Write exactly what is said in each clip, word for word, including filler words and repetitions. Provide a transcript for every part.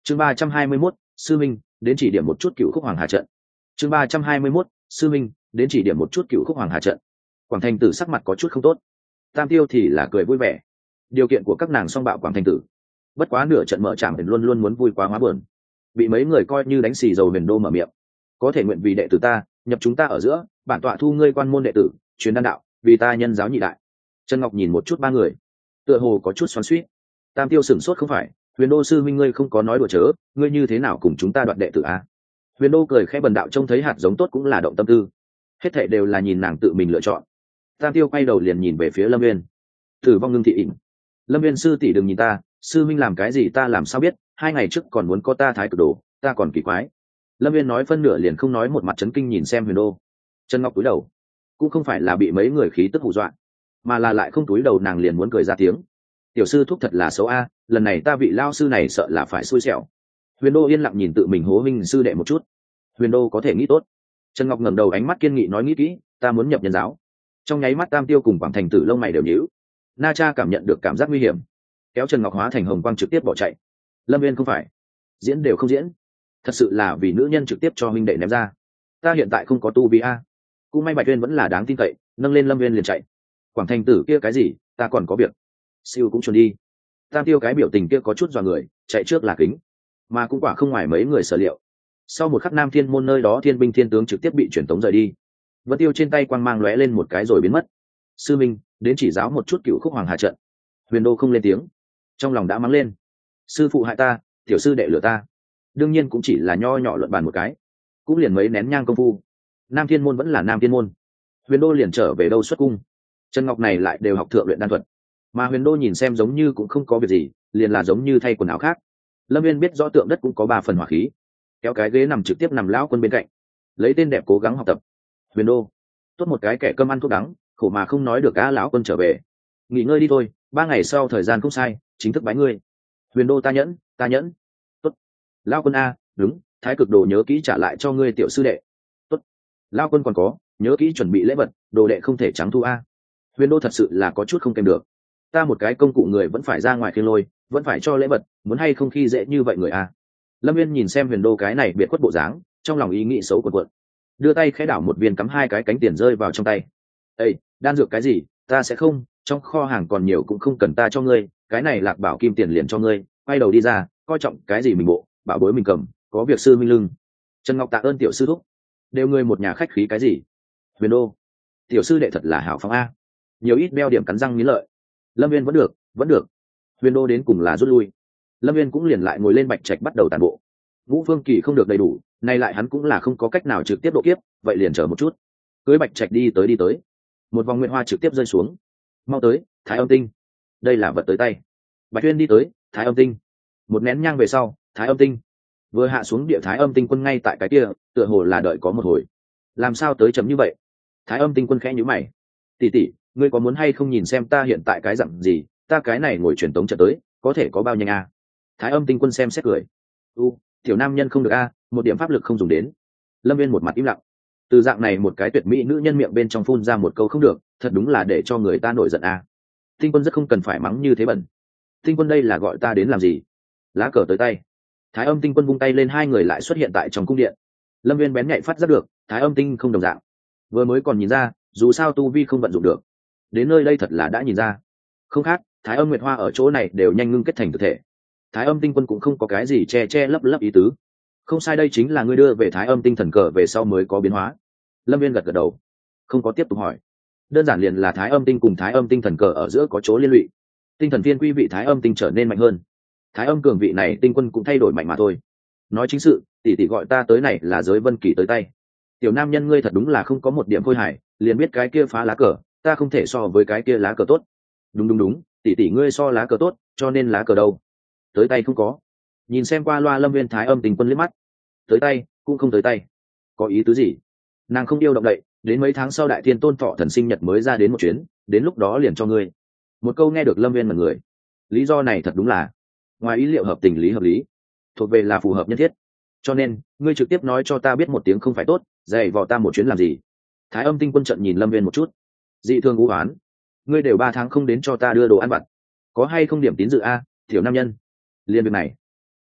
chương ba trăm hai mươi mốt sư minh đến chỉ điểm một chút cựu khúc hoàng hà trận. chương ba trăm hai mươi mốt sư minh đến chỉ điểm một chút cựu khúc hoàng hà trận. Quảng Thành Tử sắc mặt có chút không tốt, Tam Tiêu thì là cười vui vẻ. Điều kiện của các nàng song bạo Quảng Thành Tử, bất quá nửa trận mở trạm luôn luôn muốn vui quá hóa buồn, bị mấy người coi như đánh xì dầu huyền đô mở miệng, có thể nguyện vì đệ tử ta nhập chúng ta ở giữa, bản tọa thu ngươi quan môn đệ tử, truyền đan đạo, vì ta nhân giáo nhị đại. Trần Ngọc nhìn một chút ba người, tựa hồ có chút xoắn xuýt. Tam Tiêu sửng sốt, không phải huyền đô sư minh, ngươi không có nói đùa chớ, ngươi như thế nào cùng chúng ta đoạt đệ tử a? Huyền đô cười khẽ bần đạo trông thấy hạt giống tốt cũng là động tâm tư, hết thảy đều là nhìn nàng tự mình lựa chọn. Tam Tiêu quay đầu liền nhìn về phía Lâm Viên. Tử vong ngưng thị ỉn. Lâm Viên sư tỷ đừng nhìn ta, sư minh làm cái gì ta làm sao biết, hai ngày trước còn muốn có ta thái cực đồ, ta còn kỳ quái. Lâm Viên nói phân nửa liền không nói, một mặt chấn kinh nhìn xem Huyền đô. Trần Ngọc cúi đầu, cũng không phải là bị mấy người khí tức hù dọa, mà là lại không cúi đầu nàng liền muốn cười ra tiếng. Tiểu sư thúc thật là xấu a, lần này ta vị lao sư này sợ là phải xui xẻo. Huyền đô yên lặng nhìn tự mình hố minh sư đệ một chút. Huyền đô có thể nghĩ tốt. Trần Ngọc ngẩng đầu, ánh mắt kiên nghị nói nghĩ kỹ, ta muốn nhập nhân giáo. Trong nháy mắt Tam Tiêu cùng Quảng Thành Tử lông mày đều nhíu. Na Cha cảm nhận được cảm giác nguy hiểm, kéo Trần Ngọc hóa thành hồng quang trực tiếp bỏ chạy. Lâm Viên không phải diễn đều không diễn, thật sự là vì nữ nhân trực tiếp cho huynh đệ ném ra. Ta hiện tại không có tu vi a. Cũng may Bạch Uyên vẫn là đáng tin cậy, nâng lên Lâm Viên liền chạy. Quảng Thành Tử kia cái gì, ta còn có việc. Siêu cũng chuẩn đi. Tam Tiêu cái biểu tình kia có chút dọa người, chạy trước là kính, mà cũng quả không ngoài mấy người sở liệu. Sau một khắc Nam Thiên môn nơi đó thiên binh thiên tướng trực tiếp bị chuyển tống rời đi. Vân Tiêu trên tay quang mang lóe lên một cái rồi biến mất. Sư minh đến chỉ giáo một chút cựu khúc hoàng hà trận. Huyền đô không lên tiếng, trong lòng đã mắng lên. Sư phụ hại ta, tiểu sư đệ lừa ta. Đương nhiên cũng chỉ là nho nhỏ luận bàn một cái, cũng liền mấy nén nhang công phu, Nam Thiên môn vẫn là Nam Thiên môn. Huyền đô liền trở về đâu xuất cung. Trần Ngọc này lại đều học thượng luyện đan thuật, mà Huyền đô nhìn xem giống như cũng không có việc gì, liền là giống như thay quần áo khác. Lâm Viên biết rõ tượng đất cũng có ba phần hỏa khí, kéo cái ghế nằm trực tiếp nằm lão quân bên cạnh, lấy tên đẹp cố gắng học tập. Huyền đô tốt một cái kẻ cơm ăn thuốc đắng, khổ mà không nói được á. Lão quân trở về, nghỉ ngơi đi thôi, ba ngày sau thời gian không sai, chính thức bái ngươi. Huyền đô ta nhẫn, ta nhẫn. Tốt. Lão quân a, đúng, thái cực đồ nhớ kỹ trả lại cho ngươi tiểu sư đệ. Tốt. Lão quân còn có, nhớ kỹ chuẩn bị lễ vật, đồ đệ không thể trắng thu a. Huyền đô thật sự là có chút không kèm được, ta một cái công cụ người vẫn phải ra ngoài khiêng lôi, vẫn phải cho lễ vật, muốn hay không khi dễ như vậy người a. Lâm Viên nhìn xem Huyền đô cái này biệt khuất bộ dáng, trong lòng ý nghĩ xấu cuộn cuộn, đưa tay khẽ đảo một viên, cắm hai cái cánh tiền rơi vào trong tay. Ê, đan dược cái gì, ta sẽ không, trong kho hàng còn nhiều cũng không cần ta cho ngươi, cái này Lạc Bảo kim tiền liền cho ngươi, quay đầu đi ra, coi trọng cái gì mình bộ, bảo bối mình cầm, có việc sư minh lưng. Trần Ngọc tạ ơn tiểu sư thúc, đều ngươi một nhà khách khí cái gì. Huyền đô tiểu sư đệ thật là hảo phóng a, nhiều ít beo điểm cắn răng nghiến lợi. Lâm Viên vẫn được, vẫn được. Huyền đô đến cùng là rút lui, Lâm Viên cũng liền lại ngồi lên bạch trạch bắt đầu tàn bộ. Vũ Phương Kỳ không được đầy đủ, nay lại hắn cũng là không có cách nào trực tiếp độ kiếp, vậy liền chờ một chút, cưới bạch trạch đi tới đi tới. Một vòng nguyện hoa trực tiếp rơi xuống. Mau tới, Thái Âm Tinh. Đây là vật tới tay. Bạch Tuyên đi tới, Thái Âm Tinh. Một nén nhang về sau, Thái Âm Tinh vừa hạ xuống địa. Thái Âm Tinh quân ngay tại cái kia, tựa hồ là đợi có một hồi. Làm sao tới chấm như vậy? Thái Âm Tinh quân khẽ nhíu mày. Tỷ tỷ, ngươi có muốn hay không nhìn xem ta hiện tại cái dặn gì, ta cái này ngồi truyền tống trận tới, có thể có bao nhanh a? Thái Âm Tinh quân xem xét cười. U, tiểu nam nhân không được a, một điểm pháp lực không dùng đến. Lâm Viên một mặt im lặng. Từ dạng này một cái tuyệt mỹ nữ nhân miệng bên trong phun ra một câu không được, thật đúng là để cho người ta nổi giận a. Tinh quân rất không cần phải mắng như thế bẩn. Tinh quân đây là gọi ta đến làm gì? Lá cờ tới tay. Thái Âm Tinh quân vung tay lên, hai người lại xuất hiện tại trong cung điện. Lâm Viên bén nhạy phát giác được, Thái Âm Tinh không đồng dạng. Vừa mới còn nhìn ra, dù sao tu vi không vận dụng được, đến nơi đây thật là đã nhìn ra. Không khác, Thái Âm Nguyệt Hoa ở chỗ này đều nhanh ngưng kết thành thực thể. Thái Âm Tinh quân cũng không có cái gì che che lấp lấp ý tứ. Không sai, đây chính là ngươi đưa về Thái Âm Tinh thần cờ về sau mới có biến hóa. Lâm Viên gật gật đầu, không có tiếp tục hỏi. Đơn giản liền là Thái Âm Tinh cùng Thái Âm Tinh thần cờ ở giữa có chỗ liên lụy. Tinh thần viên quy vị Thái Âm Tinh trở nên mạnh hơn, Thái Âm cường vị này tinh quân cũng thay đổi mạnh mà thôi. Nói chính sự, tỷ tỷ gọi ta tới này là giới Vân Kỳ tới tay. Tiểu nam nhân ngươi thật đúng là không có một điểm khôi hài, liền biết cái kia phá lá cờ, ta không thể so với cái kia lá cờ tốt. Đúng đúng đúng, tỷ tỷ ngươi so lá cờ tốt, cho nên lá cờ đâu? Tới tay không có. Nhìn xem qua loa Lâm Viên Thái Âm Tinh quân liếc mắt. Tới tay cũng không tới tay, có ý tứ gì? Nàng không yêu động đậy, đến mấy tháng sau Đại Thiên Tôn Thọ thần sinh nhật mới ra đến một chuyến, đến lúc đó liền cho ngươi. Một câu nghe được Lâm Viên mật người. Lý do này thật đúng là ngoài ý liệu, hợp tình lý hợp lý, thuộc về là phù hợp nhất thiết. Cho nên ngươi trực tiếp nói cho ta biết một tiếng không phải tốt, dạy vò ta một chuyến làm gì? Thái Âm Tinh quân trận nhìn Lâm Viên một chút, dị thương u oán. Ngươi đều ba tháng không đến cho ta đưa đồ ăn vặt, có hay không điểm tín dự a, tiểu nam nhân? Liên việc này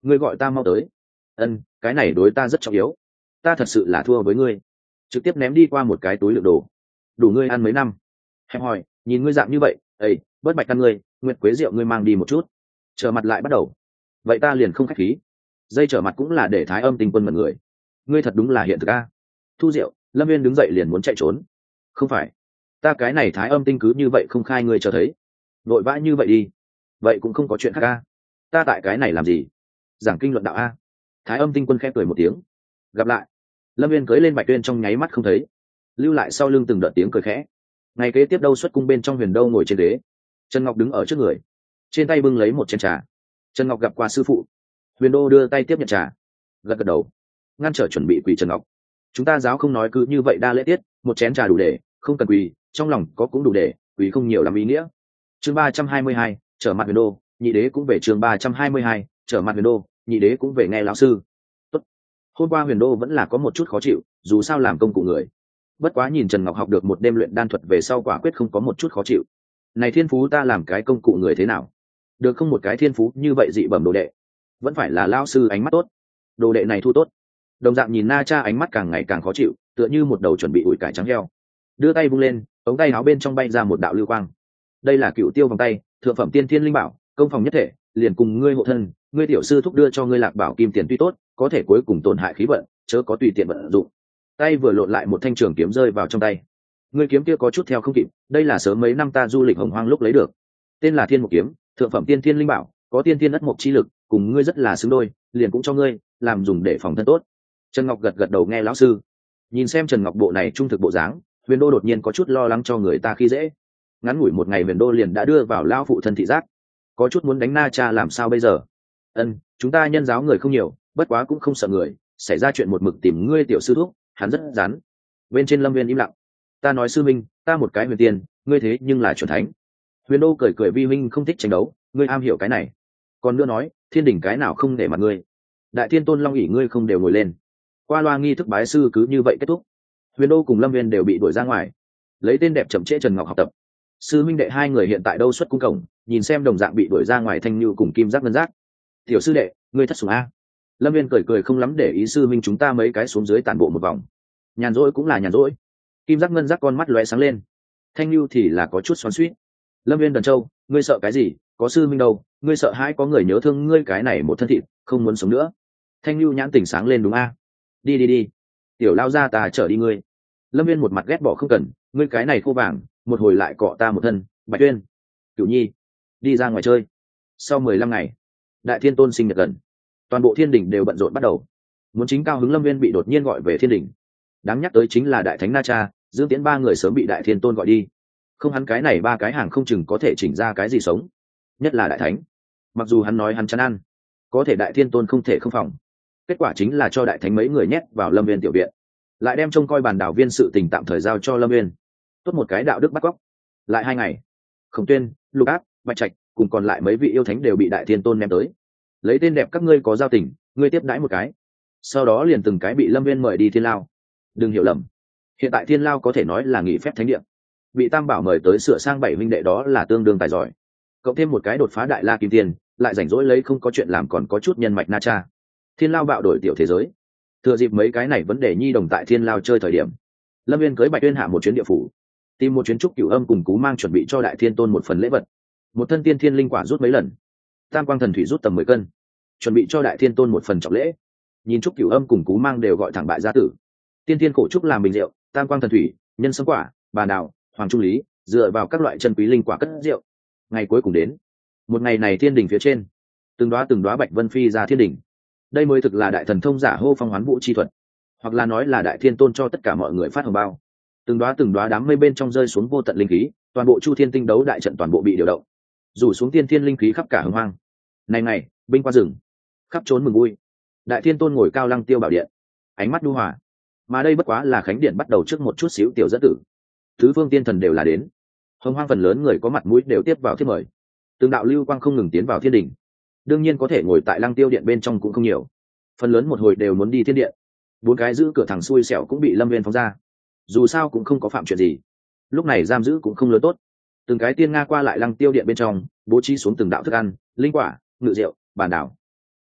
ngươi gọi ta mau tới. Ân, cái này đối ta rất trọng yếu, ta thật sự là thua với ngươi. Trực tiếp ném đi qua một cái túi lượng đồ, đủ ngươi ăn mấy năm. Hẹp hỏi, nhìn ngươi dạng như vậy, ây, bớt bạch căn ngươi, nguyệt quế rượu ngươi mang đi một chút. Trở mặt lại bắt đầu, vậy ta liền không khách khí. Dây trở mặt cũng là để Thái Âm Tinh Quân mật người, ngươi thật đúng là hiện thực a. Thu rượu, Lâm Viên đứng dậy liền muốn chạy trốn. Không phải, ta cái này Thái Âm Tinh cứ như vậy không khai ngươi cho thấy, vội vã như vậy đi, vậy cũng không có chuyện khác a. Ta tại cái này làm gì? Giảng kinh luận đạo a. Thái Âm Tinh Quân khẽ cười một tiếng. Gặp lại. Lâm Viên cưỡi lên Bạch Tuyên trong nháy mắt không thấy, lưu lại sau lưng từng đợt tiếng cười khẽ. Ngày kế tiếp đâu xuất cung bên trong Huyền Đâu ngồi trên ghế, Trần Ngọc đứng ở trước người, trên tay bưng lấy một chén trà. Trần Ngọc gặp qua sư phụ. Huyền Đô đưa tay tiếp nhận trà, gật gật đầu, ngăn trở chuẩn bị quỳ Trần Ngọc. Chúng ta giáo không nói cứ như vậy đa lễ tiết, một chén trà đủ để, không cần quỳ, trong lòng có cũng đủ để, quỳ không nhiều làm ý nghĩa. Chương ba trăm hai mươi hai, trở mặt Huyền Đô, nhị đế cũng về. Chương ba trăm hai mươi hai, trở mặt Huyền Đô, nhị đế cũng về nghe lão sư. Tốt. Hôm qua Huyền Đô vẫn là có một chút khó chịu, dù sao làm công cụ người. Bất quá nhìn Trần Ngọc học được một đêm luyện đan thuật về sau quả quyết không có một chút khó chịu. Này thiên phú ta làm cái công cụ người thế nào? Được không một cái thiên phú như vậy dị bẩm đồ đệ, vẫn phải là lão sư ánh mắt tốt. Đồ đệ này thu tốt. Đồng dạng nhìn Na Cha ánh mắt càng ngày càng khó chịu, tựa như một đầu chuẩn bị ủi cải trắng heo. Đưa tay vung lên, ống tay áo bên trong bay ra một đạo lưu quang. Đây là Cựu Tiêu vòng tay, thượng phẩm tiên thiên linh bảo, công phòng nhất thể, liền cùng ngươi hộ thân, ngươi tiểu sư thúc đưa cho ngươi Lạc Bảo kim tiền tuy tốt, có thể cuối cùng tổn hại khí vận, chớ có tùy tiện vận dụng. Tay vừa lộn lại một thanh trường kiếm rơi vào trong tay. Ngươi kiếm kia có chút theo không kịp, đây là sớm mấy năm ta du lịch Hồng Hoang lúc lấy được, tên là Thiên Mục kiếm, thượng phẩm tiên thiên linh bảo, có tiên thiên đất mộc chi lực, cùng ngươi rất là xứng đôi, liền cũng cho ngươi làm dùng để phòng thân tốt. Trần Ngọc gật gật đầu nghe lão sư. Nhìn xem Trần Ngọc bộ này trung thực bộ dáng, Huyền Đô đột nhiên có chút lo lắng cho người ta khi dễ. Ngắn ngủi một ngày Huyền Đô liền đã đưa vào lão phụ thân thị giác, có chút muốn đánh Na Cha làm sao bây giờ. Ân, chúng ta nhân giáo người không nhiều, bất quá cũng không sợ người, xảy ra chuyện một mực tìm ngươi tiểu sư thúc, hắn rất rắn. Bên trên Lâm Viên im lặng. Ta nói sư minh, ta một cái huyền tiên, ngươi thế nhưng là chuẩn thánh. Huyền Đô cười cười vi minh không thích tranh đấu, ngươi am hiểu cái này. Còn nữa nói, thiên đỉnh cái nào không để mặt ngươi. Đại Thiên Tôn Long ỷ ngươi không đều ngồi lên. Qua loa nghi thức bái sư cứ như vậy kết thúc. Huyền Đô cùng Lâm Viên đều bị đuổi ra ngoài, lấy tên đẹp chậm trễ Trần Ngọc học tập. Sư minh đệ hai người hiện tại đâu xuất cung cổng, nhìn xem đồng dạng bị đuổi ra ngoài Thanh Nhu cùng Kim Giác Ngân Giác. Tiểu sư đệ, ngươi thất sủng a. Lâm Viên cười cười không lắm để ý sư minh chúng ta mấy cái xuống dưới tản bộ một vòng. Nhàn rỗi cũng là nhàn rỗi. Kim Giác Ngân Giác con mắt lóe sáng lên. Thanh Nhu thì là có chút xoắn xuýt. Lâm Viên Đần Châu, ngươi sợ cái gì, có sư minh đâu, ngươi sợ hãi có người nhớ thương ngươi cái này một thân thịt, không muốn sống nữa. Thanh Nhu nhãn tỉnh sáng lên đúng a. Đi đi đi, tiểu lao ra ta chở đi ngươi. Lâm Viên một mặt ghét bỏ không cần, ngươi cái này khô vàng, một hồi lại cọ ta một thân. Bạch Tuyên, Cửu Nhi, đi ra ngoài chơi. Sau mười lăm ngày, Đại Thiên Tôn sinh nhật gần, toàn bộ thiên đình đều bận rộn bắt đầu. Muốn chính cao hứng Lâm Viên bị đột nhiên gọi về thiên đình. Đáng nhắc tới chính là Đại Thánh Na Cha, Dương Tiễn ba người sớm bị Đại Thiên Tôn gọi đi. Không hắn cái này ba cái hàng không chừng có thể chỉnh ra cái gì sống. Nhất là Đại Thánh, mặc dù hắn nói hắn chán ăn, có thể Đại Thiên Tôn không thể không phòng. Kết quả chính là cho Đại Thánh mấy người nhét vào Lâm Viên tiểu viện, lại đem trông coi bàn đảo viên sự tình tạm thời giao cho Lâm Viên. Tốt một cái đạo đức bắt cóc. Lại hai ngày, Khổng Tuyên, Lục Áp, Bạch Trạch cùng còn lại mấy vị yêu thánh đều bị Đại Thiên Tôn ném tới. Lấy tên đẹp các ngươi có giao tình, ngươi tiếp đãi một cái. Sau đó liền từng cái bị Lâm Viên mời đi Thiên Lao. Đừng hiểu lầm, hiện tại Thiên Lao có thể nói là nghỉ phép thánh địa. Bị Tam Bảo mời tới sửa sang bảy huynh đệ đó là tương đương tài giỏi. Cộng thêm một cái đột phá đại la kim tiền, lại rảnh rỗi lấy không có chuyện làm còn có chút nhân mạch Na Cha. Thiên Lao bạo đổi tiểu thế giới. Thừa dịp mấy cái này vấn đề nhi đồng tại Thiên Lao chơi thời điểm, Lâm Viên cưới Bạch Tuyên hạ một chuyến địa phủ, tìm một chuyến trúc Cửu Âm cùng Cú Mang chuẩn bị cho Đại Thiên Tôn một phần lễ vật. Một thân tiên thiên linh quả rút mấy lần, Tam Quang Thần Thủy rút tầm mười cân, chuẩn bị cho Đại Thiên Tôn một phần trọng lễ. Nhìn trúc Cửu Âm cùng Cú Mang đều gọi thẳng bại gia tử. Tiên thiên cổ trúc làm bình rượu, Tam Quang Thần Thủy, nhân sâm quả, bà đào, hoàng trung lý, dựa vào các loại chân quý linh quả cất rượu. Ngày cuối cùng đến, một ngày này thiên đình phía trên, từng đóa từng đóa bạch vân phi ra thiên đình. Đây mới thực là đại thần thông giả hô phong hoán vũ chi thuật, hoặc là nói là Đại Thiên Tôn cho tất cả mọi người phát hồng bao. Từng đóa từng đóa đám mây bên trong rơi xuống vô tận linh khí, toàn bộ Chu Thiên Tinh đấu đại trận toàn bộ bị điều động, rủ xuống tiên thiên linh khí khắp cả hồng hoang. Này ngày, binh qua rừng, khắp trốn mừng vui. Đại Thiên Tôn ngồi cao lăng tiêu bảo điện, ánh mắt nhu hòa. Mà đây bất quá là khánh điện bắt đầu trước một chút xíu tiểu dẫn tử. Tứ phương tiên thần đều là đến, hồng hoang phần lớn người có mặt mũi đều tiếp vào thiết mời. Từng đạo lưu quang không ngừng tiến vào thiên đình. Đương nhiên có thể ngồi tại lăng tiêu điện bên trong cũng không nhiều, phần lớn một hồi đều muốn đi thiên điện. Bốn cái giữ cửa thằng xui xẻo cũng bị Lâm Viên phóng ra, dù sao cũng không có phạm chuyện gì, lúc này giam giữ cũng không lớn tốt. Từng cái tiên nga qua lại lăng tiêu điện bên trong, bố trí xuống từng đạo thức ăn, linh quả, ngự rượu, bàn đảo.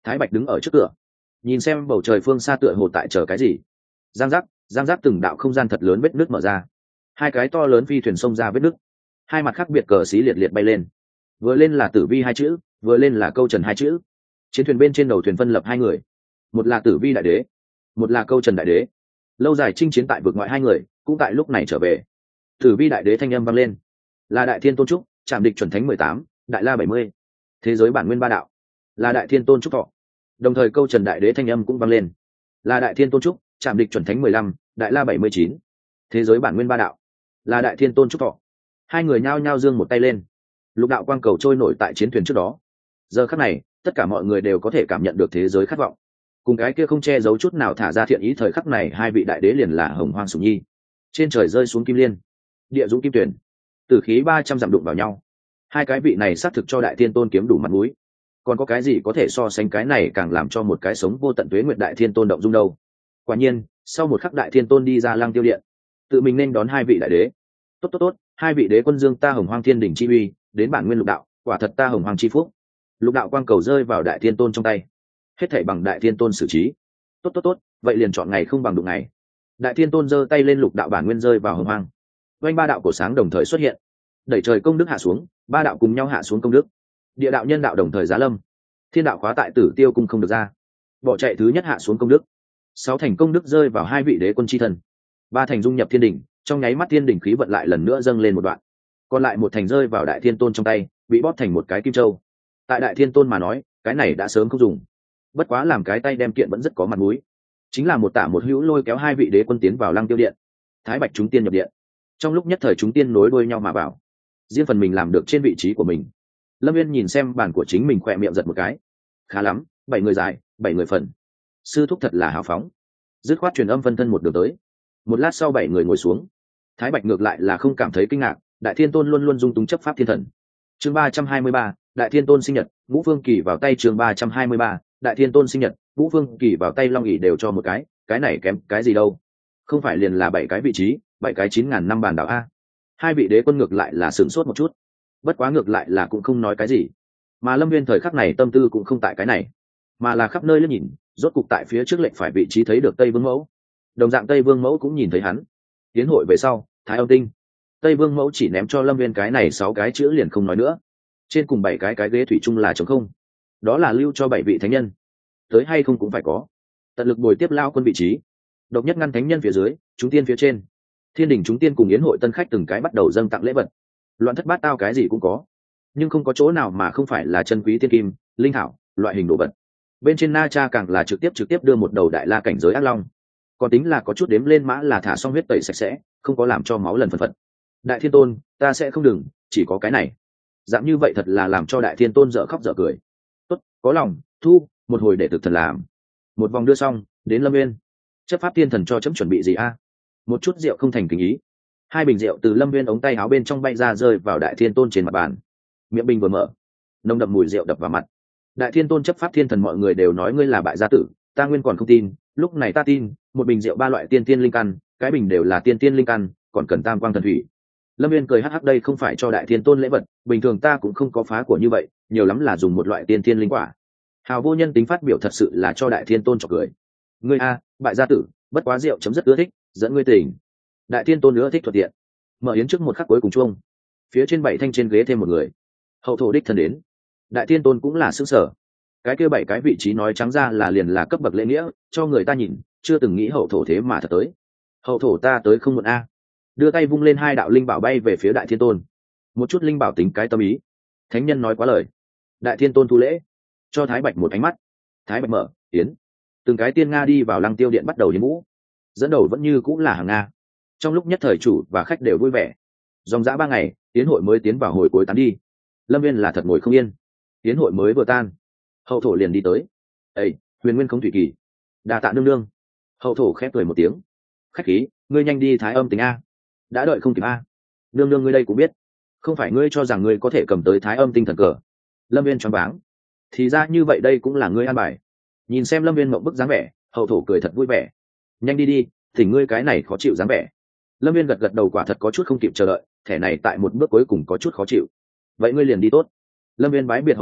Thái Bạch đứng ở trước cửa, nhìn xem bầu trời phương xa tựa hồ tại chờ cái gì. Giang giác, giang giác, từng đạo không gian thật lớn vết nước mở ra, hai cái to lớn phi thuyền xông ra vết nước, hai mặt khác biệt cờ xí liệt liệt bay lên, vừa lên là Tử Vi hai chữ, vừa lên là Câu Trần hai chữ. Chiến thuyền bên trên đầu thuyền phân lập hai người, một là Tử Vi đại đế, một là Câu Trần đại đế. Lâu dài chinh chiến tại vực ngoại hai người cũng tại lúc này trở về. Tử Vi đại đế thanh âm vang lên, là Đại Thiên Tôn Trúc, Trạm Địch chuẩn thánh mười tám, Đại La bảy mươi, thế giới bản nguyên ba đạo, là Đại Thiên Tôn Trúc thọ. Đồng thời Câu Trần đại đế thanh âm cũng vang lên, là Đại Thiên Tôn Trúc, Trạm Địch chuẩn thánh mười lăm, Đại La bảy mươi chín, thế giới bản nguyên ba đạo, là Đại Thiên Tôn Trúc thọ. Hai người nhao nhao giương một tay lên, lục đạo quang cầu trôi nổi tại chiến thuyền trước đó. Giờ khắc này tất cả mọi người đều có thể cảm nhận được thế giới khát vọng, cùng cái kia không che giấu chút nào thả ra thiện ý. Thời khắc này hai vị đại đế liền là Hồng Hoang Sủng Nhi. Trên trời rơi xuống kim liên, địa dũng kim tuyển, tử khí ba trăm dặm đụng vào nhau. Hai cái vị này xác thực cho Đại Thiên Tôn kiếm đủ mặt mũi, còn có cái gì có thể so sánh cái này càng làm cho một cái sống vô tận tuế nguyệt Đại Thiên Tôn động dung đâu. Quả nhiên sau một khắc Đại Thiên Tôn đi ra Lăng Tiêu Điện, tự mình nên đón hai vị đại đế. Tốt tốt tốt, hai vị đế quân dương ta Hồng Hoang Thiên Đỉnh chi uy, đến bản nguyên lục đạo, quả thật ta Hồng Hoang chi phúc. Lục đạo quang cầu rơi vào Đại Thiên Tôn trong tay, hết thảy bằng Đại Thiên Tôn xử trí. Tốt tốt tốt, vậy liền chọn ngày không bằng đụng ngày. Đại Thiên Tôn giơ tay lên, lục đạo bản nguyên rơi vào Hồng Hoang. Oanh ba đạo cổ sáng đồng thời xuất hiện, đẩy trời công đức hạ xuống, ba đạo cùng nhau hạ xuống công đức. Địa đạo nhân đạo đồng thời giá lâm, thiên đạo khóa tại Tử Tiêu cung không được ra. Bỏ chạy thứ nhất hạ xuống công đức, sáu thành công đức rơi vào hai vị đế quân chi thần, ba thành dung nhập thiên đỉnh, trong nháy mắt thiên đỉnh khí vận lại lần nữa dâng lên một đoạn, còn lại một thành rơi vào Đại Thiên Tôn trong tay, bị bóp thành một cái kim châu. Tại Đại Thiên Tôn mà nói, cái này đã sớm không dùng, bất quá làm cái tay đem kiện vẫn rất có mặt mũi. Chính là một tả một hữu lôi kéo hai vị đế quân tiến vào Lăng Tiêu Điện. Thái Bạch chúng tiên nhập điện, trong lúc nhất thời chúng tiên nối đuôi nhau mà vào, riêng phần mình làm được trên vị trí của mình. Lâm Viên nhìn xem bản của chính mình, khỏe miệng giật một cái. Khá lắm, bảy người dài, bảy người phần. Sư thúc thật là hào phóng, dứt khoát truyền âm phân thân một đường tới. Một lát sau bảy người ngồi xuống. Thái Bạch ngược lại là không cảm thấy kinh ngạc, Đại Thiên Tôn luôn luôn dung túng chấp pháp thiên thần. Chương ba trăm hai mươi ba, Đại Thiên Tôn sinh nhật, Ngũ Phương Kỳ vào tay. Chương ba trăm hai mươi ba, Đại Thiên Tôn sinh nhật, Ngũ Phương Kỳ vào tay. Long ỷ đều cho một cái, cái này kém cái gì đâu, không phải liền là bảy cái vị trí, bảy cái chín ngàn năm bàn đảo a. Hai vị đế quân ngược lại là sửng sốt một chút, bất quá ngược lại là cũng không nói cái gì. Mà Lâm Viên thời khắc này tâm tư cũng không tại cái này, mà là khắp nơi liếc nhìn, rốt cục tại phía trước lệnh phải vị trí thấy được Tây Vương Mẫu. Đồng dạng Tây Vương Mẫu cũng nhìn thấy hắn. Tiến hội về sau, Thái Âm Tinh, Tây Vương Mẫu chỉ ném cho Lâm Viên cái này sáu cái chữ liền không nói nữa. Trên cùng bảy cái cái ghế thủy chung là trống không, đó là lưu cho bảy vị thánh nhân, tới hay không cũng phải có. Tận lực bồi tiếp lao quân vị trí, độc nhất ngăn thánh nhân phía dưới, chúng tiên phía trên. Thiên đình chúng tiên cùng yến hội tân khách từng cái bắt đầu dâng tặng lễ vật, loạn thất bát tao cái gì cũng có, nhưng không có chỗ nào mà không phải là chân quý tiên kim, linh thảo, loại hình đồ vật. Bên trên Na Cha càng là trực tiếp trực tiếp đưa một đầu đại la cảnh giới ác long, còn tính là có chút đếm lên mã là thả xong huyết tẩy sạch sẽ, không có làm cho máu lần phần phật. Đại Thiên Tôn, ta sẽ không đừng, chỉ có cái này. Dạng như vậy thật là làm cho Đại Thiên Tôn dở khóc dở cười. Tốt, có lòng, thu, một hồi để thực thần làm. Một vòng đưa xong, đến Lâm Viên. Chấp pháp thiên thần cho chấm chuẩn bị gì a? Một chút rượu không thành kính ý. Hai bình rượu từ Lâm Viên ống tay áo bên trong bay ra, rơi vào Đại Thiên Tôn trên mặt bàn. Miệng bình vừa mở, nồng đậm mùi rượu đập vào mặt. Đại Thiên Tôn chấp pháp thiên thần mọi người đều nói ngươi là bại gia tử, ta nguyên còn không tin, lúc này ta tin. Một bình rượu ba loại tiên tiên linh căn, cái bình đều là tiên tiên linh căn, còn cần tam quang thần thủy. Lâm Viên cười hắc hắc, đây không phải cho Đại Thiên Tôn lễ vật, bình thường ta cũng không có phá của như vậy, nhiều lắm là dùng một loại tiên tiên linh quả. Hào vô nhân tính phát biểu thật sự là cho Đại Thiên Tôn chọc cười. Ngươi a, bại gia tử, bất quá rượu chấm rất ưa thích, dẫn ngươi tỉnh. Đại Thiên Tôn nữa thích thuận tiện. Mở yến trước một khắc cuối cùng chuông, phía trên bảy thanh trên ghế thêm một người. Hậu thổ đích thân đến. Đại Thiên Tôn cũng là sững sờ. Cái kia bảy cái vị trí nói trắng ra là liền là cấp bậc lễ nghĩa, cho người ta nhìn, chưa từng nghĩ hậu thổ thế mà thật tới. Hậu thổ ta tới không muộn a. Đưa tay vung lên, hai đạo linh bảo bay về phía Đại Thiên Tôn. Một chút linh bảo tính cái tâm ý. Thánh nhân nói quá lời. Đại Thiên Tôn thu lễ, cho Thái Bạch một ánh mắt. Thái Bạch mở yến, từng cái tiên nga đi vào Lăng Tiêu Điện bắt đầu yến vũ. Dẫn đầu vẫn như cũng là hàng nga. Trong lúc nhất thời chủ và khách đều vui vẻ. Dòng dã ba ngày, yến hội mới tiến vào hồi cuối tán đi. Lâm Viên là thật ngồi không yên. Yến hội mới vừa tan, hậu thổ liền đi tới. Ê, huyền nguyên không thủy kỳ, đà tạ nương nương. Hậu thổ khép cười một tiếng. Khách khí, ngươi nhanh đi Thái Âm Tinh a. Đã đợi không kịp a. Nương nương ngươi đây cũng biết, không phải ngươi cho rằng ngươi có thể cầm tới Thái Âm Tinh thần cờ. Lâm Viên choáng váng. Thì ra như vậy, đây cũng là ngươi an bài. Nhìn xem Lâm Viên mộng bức dáng vẻ, hậu thổ cười thật vui vẻ. Nhanh đi đi, thỉnh ngươi cái này khó chịu dáng vẻ. Lâm Viên gật gật đầu, quả thật có chút không kịp chờ đợi, thẻ này tại một bước cuối cùng có chút khó chịu. Vậy ngươi liền đi tốt. Lâm Viên bái biệt hậu thổ,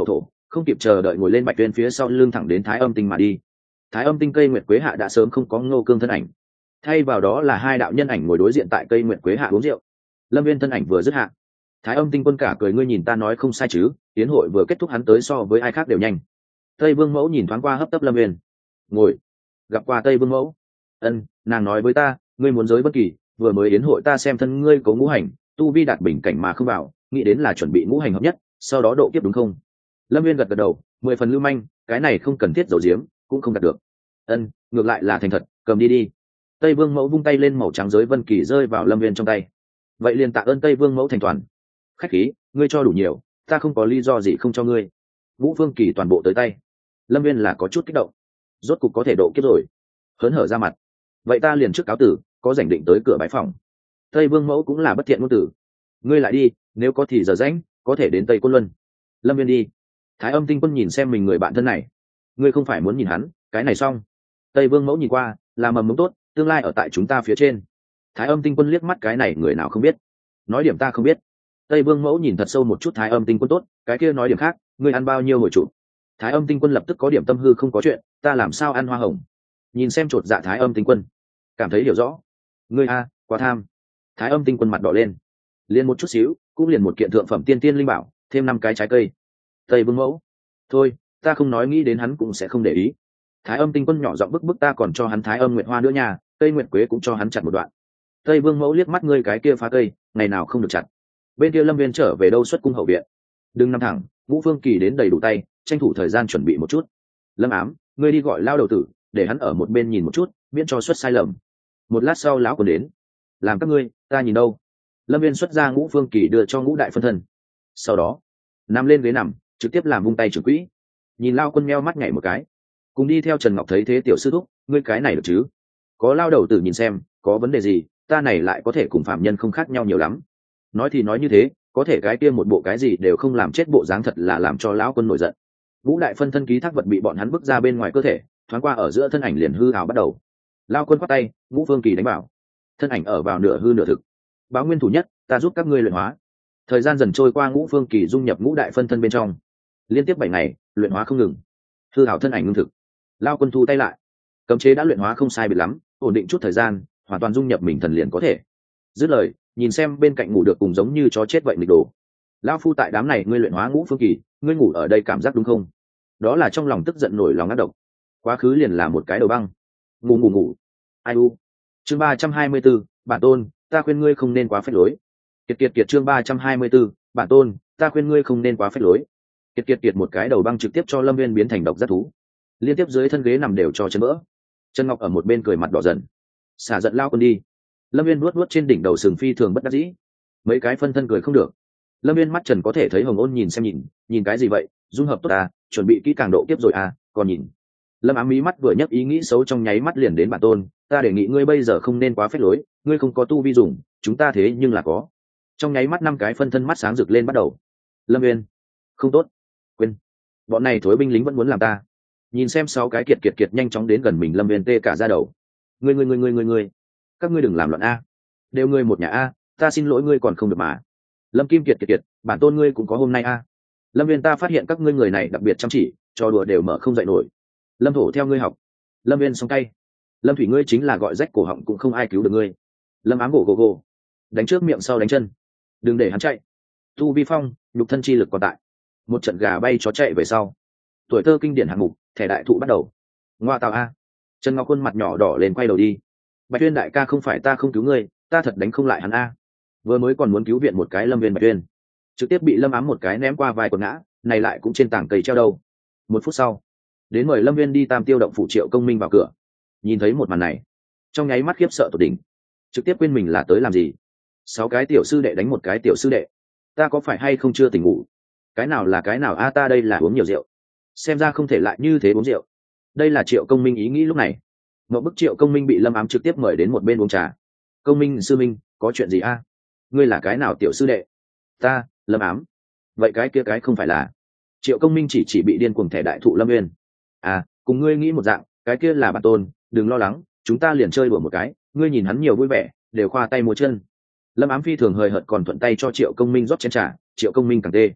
không kịp chờ đợi ngồi lên bạch tuyên phía sau lưng thẳng đến thái âm tinh mà đi. Thái âm tinh cây nguyệt quế hạ đã sớm không có Ngô Cương thân ảnh, thay vào đó là hai đạo nhân ảnh ngồi đối diện tại cây nguyệt quế hạ uống rượu. Lâm viên thân ảnh vừa dứt hạ, thái âm tinh quân cả cười, ngươi nhìn ta nói không sai chứ, tiến hội vừa kết thúc hắn tới so với ai khác đều nhanh. Tây Vương Mẫu nhìn thoáng qua hấp tấp Lâm viên, ngồi gặp qua Tây Vương Mẫu. Ân, nàng nói với ta, ngươi muốn giới bất kỳ, vừa mới yến hội ta xem thân ngươi có ngũ hành, tu vi đạt bình cảnh mà không vào, nghĩ đến là chuẩn bị ngũ hành hợp nhất, sau đó độ kiếp đúng không? Lâm viên gật gật đầu, mười phần lưu manh, cái này không cần thiết giấu giếm, cũng không đạt được. Ân, ngược lại là thành thật, cầm đi đi. Tây Vương Mẫu vung tay lên, màu trắng giới vân kỳ rơi vào Lâm viên trong tay. Vậy liền tạ ơn Tây Vương Mẫu thành toàn. Khách khí, ngươi cho đủ nhiều, ta không có lý do gì không cho ngươi. Ngũ phương kỳ toàn bộ tới tay. Lâm viên là có chút kích động, rốt cục có thể độ kiếp rồi, hớn hở ra mặt. Vậy ta liền trước cáo tử, có rảnh định tới cửa bái phòng. Tây Vương Mẫu cũng là bất thiện ngôn tử, ngươi lại đi, nếu có thì giờ rảnh có thể đến Tây Côn Luân. Lâm viên đi. Thái âm tinh quân nhìn xem mình người bạn thân này, ngươi không phải muốn nhìn hắn cái này xong. Tây Vương Mẫu nhìn qua, là mầm mống tốt, tương lai ở tại chúng ta phía trên. Thái âm tinh quân liếc mắt, cái này người nào không biết, nói điểm ta không biết. Tây Vương Mẫu nhìn thật sâu một chút Thái âm tinh quân, tốt, cái kia nói điểm khác, ngươi ăn bao nhiêu hồi trụ. Thái âm tinh quân lập tức có điểm tâm hư, không có chuyện, ta làm sao ăn hoa hồng. Nhìn xem chột dạ Thái âm tinh quân, cảm thấy hiểu rõ, ngươi a quá tham. Thái âm tinh quân mặt đỏ lên, liền một chút xíu, cũng liền một kiện thượng phẩm tiên tiên linh bảo, thêm năm cái trái cây. Tây Vương Mẫu, thôi, ta không nói, nghĩ đến hắn cũng sẽ không để ý. Thái âm tinh quân nhỏ giọng bức bức, ta còn cho hắn Thái âm nguyệt hoa nữa nha, cây nguyệt quế cũng cho hắn chặt một đoạn. Tây Vương Mẫu liếc mắt, ngươi cái kia phá cây, ngày nào không được chặt. Bên kia Lâm viên trở về đâu, xuất cung hậu viện. Đừng nằm thẳng, Ngũ Phương Kỳ đến đầy đủ tay, tranh thủ thời gian chuẩn bị một chút. Lâm ám, ngươi đi gọi lao đầu tử, để hắn ở một bên nhìn một chút, miễn cho xuất sai lầm. Một lát sau lão còn đến, làm các ngươi, ta nhìn đâu. Lâm viên xuất ra Ngũ Phương Kỳ đưa cho Ngũ đại phân thân, sau đó nằm lên ghế nằm, trực tiếp làm vung tay trưởng quỹ. Nhìn lao quân meo mắt nhảy một cái, cùng đi theo Trần Ngọc thấy thế, tiểu sư thúc, ngươi cái này được chứ? Có lao đầu tử nhìn xem, có vấn đề gì, ta này lại có thể cùng phạm nhân không khác nhau nhiều lắm. Nói thì nói như thế, có thể cái kia một bộ cái gì đều không làm chết bộ dáng, thật là làm cho lão quân nổi giận. Ngũ đại phân thân ký thác vật bị bọn hắn bước ra bên ngoài cơ thể, thoáng qua ở giữa thân ảnh liền hư hào bắt đầu. Lao quân quát tay, Ngũ Phương Kỳ đánh bảo, thân ảnh ở vào nửa hư nửa thực. Báo nguyên thủ nhất, ta giúp các ngươi luyện hóa. Thời gian dần trôi qua, Ngũ Phương Kỳ dung nhập ngũ đại phân thân bên trong, liên tiếp bảy ngày luyện hóa không ngừng, hư hảo thân ảnh ngưng thực. Lao quân thu tay lại, cấm chế đã luyện hóa không sai biệt lắm, ổn định chút thời gian, hoàn toàn dung nhập mình thần liền có thể. Dứt lời, nhìn xem bên cạnh ngủ được cùng giống như chó chết vậy nghịch đồ. Lao phu tại đám này ngươi luyện hóa Ngũ Phương Kỳ, ngươi ngủ ở đây cảm giác đúng không? Đó là trong lòng tức giận nổi lòng ác độc, quá khứ liền là một cái đầu băng. Ngủ ngủ ngủ. Ai u. Chương ba trăm hai mươi 34, bản tôn, ta khuyên ngươi không nên quá phép lối. Kiệt kiệt kiệt, chương ba trăm hai mươi 34, bản tôn, ta khuyên ngươi không nên quá phép lối. Kiệt kiệt kiệt, một cái đầu băng trực tiếp cho Lâm viên biến thành độc giác thú, liên tiếp dưới thân ghế nằm đều cho chân vỡ. Trần Ngọc ở một bên cười mặt đỏ dần, xả giận lao quân đi. Lâm viên nuốt nuốt trên đỉnh đầu sừng, phi thường bất đắc dĩ. Mấy cái phân thân cười không được. Lâm viên mắt trần có thể thấy hồng ôn nhìn xem, nhìn nhìn cái gì vậy, dung hợp tốt à, chuẩn bị kỹ càng độ kiếp rồi à, còn nhìn. Lâm ám mí mắt vừa nhấc, ý nghĩ xấu trong nháy mắt liền đến, bản tôn, ta đề nghị ngươi bây giờ không nên quá phép lối, ngươi không có tu vi dùng, chúng ta thế nhưng là có. Trong nháy mắt năm cái phân thân mắt sáng rực lên bắt đầu. Lâm viên, không tốt, quên, bọn này thối binh lính vẫn muốn làm ta. Nhìn xem sáu cái kiệt kiệt kiệt nhanh chóng đến gần mình, Lâm viên tê cả ra đầu. Ngươi ngươi ngươi ngươi ngươi ngươi, các ngươi đừng làm loạn a, đều ngươi một nhà a, ta xin lỗi, ngươi còn không được mà. Lâm Kim Kiệt kiệt kiệt, bản tôn ngươi cũng có hôm nay a. Lâm viên, ta phát hiện các ngươi người này đặc biệt chăm chỉ, trò đùa đều mở không dậy nổi. Lâm thổ theo ngươi học. Lâm viên song tay. Lâm thủy, ngươi chính là gọi rách cổ họng cũng không ai cứu được ngươi. Lâm ám gỗ gỗ gỗ, đánh trước miệng sau đánh chân, đừng để hắn chạy. Tu vi phong, nhục thân chi lực còn tại. Một trận gà bay chó chạy về sau. Tuổi thơ kinh điển hạng mục, thẻ đại thụ bắt đầu. Ngoa tào a. Trần Ngọc khuôn mặt nhỏ đỏ lên, quay đầu đi. Bạch Tuyên đại ca, không phải ta không cứu ngươi, ta thật đánh không lại hắn a. Vừa mới còn muốn cứu viện một cái Lâm viên Bạch Tuyên, trực tiếp bị Lâm ám một cái ném qua vai quần ngã, này lại cũng trên tảng cây treo đâu. Một phút sau, đến mời Lâm viên đi Tam Tiêu động phủ, Triệu Công Minh vào cửa, nhìn thấy một màn này, trong nháy mắt khiếp sợ tột đỉnh, trực tiếp quên mình là tới làm gì. Sáu cái tiểu sư đệ đánh một cái tiểu sư đệ, ta có phải hay không chưa tỉnh ngủ? Cái nào là cái nào a, ta đây là uống nhiều rượu, xem ra không thể lại như thế uống rượu. Đây là Triệu Công Minh ý nghĩ lúc này. Một bức Triệu Công Minh bị Lâm ám trực tiếp mời đến một bên uống trà. Công Minh sư minh, có chuyện gì a? Ngươi là cái nào tiểu sư đệ? Ta, Lâm ám. Vậy cái kia cái không phải là? Triệu Công Minh chỉ chỉ bị điên cuồng thẻ đại thụ Lâm Nguyên. À, cùng ngươi nghĩ một dạng, cái kia là bản tôn, đừng lo lắng, chúng ta liền chơi đùa một cái, ngươi nhìn hắn nhiều vui vẻ, đều khoa tay múa chân. Lâm ám phi thường hời hợt, còn thuận tay cho Triệu Công Minh rót chén trà. Triệu Công Minh càng tê.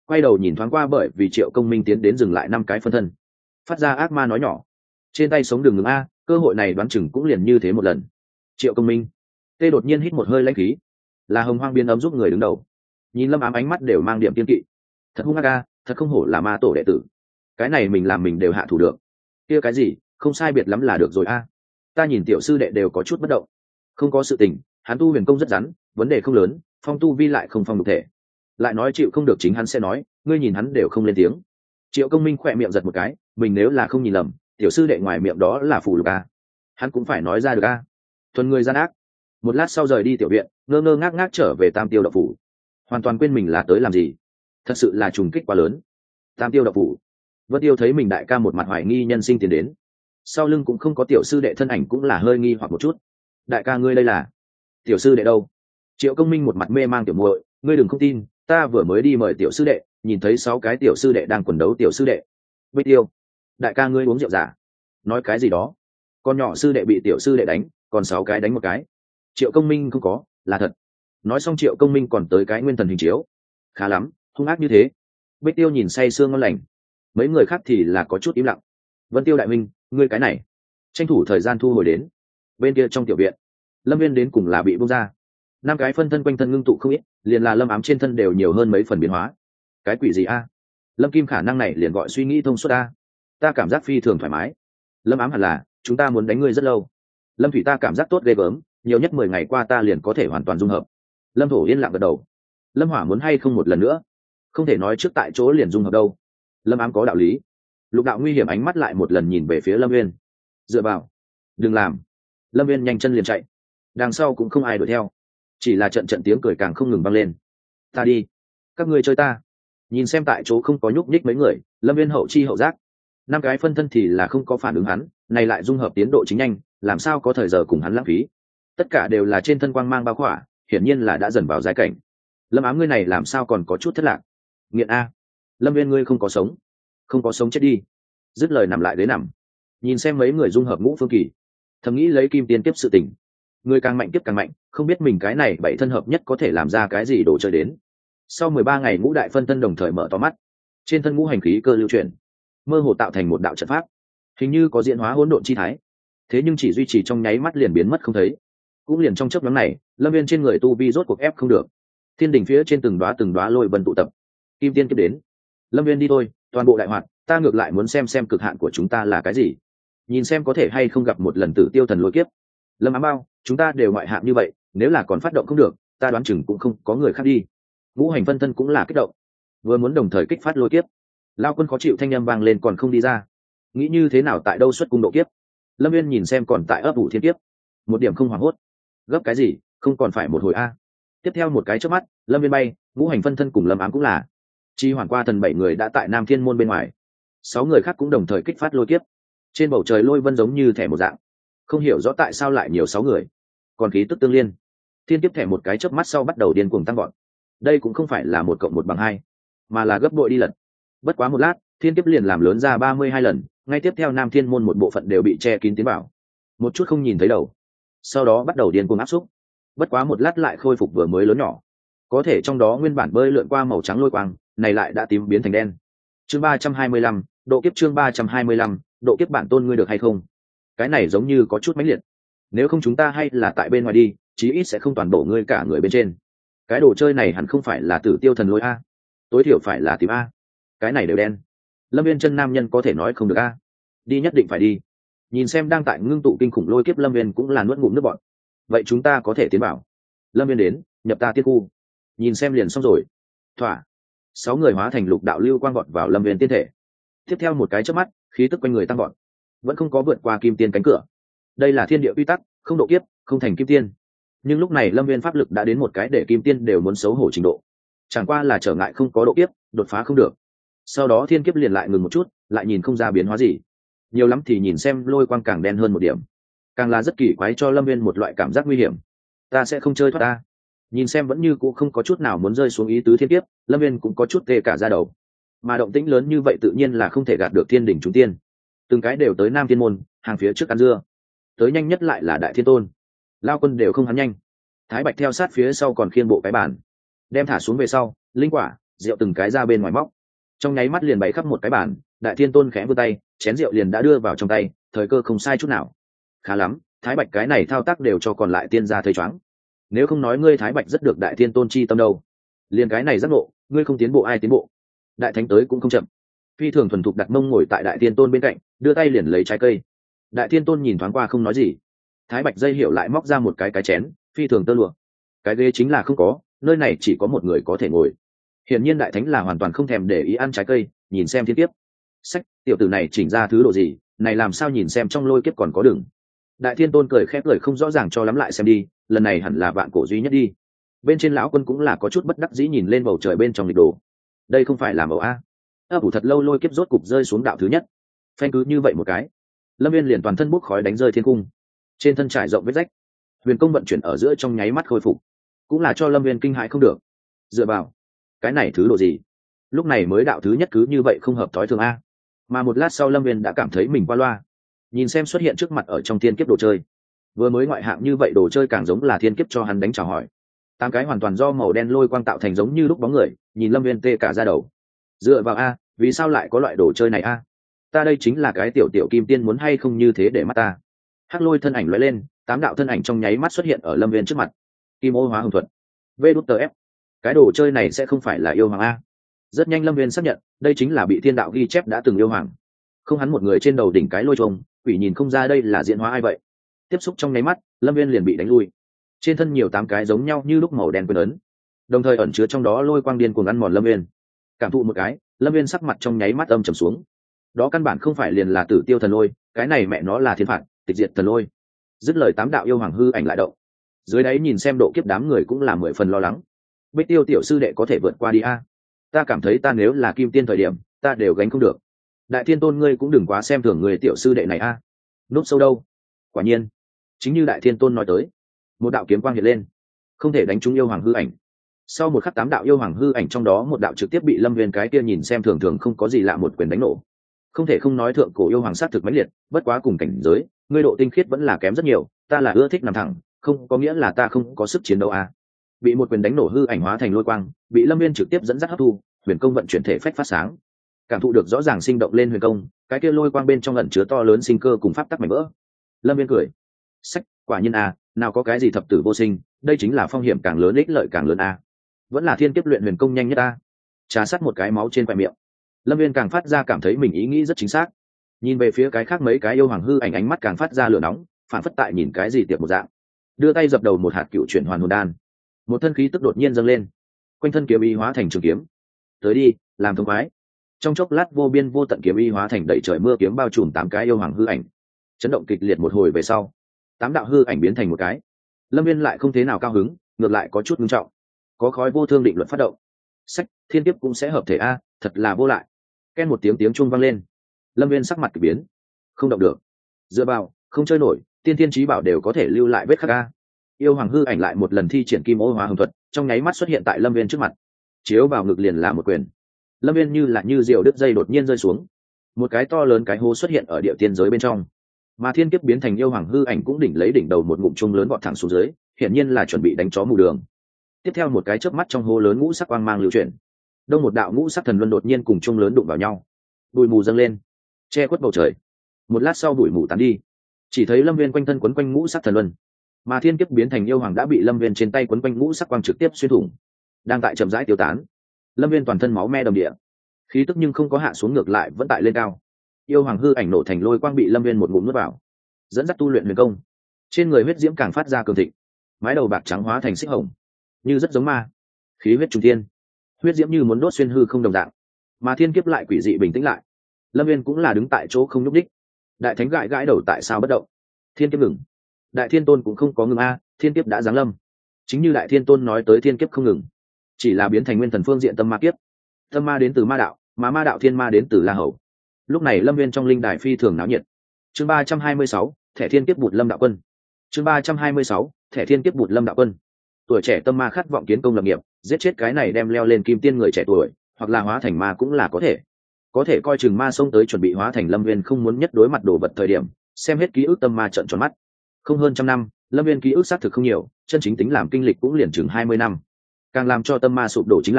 quay đầu nhìn thoáng qua bởi vì Triệu Công Minh tiến đến dừng lại năm cái phân thân, phát ra ác ma nói nhỏ, trên tay sống đường ngừng a, cơ hội này đoán chừng cũng liền như thế một lần. Triệu Công Minh tê đột nhiên hít một hơi lãnh khí, là Hồng Hoang biến ấm giúp người đứng đầu, nhìn Lâm Ám ánh mắt đều mang điểm kiên kỵ. Thật hung ác a, thật không hổ là ma tổ đệ tử, cái này mình làm mình đều hạ thủ được. Kia cái gì, không sai biệt lắm là được rồi a. Ta nhìn tiểu sư đệ đều có chút bất động. Không có sự tình, hắn tu huyền công rất rắn, vấn đề không lớn, phong tu vi lại không phong đục thể. Lại nói chịu không được chính hắn sẽ nói, ngươi nhìn hắn đều không lên tiếng. Triệu Công Minh khỏe miệng giật một cái, mình nếu là không nhìn lầm, tiểu sư đệ ngoài miệng đó là phù lục a, hắn cũng phải nói ra được a. Thuần người gian ác. Một lát sau rời đi tiểu viện, ngơ ngơ ngác ngác trở về Tam Tiêu Đậu phủ, hoàn toàn quên mình là tới làm gì. Thật sự là trùng kích quá lớn. Tam Tiêu Đậu phủ, Vân Tiêu thấy mình đại ca một mặt hoài nghi nhân sinh tiến đến, sau lưng cũng không có tiểu sư đệ thân ảnh cũng là hơi nghi hoặc một chút. Đại ca ngươi đây là? Tiểu sư đệ đâu? Triệu Công Minh một mặt mê mang tiểu muội, ngươi đừng không tin, ta vừa mới đi mời tiểu sư đệ, nhìn thấy sáu cái tiểu sư đệ đang quần đấu tiểu sư đệ. Bích Tiêu, đại ca ngươi uống rượu giả? Nói cái gì đó? Con nhỏ sư đệ bị tiểu sư đệ đánh, còn sáu cái đánh một cái. Triệu Công Minh không có, là thật. Nói xong Triệu Công Minh còn tới cái nguyên thần hình chiếu. Khá lắm, hung ác như thế. Bích Tiêu nhìn say sương ngon lành, mấy người khác thì là có chút im lặng. Vân Tiêu đại minh, ngươi cái này, tranh thủ thời gian thu hồi đến. Bên kia trong tiểu viện, Lâm Viên đến cùng là bị bung ra, năm cái phân thân quanh thân ngưng tụ không ít, liền là Lâm Ám trên thân đều nhiều hơn mấy phần biến hóa. Cái quỷ gì a? Lâm Kim khả năng này liền gọi suy nghĩ thông suốt a. Ta cảm giác phi thường thoải mái. Lâm Ám hẳn là, chúng ta muốn đánh ngươi rất lâu. Lâm Thủy ta cảm giác tốt ghê gớm, nhiều nhất mười ngày qua ta liền có thể hoàn toàn dung hợp. Lâm Thổ yên lặng gật đầu. Lâm Hỏa muốn hay không một lần nữa? Không thể nói trước tại chỗ liền dung hợp đâu. Lâm Ám có đạo lý. Lục đạo nguy hiểm ánh mắt lại một lần nhìn về phía Lâm Viên. Dựa vào, đừng làm. Lâm Viên nhanh chân liền chạy, đằng sau cũng không ai đuổi theo, chỉ là trận trận tiếng cười càng không ngừng vang lên. Ta đi, các ngươi chơi ta. Nhìn xem tại chỗ không có nhúc nhích mấy người, Lâm Viên hậu chi hậu giác, năm cái phân thân thì là không có phản ứng hắn, này lại dung hợp tiến độ chính nhanh, làm sao có thời giờ cùng hắn lãng phí. Tất cả đều là trên thân quang mang bao khỏa, hiển nhiên là đã dần vào giai cảnh. Lâm Ám ngươi này làm sao còn có chút thất lạc. Nghiện a. Lâm Viên ngươi không có sống, không có sống chết đi. Dứt lời nằm lại ghế nằm, nhìn xem mấy người dung hợp ngũ phương kỳ, thầm nghĩ lấy kim tiên tiếp sự tình, người càng mạnh tiếp càng mạnh, không biết mình cái này bảy thân hợp nhất có thể làm ra cái gì đồ chơi đến. Sau mười ba ngày ngũ đại phân thân đồng thời mở to mắt, trên thân ngũ hành khí cơ lưu chuyển, mơ hồ tạo thành một đạo trận pháp, hình như có diễn hóa hỗn độn chi thái, thế nhưng chỉ duy trì trong nháy mắt liền biến mất không thấy. Cũng liền trong chớp nhoáng này, Lâm Viên trên người tu vi rốt cuộc ép không được, thiên đỉnh phía trên từng đóa từng đóa lôi vân tụ tập, kim tiên kiếp đến. Lâm Viên đi thôi, toàn bộ đại hoạt, ta ngược lại muốn xem xem cực hạn của chúng ta là cái gì, nhìn xem có thể hay không gặp một lần tử tiêu thần lôi kiếp. Lâm Ám bao, chúng ta đều ngoại hạng như vậy, nếu là còn phát động không được, ta đoán chừng cũng không có người khác đi. Ngũ hành phân thân cũng là kích động, vừa muốn đồng thời kích phát lôi kiếp. Lao Quân khó chịu thanh âm vang lên còn không đi ra, nghĩ như thế nào tại đâu xuất cung độ kiếp. Lâm Viên nhìn xem còn tại ấp ủ thiên kiếp, một điểm không hoảng hốt. Gấp cái gì, không còn phải một hồi a. Tiếp theo một cái chớp mắt, Lâm Viên bay, ngũ hành phân thân cùng Lâm Ám cũng là chi hoàn qua thần bảy người đã tại Nam Thiên môn bên ngoài, sáu người khác cũng đồng thời kích phát lôi kiếp. Trên bầu trời lôi vân giống như thẻ một dạng, không hiểu rõ tại sao lại nhiều sáu người, còn khí tức tương liên. Thiên kiếp thẻ một cái chớp mắt sau bắt đầu điên cuồng tăng gọn. Đây cũng không phải là một cộng một bằng hai, mà là gấp bội đi lật. Bất quá một lát, thiên kiếp liền làm lớn ra ba mươi hai lần, ngay tiếp theo Nam Thiên môn một bộ phận đều bị che kín tiến vào, một chút không nhìn thấy đầu. Sau đó bắt đầu điên cuồng áp xúc. Bất quá một lát lại khôi phục vừa mới lớn nhỏ, có thể trong đó nguyên bản bơi lượn qua màu trắng lôi quang, này lại đã tím biến thành đen. Chương ba trăm hai mươi lăm, độ kiếp chương ba trăm hai mươi lăm, độ kiếp bản tôn ngươi được hay không? Cái này giống như có chút mãnh liệt. Nếu không chúng ta hay là tại bên ngoài đi, chí ít sẽ không toàn bộ ngươi cả người bên trên. Cái đồ chơi này hẳn không phải là tử tiêu thần lôi a, tối thiểu phải là tím a. Cái này đều đen. Lâm Viên chân nam nhân có thể nói không được a. Đi nhất định phải đi. Nhìn xem đang tại ngưng tụ kinh khủng lôi kiếp Lâm Viên cũng là nuốt ngụm nước bọt. Vậy chúng ta có thể tiến bảo. Lâm Viên đến, nhập ta tiết khu. Nhìn xem liền xong rồi. Thỏa. Sáu người hóa thành lục đạo lưu quang gọt vào Lâm Viên tiên thể. Tiếp theo một cái chớp mắt, khí tức quanh người tăng gọn, vẫn không có vượt qua kim tiên cánh cửa. Đây là thiên địa quy tắc, không độ kiếp không thành kim tiên. Nhưng lúc này Lâm Viên pháp lực đã đến một cái để kim tiên đều muốn xấu hổ trình độ, chẳng qua là trở ngại không có độ kiếp, đột phá không được. Sau đó thiên kiếp liền lại ngừng một chút, lại nhìn không ra biến hóa gì, nhiều lắm thì nhìn xem lôi quang càng đen hơn một điểm, càng là rất kỳ quái cho Lâm Viên một loại cảm giác nguy hiểm. Ta sẽ không chơi thoát ta. Nhìn xem vẫn như cũ không có chút nào muốn rơi xuống ý tứ thiên kiếp, Lâm Viên cũng có chút tê cả da đầu. Mà động tĩnh lớn như vậy tự nhiên là không thể gạt được thiên đỉnh chúng tiên, từng cái đều tới Nam Thiên môn, hàng phía trước ăn dưa. Tới nhanh nhất lại là Đại Thiên Tôn, Lao Quân đều không hắn nhanh. Thái Bạch theo sát phía sau còn khiên bộ cái bản, đem thả xuống về sau, linh quả rượu từng cái ra bên ngoài móc, trong nháy mắt liền bày khắp một cái bàn. Đại thiên tôn khẽ vươn tay, chén rượu liền đã đưa vào trong tay, thời cơ không sai chút nào. Khá lắm, Thái Bạch cái này thao tác đều cho còn lại tiên gia thấy chóng. Nếu không nói ngươi Thái Bạch rất được đại thiên tôn chi tâm đâu, liền cái này giác ngộ, ngươi không tiến bộ ai tiến bộ. Đại thánh tới cũng không chậm, phi thường thuần thục đặt mông ngồi tại đại thiên tôn bên cạnh, đưa tay liền lấy trái cây. Đại thiên tôn nhìn thoáng qua không nói gì. Thái Bạch dây hiểu lại móc ra một cái cái chén, phi thường tơ lụa. Cái ghế chính là không có, nơi này chỉ có một người có thể ngồi. Hiển nhiên đại thánh là hoàn toàn không thèm để ý ăn trái cây, nhìn xem thiên kiếp. Sách, tiểu tử này chỉnh ra thứ độ gì, này làm sao nhìn xem trong lôi kiếp còn có đường. Đại thiên tôn cười khép lời không rõ ràng cho lắm, lại xem đi, lần này hẳn là vạn cổ duy nhất đi. Bên trên lão quân cũng là có chút bất đắc dĩ nhìn lên bầu trời bên trong lịch đồ. Đây không phải là mẫu a. ấp ủ thật lâu lôi kiếp rốt cục rơi xuống đạo thứ nhất. Phanh cứ như vậy một cái, Lâm Viên liền toàn thân bốc khói đánh rơi thiên cung, trên thân trải rộng vết rách, huyền công vận chuyển ở giữa trong nháy mắt khôi phục, cũng là cho Lâm Viên kinh hãi không được. Dựa vào cái này thứ độ gì, lúc này mới đạo thứ nhất cứ như vậy không hợp thói thường a. Mà một lát sau Lâm Viên đã cảm thấy mình qua loa, nhìn xem xuất hiện trước mặt ở trong thiên kiếp đồ chơi, vừa mới ngoại hạng như vậy đồ chơi càng giống là thiên kiếp cho hắn đánh chào hỏi. Tám cái hoàn toàn do màu đen lôi quang tạo thành giống như lúc bóng người, nhìn Lâm Viên tê cả ra đầu. Dựa vào a, vì sao lại có loại đồ chơi này a? Ta đây chính là cái tiểu tiểu kim tiên, muốn hay không như thế để mắt ta. Hắc lôi thân ảnh lóe lên, tám đạo thân ảnh trong nháy mắt xuất hiện ở Lâm Viên trước mặt. Kim ô hóa hồng thuật, vê đút tờ ép, cái đồ chơi này sẽ không phải là yêu hoàng a? Rất nhanh Lâm Viên xác nhận, đây chính là bị thiên đạo ghi chép đã từng yêu hoàng. Không hắn một người trên đầu đỉnh cái lôi trông, quỷ nhìn không ra đây là diễn hóa ai vậy. Tiếp xúc trong nháy mắt, Lâm Viên liền bị đánh lui. Trên thân nhiều tám cái giống nhau như lúc màu đen quyền ấn, đồng thời ẩn chứa trong đó lôi quang điên cuồng ăn mòn Lâm Viên. Cảm thụ một cái, Lâm Viên sắc mặt trong nháy mắt âm trầm xuống. Đó căn bản không phải liền là tử tiêu thần lôi, cái này mẹ nó là thiên phạt, tịch diệt thần lôi. Dứt lời tám đạo yêu hoàng hư ảnh lại động. Dưới đáy nhìn xem độ kiếp đám người cũng là mười phần lo lắng. Bích Tiêu tiểu sư đệ có thể vượt qua đi a? Ta cảm thấy ta nếu là kim tiên thời điểm, ta đều gánh không được. Đại thiên tôn ngươi cũng đừng quá xem thường người tiểu sư đệ này a. Núp sâu đâu? Quả nhiên, chính như đại thiên tôn nói tới, một đạo kiếm quang hiện lên, không thể đánh trúng yêu hoàng hư ảnh. Sau một khắc tám đạo yêu hoàng hư ảnh trong đó một đạo trực tiếp bị Lâm Viên cái kia nhìn xem thường thường không có gì lạ một quyền đánh nổ. Không thể không nói thượng cổ yêu hoàng sát thực mãnh liệt, bất quá cùng cảnh giới, ngươi độ tinh khiết vẫn là kém rất nhiều, ta là ưa thích nằm thẳng, không có nghĩa là ta không có sức chiến đấu à. Bị một quyền đánh nổ hư ảnh hóa thành lôi quang, bị Lâm Viên trực tiếp dẫn dắt hấp thu, huyền công vận chuyển thể phách phát sáng. Cảm thụ được rõ ràng sinh động lên huyền công, cái kia lôi quang bên trong ẩn chứa to lớn sinh cơ cùng pháp tắc mảnh vỡ. Lâm Viên cười, sách, quả nhiên à, nào có cái gì thập tử vô sinh, đây chính là phong hiểm càng lớn ích lợi càng lớn à. Vẫn là thiên kiếp luyện huyền công nhanh nhất ta. Trà sát một cái máu trên khoe miệng, Lâm Viên càng phát ra cảm thấy mình ý nghĩ rất chính xác. Nhìn về phía cái khác mấy cái yêu hoàng hư ảnh, ánh mắt càng phát ra lửa nóng, phản phất tại nhìn cái gì tiệp một dạng. Đưa tay dập đầu một hạt cựu chuyển hoàn hồn đan, một thân khí tức đột nhiên dâng lên, quanh thân kiếm y hóa thành trường kiếm. Tới đi, làm thông khoái. Trong chốc lát vô biên vô tận kiếm y hóa thành đẩy trời mưa kiếm bao trùm tám cái yêu hoàng hư ảnh. Chấn động kịch liệt một hồi về sau, tám đạo hư ảnh biến thành một cái. Lâm Viên lại không thế nào cao hứng, ngược lại có chút nghiêm trọng. Có khói vô thương định luật phát động. Sách, thiên kiếp cũng sẽ hợp thể a, thật là vô lại. Ken một tiếng tiếng chuông vang lên. Lâm Viên sắc mặt kỳ biến, không động được. Dựa vào, không chơi nổi, tiên thiên chí bảo đều có thể lưu lại vết khắc a. Yêu hoàng hư ảnh lại một lần thi triển kim ô hóa hồng thuật, trong nháy mắt xuất hiện tại Lâm Viên trước mặt, chiếu vào ngực liền là một quyền. Lâm Viên như là như diều đứt dây đột nhiên rơi xuống, một cái to lớn cái hố xuất hiện ở địa tiên giới bên trong, mà thiên kiếp biến thành yêu hoàng hư ảnh cũng đỉnh lấy đỉnh đầu một ngụm chung lớn vọt thẳng xuống dưới, hiển nhiên là chuẩn bị đánh chó mù đường. Tiếp theo một cái chớp mắt trong hố lớn ngũ sắc quang mang lưu chuyển, đông một đạo ngũ sắc thần luân đột nhiên cùng chung lớn đụng vào nhau, bụi mù dâng lên, che khuất bầu trời. Một lát sau bụi mù tán đi, chỉ thấy Lâm Viên quanh thân quấn quanh ngũ sắc thần luân, mà thiên kiếp biến thành yêu hoàng đã bị Lâm Viên trên tay quấn quanh ngũ sắc quang trực tiếp xuyên thủng, đang tại chậm rãi tiêu tán. Lâm Viên toàn thân máu me đầm địa, khí tức nhưng không có hạ xuống, ngược lại vẫn tại lên cao. Yêu hoàng hư ảnh nổ thành lôi quang bị Lâm Viên một ngụm nuốt vào, dẫn dắt tu luyện huyền công, trên người huyết diễm càng phát ra cường thịnh, mái đầu bạc trắng hóa thành xích hồng, như rất giống ma, khí huyết trung thiên, huyết diễm như muốn đốt xuyên hư không đồng dạng. Mà thiên kiếp lại quỷ dị bình tĩnh lại, Lâm Viên cũng là đứng tại chỗ không nhúc đích. Đại thánh gãi gãi đầu, tại sao bất động? Thiên kiếp ngừng, đại thiên tôn cũng không có ngừng a, thiên kiếp đã giáng lâm. Chính như đại thiên tôn nói tới, thiên kiếp không ngừng, chỉ là biến thành nguyên thần phương diện tâm ma kiếp. Tâm ma đến từ ma đạo, mà ma đạo thiên ma đến từ la hầu. Lúc này Lâm Viên trong linh đài phi thường náo nhiệt. Chương ba trăm hai mươi sáu, thẻ thiên kiếp bụt Lâm đạo quân. Chương ba trăm hai mươi sáu, thẻ thiên kiếp bụt Lâm đạo quân. Tuổi trẻ tâm ma khát vọng kiến công lập nghiệp, giết chết cái này đem leo lên kim tiên người trẻ tuổi, hoặc là hóa thành ma cũng là có thể. Có thể coi chừng ma xông tới chuẩn bị hóa thành Lâm Viên không muốn nhất đối mặt đồ vật thời điểm, xem hết ký ức tâm ma trợn tròn mắt. Không hơn trăm năm, Lâm Viên ký ức xác thực không nhiều, chân chính tính làm kinh lịch cũng liền chừng hai mươi năm. Càng làm cho tâm ma sụp đổ chính là,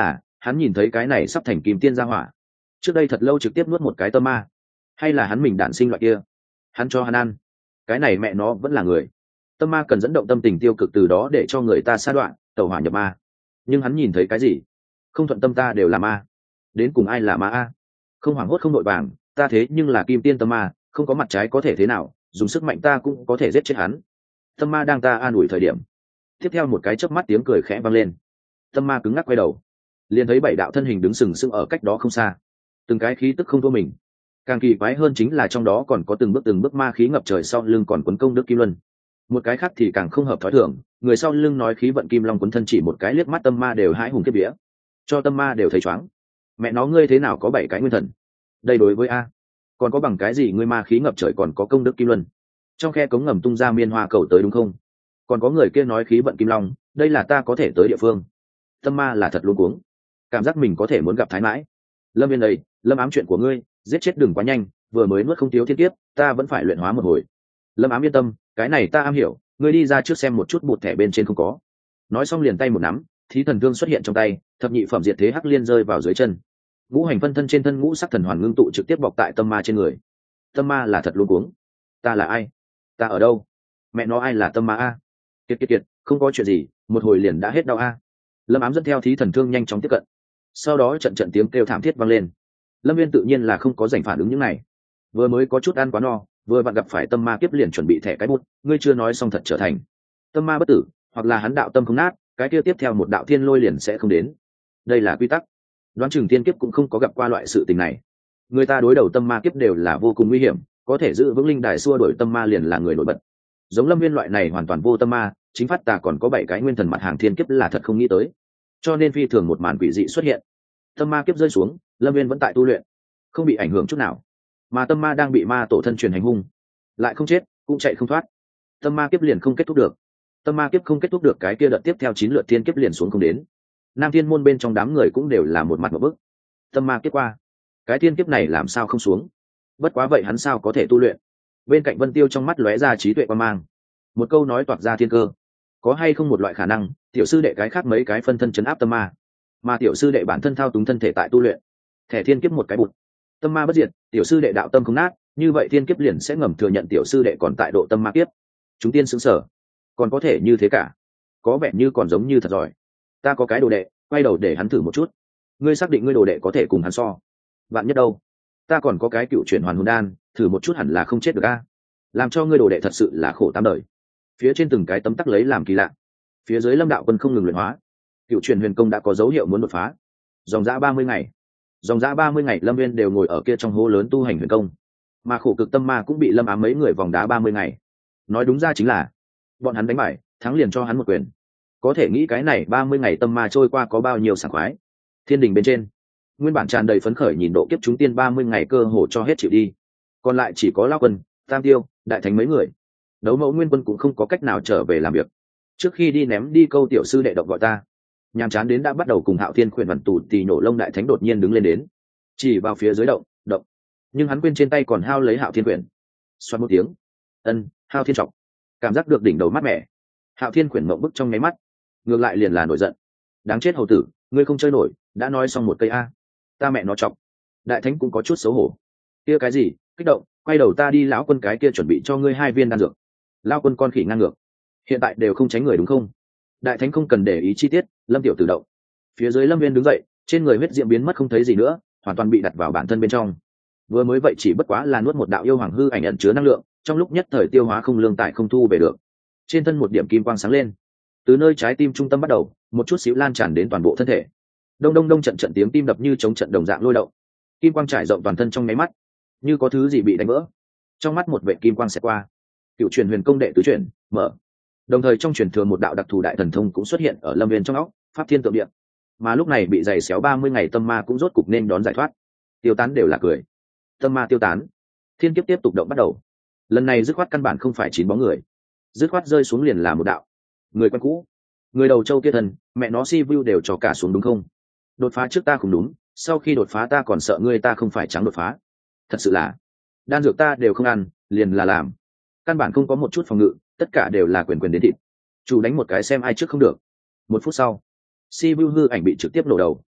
hắn nhìn thấy cái này sắp thành kim tiên gia hỏa trước đây thật lâu trực tiếp nuốt một cái tâm ma, hay là hắn mình đản sinh loại kia hắn cho hắn ăn, cái này mẹ nó vẫn là người. Tâm ma cần dẫn động tâm tình tiêu cực từ đó để cho người ta sa đoạn tẩu hỏa nhập ma, nhưng hắn nhìn thấy cái gì? Không thuận tâm ta đều là ma, đến cùng ai là ma a? Không hoảng hốt không nội vàng, ta thế nhưng là kim tiên tâm ma, không có mặt trái có thể thế nào, dùng sức mạnh ta cũng có thể giết chết hắn. Tâm ma đang ta an ủi thời điểm, tiếp theo một cái chớp mắt tiếng cười khẽ vang lên. Tâm ma cứng ngắc quay đầu, liền thấy bảy đạo thân hình đứng sừng sững ở cách đó không xa, từng cái khí tức không thua mình. Càng kỳ quái hơn chính là trong đó còn có từng bước từng bước ma khí ngập trời, sau lưng còn quấn công đức kim luân. Một cái khác thì càng không hợp thói thường, người sau lưng nói khí vận kim long quấn thân, chỉ một cái liếc mắt tâm ma đều hãi hùng kiếp vía, cho tâm ma đều thấy chóng. Mẹ nó ngươi thế nào có bảy cái nguyên thần? Đây đối với a, còn có bằng cái gì ngươi ma khí ngập trời còn có công đức kim luân? Trong khe cống ngầm tung ra miên hoa cầu tới đúng không? Còn có người kia nói khí vận kim long, đây là ta có thể tới địa phương. Tâm ma là thật luôn cuống, cảm giác mình có thể muốn gặp thái mãi. Lâm Viên đây, Lâm Ám chuyện của ngươi, giết chết đừng quá nhanh, vừa mới nuốt không thiếu thiên kiếp, ta vẫn phải luyện hóa một hồi. Lâm Ám yên tâm, cái này ta am hiểu, ngươi đi ra trước xem một chút bụt thẻ bên trên không có. Nói xong liền tay một nắm, thí thần thương xuất hiện trong tay, thập nhị phẩm diệt thế hắc liên rơi vào dưới chân. Ngũ hành phân thân trên thân ngũ sắc thần hoàn ngưng tụ trực tiếp bọc tại tâm ma trên người. Tâm ma là thật luôn cuống, ta là ai? Ta ở đâu? Mẹ nó ai là tâm ma a? Kiệt kiệt kiệt, không có chuyện gì, một hồi liền đã hết đau a. Lâm Ám dẫn theo thí thần thương nhanh chóng tiếp cận, sau đó trận trận tiếng kêu thảm thiết vang lên. Lâm Viên tự nhiên là không có dành phản ứng những này, vừa mới có chút ăn quá no, vừa vặn gặp phải tâm ma kiếp liền chuẩn bị thẻ cái bút, ngươi chưa nói xong thật trở thành tâm ma bất tử, hoặc là hắn đạo tâm không nát, cái kia tiếp theo một đạo thiên lôi liền sẽ không đến. Đây là quy tắc, đoán chừng tiên kiếp cũng không có gặp qua loại sự tình này. Người ta đối đầu tâm ma kiếp đều là vô cùng nguy hiểm, có thể giữ vững linh đài xua đuổi tâm ma liền là người nổi bật. Giống Lâm Viên loại này hoàn toàn vô tâm ma, chính phát tà còn có bảy cái nguyên thần mặt hàng thiên kiếp là thật không nghĩ tới, cho nên phi thường một màn quỷ dị xuất hiện. Tâm ma kiếp rơi xuống, Lâm Viên vẫn tại tu luyện, không bị ảnh hưởng chút nào, mà tâm ma đang bị ma tổ thân truyền hành hung, lại không chết cũng chạy không thoát. Tâm ma kiếp liền không kết thúc được, tâm ma kiếp không kết thúc được, cái kia đợt tiếp theo chín lượt thiên kiếp liền xuống không đến. Nam thiên môn bên trong đám người cũng đều là một mặt một bức. Tâm ma kiếp qua, cái thiên kiếp này làm sao không xuống? Bất quá vậy hắn sao có thể tu luyện? Bên cạnh Vân Tiêu trong mắt lóe ra trí tuệ quan mang, một câu nói toạc ra thiên cơ. Có hay không một loại khả năng, tiểu sư đệ cái khác mấy cái phân thân chấn áp tâm ma, mà tiểu sư đệ bản thân thao túng thân thể tại tu luyện, thẻ thiên kiếp một cái bụt, tâm ma bất diệt, tiểu sư đệ đạo tâm không nát, như vậy thiên kiếp liền sẽ ngầm thừa nhận tiểu sư đệ còn tại độ tâm ma kiếp. Chúng tiên sững sờ, còn có thể như thế cả, có vẻ như còn giống như thật giỏi. Ta có cái đồ đệ, quay đầu để hắn thử một chút. Ngươi xác định ngươi đồ đệ có thể cùng hắn so? Vạn nhất đâu, ta còn có cái cựu chuyển hoàn hồn đan, thử một chút hẳn là không chết được a. Làm cho ngươi đồ đệ thật sự là khổ tám đời. Phía trên từng cái tấm tắc lấy làm kỳ lạ, phía dưới Lâm đạo quân không ngừng luyện hóa, cựu truyền huyền công đã có dấu hiệu muốn đột phá. Dòng dã ba mươi ngày, dòng dã ba mươi ngày Lâm Viên đều ngồi ở kia trong hố lớn tu hành huyền công, mà khổ cực tâm ma cũng bị Lâm Ám mấy người vòng đá ba mươi ngày. Nói đúng ra chính là bọn hắn đánh bại, thắng liền cho hắn một quyền. Có thể nghĩ cái này ba mươi ngày tâm ma trôi qua có bao nhiêu sảng khoái. Thiên đình bên trên, nguyên bản tràn đầy phấn khởi nhìn độ kiếp chúng tiên ba mươi ngày cơ hồ cho hết chịu đi, còn lại chỉ có Lão Quân, Tam Tiêu, Đại Thánh mấy người. Đấu Mẫu Nguyên Quân cũng không có cách nào trở về làm việc. Trước khi đi ném đi câu tiểu sư đệ động gọi ta, nhàm chán đến đã bắt đầu cùng Hạo Thiên khuyển vằn tù tì nổ lông. Đại Thánh đột nhiên đứng lên đến, chỉ vào phía dưới động động, nhưng hắn quên trên tay còn hao lấy Hạo Thiên khuyển. Xoát một tiếng, ân, Hạo Thiên trọng, cảm giác được đỉnh đầu mát mẻ. Hạo Thiên khuyển mộng bức trong nháy mắt, ngược lại liền là nổi giận. Đáng chết hầu tử, ngươi không chơi nổi, đã nói xong một cây a, ta mẹ nó chọc. Đại Thánh cũng có chút xấu hổ. Kia cái gì, kích động, quay đầu ta đi. Lão Quân cái kia chuẩn bị cho ngươi hai viên đan dược. Lão Quân con khỉ ngang ngược, hiện tại đều không tránh người đúng không? Đại Thánh không cần để ý chi tiết. Lâm tiểu tự động, phía dưới Lâm Viên đứng dậy, trên người huyết diễm biến mất không thấy gì nữa, hoàn toàn bị đặt vào bản thân bên trong. Vừa mới vậy chỉ bất quá là nuốt một đạo yêu hoàng hư ảnh ẩn chứa năng lượng, trong lúc nhất thời tiêu hóa không lương tại không thu về được. Trên thân một điểm kim quang sáng lên, từ nơi trái tim trung tâm bắt đầu, một chút xíu lan tràn đến toàn bộ thân thể. Đông đông đông, trận trận tiếng tim đập như chống trận đồng dạng lôi động, kim quang trải rộng toàn thân trong nháy mắt, như có thứ gì bị đánh vỡ. Trong mắt một vệ kim quang sẽ qua, cựu truyền huyền công đệ tứ truyền mở. Đồng thời trong truyền thừa một đạo đặc thù đại thần thông cũng xuất hiện ở Lâm Viên trong óc, pháp thiên tượng địa. Mà lúc này bị giày xéo ba mươi ngày tâm ma cũng rốt cục nên đón giải thoát, tiêu tán đều là cười. Tâm ma tiêu tán, thiên kiếp tiếp tục động bắt đầu. Lần này dứt khoát căn bản không phải chín bóng người, dứt khoát rơi xuống liền là một đạo người quen cũ, người đầu châu kia thần, mẹ nó si vu đều cho cả xuống đúng không? Đột phá trước ta không đúng, sau khi đột phá ta còn sợ ngươi, ta không phải trắng đột phá. Thật sự là đan dược ta đều không ăn, liền là làm, căn bản không có một chút phòng ngự, tất cả đều là quyền quyền đến thịt. Chủ đánh một cái xem ai trước không được. Một phút sau, si vu hư ảnh bị trực tiếp nổ đầu,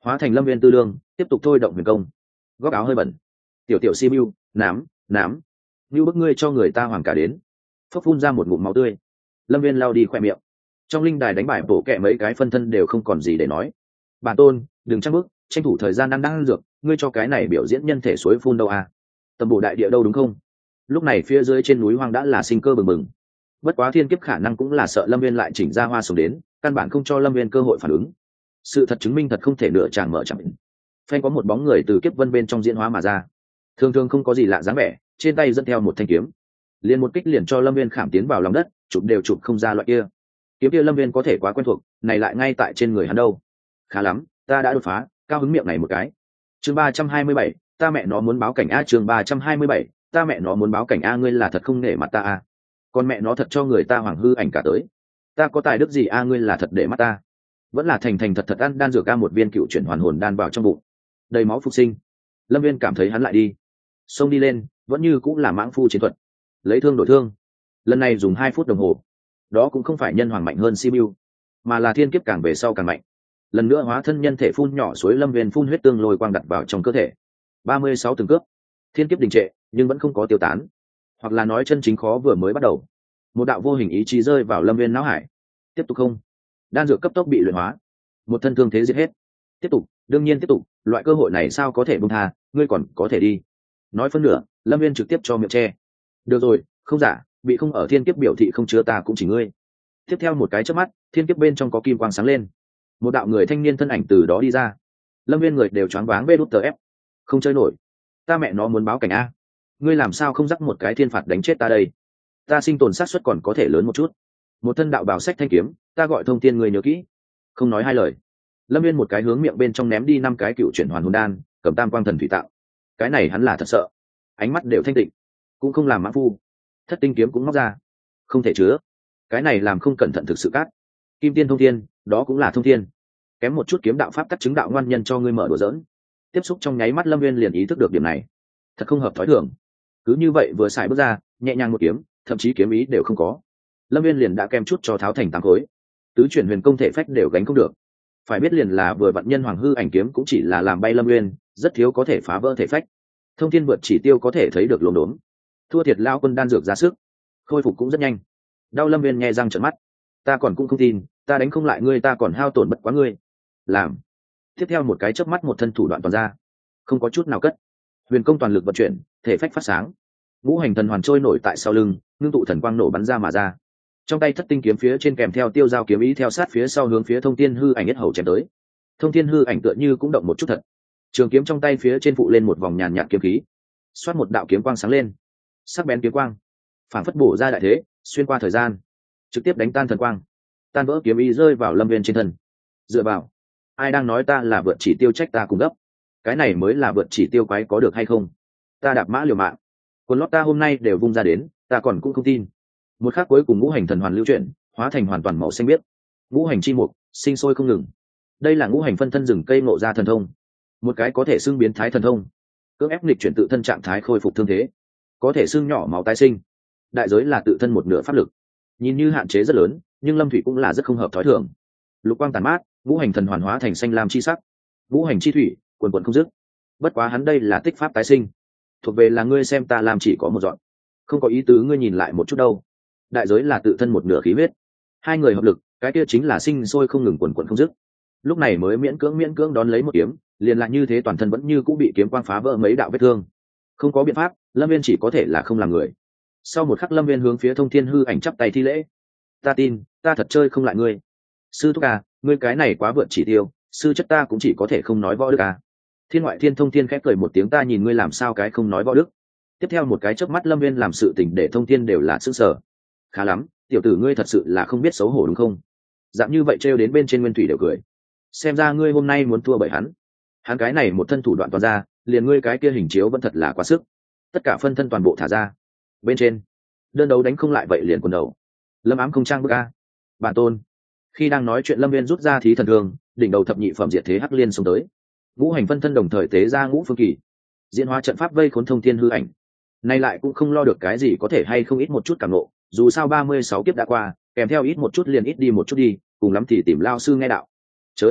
hóa thành lâm viên tư lương tiếp tục thôi động huyền công. Góc áo hơi bẩn, tiểu tiểu si mưu nám nám như bức ngươi cho người ta hoàng cả đến, phốc phun ra một ngụm máu tươi. Lâm viên lao đi khoe miệng. Trong linh đài đánh bại bổ kẹ mấy cái phân thân đều không còn gì để nói. Bản tôn đừng trăng bước, tranh thủ thời gian đang đang dược, ngươi cho cái này biểu diễn nhân thể suối phun đâu à? Tầm bổ đại địa đâu đúng không? Lúc này phía dưới trên núi hoang đã là sinh cơ bừng bừng. Bất quá thiên kiếp khả năng cũng là sợ lâm viên lại chỉnh ra hoa sống đến, căn bản không cho lâm viên cơ hội phản ứng. Sự thật chứng minh thật không thể nửa chàng mở chẳng. Phanh có một bóng người từ kiếp vân bên trong diễn hóa mà ra, thường thường không có gì lạ dáng vẻ, trên tay dẫn theo một thanh kiếm, liền một kích liền cho lâm viên khảm tiến vào lòng đất, chụp đều chụp không ra loại kia. Kiếm kia lâm viên có thể quá quen thuộc, này lại ngay tại trên người hắn đâu. Khá lắm, ta đã đột phá, cao hứng miệng này một cái. Chương ba trăm hai mươi bảy, ta mẹ nó muốn báo cảnh a. Chương ba trăm hai mươi bảy, ta mẹ nó muốn báo cảnh a. Ngươi là thật không nể mặt ta a. Con mẹ nó thật cho người ta hoàng hư ảnh cả tới. Ta có tài đức gì a? Ngươi là thật để mắt ta. Vẫn là thành thành thật thật ăn đan dược ca, một viên cựu chuyển hoàn hồn đan vào trong bụng, đầy máu phục sinh. Lâm viên cảm thấy hắn lại đi xông đi lên, vẫn như cũng là mãng phu chiến thuật, lấy thương đổi thương. Lần này dùng hai phút đồng hồ, đó cũng không phải nhân hoàng mạnh hơn simu, mà là thiên kiếp càng về sau càng mạnh. Lần nữa hóa thân nhân thể phun nhỏ suối lâm viên phun huyết tương lôi quang đặt vào trong cơ thể. Ba mươi sáu từng cướp, thiên kiếp đình trệ nhưng vẫn không có tiêu tán, hoặc là nói chân chính khó vừa mới bắt đầu. Một đạo vô hình ý chí rơi vào lâm viên não hải. Tiếp tục không? Đan dược cấp tốc bị luyện hóa, một thân thương thế giết hết. Tiếp tục, đương nhiên tiếp tục, loại cơ hội này sao có thể buông tha, ngươi còn có thể đi. Nói phân nửa, lâm viên trực tiếp cho miệng che. Được rồi, không giả, bị không ở thiên kiếp biểu thị không chứa ta cũng chỉ ngươi. Tiếp theo một cái chớp mắt, thiên kiếp bên trong có kim quang sáng lên, một đạo người thanh niên thân ảnh từ đó đi ra. Lâm viên người đều choáng váng bê đút tờ ép, không chơi nổi. Ta mẹ nó muốn báo cảnh a. Ngươi làm sao không dắt một cái thiên phạt đánh chết ta đây? Ta sinh tồn xác suất còn có thể lớn một chút. Một thân đạo bào sách thanh kiếm, ta gọi thông tiên, người nhớ kỹ. Không nói hai lời, lâm viên một cái hướng miệng bên trong ném đi năm cái cựu chuyển hoàn hồn đan, cầm tam quang thần thủy tạo. Cái này hắn là thật sợ, ánh mắt đều thanh tịnh, cũng không làm mã phu. Thất tinh kiếm cũng móc ra, không thể chứa. Cái này làm không cẩn thận thực sự cát. Kim tiên thông thiên, đó cũng là thông thiên. Kém một chút kiếm đạo pháp tắc chứng đạo ngoan nhân cho ngươi mở đùa giỡn. Tiếp xúc trong nháy mắt lâm viên liền ý thức được điểm này, thật không hợp thói thường. Cứ như vậy vừa xài bước ra, nhẹ nhàng một kiếm, thậm chí kiếm ý đều không có, lâm viên liền đã kem chút cho tháo thành tám khối. Tứ chuyển huyền công thể phách đều gánh không được. Phải biết liền là vừa vặn nhân hoàng hư ảnh kiếm cũng chỉ là làm bay lâm viên, rất thiếu có thể phá vỡ thể phách. Thông thiên vượt chỉ tiêu có thể thấy được lốm đốm, thua thiệt lao quân đan dược ra sức, khôi phục cũng rất nhanh. Đau lâm viên nghe răng trợn mắt. Ta còn cũng không tin, ta đánh không lại ngươi, ta còn hao tổn bất quá ngươi. Làm. Tiếp theo một cái chớp mắt, một thân thủ đoạn toàn ra, không có chút nào cất. Huyền công toàn lực vận chuyển, thể phách phát sáng. Ngũ hành thần hoàn trôi nổi tại sau lưng, ngưng tụ thần quang nổ bắn ra mà ra. Trong tay thất tinh kiếm phía trên kèm theo tiêu dao kiếm ý theo sát phía sau hướng phía thông thiên hư ảnh nhất hầu chém tới. Thông thiên hư ảnh tựa như cũng động một chút thật, trường kiếm trong tay phía trên phụ lên một vòng nhàn nhạt kiếm khí, xoát một đạo kiếm quang sáng lên, sắc bén kiếm quang phản phất bổ ra đại thế, xuyên qua thời gian, trực tiếp đánh tan thần quang, tan vỡ kiếm ý rơi vào lâm viên trên thân. Dựa vào, ai đang nói ta là vượt chỉ tiêu, trách ta cùng gấp. Cái này mới là vượt chỉ tiêu, quái có được hay không? Ta đạp mã liều mạng, quần lót ta hôm nay đều vung ra đến, ta còn cũng không tin. Một khắc cuối cùng ngũ hành thần hoàn lưu chuyển, hóa thành hoàn toàn màu xanh biếc. Ngũ hành chi mục sinh sôi không ngừng. Đây là ngũ hành phân thân rừng cây ngộ ra thần thông, một cái có thể xưng biến thái thần thông, cưỡng ép nghịch chuyển tự thân trạng thái, khôi phục thương thế, có thể xưng nhỏ máu tái sinh. Đại giới là tự thân một nửa pháp lực, nhìn như hạn chế rất lớn, nhưng lâm thủy cũng là rất không hợp thói thường. Lục quang tàn mát, ngũ hành thần hoàn hóa thành xanh lam chi sắc, ngũ hành chi thủy quần quần không dứt. Bất quá hắn đây là tích pháp tái sinh, thuộc về là ngươi xem ta làm chỉ có một dọn, không có ý tứ ngươi nhìn lại một chút đâu. Đại giới là tự thân một nửa khí huyết, hai người hợp lực, cái kia chính là sinh sôi không ngừng, quần quần không dứt. Lúc này mới miễn cưỡng miễn cưỡng đón lấy một kiếm, liền lại như thế, toàn thân vẫn như cũng bị kiếm quang phá vỡ mấy đạo vết thương. Không có biện pháp, lâm viên chỉ có thể là không làm người. Sau một khắc, lâm viên hướng phía thông thiên hư ảnh chắp tay thi lễ. Ta tin, ta thật chơi không lại ngươi. Sư thúc à, ngươi cái này quá vượt chỉ tiêu, sư chất ta cũng chỉ có thể không nói võ đức à. Thiên ngoại thiên thông thiên khép cười một tiếng, ta nhìn ngươi làm sao cái không nói võ đức. Tiếp theo một cái chớp mắt, lâm viên làm sự tình để thông thiên đều là sững sờ. Khá lắm, tiểu tử ngươi thật sự là không biết xấu hổ đúng không? Dạng như vậy trêu đến bên trên nguyên thủy đều cười. Xem ra ngươi hôm nay muốn thua bởi hắn. Hắn cái này một thân thủ đoạn toàn ra, liền ngươi cái kia hình chiếu vẫn thật là quá sức. Tất cả phân thân toàn bộ thả ra. Bên trên đơn đấu đánh không lại vậy liền quần đầu. Lâm ám không trang bức a. Bản tôn. Khi đang nói chuyện, lâm viên rút ra thí thần thương, đỉnh đầu thập nhị phẩm diệt thế hắc liên xông tới. Ngũ hành phân thân đồng thời tế ra ngũ phương kỳ, diễn hóa trận pháp vây khốn thông thiên hư ảnh. Nay lại cũng không lo được cái gì có thể hay không ít một chút cảm nộ, dù sao ba mươi sáu kiếp đã qua, kèm theo ít một chút liền ít đi một chút đi, cùng lắm thì tìm lao sư nghe đạo. Chớ ép bức,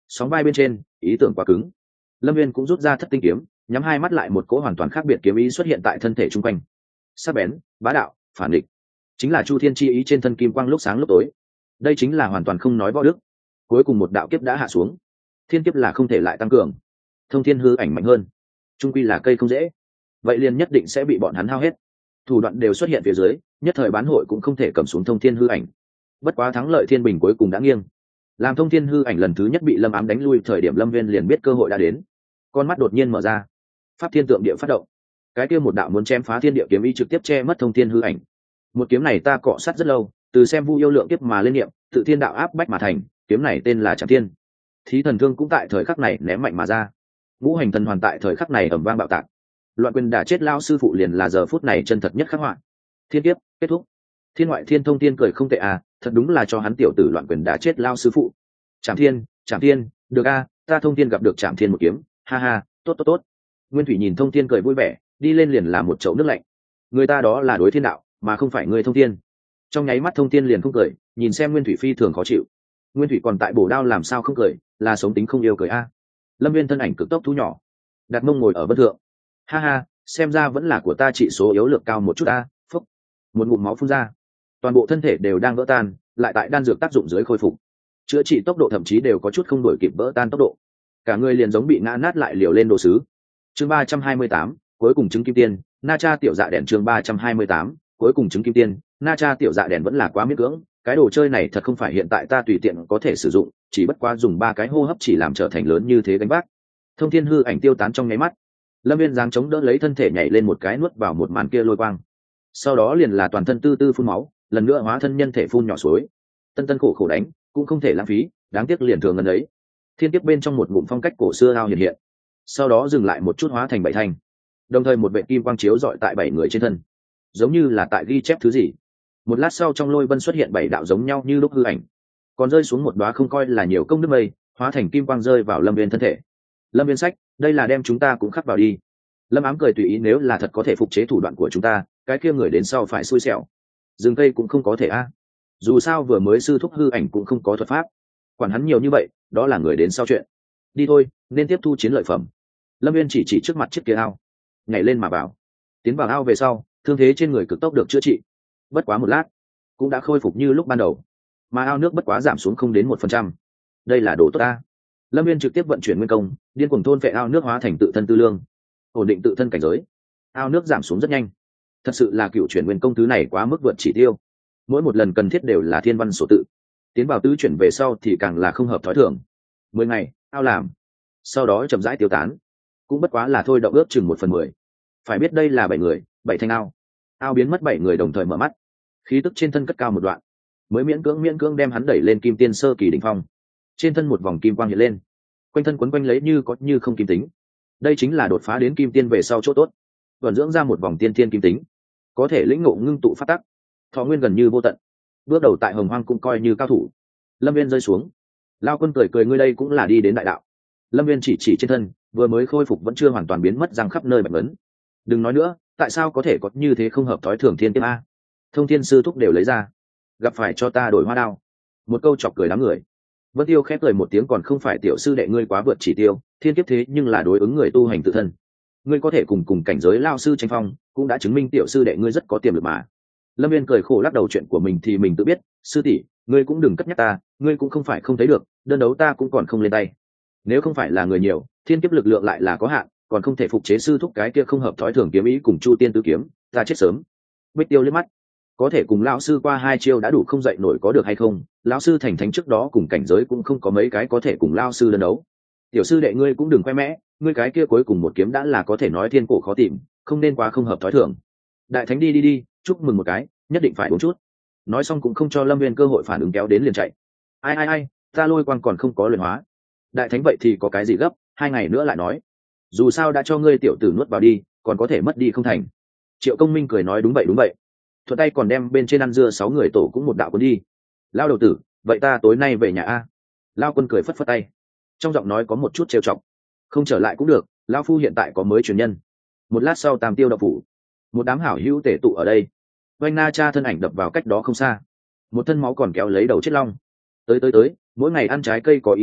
sóng vai bên trên ý tưởng quá cứng. Lâm viên cũng rút ra thất tinh kiếm, nhắm hai mắt lại, một cỗ hoàn toàn khác biệt kiếm ý xuất hiện tại thân thể chung quanh. Sắc bén, bá đạo, phản địch, chính là chu thiên chi ý trên thân kim quang lúc sáng lúc tối. Đây chính là hoàn toàn không nói võ đức. Cuối cùng một đạo kiếp đã hạ xuống, thiên kiếp là không thể lại tăng cường. Thông thiên hư ảnh mạnh hơn, trung quy là cây không dễ, vậy liền nhất định sẽ bị bọn hắn hao hết. Thủ đoạn đều xuất hiện phía dưới, nhất thời bán hội cũng không thể cầm xuống thông thiên hư ảnh. Bất quá thắng lợi thiên bình cuối cùng đã nghiêng. Làm thông thiên hư ảnh lần thứ nhất bị Lâm Ám đánh lui thời điểm, Lâm Viên liền biết cơ hội đã đến. Con mắt đột nhiên mở ra, pháp thiên tượng địa phát động. Cái kia một đạo muốn chém phá thiên địa kiếm ý trực tiếp che mất thông thiên hư ảnh. Một kiếm này ta cọ sát rất lâu, từ xem Vu yêu lượng kiếp mà lên niệm, tự thiên đạo áp bách mà thành, kiếm này tên là Trảm Thiên. Thí thần thương cũng tại thời khắc này ném mạnh mà ra. Ngũ hành thần hoàn tại thời khắc này ầm vang bạo tạc. Loạn quyền đả chết lao sư phụ liền là giờ phút này chân thật nhất khắc họa. Thiên kiếp kết thúc. Thiên ngoại thiên thông thiên cười không tệ à, thật đúng là cho hắn tiểu tử loạn quyền đả chết lao sư phụ. Trảm Thiên, Trảm Thiên, được a, ta thông thiên gặp được Trảm Thiên một kiếm, ha ha, tốt tốt tốt. Nguyên Thủy nhìn thông thiên cười vui vẻ, đi lên liền là một chậu nước lạnh. Người ta đó là đối thiên đạo, mà không phải người thông thiên. Trong nháy mắt thông thiên liền không cười, nhìn xem Nguyên Thủy phi thường khó chịu. Nguyên Thủy còn tại bổ đao làm sao không cười, là sống tính không yêu cười a. Lâm Viên thân ảnh cực tốc thu nhỏ, đặt mông ngồi ở vân thượng. Ha ha, xem ra vẫn là của ta trị số yếu lược cao một chút a. Phúc, một ngụm máu phun ra, toàn bộ thân thể đều đang vỡ tan, lại tại đan dược tác dụng dưới khôi phục, chữa trị tốc độ thậm chí đều có chút không đổi kịp vỡ tan tốc độ, cả người liền giống bị ngã nát lại liều lên đồ sứ. Chương ba trăm hai mươi tám, cuối cùng chứng kim tiên, na cha tiểu dạ đèn. Chương ba trăm hai mươi tám, cuối cùng chứng kim tiên, na cha tiểu dạ đèn vẫn là quá miễn cưỡng, cái đồ chơi này thật không phải hiện tại ta tùy tiện có thể sử dụng, chỉ bất quá dùng ba cái hô hấp chỉ làm trở thành lớn như thế gánh vác. Thông thiên hư ảnh tiêu tán trong nháy mắt, Lâm Viên giáng chống đỡ lấy thân thể nhảy lên một cái nuốt vào một màn kia lôi quang, sau đó liền là toàn thân tư tư phun máu, lần nữa hóa thân nhân thể phun nhỏ suối. Tân tân khổ khổ đánh cũng không thể lãng phí, đáng tiếc liền thường ngần ấy. Thiên kiếp bên trong một ngụm phong cách cổ xưa ao hiện hiện, sau đó dừng lại một chút hóa thành bảy thanh, đồng thời một vệ kim quang chiếu dọi tại bảy người trên thân, giống như là tại ghi chép thứ gì. Một lát sau trong lôi vân xuất hiện bảy đạo giống nhau như lúc hư ảnh, còn rơi xuống một đóa không coi là nhiều công đức mây, hóa thành kim quang rơi vào Lâm Viên thân thể. Lâm Viên sách, đây là đem chúng ta cũng khắc vào đi. Lâm Ám cười tùy ý, nếu là thật có thể phục chế thủ đoạn của chúng ta, cái kia người đến sau phải xui xẻo. Dừng cây cũng không có thể a, dù sao vừa mới sư thúc hư ảnh cũng không có thuật pháp, quản hắn nhiều như vậy, đó là người đến sau chuyện. Đi thôi, nên tiếp thu chiến lợi phẩm. Lâm Viên chỉ chỉ trước mặt chiếc kia ao, nhảy lên mà vào. Tiến vào ao về sau, thương thế trên người cực tốc được chữa trị, bất quá một lát cũng đã khôi phục như lúc ban đầu, mà ao nước bất quá giảm xuống không đến một phần trăm. Đây là đồ tốt ta. Lâm Viên trực tiếp vận chuyển nguyên công, điên cuồng thôn phệ ao nước hóa thành tự thân tư lương, ổn định tự thân cảnh giới. Ao nước giảm xuống rất nhanh, thật sự là cựu chuyển nguyên công thứ này quá mức vượt chỉ tiêu, mỗi một lần cần thiết đều là thiên văn sổ tự, tiến vào tứ chuyển về sau thì càng là không hợp thói thường. Mười ngày ao làm, sau đó chậm rãi tiêu tán, cũng bất quá là thôi động ước chừng một phần mười. Phải biết đây là bảy người, bảy thanh ao, ao biến mất bảy người đồng thời mở mắt, khí tức trên thân cất cao một đoạn, mới miễn cưỡng miễn cưỡng đem hắn đẩy lên kim tiên sơ kỳ đỉnh phong. Trên thân một vòng kim quang hiện lên, quanh thân quấn quanh lấy như có như không kim tính. Đây chính là đột phá đến kim tiên về sau chỗ tốt, vận dưỡng ra một vòng tiên tiên kim tính, có thể lĩnh ngộ ngưng tụ phát tắc, thọ nguyên gần như vô tận. Bước đầu tại hồng hoang cũng coi như cao thủ. Lâm Viên rơi xuống, Lao Quân cười cười, ngươi đây cũng là đi đến đại đạo. Lâm Viên chỉ chỉ trên thân, vừa mới khôi phục vẫn chưa hoàn toàn biến mất răng khắp nơi bệnh ấn. Đừng nói nữa, tại sao có thể có như thế không hợp thói thường thiên kiếp a? Thông thiên sư thúc đều lấy ra, gặp phải cho ta đổi hoa đao. Một câu chọc cười đám người. Vân Tiêu khép cười một tiếng, còn không phải tiểu sư đệ ngươi quá vượt chỉ tiêu, thiên kiếp thế nhưng là đối ứng người tu hành tự thân. Ngươi có thể cùng cùng cảnh giới lao sư tranh phong, cũng đã chứng minh tiểu sư đệ ngươi rất có tiềm lực mà. Lâm Viên cười khổ lắc đầu, chuyện của mình thì mình tự biết, sư tỷ, ngươi cũng đừng cất nhắc ta, ngươi cũng không phải không thấy được, đơn đấu ta cũng còn không lên tay. Nếu không phải là người nhiều, thiên kiếp lực lượng lại là có hạn, còn không thể phục chế sư thúc cái kia không hợp thói thường kiếm ý cùng Chu Tiên tứ kiếm, ta chết sớm. Bích Tiêu liếc mắt, có thể cùng lão sư qua hai chiêu đã đủ không dậy nổi có được hay không? Lão sư thành thánh trước đó cùng cảnh giới cũng không có mấy cái có thể cùng lão sư đơn đấu. Tiểu sư đệ ngươi cũng đừng khoe mẽ, ngươi cái kia cuối cùng một kiếm đã là có thể nói thiên cổ khó tìm, không nên quá không hợp thói thường. Đại thánh đi đi đi, chúc mừng một cái, nhất định phải uống chút. Nói xong cũng không cho Lâm Viên cơ hội phản ứng, kéo đến liền chạy. Ai ai ai, ta lôi quang còn không có luyện hóa. Đại thánh vậy thì có cái gì gấp, hai ngày nữa lại nói. Dù sao đã cho ngươi tiểu tử nuốt vào đi, còn có thể mất đi không thành. Triệu Công Minh cười nói đúng vậy đúng vậy. Thuận tay còn đem bên trên ăn dưa sáu người tổ cũng một đạo cuốn đi. Lao đầu tử, vậy ta tối nay về nhà a? Lao Quân cười phất phất tay, trong giọng nói có một chút trêu chọc. Không trở lại cũng được, Lao phu hiện tại có mới truyền nhân. Một lát sau Tam Tiêu đậu phủ, một đám hảo hữu tể tụ ở đây. Oanh Na Cha thân ảnh đập vào cách đó không xa, một thân máu còn kéo lấy đầu chết long. Tới tới tới, mỗi ngày ăn trái cây có ý gì,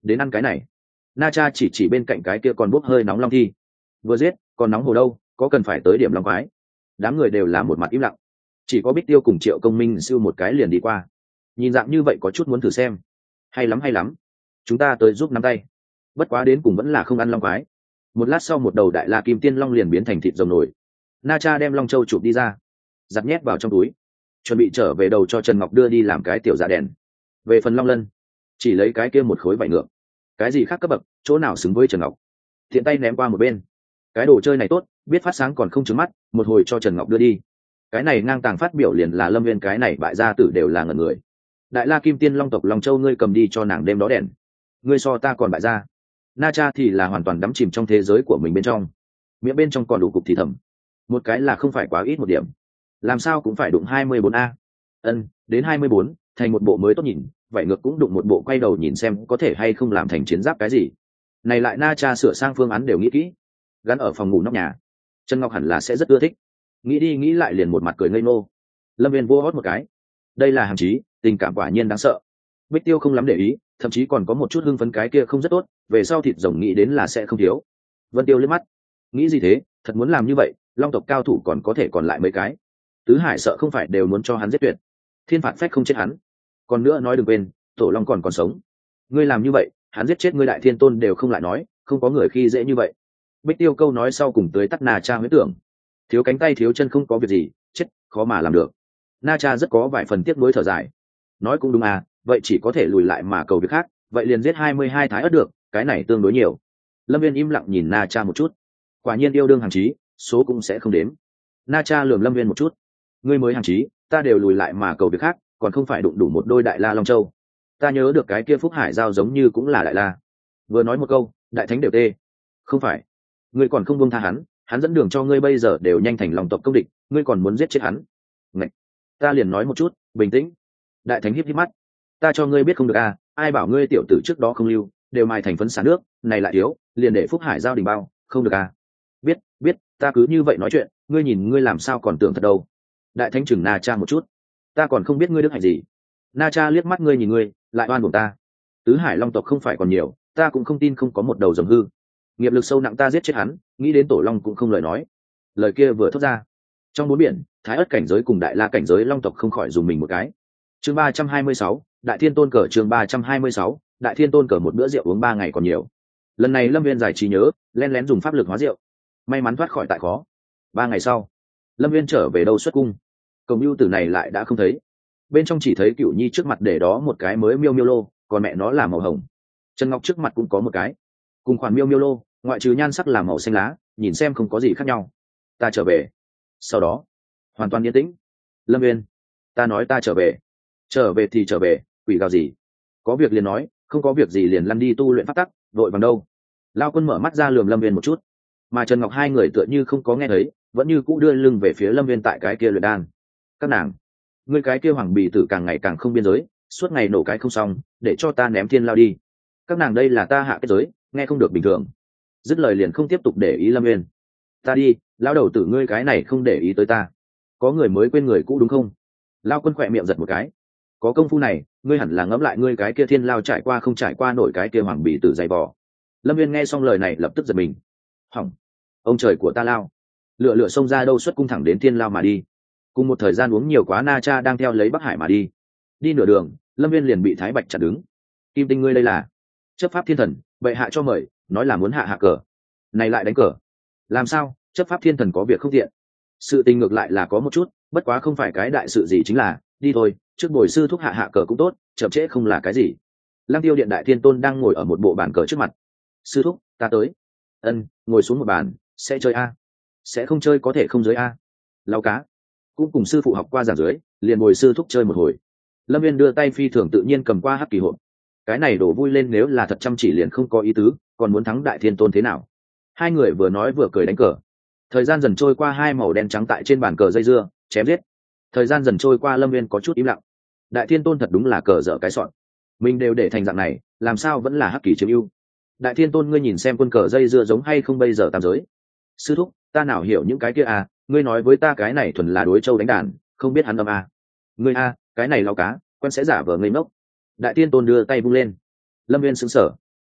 đến ăn cái này. Na Cha chỉ chỉ bên cạnh cái kia còn bốc hơi nóng long thi. Vừa giết còn nóng hồ đâu, có cần phải tới điểm long quái. Đám người đều là một mặt im lặng, chỉ có Bích Tiêu cùng Triệu Công Minh siêu một cái liền đi qua. Nhìn dạng như vậy có chút muốn thử xem. Hay lắm hay lắm, chúng ta tới giúp nắm tay. Bất quá đến cùng vẫn là không ăn long quái. Một lát sau một đầu đại la kim tiên long liền biến thành thịt rồng nổi. Na Cha đem long châu chụp đi ra, giặt nhét vào trong túi, chuẩn bị trở về đầu cho Trần Ngọc đưa đi làm cái tiểu dạ đèn. Về phần long lân, chỉ lấy cái kia một khối vải ngược, cái gì khác cấp bậc chỗ nào xứng với Trần Ngọc, thiện tay ném qua một bên. Cái đồ chơi này tốt, biết phát sáng còn không trứng mắt, một hồi cho Trần Ngọc đưa đi. Cái này ngang tàng phát biểu liền là Lâm Viên, cái này bại gia tử đều là ngẩn người. Đại la kim tiên long tộc Long Châu ngươi cầm đi cho nàng đêm đó đèn, ngươi so ta còn bại gia. Na Cha thì là hoàn toàn đắm chìm trong thế giới của mình bên trong, miệng bên trong còn đủ cục thì thầm, một cái là không phải quá ít một điểm, làm sao cũng phải đụng hai mươi bốn a. Ân, đến hai mươi bốn, thành một bộ mới tốt nhìn, vậy ngược cũng đụng một bộ, quay đầu nhìn xem có thể hay không làm thành chiến giáp cái gì. Này lại Na Cha sửa sang phương án đều nghĩ kỹ, gắn ở phòng ngủ nóc nhà. Trần Ngọc hẳn là sẽ rất ưa thích. Nghĩ đi nghĩ lại liền một mặt cười ngây ngô. Lâm Viên vô hót một cái, đây là hàm chí, tình cảm quả nhiên đáng sợ. Bích Tiêu không lắm để ý, thậm chí còn có một chút hưng phấn, cái kia không rất tốt, về sau thịt rồng nghĩ đến là sẽ không thiếu. Vân Tiêu liếc mắt, nghĩ gì thế, thật muốn làm như vậy, long tộc cao thủ còn có thể còn lại mấy cái. Tứ Hải sợ không phải đều muốn cho hắn giết tuyệt, thiên phạt phách không chết hắn. Còn nữa nói đừng quên, tổ long còn còn sống, ngươi làm như vậy hắn giết chết ngươi Đại Thiên Tôn đều không lại nói, không có người khi dễ như vậy. Bích Tiêu câu nói sau cùng tới tắt Na Cha huyết tưởng, thiếu cánh tay thiếu chân không có việc gì, chết khó mà làm được. Na Cha rất có vài phần tiếc nuối thở dài, nói cũng đúng à, vậy chỉ có thể lùi lại mà cầu việc khác, vậy liền giết hai mươi hai thái ớt được, cái này tương đối nhiều. Lâm Viên im lặng nhìn Na Cha một chút, quả nhiên yêu đương hàng chí, số cũng sẽ không đếm. Na Cha lườm Lâm Viên một chút, ngươi mới hàng chí, ta đều lùi lại mà cầu việc khác, còn không phải đụng đủ một đôi đại la long châu. Ta nhớ được cái kia Phúc Hải giao giống như cũng là đại la. Vừa nói một câu, đại thánh đều tê. Không phải, ngươi còn không buông tha hắn, hắn dẫn đường cho ngươi bây giờ đều nhanh thành lòng tộc công địch, ngươi còn muốn giết chết hắn. Ngậy, ta liền nói một chút, bình tĩnh. Đại thánh híp híp mắt, ta cho ngươi biết không được à, ai bảo ngươi tiểu tử trước đó không lưu, đều mài thành phấn xả nước, này lại thiếu, liền để Phúc Hải giao đình bao, không được à. Biết, biết, ta cứ như vậy nói chuyện, ngươi nhìn ngươi làm sao còn tưởng thật đâu. Đại thánh chừng Na Cha một chút, ta còn không biết ngươi đức hạnh gì. Na Cha liếc mắt ngươi nhìn ngươi, lại oan buồn ta. Tứ Hải long tộc không phải còn nhiều, ta cũng không tin không có một đầu rồng hư. Nghiệp lực sâu nặng ta giết chết hắn, nghĩ đến tổ long cũng không lời nói. Lời kia vừa thốt ra, trong bốn biển, thái ất cảnh giới cùng đại la cảnh giới long tộc không khỏi dùng mình một cái. Chương ba trăm hai mươi sáu, Đại Thiên Tôn cờ. Chương ba trăm hai mươi sáu, Đại Thiên Tôn cờ. Một bữa rượu uống ba ngày còn nhiều. Lần này Lâm Viên giải trí nhớ, len lén dùng pháp lực hóa rượu, may mắn thoát khỏi tại khó. Ba ngày sau, Lâm Viên trở về đâu xuất cung, cổng ưu tử này lại đã không thấy. Bên trong chỉ thấy Cửu Nhi trước mặt để đó một cái mới miêu miêu lô, còn mẹ nó là màu hồng. Trần Ngọc trước mặt cũng có một cái, cùng khoản miêu miêu lô, ngoại trừ nhan sắc là màu xanh lá, nhìn xem không có gì khác nhau. Ta trở về. Sau đó, hoàn toàn yên tĩnh. Lâm Viên, ta nói ta trở về. Trở về thì trở về, quỷ gào gì? Có việc liền nói, không có việc gì liền lăn đi tu luyện pháp tắc, vội vàng đâu. Lao Quân mở mắt ra lườm Lâm Viên một chút, mà Trần Ngọc hai người tựa như không có nghe thấy, vẫn như cũ đưa lưng về phía Lâm Viên tại cái kia luyện đan. Các nàng, ngươi cái kia hoàng bì tử càng ngày càng không biên giới, suốt ngày nổ cái không xong, để cho ta ném thiên lao đi. Các nàng đây là ta hạ kết giới, nghe không được bình thường. Dứt lời liền không tiếp tục để ý Lâm Viên. Ta đi, lão đầu tử ngươi cái này không để ý tới ta, có người mới quên người cũ đúng không? Lao Quân khỏe miệng giật một cái, có công phu này, ngươi hẳn là ngẫm lại ngươi cái kia thiên lao trải qua không trải qua nổi cái kia hoàng bì tử dày vò. Lâm Viên nghe xong lời này lập tức giật mình. Hỏng, ông trời của ta lao, lựa lựa xông ra đâu xuất cung thẳng đến thiên lao mà đi. Cùng một thời gian uống nhiều quá, Na Cha đang theo lấy Bắc Hải mà đi. Đi nửa đường, Lâm Viên liền bị Thái Bạch chặn đứng. Kim Tinh ngươi đây là chấp pháp thiên thần, bệ hạ cho mời, nói là muốn hạ hạ cờ, này lại đánh cờ. Làm sao, chấp pháp thiên thần có việc không tiện? Sự tình ngược lại là có một chút, bất quá không phải cái đại sự gì, chính là đi thôi, trước bồi sư thúc hạ hạ cờ cũng tốt, chậm trễ không là cái gì. Lăng Tiêu Điện Đại Thiên Tôn đang ngồi ở một bộ bàn cờ trước mặt. Sư thúc, ta tới. Ân, ngồi xuống một bàn. Sẽ chơi a? Sẽ không chơi có thể không giới a. Lao cá cũng cùng sư phụ học qua giảng dưới, liền bồi sư thúc chơi một hồi. Lâm Viên đưa tay phi thường tự nhiên cầm qua hắc kỳ hộp. Cái này đổ vui lên, nếu là thật chăm chỉ liền không có ý tứ, còn muốn thắng Đại Thiên Tôn thế nào? Hai người vừa nói vừa cười đánh cờ. Thời gian dần trôi qua, hai màu đen trắng tại trên bàn cờ dây dưa chém giết. Thời gian dần trôi qua, Lâm Viên có chút im lặng. Đại Thiên Tôn thật đúng là cờ dở cái sọn, mình đều để thành dạng này, làm sao vẫn là hắc kỳ chiếm ưu. Đại Thiên Tôn ngươi nhìn xem quân cờ dây dưa giống hay không bây giờ tam giới? Sư thúc, ta nào hiểu những cái kia à, ngươi nói với ta cái này thuần là đối châu đánh đàn, không biết hắn âm à. Ngươi a, cái này lao cá, quen sẽ giả vờ ngây ngốc. Đại Thiên Tôn đưa tay vung lên. Lâm Viên sững sờ,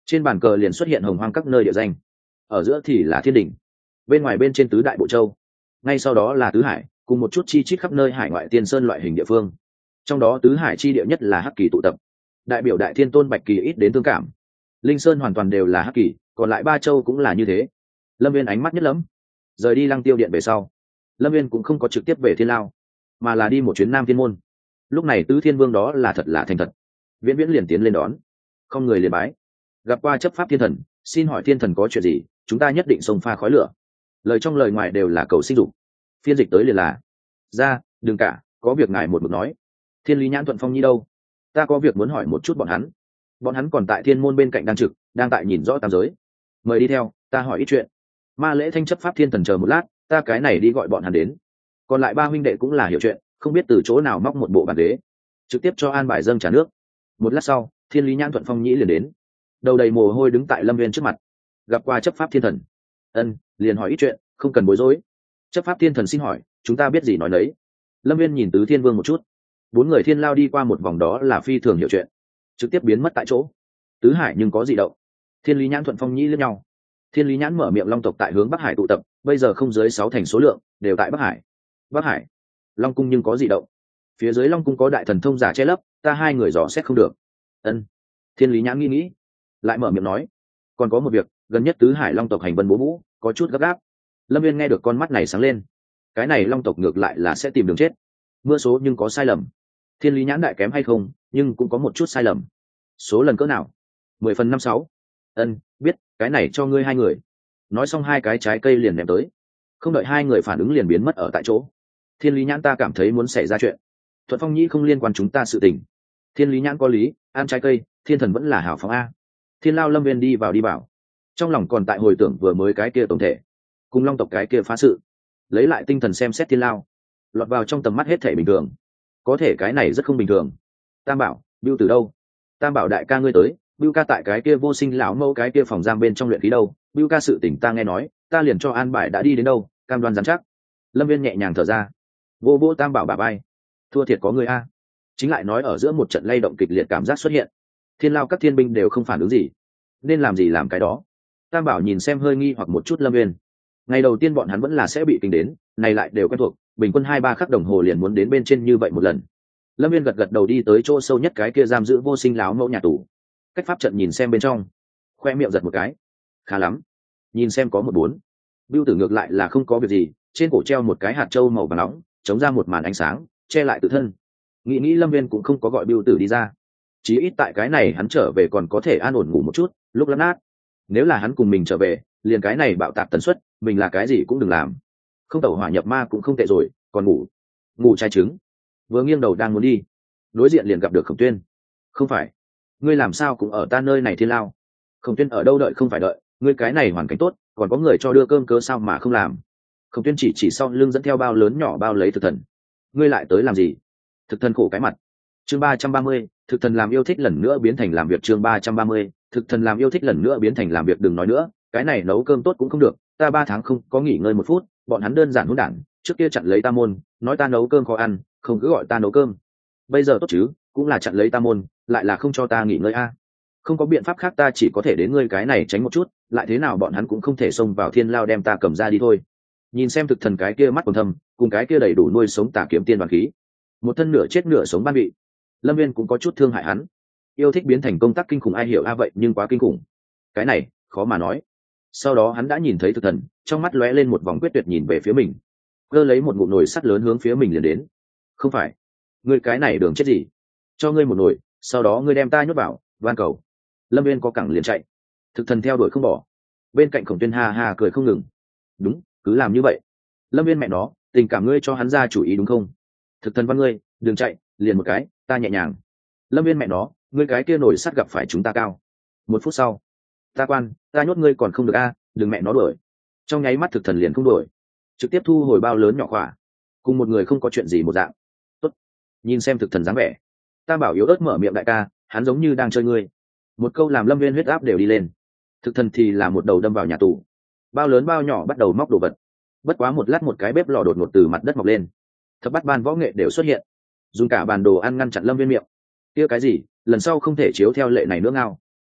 Trên bàn cờ liền xuất hiện hồng hoang các nơi địa danh, ở giữa thì là thiên đình, bên ngoài bên trên tứ đại bộ châu, ngay sau đó là tứ hải cùng một chút chi chít khắp nơi hải ngoại tiên sơn loại hình địa phương. Trong đó tứ hải chi địa nhất là hắc kỳ tụ tập, đại biểu đại thiên tôn bạch kỳ ít đến tương cảm, linh sơn hoàn toàn đều là hắc kỳ, còn lại ba châu cũng là như thế. Lâm viên ánh mắt nhất lắm, rời đi Lăng Tiêu điện về sau, Lâm viên cũng không có trực tiếp về thiên lao, mà là đi một chuyến Nam Thiên môn. Lúc này tứ thiên vương đó là thật là thành thật, viễn viễn liền tiến lên đón, không người liền bái. Gặp qua chấp pháp thiên thần, xin hỏi thiên thần có chuyện gì, chúng ta nhất định xông pha khói lửa. Lời trong lời ngoài đều là cầu sinh dục. Phiên dịch tới liền là: ra, đừng cả, có việc ngài một mực nói. Thiên lý nhãn thuận phong nhi đâu? Ta có việc muốn hỏi một chút bọn hắn. Bọn hắn còn tại thiên môn bên cạnh đang trực, đang tại nhìn rõ tam giới. Mời đi theo, ta hỏi ít chuyện. Ma lễ thanh chấp pháp thiên thần chờ một lát, ta cái này đi gọi bọn hắn đến. Còn lại ba huynh đệ cũng là hiểu chuyện, không biết từ chỗ nào móc một bộ bàn ghế, trực tiếp cho an bài dâng trà nước. Một lát sau, thiên lý nhãn thuận phong nhĩ liền đến, đầu đầy mồ hôi đứng tại Lâm viên trước mặt. Gặp qua chấp pháp thiên thần. Ân, liền hỏi ít chuyện, không cần bối rối. Chấp pháp thiên thần xin hỏi, chúng ta biết gì nói đấy. Lâm viên nhìn tứ thiên vương một chút. Bốn người thiên lao đi qua một vòng đó là phi thường hiểu chuyện, trực tiếp biến mất tại chỗ. Tứ hải nhưng có gì động. Thiên lý nhãn thuận phong nhĩ lẫn nhau. Thiên lý nhãn mở miệng, long tộc tại hướng bắc hải tụ tập, bây giờ không dưới sáu thành số lượng đều tại bắc hải. Bắc hải long cung nhưng có gì động. Phía dưới long cung có đại thần thông giả che lấp, ta hai người dò xét không được. Ân. Thiên lý nhãn nghĩ nghĩ, lại mở miệng nói, còn có một việc, gần nhất tứ hải long tộc hành vân bố vũ, có chút gấp gáp. Lâm viên nghe được con mắt này sáng lên, cái này long tộc ngược lại là sẽ tìm đường chết. Mưa số nhưng có sai lầm. Thiên lý nhãn đại kém hay không, nhưng cũng có một chút sai lầm. Số lần cỡ nào? Mười phần năm sáu. Ân, biết, cái này cho ngươi hai người. Nói xong hai cái trái cây liền ném tới, không đợi hai người phản ứng liền biến mất ở tại chỗ. Thiên lý nhãn ta cảm thấy muốn xảy ra chuyện. Thuận phong nhĩ không liên quan chúng ta sự tình. Thiên lý nhãn có lý, ăn trái cây, thiên thần vẫn là hảo phóng a. Thiên lao Lâm viên đi vào đi vào, trong lòng còn tại hồi tưởng vừa mới cái kia tổng thể cùng long tộc cái kia phá sự, lấy lại tinh thần xem xét thiên lao, lọt vào trong tầm mắt hết thể bình thường. Có thể cái này rất không bình thường. Tam bảo, Bưu từ đâu? Tam bảo đại ca ngươi tới. Bưu ca tại cái kia vô sinh lão mẫu cái kia phòng giam bên trong luyện khí đâu. Bưu ca sự tỉnh ta nghe nói, ta liền cho an bài đã đi đến đâu, cam đoan dám chắc. Lâm viên nhẹ nhàng thở ra, vô vô tam bảo bà bay, thua thiệt có người a. Chính lại nói ở giữa một trận lay động kịch liệt cảm giác xuất hiện, thiên lao các thiên binh đều không phản ứng gì, nên làm gì làm cái đó. Tam bảo nhìn xem hơi nghi hoặc một chút Lâm viên. Ngày đầu tiên bọn hắn vẫn là sẽ bị kinh đến, này lại đều quen thuộc, bình quân hai ba khắc đồng hồ liền muốn đến bên trên như vậy một lần. Lâm viên gật gật đầu đi tới chỗ sâu nhất cái kia giam giữ vô sinh láo mẫu nhà tù, cách pháp trận nhìn xem bên trong, khoe miệng giật một cái, khá lắm. Nhìn xem có một bốn. Bưu tử ngược lại là không có việc gì, trên cổ treo một cái hạt trâu màu vàng nóng, chống ra một màn ánh sáng che lại tự thân. Nghĩ nghĩ Lâm viên cũng không có gọi Bưu tử đi ra, chí ít tại cái này hắn trở về còn có thể an ổn ngủ một chút, lúc lắm nát. Nếu là hắn cùng mình trở về, liền cái này bạo tạc tần suất, mình là cái gì cũng đừng làm. Không tẩu hỏa nhập ma cũng không tệ rồi, còn ngủ ngủ trái trứng. Vừa nghiêng đầu đang muốn đi, đối diện liền gặp được Khổng Tuyên. Không phải, ngươi làm sao cũng ở ta nơi này thiên lao? Khổng Tuyên ở đâu đợi không phải đợi, ngươi cái này hoàn cảnh tốt, còn có người cho đưa cơm cớ sao mà không làm? Khổng Tuyên chỉ chỉ sau lưng dẫn theo bao lớn nhỏ bao lấy thực thần. Ngươi lại tới làm gì? Thực thần khổ cái mặt. Chương ba trăm ba mươi, thực thần làm yêu thích lần nữa biến thành làm việc. Chương ba trăm ba mươi, thực thần làm yêu thích lần nữa biến thành làm việc. Đừng nói nữa, cái này nấu cơm tốt cũng không được, ta ba tháng không có nghỉ ngơi một phút, bọn hắn đơn giản hỗn đản, trước kia chặn lấy ta môn, nói ta nấu cơm khó ăn, không cứ gọi ta nấu cơm. Bây giờ tốt chứ, cũng là chặn lấy ta môn, lại là không cho ta nghỉ ngơi a. Không có biện pháp khác, ta chỉ có thể đến ngươi cái này tránh một chút, lại thế nào bọn hắn cũng không thể xông vào thiên lao đem ta cầm ra đi thôi. Nhìn xem thực thần cái kia mắt còn thâm, cùng cái kia đầy đủ nuôi sống tà kiếm tiên đoàn khí, một thân nửa chết nửa sống ban bị, Lâm viên cũng có chút thương hại hắn. Yêu thích biến thành công tác kinh khủng ai hiểu a, vậy nhưng quá kinh khủng, cái này khó mà nói. Sau đó hắn đã nhìn thấy thực thần, trong mắt lóe lên một vòng quyết tuyệt, nhìn về phía mình, cơ lấy một ngụm nồi sắt lớn hướng phía mình liền đến. Không phải, ngươi cái này đường chết gì, cho ngươi một nồi, sau đó ngươi đem ta nhốt vào, van cầu. Lâm viên có cẳng liền chạy, thực thần theo đuổi không bỏ. Bên cạnh Khổng Tuyên ha ha cười không ngừng. Đúng, cứ làm như vậy. Lâm viên mẹ nó, tình cảm ngươi cho hắn ra chủ ý đúng không? Thực thần văn ngươi, đừng chạy, liền một cái, ta nhẹ nhàng. Lâm viên mẹ nó, ngươi cái kia nổi sắt gặp phải chúng ta cao. Một phút sau, ta quan, ta nhốt ngươi còn không được a, đừng mẹ nó đuổi. Trong nháy mắt thực thần liền không đuổi, trực tiếp thu hồi bao lớn nhỏ khỏa, cùng một người không có chuyện gì một dạng. Tốt, nhìn xem thực thần dáng vẻ, ta bảo yếu ớt mở miệng, đại ca, hắn giống như đang chơi ngươi. Một câu làm Lâm viên huyết áp đều đi lên. Thực thần thì là một đầu đâm vào nhà tù, bao lớn bao nhỏ bắt đầu móc đồ vật. Bất quá một lát một cái bếp lò đột ngột từ mặt đất mọc lên, thập bát ban võ nghệ đều xuất hiện, dùng cả bàn đồ ăn ngăn chặn Lâm viên miệng. Kia cái gì, lần sau không thể chiếu theo lệ này nữa ngao.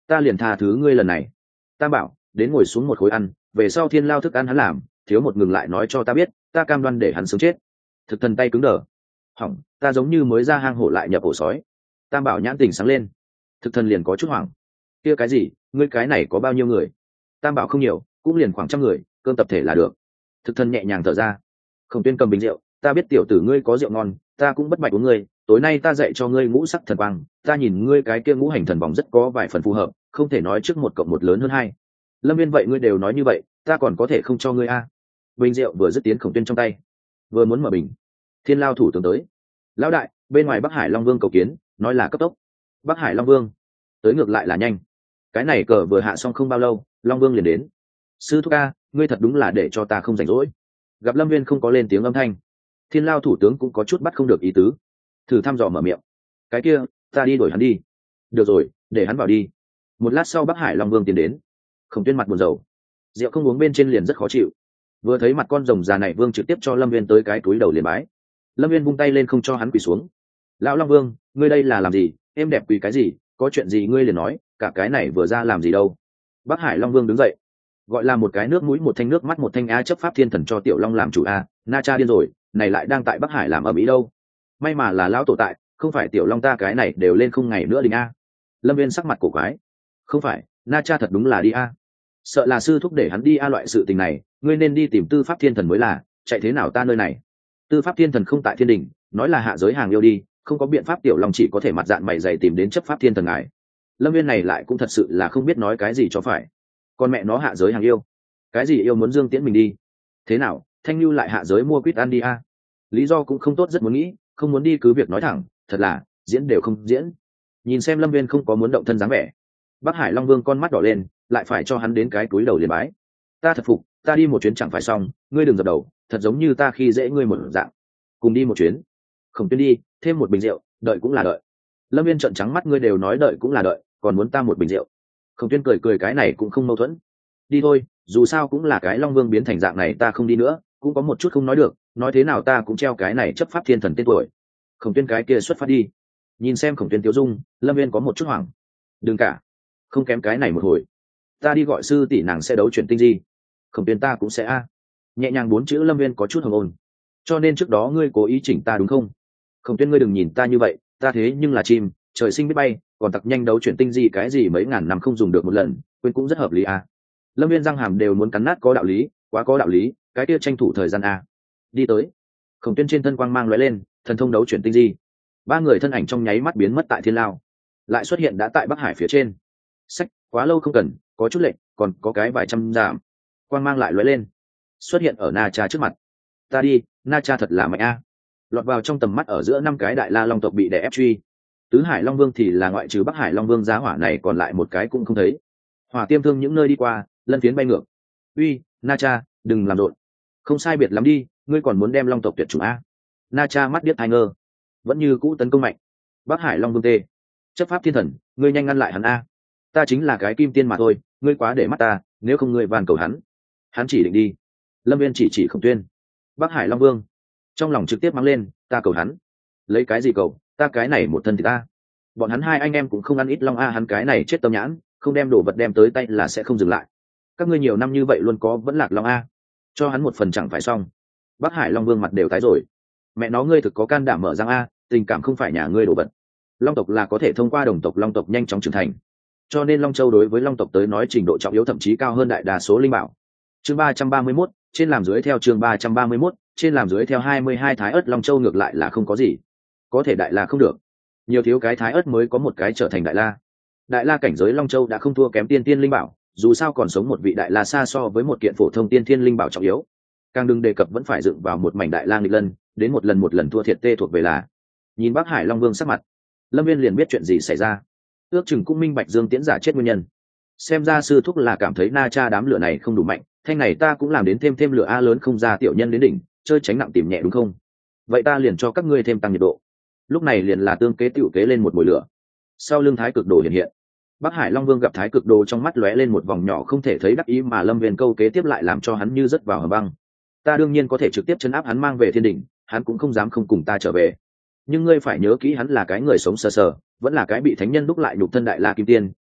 ta liền tha thứ ngươi lần này. Tam bảo đến ngồi xuống một khối ăn, về sau thiên lao thức ăn hắn làm thiếu một ngừng lại nói cho ta biết, ta cam đoan để hắn sớm chết. Thực thần tay cứng đờ. Hỏng, ta giống như mới ra hang hổ lại nhập ổ sói. Tam bảo nhãn tỉnh sáng lên. Thực thần liền có chút hoảng. Kia cái gì, ngươi cái này có bao nhiêu người? Tam bảo không nhiều, cũng liền khoảng trăm người, cơm tập thể là được. Thực thần nhẹ nhàng thở ra. Khổng Tuyên cầm bình rượu, ta biết tiểu tử ngươi có rượu ngon, ta cũng bất bạch uống ngươi, tối nay ta dạy cho ngươi ngũ sắc thần quang, ta nhìn ngươi cái kia ngũ hành thần vòng rất có vài phần phù hợp, không thể nói trước một cộng một lớn hơn hai. Lâm Viên vậy ngươi đều nói như vậy, ta còn có thể không cho ngươi a? À. Bình rượu vừa dứt tiến Khổng Tuyên trong tay, vừa muốn mở bình, thiên lao thủ tướng tới. Lão đại, bên ngoài Bắc Hải Long Vương cầu kiến, nói là cấp tốc. Bắc Hải Long Vương tới ngược lại là nhanh, cái này cờ vừa hạ xong không bao lâu, Long Vương liền đến. Sư thúc ca, ngươi thật đúng là để cho ta không rảnh rỗi. Gặp Lâm Viên không có lên tiếng âm thanh, thiên lao thủ tướng cũng có chút bắt không được ý tứ, thử thăm dò mở miệng. Cái kia, ta đi đổi hắn đi. Được rồi, để hắn vào đi. Một lát sau Bắc Hải Long Vương tiến đến. Khổng Tuyên mặt buồn rầu, rượu không uống bên trên liền rất khó chịu. Vừa thấy mặt con rồng già này, Vương trực tiếp cho Lâm Viên tới cái túi đầu liền bái. Lâm Viên vung tay lên không cho hắn quỳ xuống. Lão Long Vương, ngươi đây là làm gì? Em đẹp quỳ cái gì? Có chuyện gì ngươi liền nói, cả cái này vừa ra làm gì đâu? Bắc Hải Long Vương đứng dậy, gọi là một cái nước mũi một thanh nước mắt một thanh a, chấp pháp thiên thần cho Tiểu Long làm chủ a. Na cha điên rồi, này lại đang tại Bắc Hải làm ở mỹ đâu? May mà là lão tổ tại, không phải Tiểu Long ta cái này đều lên không ngày nữa đình a. Lâm Viên sắc mặt cổ quái, không phải, Na cha thật đúng là đi a. Sợ là sư thúc để hắn đi a, loại sự tình này ngươi nên đi tìm tư pháp thiên thần mới là, chạy thế nào ta nơi này? Tư pháp thiên thần không tại thiên đình, nói là hạ giới hàng yêu đi, không có biện pháp, Tiểu Long chỉ có thể mặt dạng mày dày tìm đến chấp pháp thiên thần ngài. Lâm Viên này lại cũng thật sự là không biết nói cái gì cho phải. Con mẹ nó hạ giới hàng yêu, cái gì yêu muốn dương tiễn mình đi? Thế nào, Thanh Lưu lại hạ giới mua quýt ăn đi a? Lý do cũng không tốt, rất muốn nghĩ, không muốn đi cứ việc nói thẳng, thật là diễn đều không diễn. Nhìn xem Lâm Viên không có muốn động thân dáng vẻ, Bắc Hải Long Vương con mắt đỏ lên, lại phải cho hắn đến cái túi đầu liền bái. Ta thật phục, ta đi một chuyến chẳng phải xong, ngươi đừng dập đầu, thật giống như ta khi dễ ngươi một dạng. Cùng đi một chuyến. Khổng Tuyên đi, thêm một bình rượu, đợi cũng là đợi. Lâm Viên trợn trắng mắt, ngươi đều nói đợi cũng là đợi, còn muốn ta một bình rượu? Khổng Tuyên cười cười, cái này cũng không mâu thuẫn. Đi thôi, dù sao cũng là cái Long Vương biến thành dạng này, ta không đi nữa cũng có một chút không nói được, nói thế nào ta cũng treo cái này chấp pháp thiên thần tên tuổi. Khổng Tuyên cái kia xuất phát đi. Nhìn xem Khổng Tuyên tiêu dung, Lâm Viên có một chút hoảng. Đừng cả, không kém cái này một hồi, ta đi gọi sư tỷ nàng sẽ đấu chuyển tinh di. Khổng Tuyên ta cũng sẽ a. Nhẹ nhàng bốn chữ Lâm Viên có chút hồng ôn. Cho nên trước đó ngươi cố ý chỉnh ta đúng không? Khổng Tuyên ngươi đừng nhìn ta như vậy, ta thế nhưng là chim trời sinh biết bay, còn tặc nhanh đấu chuyển tinh gì cái gì mấy ngàn năm không dùng được một lần, quên cũng rất hợp lý a. Lâm Viên răng hàm đều muốn cắn nát, có đạo lý, quá có đạo lý, cái kia tranh thủ thời gian a. Đi tới. Khổng Tuyên trên thân quang mang lóe lên, thần thông đấu chuyển tinh di. Ba người thân ảnh trong nháy mắt biến mất tại thiên lao, lại xuất hiện đã tại Bắc Hải phía trên. Sách, quá lâu không cần, có chút lệnh, còn có cái vài trăm giảm. Quang mang lại lóe lên, xuất hiện ở Na Cha trước mặt. Ta đi, Na Cha thật là mạnh a. Lọt vào trong tầm mắt ở giữa năm cái đại la long tộc bị đè ép truy. Tứ Hải Long Vương thì là ngoại trừ Bắc Hải Long Vương giá hỏa này còn lại một cái cũng không thấy. Hỏa tiêm thương những nơi đi qua, lân phiến bay ngược. Uy, Na Cha, đừng làm rộn. Không sai biệt lắm đi, ngươi còn muốn đem long tộc tuyệt chủng a? Na Cha mắt điếc tai ngơ, vẫn như cũ tấn công mạnh. Bắc Hải Long Vương tê, chấp pháp thiên thần, ngươi nhanh ngăn lại hắn a. Ta chính là cái kim tiên mà thôi, ngươi quá để mắt ta, nếu không ngươi van cầu hắn. Hắn chỉ định đi. Lâm Viên chỉ chỉ Khổng Tuyên. Bắc Hải Long Vương trong lòng trực tiếp mắng lên, ta cầu hắn? Lấy cái gì cầu, ta cái này một thân thì ta. Bọn hắn hai anh em cũng không ăn ít long a, hắn cái này chết tâm nhãn, không đem đồ vật đem tới tay là sẽ không dừng lại. Các ngươi nhiều năm như vậy luôn có vẫn lạc long a, cho hắn một phần chẳng phải xong. Bắc Hải Long Vương mặt đều tái rồi. Mẹ nó, ngươi thực có can đảm mở răng a, tình cảm không phải nhà ngươi đồ vật. Long tộc là có thể thông qua đồng tộc long tộc nhanh chóng trưởng thành, cho nên Long Châu đối với Long tộc tới nói trình độ trọng yếu thậm chí cao hơn đại đa số linh bảo. Chương ba trăm ba mươi mốt, trên làm dưới theo. Chương ba trăm ba mươi mốt, trên làm dưới theo. hai mươi hai thái ớt Long Châu ngược lại là không có gì, có thể đại la không được, nhiều thiếu cái thái ớt mới có một cái trở thành đại la. Đại la cảnh giới Long Châu đã không thua kém tiên tiên linh bảo, dù sao còn sống một vị đại la xa so với một kiện phổ thông tiên thiên linh bảo trọng yếu. Càng đừng đề cập vẫn phải dựng vào một mảnh đại la nghịch lân, đến một lần một lần thua thiệt tê thuộc về là. Nhìn Bắc Hải Long Vương sắc mặt, Lâm Viên liền biết chuyện gì xảy ra. Ước chừng cũng minh bạch Dương Tiễn giả chết nguyên nhân. Xem ra sư thúc là cảm thấy Na Cha đám lửa này không đủ mạnh, thanh này ta cũng làm đến thêm thêm lửa a lớn không ra tiểu nhân đến đỉnh, chơi tránh nặng tìm nhẹ đúng không? Vậy ta liền cho các ngươi thêm tăng nhiệt độ. Lúc này liền là tương kế tiểu kế lên một mùi lửa. Sau lưng thái cực đồ hiện hiện. Bắc Hải Long Vương gặp thái cực đồ trong mắt lóe lên một vòng nhỏ không thể thấy đắc ý, mà Lâm Viên câu kế tiếp lại làm cho hắn như rớt vào hầm băng. Ta đương nhiên có thể trực tiếp chấn áp hắn mang về thiên đỉnh, hắn cũng không dám không cùng ta trở về. Nhưng ngươi phải nhớ kỹ, hắn là cái người sống sờ sờ, vẫn là cái bị thánh nhân đúc lại nhục thân đại la kim tiên,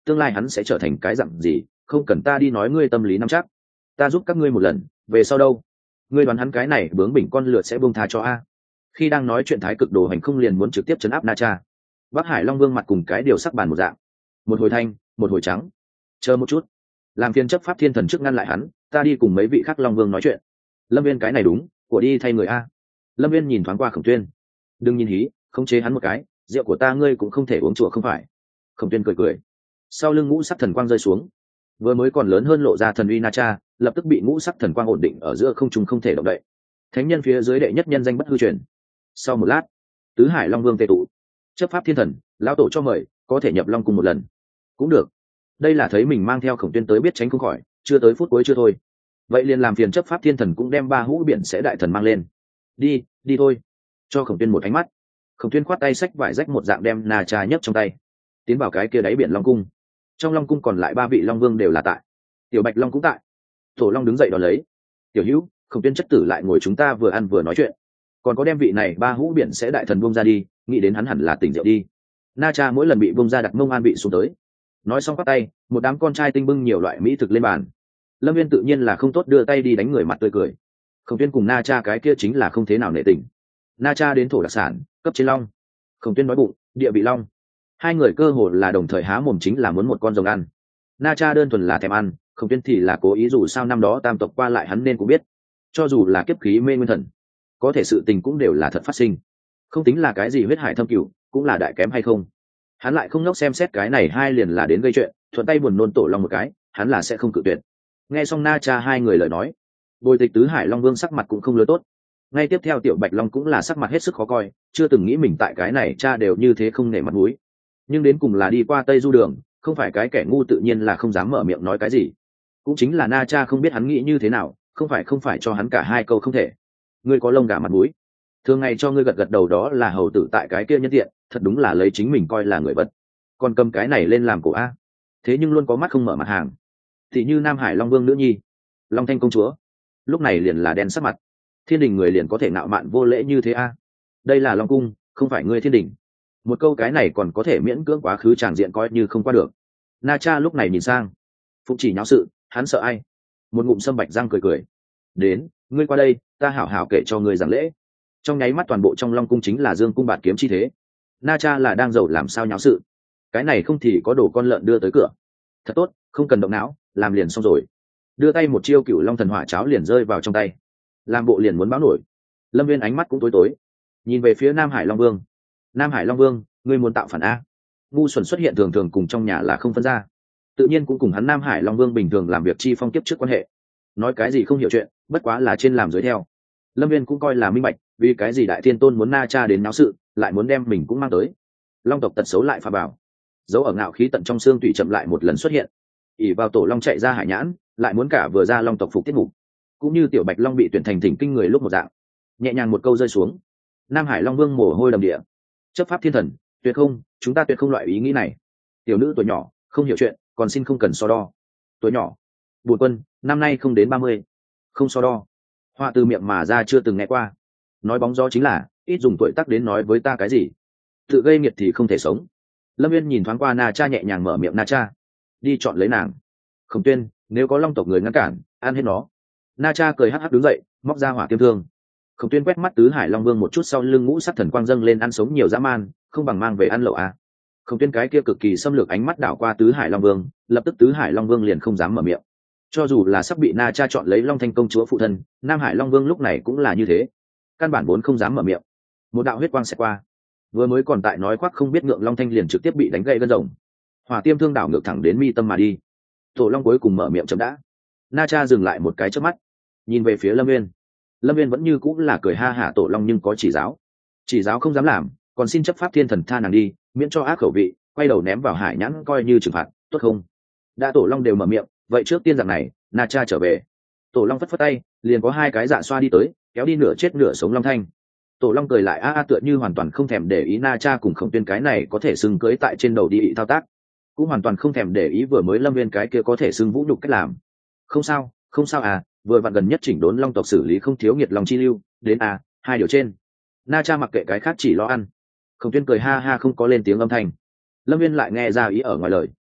tương lai hắn sẽ trở thành cái dặn gì không cần ta đi nói ngươi tâm lý nắm chắc. Ta giúp các ngươi một lần, về sau đâu ngươi đoán hắn cái này bướng bỉnh con lượt sẽ buông tha cho a? Khi đang nói chuyện thái cực đồ hành không liền muốn trực tiếp chấn áp Na Cha. Bắc Hải Long Vương mặt cùng cái điều sắc bàn một dạng, một hồi thanh một hồi trắng. Chờ một chút, làm phiên chấp pháp thiên thần trước ngăn lại hắn, ta đi cùng mấy vị khác Long Vương nói chuyện. Lâm Viên cái này đúng của đi thay người a. Lâm Viên nhìn thoáng qua Khổng Tuyên, đừng nhìn hí, khống chế hắn một cái, rượu của ta ngươi cũng không thể uống chùa không phải. Khổng Tuyên cười cười, sau lưng ngũ sắc thần quang rơi xuống, vừa mới còn lớn hơn lộ ra thần uy Na Cha lập tức bị ngũ sắc thần quang ổn định ở giữa không trung không thể động đậy. Thánh nhân phía dưới đệ nhất nhân danh bất hư truyền. Sau một lát, tứ hải Long Vương tề tụ, chấp pháp thiên thần lão tổ cho mời, có thể nhập Long cùng một lần cũng được. Đây là thấy mình mang theo Khổng Tuyên tới biết tránh không khỏi, chưa tới phút cuối chưa thôi, vậy liền làm phiền chấp pháp thiên thần cũng đem ba hũ biển sẽ đại thần mang lên. Đi đi thôi, cho Khổng Tuyên một ánh mắt. Khổng Tuyên khoát tay xách vải rách một dạng đem Na Cha nhấc trong tay, tiến vào cái kia đáy biển Long cung. Trong Long cung còn lại ba vị Long Vương đều là tại, tiểu Bạch Long cũng tại. Tổ Long đứng dậy đón lấy, tiểu hữu, Khổng Tuyên chất tử lại ngồi chúng ta vừa ăn vừa nói chuyện, còn có đem vị này ba hũ biển sẽ đại thần buông ra đi, nghĩ đến hắn hẳn là tỉnh rượu đi. Na Cha mỗi lần bị buông ra đặt mông an bị xuống tới. Nói xong bắt tay, một đám con trai tinh bưng nhiều loại mỹ thực lên bàn. Lâm Viên tự nhiên là không tốt đưa tay đi đánh người mặt tươi cười. Khổng Tuyên cùng Na Cha cái kia chính là không thế nào nể tình. Na Cha đến thổ đặc sản, cấp trên long. Khổng Tuyên nói bụng, địa vị long. Hai người cơ hồ là đồng thời há mồm chính là muốn một con rồng ăn. Na Cha đơn thuần là thèm ăn, Khổng Tuyên thì là cố ý, dù sao năm đó tam tộc qua lại hắn nên cũng biết. Cho dù là kiếp khí mê nguyên thần, có thể sự tình cũng đều là thật phát sinh, không tính là cái gì huyết hải thâm cửu, cũng là đại kém hay không. Hắn lại không nốc xem xét cái này hai liền là đến gây chuyện, thuận tay buồn nôn Tổ Long một cái, hắn là sẽ không cự tuyệt. Nghe xong Na Cha hai người lời nói, Bồi Tịch tứ hải Long Vương sắc mặt cũng không lứa tốt. Ngay tiếp theo tiểu Bạch Long cũng là sắc mặt hết sức khó coi, chưa từng nghĩ mình tại cái này cha đều như thế không nể mặt mũi. Nhưng đến cùng là đi qua Tây Du đường, không phải cái kẻ ngu tự nhiên là không dám mở miệng nói cái gì. Cũng chính là Na Cha không biết hắn nghĩ như thế nào, không phải không phải cho hắn cả hai câu không thể. Ngươi có lông gà mặt mũi, thường ngày cho ngươi gật gật đầu đó là hầu tử tại cái kia nhân tiện, thật đúng là lấy chính mình coi là người vật, còn cầm cái này lên làm cổ a. Thế nhưng luôn có mắt không mở mặt hàng, thì như Nam Hải Long Vương nữ nhi Long Thanh công chúa, lúc này liền là đen sắc mặt. Thiên đình người liền có thể ngạo mạn vô lễ như thế a? Đây là Long cung, không phải ngươi thiên đình. Một câu cái này còn có thể miễn cưỡng quá khứ tràng diện coi như không qua được. Na Cha lúc này nhìn sang Phụng Chỉ nháo sự, hắn sợ ai? Một ngụm sâm bạch răng cười cười, đến, ngươi qua đây, ta hảo hảo kể cho ngươi giảng lễ. Trong nháy mắt toàn bộ trong Long cung chính là dương cung bạt kiếm chi thế. Na Cha là đang giàu làm sao nháo sự, cái này không thì có đồ con lợn đưa tới cửa. Thật tốt, không cần động não, làm liền xong rồi. Đưa tay một chiêu Cửu Long thần hỏa cháo liền rơi vào trong tay, làm bộ liền muốn báo nổi. Lâm Viên ánh mắt cũng tối tối, nhìn về phía Nam Hải Long Vương. Nam Hải Long Vương, ngươi muốn tạo phản a? Ngu xuẩn xuất hiện thường thường cùng trong nhà là không phân ra, tự nhiên cũng cùng hắn Nam Hải Long Vương bình thường làm việc chi phong kiếp trước quan hệ. Nói cái gì không hiểu chuyện, bất quá là trên làm dưới theo. Lâm Viên cũng coi là minh bạch, vì cái gì Đại Thiên Tôn muốn Na Cha đến náo sự, lại muốn đem mình cũng mang tới. Long tộc tật xấu lại phá bảo, dấu ở ngạo khí tận trong xương tủy chậm lại một lần xuất hiện. ỉ vào Tổ Long chạy ra hải nhãn, lại muốn cả vừa ra Long tộc phục tiết mục, cũng như tiểu Bạch Long bị tuyển thành thỉnh kinh người lúc một dạng. Nhẹ nhàng một câu rơi xuống, Nam Hải Long Vương mồ hôi đầm địa. Chấp pháp thiên thần, tuyệt không, chúng ta tuyệt không loại ý nghĩ này. Tiểu nữ tuổi nhỏ, không hiểu chuyện, còn xin không cần so đo. Tuổi nhỏ, Bùi Quân, năm nay không đến ba mươi, không so đo. Họa từ miệng mà ra chưa từng nghe qua. Nói bóng gió chính là, ít dùng tuổi tác đến nói với ta cái gì. Tự gây nghiệt thì không thể sống. Lâm Viên nhìn thoáng qua Na Cha nhẹ nhàng mở miệng, Na Cha, đi chọn lấy nàng. Khổng Tuyên, nếu có Long tộc người ngăn cản, ăn hết nó. Na Cha cười hắc hắc đứng dậy, móc ra hỏa tiêm thương. Khổng Tuyên quét mắt tứ hải Long Vương một chút, sau lưng ngũ sắc thần quang dâng lên, ăn sống nhiều dã man, không bằng mang về ăn lẩu à. Khổng Tuyên cái kia cực kỳ xâm lược ánh mắt đảo qua tứ hải Long Vương, lập tức tứ hải Long Vương liền không dám mở miệng. Cho dù là sắp bị Na Cha chọn lấy Long Thanh công chúa phụ thân, Nam Hải Long Vương lúc này cũng là như thế, căn bản vốn không dám mở miệng. Một đạo huyết quang sẽ qua, vừa mới còn tại nói khoác không biết ngượng Long Thanh liền trực tiếp bị đánh gãy gân rồng, hỏa tiêm thương đảo ngược thẳng đến mi tâm mà đi. Tổ Long cuối cùng mở miệng chậm đã. Na Cha dừng lại một cái chớp mắt, nhìn về phía Lâm Viên. Lâm Viên vẫn như cũng là cười ha hả, Tổ Long nhưng có chỉ giáo, chỉ giáo không dám làm, còn xin chấp pháp thiên thần tha nàng đi, miễn cho ác khẩu vị, quay đầu ném vào hải nhãn coi như trừng phạt, tốt không? Đã Tổ Long đều mở miệng, vậy trước tiên rằng này, Na Cha trở về. Tổ Long phất phất tay, liền có hai cái dạ xoa đi tới, kéo đi nửa chết nửa sống Long Thanh. Tổ Long cười lại a a tựa như hoàn toàn không thèm để ý Na Cha cùng Khổng Tuyên cái này có thể xưng cưới tại trên đầu đi thao tác, cũng hoàn toàn không thèm để ý vừa mới Lâm Viên cái kia có thể xưng vũ nhục cách làm. Không sao, không sao à, vừa vặn gần nhất chỉnh đốn Long tộc xử lý không thiếu nghiệt lòng chi lưu, đến à, hai điều trên. Na Cha mặc kệ cái khác chỉ lo ăn. Khổng Tuyên cười ha ha không có lên tiếng âm thanh. Lâm Viên lại nghe ra ý ở ngoài lời.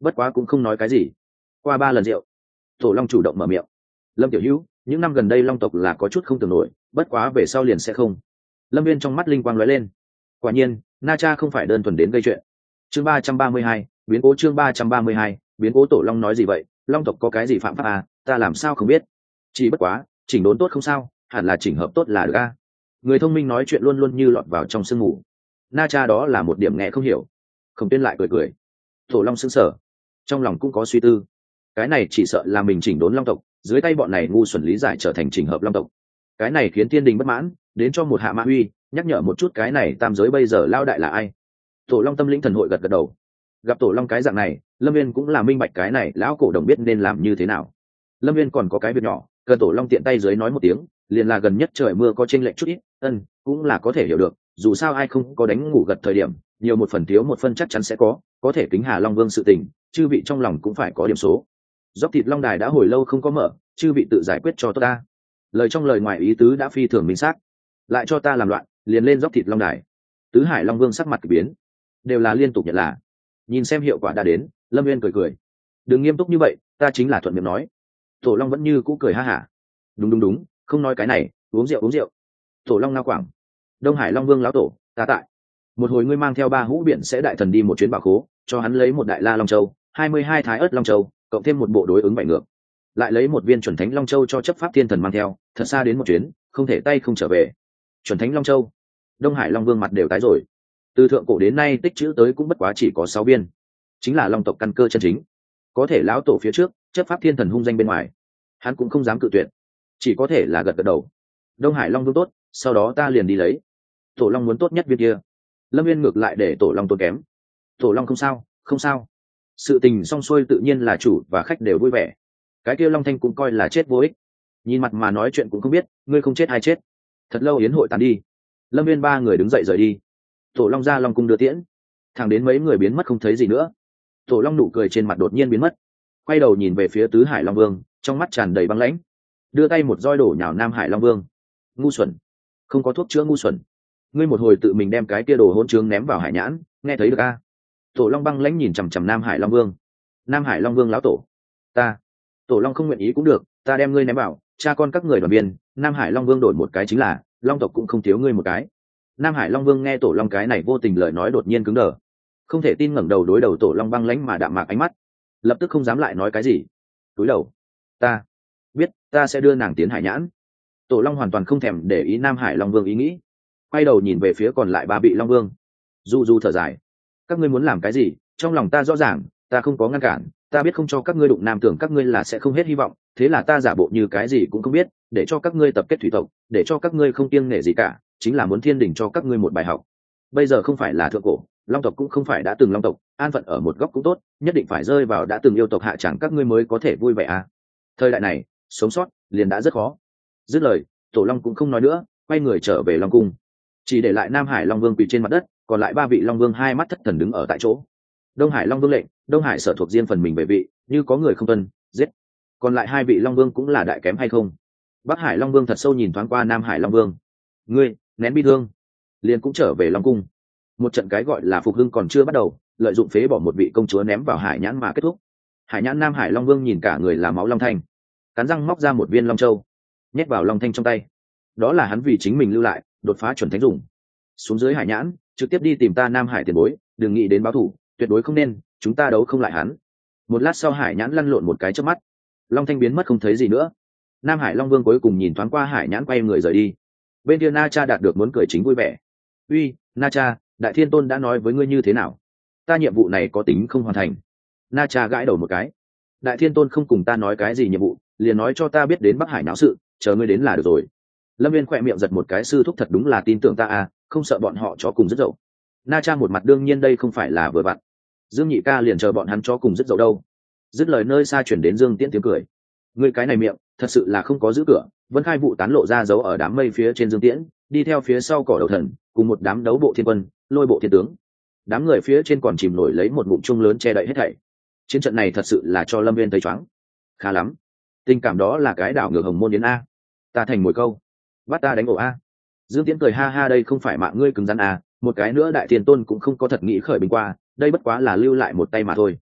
bất quá cũng không nói cái gì. Qua ba lần rượu, tổ long chủ động mở miệng. Lâm tiểu hữu, những năm gần đây long tộc là có chút không tưởng nổi, bất quá về sau liền sẽ không. Lâm viên trong mắt linh quang lóe lên. Quả nhiên na cha không phải đơn thuần đến gây chuyện. Chương ba trăm ba mươi hai, biến cố. Chương ba trăm ba mươi hai, biến cố. Tổ long nói gì vậy? Long tộc có cái gì phạm pháp à? Ta làm sao không biết. Chỉ bất quá chỉnh đốn tốt không sao, hẳn là chỉnh hợp tốt là được a. Người thông minh nói chuyện luôn luôn như lọt vào trong sương mù. Na cha đó là một điểm nghe không hiểu. Khổng Tuyên lại cười cười. Tổ long sững sờ, trong lòng cũng có suy tư. Cái này chỉ sợ là mình chỉnh đốn long tộc, dưới tay bọn này ngu xuẩn lý giải trở thành chỉnh hợp long tộc. Cái này khiến thiên đình bất mãn, đến cho một hạ mã uy nhắc nhở một chút cái này tam giới bây giờ lao đại là ai. Tổ long tâm lĩnh thần hội gật gật đầu. Gặp tổ long cái dạng này, Lâm viên cũng là minh bạch cái này lão cổ đồng biết nên làm như thế nào. Lâm viên còn có cái việc nhỏ cần tổ long tiện tay dưới nói một tiếng, liền là gần nhất trời mưa có chênh lệch chút ít, ân cũng là có thể hiểu được, dù sao ai không có đánh ngủ gật thời điểm, nhiều một phần thiếu một phân chắc chắn sẽ có, có thể kính hà long vương sự tình, chư vị trong lòng cũng phải có điểm số. Dốc thịt long đài đã hồi lâu không có mở, chư vị tự giải quyết cho tôi ta. Lời trong lời ngoài ý tứ đã phi thường minh xác. Lại cho ta làm loạn, liền lên dốc thịt long đài. Tứ hải long vương sắc mặt kỳ biến, đều là liên tục nhận là. Nhìn xem hiệu quả đã đến, Lâm viên cười cười. Đừng nghiêm túc như vậy, ta chính là thuận miệng nói. Tổ long vẫn như cũ cười ha hả. Đúng đúng đúng, không nói cái này, uống rượu uống rượu. Tổ long ngao quảng. Đông hải long vương lão tổ, ta tại. Một hồi ngươi mang theo ba hũ biển sẽ đại thần đi một chuyến bảo khố, cho hắn lấy một đại la long châu, hai mươi hai thái ớt long châu, cộng thêm một bộ đối ứng bảy ngược, lại lấy một viên chuẩn thánh long châu cho chấp pháp thiên thần mang theo, thật xa đến một chuyến, không thể tay không trở về. Chuẩn thánh long châu. Đông hải long vương mặt đều tái rồi. Từ thượng cổ đến nay tích chữ tới cũng bất quá chỉ có sáu viên, chính là long tộc căn cơ chân chính. Có thể lão tổ phía trước chấp pháp thiên thần hung danh bên ngoài, hắn cũng không dám cự tuyệt, chỉ có thể là gật gật đầu. Đông hải long vương tốt, sau đó ta liền đi lấy. Tổ long muốn tốt nhất viên kia. Lâm viên ngược lại để tổ long tốn kém. Tổ long không sao, không sao. Sự tình xong xuôi tự nhiên là chủ và khách đều vui vẻ. Cái kia long thanh cũng coi là chết vô ích, nhìn mặt mà nói chuyện cũng không biết ngươi không chết hay chết. Thật lâu yến hội tàn đi, Lâm viên ba người đứng dậy rời đi. Tổ long ra long cung đưa tiễn, thẳng đến mấy người biến mất không thấy gì nữa. Tổ long nụ cười trên mặt đột nhiên biến mất, quay đầu nhìn về phía tứ hải long vương, trong mắt tràn đầy băng lãnh, đưa tay một roi đổ nhào nam hải long vương. Ngu xuẩn, không có thuốc chữa ngu xuẩn, ngươi một hồi tự mình đem cái kia đồ hỗn trướng ném vào hải nhãn, nghe thấy được a? Tổ long băng lãnh nhìn chằm chằm nam hải long vương. Nam hải long vương lão tổ, ta. Tổ long không nguyện ý cũng được, ta đem ngươi ném vào, cha con các người đoàn viên. Nam hải long vương đổi một cái chính là, long tộc cũng không thiếu ngươi một cái. Nam hải long vương nghe tổ long cái này vô tình lời nói đột nhiên cứng đờ, không thể tin ngẩng đầu đối đầu tổ long băng lãnh mà đạm mạc ánh mắt, lập tức không dám lại nói cái gì. Cúi đầu. Ta biết, ta sẽ đưa nàng tiến hải nhãn. Tổ long hoàn toàn không thèm để ý nam hải long vương ý nghĩ, quay đầu nhìn về phía còn lại ba vị long vương. Du du thở dài, các ngươi muốn làm cái gì trong lòng ta rõ ràng, ta không có ngăn cản, ta biết không cho các ngươi đụng nam tưởng các ngươi là sẽ không hết hy vọng, thế là ta giả bộ như cái gì cũng không biết, để cho các ngươi tập kết thủy tộc, để cho các ngươi không kiêng nể gì cả, chính là muốn thiên đình cho các ngươi một bài học. Bây giờ không phải là thượng cổ, long tộc cũng không phải đã từng long tộc, an phận ở một góc cũng tốt, nhất định phải rơi vào đã từng yêu tộc hạ chẳng các ngươi mới có thể vui vẻ à. Thời đại này sống sót liền đã rất khó. Dứt lời, tổ long cũng không nói nữa, quay người trở về long cung, chỉ để lại nam hải long vương quỳ trên mặt đất, còn lại ba vị long vương hai mắt thất thần đứng ở tại chỗ. Đông hải long vương lệnh, đông hải sở thuộc riêng phần mình về vị, như có người không tuân, giết. Còn lại hai vị long vương cũng là đại kém hay không? Bắc hải long vương thật sâu nhìn thoáng qua nam hải long vương. Ngươi nén bi thương, liền cũng trở về long cung. Một trận cái gọi là phục hưng còn chưa bắt đầu, lợi dụng phế bỏ một vị công chúa ném vào hải nhãn mà kết thúc. Hải nhãn nam hải long vương nhìn cả người là máu long thanh, cắn răng móc ra một viên long châu, nhét vào long thanh trong tay. Đó là hắn vì chính mình lưu lại, đột phá chuẩn thánh dùng. Xuống dưới hải nhãn, trực tiếp đi tìm ta nam hải tiền bối, đừng nghĩ đến báo thủ, tuyệt đối không nên, chúng ta đấu không lại hắn. Một lát sau hải nhãn lăn lộn một cái chớp mắt, long thanh biến mất không thấy gì nữa. Nam hải long vương cuối cùng nhìn thoáng qua hải nhãn, quay người rời đi. Bên kia na cha đạt được muốn cười chính vui vẻ. Uy, na cha, đại thiên tôn đã nói với ngươi như thế nào? Ta nhiệm vụ này có tính không hoàn thành. Na cha gãi đầu một cái. Đại thiên tôn không cùng ta nói cái gì nhiệm vụ, liền nói cho ta biết đến Bắc Hải náo sự, chờ ngươi đến là được rồi. Lâm viên khỏe miệng giật một cái, sư thúc thật đúng là tin tưởng ta à, không sợ bọn họ chó cùng rất dậu. Na cha một mặt đương nhiên đây không phải là vừa vặn. Dương nhị ca liền chờ bọn hắn chó cùng rất dậu đâu. Dứt lời nơi xa chuyển đến Dương Tiễn tiếng cười. Ngươi cái này miệng thật sự là không có giữ cửa. Vân Khai vụ tán lộ ra dấu ở đám mây phía trên Dương Tiễn, đi theo phía sau cỏ đầu thần cùng một đám đấu bộ thiên quân, lôi bộ thiên tướng. Đám người phía trên còn chìm nổi lấy một bụng chung lớn che đậy hết thảy. Chiến trận này thật sự là cho Lâm viên thấy choáng. Khá lắm, tình cảm đó là cái đảo ngược hồng môn yến a. Ta thành mồi câu, bắt ta đánh ổ a. Dương Tiễn cười ha ha, đây không phải mạng ngươi cứng rắn a, một cái nữa đại thiên tôn cũng không có thật nghĩ khởi bình qua, đây bất quá là lưu lại một tay mà thôi.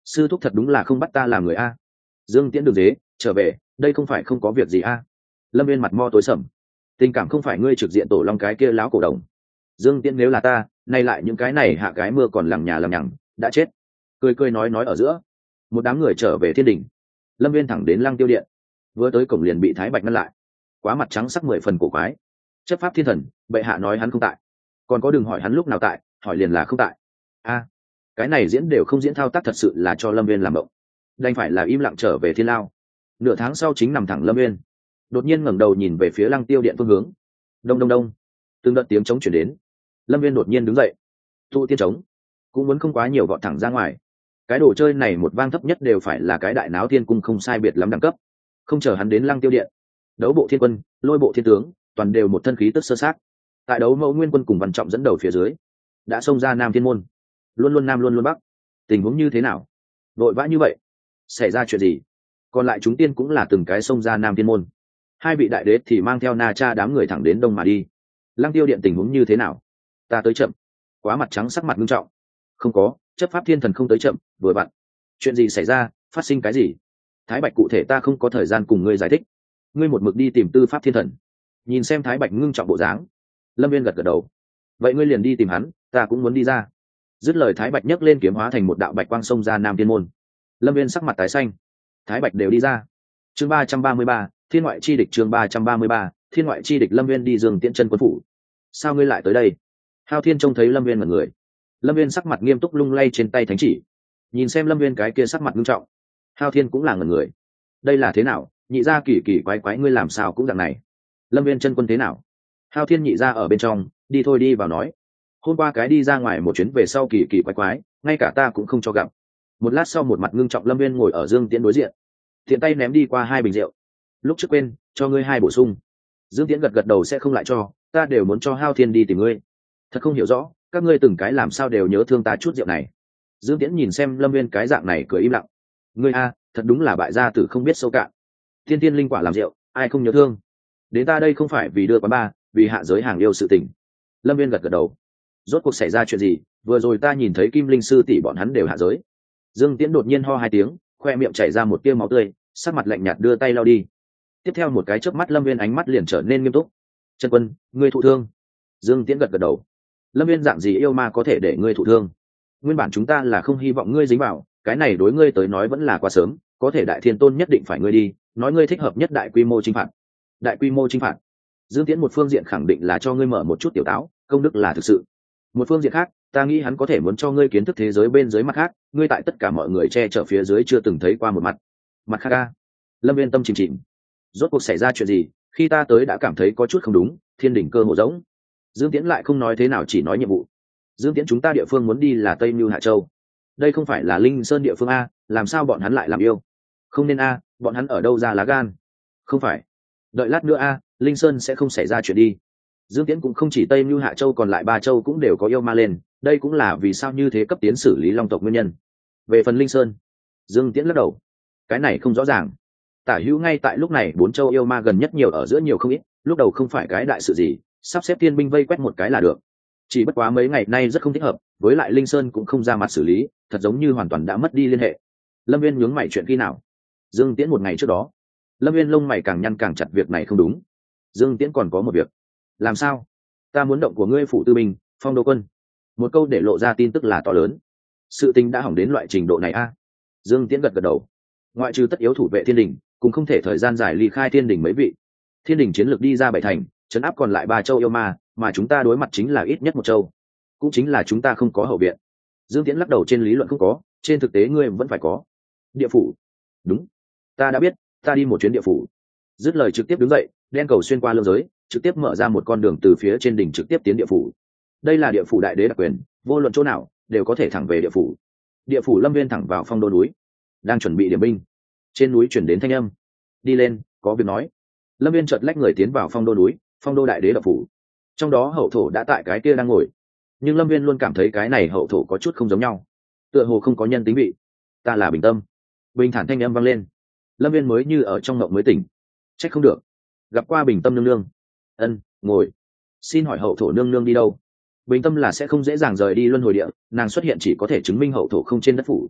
sư thúc thật đúng là không bắt ta làm người a. Dương Tiễn đường dế trở về, đây không phải không có việc gì a. Lâm viên mặt mo tối sầm, tình cảm không phải ngươi trực diện tổ long cái kia láo cổ đồng. Dương Tiễn nếu là ta, nay lại những cái này hạ cái mưa còn lằng nhà lằng nhằng đã chết. Cười cười nói nói ở giữa, một đám người trở về thiên đình. Lâm viên thẳng đến Lăng Tiêu điện, vừa tới cổng liền bị Thái Bạch ngăn lại, quá mặt trắng sắc mười phần cổ quái. Chấp pháp thiên thần, bệ hạ nói hắn không tại, còn có đừng hỏi hắn lúc nào tại, hỏi liền là không tại. A, cái này diễn đều không diễn, thao tác thật sự là cho Lâm viên làm động, đành phải là im lặng trở về thiên lao. Nửa tháng sau chính nằm thẳng Lâm viên đột nhiên ngẩng đầu nhìn về phía Lăng Tiêu điện phương hướng. Đông đông đông, từng đợt tiếng trống chuyển đến. Lâm viên đột nhiên đứng dậy, tụ tiên trống, cũng muốn không quá nhiều gọn thẳng ra ngoài. Cái đồ chơi này một vang thấp nhất đều phải là cái đại náo thiên cung không sai biệt lắm đẳng cấp. Không chờ hắn đến Lăng Tiêu điện, đấu bộ thiên quân, lôi bộ thiên tướng toàn đều một thân khí tức sơ sát. Tại đấu mẫu nguyên quân cùng Văn Trọng dẫn đầu phía dưới, đã xông ra Nam Thiên môn, luôn luôn Nam luôn luôn Bắc. Tình huống như thế nào? Vội vã như vậy, xảy ra chuyện gì? Còn lại chúng tiên cũng là từng cái xông ra Nam Thiên môn. Hai vị đại đế thì mang theo Na Cha đám người thẳng đến đông mà đi. Lăng Tiêu điện tình huống như thế nào? Ta tới chậm. Quá mặt trắng sắc mặt nghiêm trọng. Không có, chấp pháp thiên thần không tới chậm, vừa vặn. Chuyện gì xảy ra, phát sinh cái gì? Thái Bạch cụ thể ta không có thời gian cùng ngươi giải thích. Ngươi một mực đi tìm tư pháp thiên thần. Nhìn xem Thái Bạch ngưng trọng bộ dáng, Lâm viên gật gật đầu. Vậy ngươi liền đi tìm hắn, ta cũng muốn đi ra. Dứt lời Thái Bạch nhấc lên kiếm hóa thành một đạo bạch quang xông ra Nam Thiên môn. Lâm viên sắc mặt tái xanh. Thái Bạch đều đi ra. Chương ba trăm ba mươi ba, thiên ngoại chi địch. Chương ba trăm ba mươi ba, thiên ngoại chi địch. Lâm viên đi Dương Tiễn chân quân phủ. Sao ngươi lại tới đây? Hao Thiên trông thấy Lâm viên mật người. Lâm viên sắc mặt nghiêm túc lung lay trên tay thánh chỉ, nhìn xem Lâm viên cái kia sắc mặt nghiêm trọng. Hao Thiên cũng là ngẩn người. Đây là thế nào? Nhị gia kỳ kỳ quái quái, ngươi làm sao cũng dạng này? Lâm viên chân quân thế nào? Hao Thiên nhị gia ở bên trong, đi thôi đi vào nói. Hôm qua cái đi ra ngoài một chuyến về sau kỳ kỳ quái quái, ngay cả ta cũng không cho gặp. Một lát sau một mặt ngưng trọng Lâm viên ngồi ở Dương Tiễn đối diện, thiện tay ném đi qua hai bình rượu. Lúc trước quên cho ngươi hai bổ sung. Dương Tiễn gật gật đầu, sẽ không lại cho, ta đều muốn cho Hao Thiên đi tìm ngươi. Thật không hiểu rõ, các ngươi từng cái làm sao đều nhớ thương ta chút rượu này. Dương Tiễn nhìn xem Lâm viên cái dạng này cười im lặng. Ngươi a, thật đúng là bại gia tử không biết sâu cạn. Thiên tiên linh quả làm rượu, ai không nhớ thương. Đến ta đây không phải vì đưa quán ba, vì hạ giới hàng yêu sự tình. Lâm viên gật gật đầu. Rốt cuộc xảy ra chuyện gì? Vừa rồi ta nhìn thấy Kim Linh sư tỷ bọn hắn đều hạ giới. Dương Tiễn đột nhiên ho hai tiếng, khoe miệng chảy ra một tia máu tươi, sắc mặt lạnh nhạt đưa tay lau đi. Tiếp theo một cái chớp mắt Lâm viên ánh mắt liền trở nên nghiêm túc. Chân quân, ngươi thụ thương? Dương Tiễn gật gật đầu. Lâm viên dạng gì yêu ma có thể để ngươi thụ thương? Nguyên bản chúng ta là không hy vọng ngươi dính vào, cái này đối ngươi tới nói vẫn là quá sớm, có thể đại thiên tôn nhất định phải ngươi đi, nói ngươi thích hợp nhất đại quy mô chinh phạt. Đại quy mô chinh phạt? Dương Tiễn một phương diện khẳng định là cho ngươi mở một chút tiểu táo, công đức là thực sự. Một phương diện khác, ta nghĩ hắn có thể muốn cho ngươi kiến thức thế giới bên dưới mặt khác, ngươi tại tất cả mọi người che chở phía dưới chưa từng thấy qua một mặt. Mặt khác a. Lâm viên tâm chìm chìm. Rốt cuộc xảy ra chuyện gì? Khi ta tới đã cảm thấy có chút không đúng, thiên đỉnh cơ hồ giống. Dương Tiễn lại không nói thế nào, chỉ nói nhiệm vụ. Dương Tiễn chúng ta địa phương muốn đi là Tây Mưu Hạ Châu. Đây không phải là Linh Sơn địa phương a, làm sao bọn hắn lại làm yêu? Không nên a, bọn hắn ở đâu ra lá gan? Không phải. Đợi lát nữa a, Linh Sơn sẽ không xảy ra chuyện đi. Dương Tiễn cũng không chỉ Tây Mưu Hạ Châu, còn lại ba châu cũng đều có yêu ma lên, đây cũng là vì sao như thế cấp tiến xử lý long tộc nguyên nhân. Về phần Linh Sơn, Dương Tiễn lắc đầu. Cái này không rõ ràng. Tả hữu ngay tại lúc này bốn châu yêu ma gần nhất nhiều ở giữa nhiều không ít, lúc đầu không phải cái đại sự gì, sắp xếp thiên binh vây quét một cái là được. Chỉ bất quá mấy ngày nay rất không thích hợp, với lại Linh Sơn cũng không ra mặt xử lý, thật giống như hoàn toàn đã mất đi liên hệ. Lâm viên nhướng mày, chuyện khi nào? Dương Tiễn một ngày trước đó. Lâm viên lông mày càng nhăn càng chặt, việc này không đúng. Dương Tiễn còn có một việc. Làm sao? Ta muốn động của ngươi phủ tư binh, phong đô quân. Một câu để lộ ra tin tức là to lớn. Sự tình đã hỏng đến loại trình độ này a? Dương Tiễn gật gật đầu. Ngoại trừ tất yếu thủ vệ thiên đình, cũng không thể thời gian dài ly khai thiên đình mấy vị. Thiên đình chiến lược đi ra bảy thành, trấn áp còn lại ba châu yêu ma, mà chúng ta đối mặt chính là ít nhất một châu, cũng chính là chúng ta không có hậu viện. Dương Tiễn lắc đầu, trên lý luận không có, trên thực tế ngươi vẫn phải có. Địa phủ? Đúng, ta đã biết, ta đi một chuyến địa phủ. Dứt lời trực tiếp đứng dậy, đen cầu xuyên qua lương giới, trực tiếp mở ra một con đường từ phía trên đỉnh trực tiếp tiến địa phủ. Đây là địa phủ đại đế đặc quyền, vô luận chỗ nào đều có thể thẳng về địa phủ. Địa phủ Lâm viên thẳng vào phong đô núi, đang chuẩn bị điểm binh. Trên núi chuyển đến thanh âm, đi lên, có việc nói. Lâm viên chợt lách người tiến vào phong đô núi, phong đô đại đế đập phủ. Trong đó hậu thổ đã tại cái kia đang ngồi, nhưng Lâm viên luôn cảm thấy cái này hậu thổ có chút không giống nhau, tựa hồ không có nhân tính vị. Ta là Bình Tâm. Bình thản thanh âm vang lên. Lâm viên mới như ở trong ngộng mới tỉnh. Trách không được, gặp qua Bình Tâm nương nương. Ân, ngồi. Xin hỏi hậu thổ nương nương đi đâu? Bình Tâm là sẽ không dễ dàng rời đi luân hồi địa, nàng xuất hiện chỉ có thể chứng minh hậu thổ không trên đất phủ.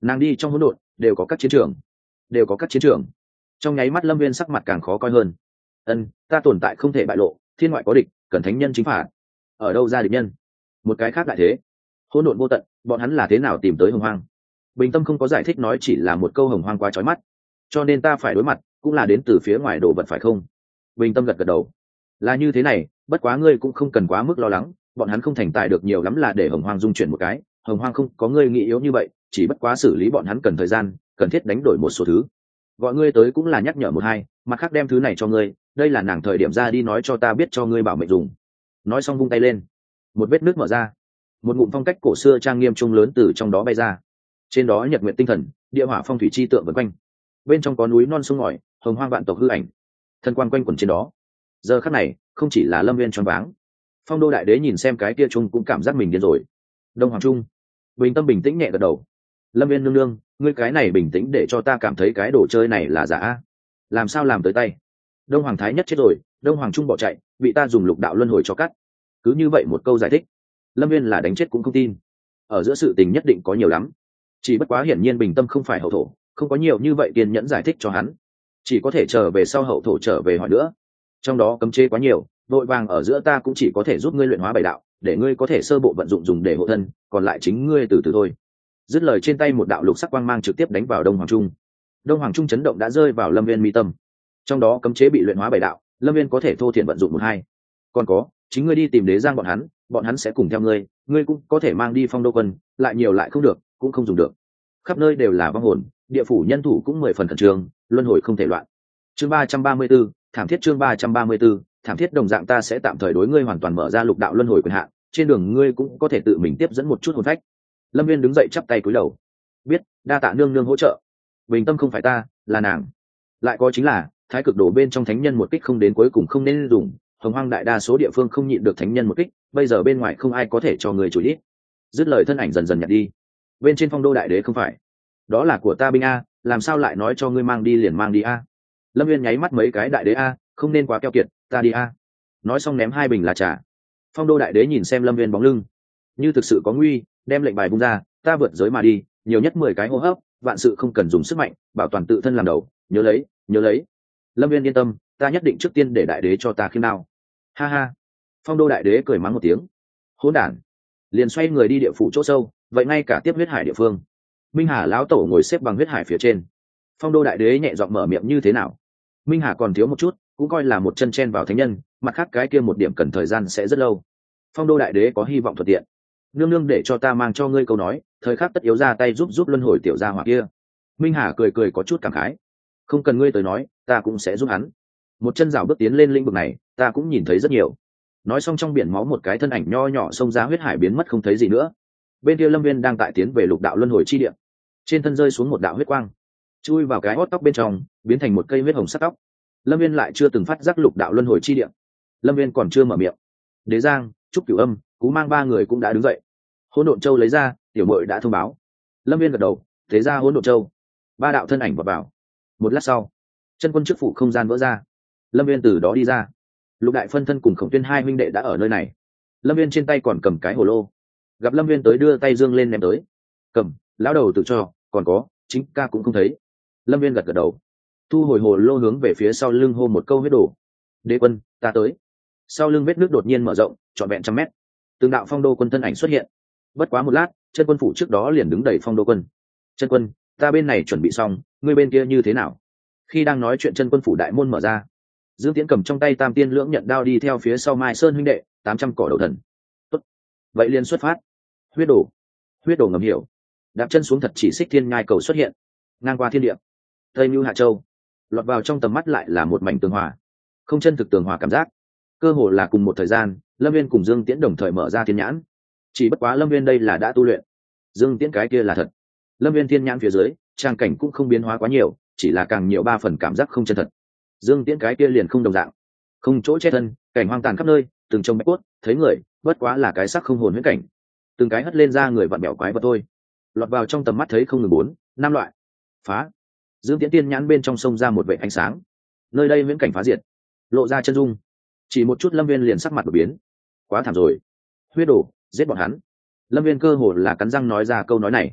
nàng đi trong hỗn độn đều có các chiến trường, đều có các chiến trường. Trong nháy mắt lâm viên sắc mặt càng khó coi hơn. Ân, ta tồn tại không thể bại lộ, thiên ngoại có địch, cần thánh nhân chính phạt. Ở đâu ra địch nhân? Một cái khác lại thế. Hỗn độn vô tận, bọn hắn là thế nào tìm tới hồng hoang? Bình Tâm không có giải thích, nói chỉ là một câu hồng hoang quá chói mắt, cho nên ta phải đối mặt, cũng là đến từ phía ngoài đồ vật phải không? Bình Tâm gật gật đầu. Là như thế này, bất quá ngươi cũng không cần quá mức lo lắng, bọn hắn không thành tài được nhiều lắm là để hồng hoang dung chuyển một cái, hồng hoang không có ngươi nghĩ yếu như vậy, chỉ bất quá xử lý bọn hắn cần thời gian, cần thiết đánh đổi một số thứ. Gọi ngươi tới cũng là nhắc nhở một hai, mặt khác đem thứ này cho ngươi, đây là nàng thời điểm ra đi nói cho ta biết cho ngươi bảo mệnh dùng. Nói xong vung tay lên, một vết nước mở ra, một ngụm phong cách cổ xưa trang nghiêm trung lớn từ trong đó bay ra. Trên đó nhật nguyện tinh thần, địa hỏa phong thủy chi tượng vần quanh, bên trong có núi non sông ngòi, hồng hoang vạn tộc hư ảnh, thân quan quanh quẩn trên đó. Giờ khắc này không chỉ là lâm viên choáng váng, Phong Đô đại đế nhìn xem cái kia trung cũng cảm giác mình điên rồi. Đông Hoàng Trung, Bình Tâm bình tĩnh nhẹ gật đầu. Lâm viên nương nương, ngươi cái này bình tĩnh để cho ta cảm thấy cái đồ chơi này là giả. Làm sao làm tới tay? Đông Hoàng Thái nhất chết rồi, Đông Hoàng Trung bỏ chạy, bị ta dùng lục đạo luân hồi cho cắt. Cứ như vậy một câu giải thích, Lâm viên là đánh chết cũng không tin. Ở giữa sự tình nhất định có nhiều lắm, chỉ bất quá hiển nhiên Bình Tâm không phải hậu thổ, không có nhiều như vậy kiên nhẫn giải thích cho hắn, chỉ có thể chờ về sau hậu thổ trở về hỏi nữa. Trong đó cấm chế quá nhiều, vội vàng ở giữa ta cũng chỉ có thể giúp ngươi luyện hóa bảy đạo, để ngươi có thể sơ bộ vận dụng dùng để hộ thân, còn lại chính ngươi từ từ thôi. Dứt lời trên tay một đạo lục sắc quang mang trực tiếp đánh vào Đông Hoàng Trung. Đông Hoàng Trung chấn động đã rơi vào Lâm Viên mi tâm. Trong đó cấm chế bị luyện hóa bảy đạo, Lâm Viên có thể thô thiển vận dụng một hai. Còn có, chính ngươi đi tìm Đế Giang bọn hắn, bọn hắn sẽ cùng theo ngươi, ngươi cũng có thể mang đi Phong Đô quân, lại nhiều lại không được, cũng không dùng được. Khắp nơi đều là vong hồn, địa phủ nhân thủ cũng mười phần khẩn trương, luân hồi không thể loạn. Chương ba trăm ba mươi 34, thảm thiết chương ba trăm ba mươi 34, thảm thiết đồng dạng ta sẽ tạm thời đối ngươi hoàn toàn mở ra lục đạo luân hồi quyền hạn, trên đường ngươi cũng có thể tự mình tiếp dẫn một chút hồn phách. Lâm Viên đứng dậy chắp tay cúi đầu. Biết, đa tạ nương nương hỗ trợ. Bình Tâm không phải ta, là nàng. Lại có chính là, thái cực đổ bên trong thánh nhân một kích không đến cuối cùng không nên dùng, hồng hoang đại đa số địa phương không nhịn được thánh nhân một kích, bây giờ bên ngoài không ai có thể cho người chủ ít. Dứt lời thân ảnh dần dần nhạt đi. Bên trên Phong Đô đại đế không phải, đó là của ta binh a, làm sao lại nói cho ngươi mang đi liền mang đi a? Lâm Viên nháy mắt mấy cái, đại đế a, không nên quá keo kiệt, ta đi a. Nói xong ném hai bình lá trà. Phong Đô đại đế nhìn xem Lâm Viên bóng lưng, như thực sự có nguy, đem lệnh bài bung ra, ta vượt giới mà đi, nhiều nhất mười cái hô hấp, vạn sự không cần dùng sức mạnh, bảo toàn tự thân làm đầu, nhớ lấy, nhớ lấy. Lâm Viên yên tâm, ta nhất định trước tiên để đại đế cho ta khiêm nào. Ha ha. Phong Đô đại đế cười mắng một tiếng. Hỗn đản. Liền xoay người đi địa phủ chỗ sâu, vậy ngay cả tiếp huyết hải địa phương. Minh Hà lão tổ ngồi xếp bằng huyết hải phía trên. Phong Đô đại đế nhẹ giọng mở miệng, như thế nào? Minh Hà còn thiếu một chút, cũng coi là một chân chen vào thánh nhân, mặt khác cái kia một điểm cần thời gian sẽ rất lâu. Phong Đô đại đế có hy vọng thuận tiện. Nương nương để cho ta mang cho ngươi câu nói, thời khắc tất yếu ra tay giúp giúp luân hồi tiểu gia hỏa kia. Minh Hà cười cười có chút cảm khái. Không cần ngươi tới nói, ta cũng sẽ giúp hắn. Một chân rào bước tiến lên lĩnh vực này, ta cũng nhìn thấy rất nhiều. Nói xong trong biển máu một cái thân ảnh nho nhỏ xông ra huyết hải biến mất không thấy gì nữa. Bên kia Lâm Viên đang tại tiến về lục đạo luân hồi chi địa. Trên thân rơi xuống một đạo huyết quang, chui vào cái hót tóc bên trong, biến thành một cây huyết hồng sắc tóc. Lâm Viên lại chưa từng phát giác lục đạo luân hồi chi địa. Lâm Viên còn chưa mở miệng, Đế Giang, Trúc Cửu Âm, Cú Mang ba người cũng đã đứng dậy. Hỗn Độn Châu lấy ra, tiểu muội đã thông báo. Lâm Viên gật đầu, thế ra Hỗn Độn Châu. Ba đạo thân ảnh vào vào. Một lát sau, chân quân chức phủ không gian vỡ ra. Lâm Viên từ đó đi ra. Lục đại phân thân cùng Khổng Tuyên hai huynh đệ đã ở nơi này. Lâm Viên trên tay còn cầm cái hồ lô. Gặp Lâm Viên tới đưa tay dương lên ném tới. Cầm, lão đầu tự cho, còn có, chính ca cũng không thấy. Lâm Viên gật gật đầu, thu hồi hồ lô hướng về phía sau lưng hô một câu huyết đổ. Đế quân, ta tới. Sau lưng vết nước đột nhiên mở rộng, trọn vẹn trăm mét. Từng đạo Phong Đô quân thân ảnh xuất hiện. Bất quá một lát, chân quân phủ trước đó liền đứng đầy Phong Đô quân. Chân quân, ta bên này chuẩn bị xong, ngươi bên kia như thế nào? Khi đang nói chuyện chân quân phủ đại môn mở ra. Dương Tiễn cầm trong tay tam tiên lưỡng nhận đao đi theo phía sau Mai Sơn huynh đệ, tám trăm cỏ đầu thần. Tốt. Vậy liền xuất phát. Huyết đổ. Huyết đổ ngầm hiểu. Đạp chân xuống thật chỉ xích thiên nhai cầu xuất hiện. Ngang qua thiên địa. Tây Nưu Hạ Châu. Lọt vào trong tầm mắt lại là một mảnh tường hòa. Không chân thực tường hòa cảm giác. Cơ hồ là cùng một thời gian, Lâm Viên cùng Dương Tiễn đồng thời mở ra thiên nhãn. Chỉ bất quá Lâm Viên đây là đã tu luyện, Dương Tiễn cái kia là thật. Lâm Viên thiên nhãn phía dưới, trang cảnh cũng không biến hóa quá nhiều, chỉ là càng nhiều ba phần cảm giác không chân thật. Dương Tiễn cái kia liền không đồng dạng, không chỗ che thân, cảnh hoang tàn khắp nơi, từng trông bạch cốt, thấy người, bất quá là cái sắc không hồn huyễn cảnh, từng cái hất lên ra người vặn bẹo quái vật thôi. Lọt vào trong tầm mắt thấy không ngừng bốn, năm loại. Phá. Dương Tiễn tiên nhãn bên trong sông ra một vệ ánh sáng. Nơi đây huyễn cảnh phá diệt, lộ ra chân dung. Chỉ một chút Lâm Viên liền sắc mặt đổi biến. Quá thảm rồi. Huyết đổ, giết bọn hắn. Lâm Viên cơ hồ là cắn răng nói ra câu nói này.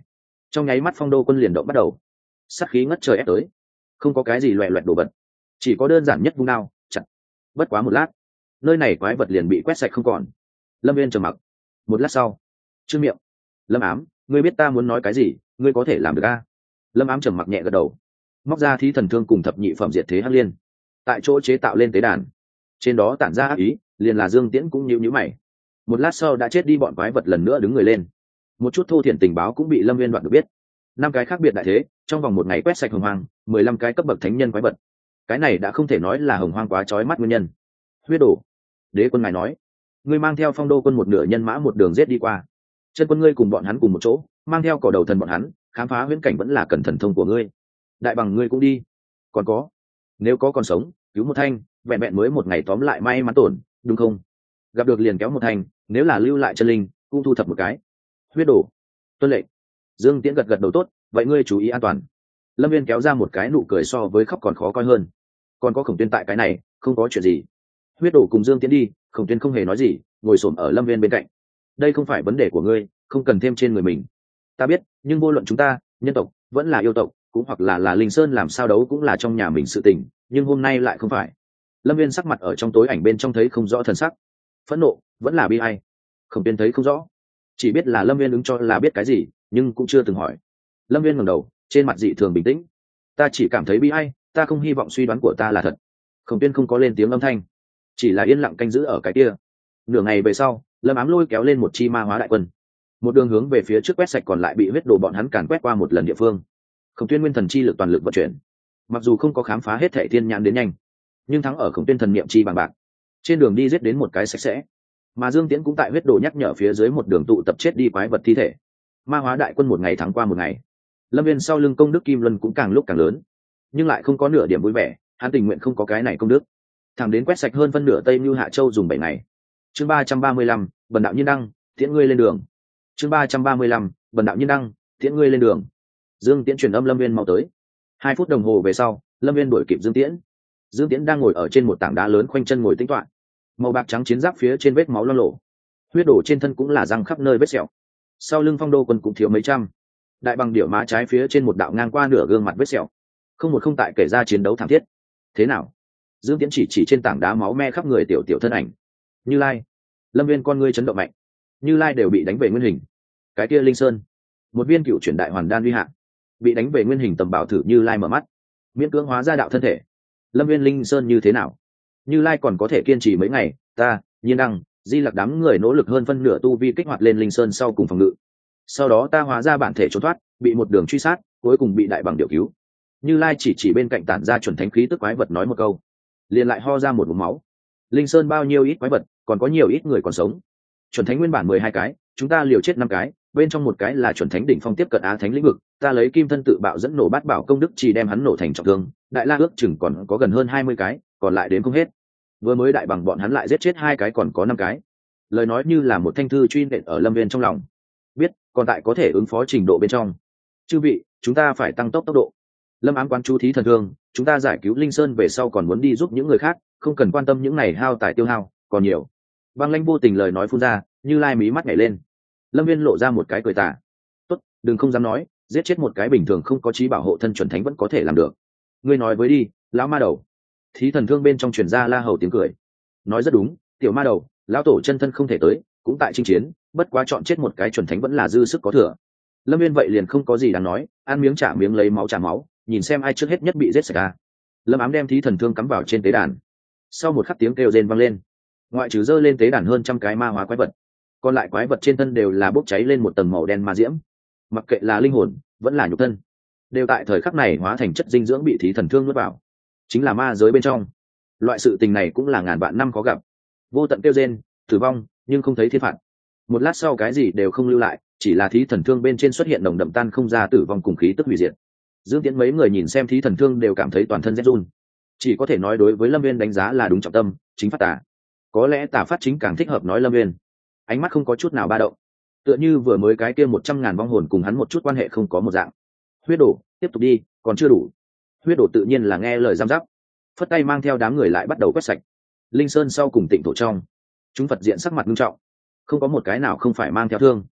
trong nháy mắt phong đô quân liền động bắt đầu, sát khí ngất trời ép tới, không có cái gì loẹ loẹt đồ vật, chỉ có đơn giản nhất vung đao chặt. Bất quá một lát, nơi này quái vật liền bị quét sạch không còn. Lâm viên trầm mặc một lát sau, trương miệng: Lâm Ám, ngươi biết ta muốn nói cái gì, ngươi có thể làm được a? Lâm Ám trầm mặc nhẹ gật đầu, móc ra thí thần thương cùng thập nhị phẩm diệt thế hắc liên, tại chỗ chế tạo lên tế đàn, trên đó tản ra ác ý, liền là Dương Tiễn cũng nhíu nhíu mày. Một lát sau đã chết đi bọn quái vật lần nữa đứng người lên, một chút thô thiển tình báo cũng bị Lâm viên đoạt được biết. Năm cái khác biệt đại thế, trong vòng một ngày quét sạch hồng hoang, mười lăm cái cấp bậc thánh nhân quái vật. Cái này đã không thể nói là hồng hoang quá chói mắt nguyên nhân. Huyết đổ, đế quân ngài nói, ngươi mang theo phong đô quân một nửa nhân mã một đường giết đi qua, chân quân ngươi cùng bọn hắn cùng một chỗ, mang theo cỏ đầu thần bọn hắn khám phá huyễn cảnh vẫn là cần thần thông của ngươi. Đại bằng ngươi cũng đi, còn có, nếu có còn sống cứu một thanh, vẹn vẹn mới một ngày tóm lại may mắn tổn, đúng không? Gặp được liền kéo một thanh, nếu là lưu lại chân linh cũng thu thập một cái. Huyết đổ, tuân lệnh. Dương Tiễn gật gật đầu, tốt, vậy ngươi chú ý an toàn. Lâm viên kéo ra một cái nụ cười so với khóc còn khó coi hơn. Còn có Khổng Tuyên tại cái này, không có chuyện gì. Huyết đổ cùng Dương Tiễn đi, Khổng Tuyên không hề nói gì, ngồi xổm ở Lâm viên bên cạnh. Đây không phải vấn đề của ngươi, không cần thêm trên người mình. Ta biết, nhưng vô luận chúng ta, nhân tộc vẫn là yêu tộc, cũng hoặc là là Linh Sơn làm sao đấu cũng là trong nhà mình sự tình, nhưng hôm nay lại không phải. Lâm viên sắc mặt ở trong tối ảnh bên trong thấy không rõ thần sắc, phẫn nộ vẫn là bi ai, Khổng Tuyên thấy không rõ, chỉ biết là Lâm viên ứng cho là biết cái gì, nhưng cũng chưa từng hỏi. Lâm viên ngẩng đầu, trên mặt dị thường bình tĩnh. Ta chỉ cảm thấy bi ai, ta không hy vọng suy đoán của ta là thật. Khổng Tuyên không có lên tiếng âm thanh, chỉ là yên lặng canh giữ ở cái kia. Nửa ngày về sau, Lâm Ám lôi kéo lên một chi ma hóa đại quân, một đường hướng về phía trước quét sạch còn lại bị huyết đồ bọn hắn càn quét qua một lần địa phương. Khổng Tuyên nguyên thần chi lực toàn lực vận chuyển, mặc dù không có khám phá hết thể thiên nhãn đến nhanh, nhưng thắng ở Khổng Tuyên thần niệm chi bằng bạc, trên đường đi giết đến một cái sạch sẽ. Mà Dương Tiễn cũng tại huyết đồ nhắc nhở phía dưới một đường tụ tập chết đi quái vật thi thể. Ma hóa đại quân một ngày thắng qua một ngày. Lâm viên sau lưng công đức kim luân cũng càng lúc càng lớn, nhưng lại không có nửa điểm vui vẻ, hắn tình nguyện không có cái này công đức. Thẳng đến quét sạch hơn phân nửa Tây Như Hạ Châu dùng bảy ngày. Chương ba trăm ba mươi lăm, Bần đạo Nhiên Đăng, tiễn ngươi lên đường. Chương ba trăm ba mươi lăm, Bần đạo Nhiên Đăng, tiễn ngươi lên đường. Dương Tiễn truyền âm Lâm viên mau tới. Hai phút đồng hồ về sau, Lâm viên đuổi kịp Dương Tiễn. Dương Tiễn đang ngồi ở trên một tảng đá lớn khoanh chân ngồi tĩnh tọa, màu bạc trắng chiến giáp phía trên vết máu loang lổ, huyết đổ trên thân cũng là răng khắp nơi vết sẹo. Sau lưng phong đô quân cũng thiếu mấy trăm, đại bằng điểu má trái phía trên một đạo ngang qua nửa gương mặt vết sẹo, không một không tại kể ra chiến đấu thảm thiết. Thế nào? Dương Tiễn chỉ chỉ trên tảng đá máu me khắp người tiểu tiểu thân ảnh. Như Lai. Lâm viên con ngươi chấn động mạnh. Như Lai đều bị đánh về nguyên hình. Cái kia Linh Sơn, một viên cựu chuyển đại hoàn đan uy hạ, bị đánh về nguyên hình tầm bảo thử. Như Lai mở mắt, miễn cưỡng hóa ra đạo thân thể. Lâm viên Linh Sơn như thế nào? Như Lai còn có thể kiên trì mấy ngày, ta, Nhiên Đăng, Di Lặc đám người nỗ lực hơn phân nửa tu vi kích hoạt lên Linh Sơn sau cùng phòng ngự. Sau đó ta hóa ra bản thể trốn thoát, bị một đường truy sát, cuối cùng bị đại bằng điệu cứu. Như Lai chỉ chỉ bên cạnh tản ra chuẩn thánh khí tức quái vật nói một câu, liền lại ho ra một ngụm máu. Linh Sơn bao nhiêu ít quái vật, còn có nhiều ít người còn sống. Chuẩn thánh nguyên bản mười hai cái, chúng ta liều chết năm cái, bên trong một cái là chuẩn thánh đỉnh phong tiếp cận á thánh lĩnh vực, ta lấy kim thân tự bạo dẫn nổ bát bảo công đức chỉ đem hắn nổ thành trọng thương. Đại la ước chừng còn có gần hơn hai mươi cái, còn lại đến không hết. Vừa mới đại bằng bọn hắn lại giết chết hai cái, còn có năm cái. Lời nói như là một thanh thư truy nện ở Lâm viên trong lòng. Biết, còn tại có thể ứng phó trình độ bên trong. Chư vị, chúng ta phải tăng tốc tốc độ. Lâm Ám quán chú thí thần thương, chúng ta giải cứu Linh Sơn về sau còn muốn đi giúp những người khác, không cần quan tâm những này hao tài tiêu hao, còn nhiều. Băng Lãnh vô tình lời nói phun ra, Như Lai mí mắt nhảy lên. Lâm viên lộ ra một cái cười tà. Tốt, đừng không dám nói, giết chết một cái bình thường không có trí bảo hộ thân chuẩn thánh vẫn có thể làm được. Ngươi nói với đi, lão ma đầu. Thí thần thương bên trong truyền ra La Hầu tiếng cười. Nói rất đúng, tiểu ma đầu, lão tổ chân thân không thể tới, cũng tại chinh chiến, bất quá chọn chết một cái chuẩn thánh vẫn là dư sức có thừa. Lâm viên vậy liền không có gì đáng nói, ăn miếng trả miếng lấy máu trả máu, nhìn xem ai trước hết nhất bị giết sạch ra. Lâm Ám đem thí thần thương cắm vào trên tế đàn. Sau một khắc tiếng kêu rên vang lên, ngoại trừ dơ lên tế đàn hơn trăm cái ma hóa quái vật, còn lại quái vật trên thân đều là bốc cháy lên một tầng màu đen ma diễm, mặc kệ là linh hồn vẫn là nhục thân, đều tại thời khắc này hóa thành chất dinh dưỡng bị thí thần thương nuốt vào, chính là ma giới bên trong. Loại sự tình này cũng là ngàn vạn năm khó gặp, vô tận kêu rên, tử vong, nhưng không thấy thiên phạt. Một lát sau cái gì đều không lưu lại, chỉ là thí thần thương bên trên xuất hiện nồng đậm tan không ra tử vong cùng khí tức hủy diệt. Dương Tiễn mấy người nhìn xem thí thần thương đều cảm thấy toàn thân rét run, chỉ có thể nói đối với Lâm viên đánh giá là đúng trọng tâm, chính phát tà. Có lẽ tà phát chính càng thích hợp nói Lâm viên. Ánh mắt không có chút nào ba động, tựa như vừa mới cái kia một trăm ngàn vong hồn cùng hắn một chút quan hệ không có một dạng. Huyết đổ, tiếp tục đi, còn chưa đủ. Huyết đổ tự nhiên là nghe lời giam giáp, phất tay mang theo đám người lại bắt đầu quét sạch Linh Sơn sau cùng tịnh thổ trong. Chúng Phật diện sắc mặt nghiêm trọng, không có một cái nào không phải mang theo thương.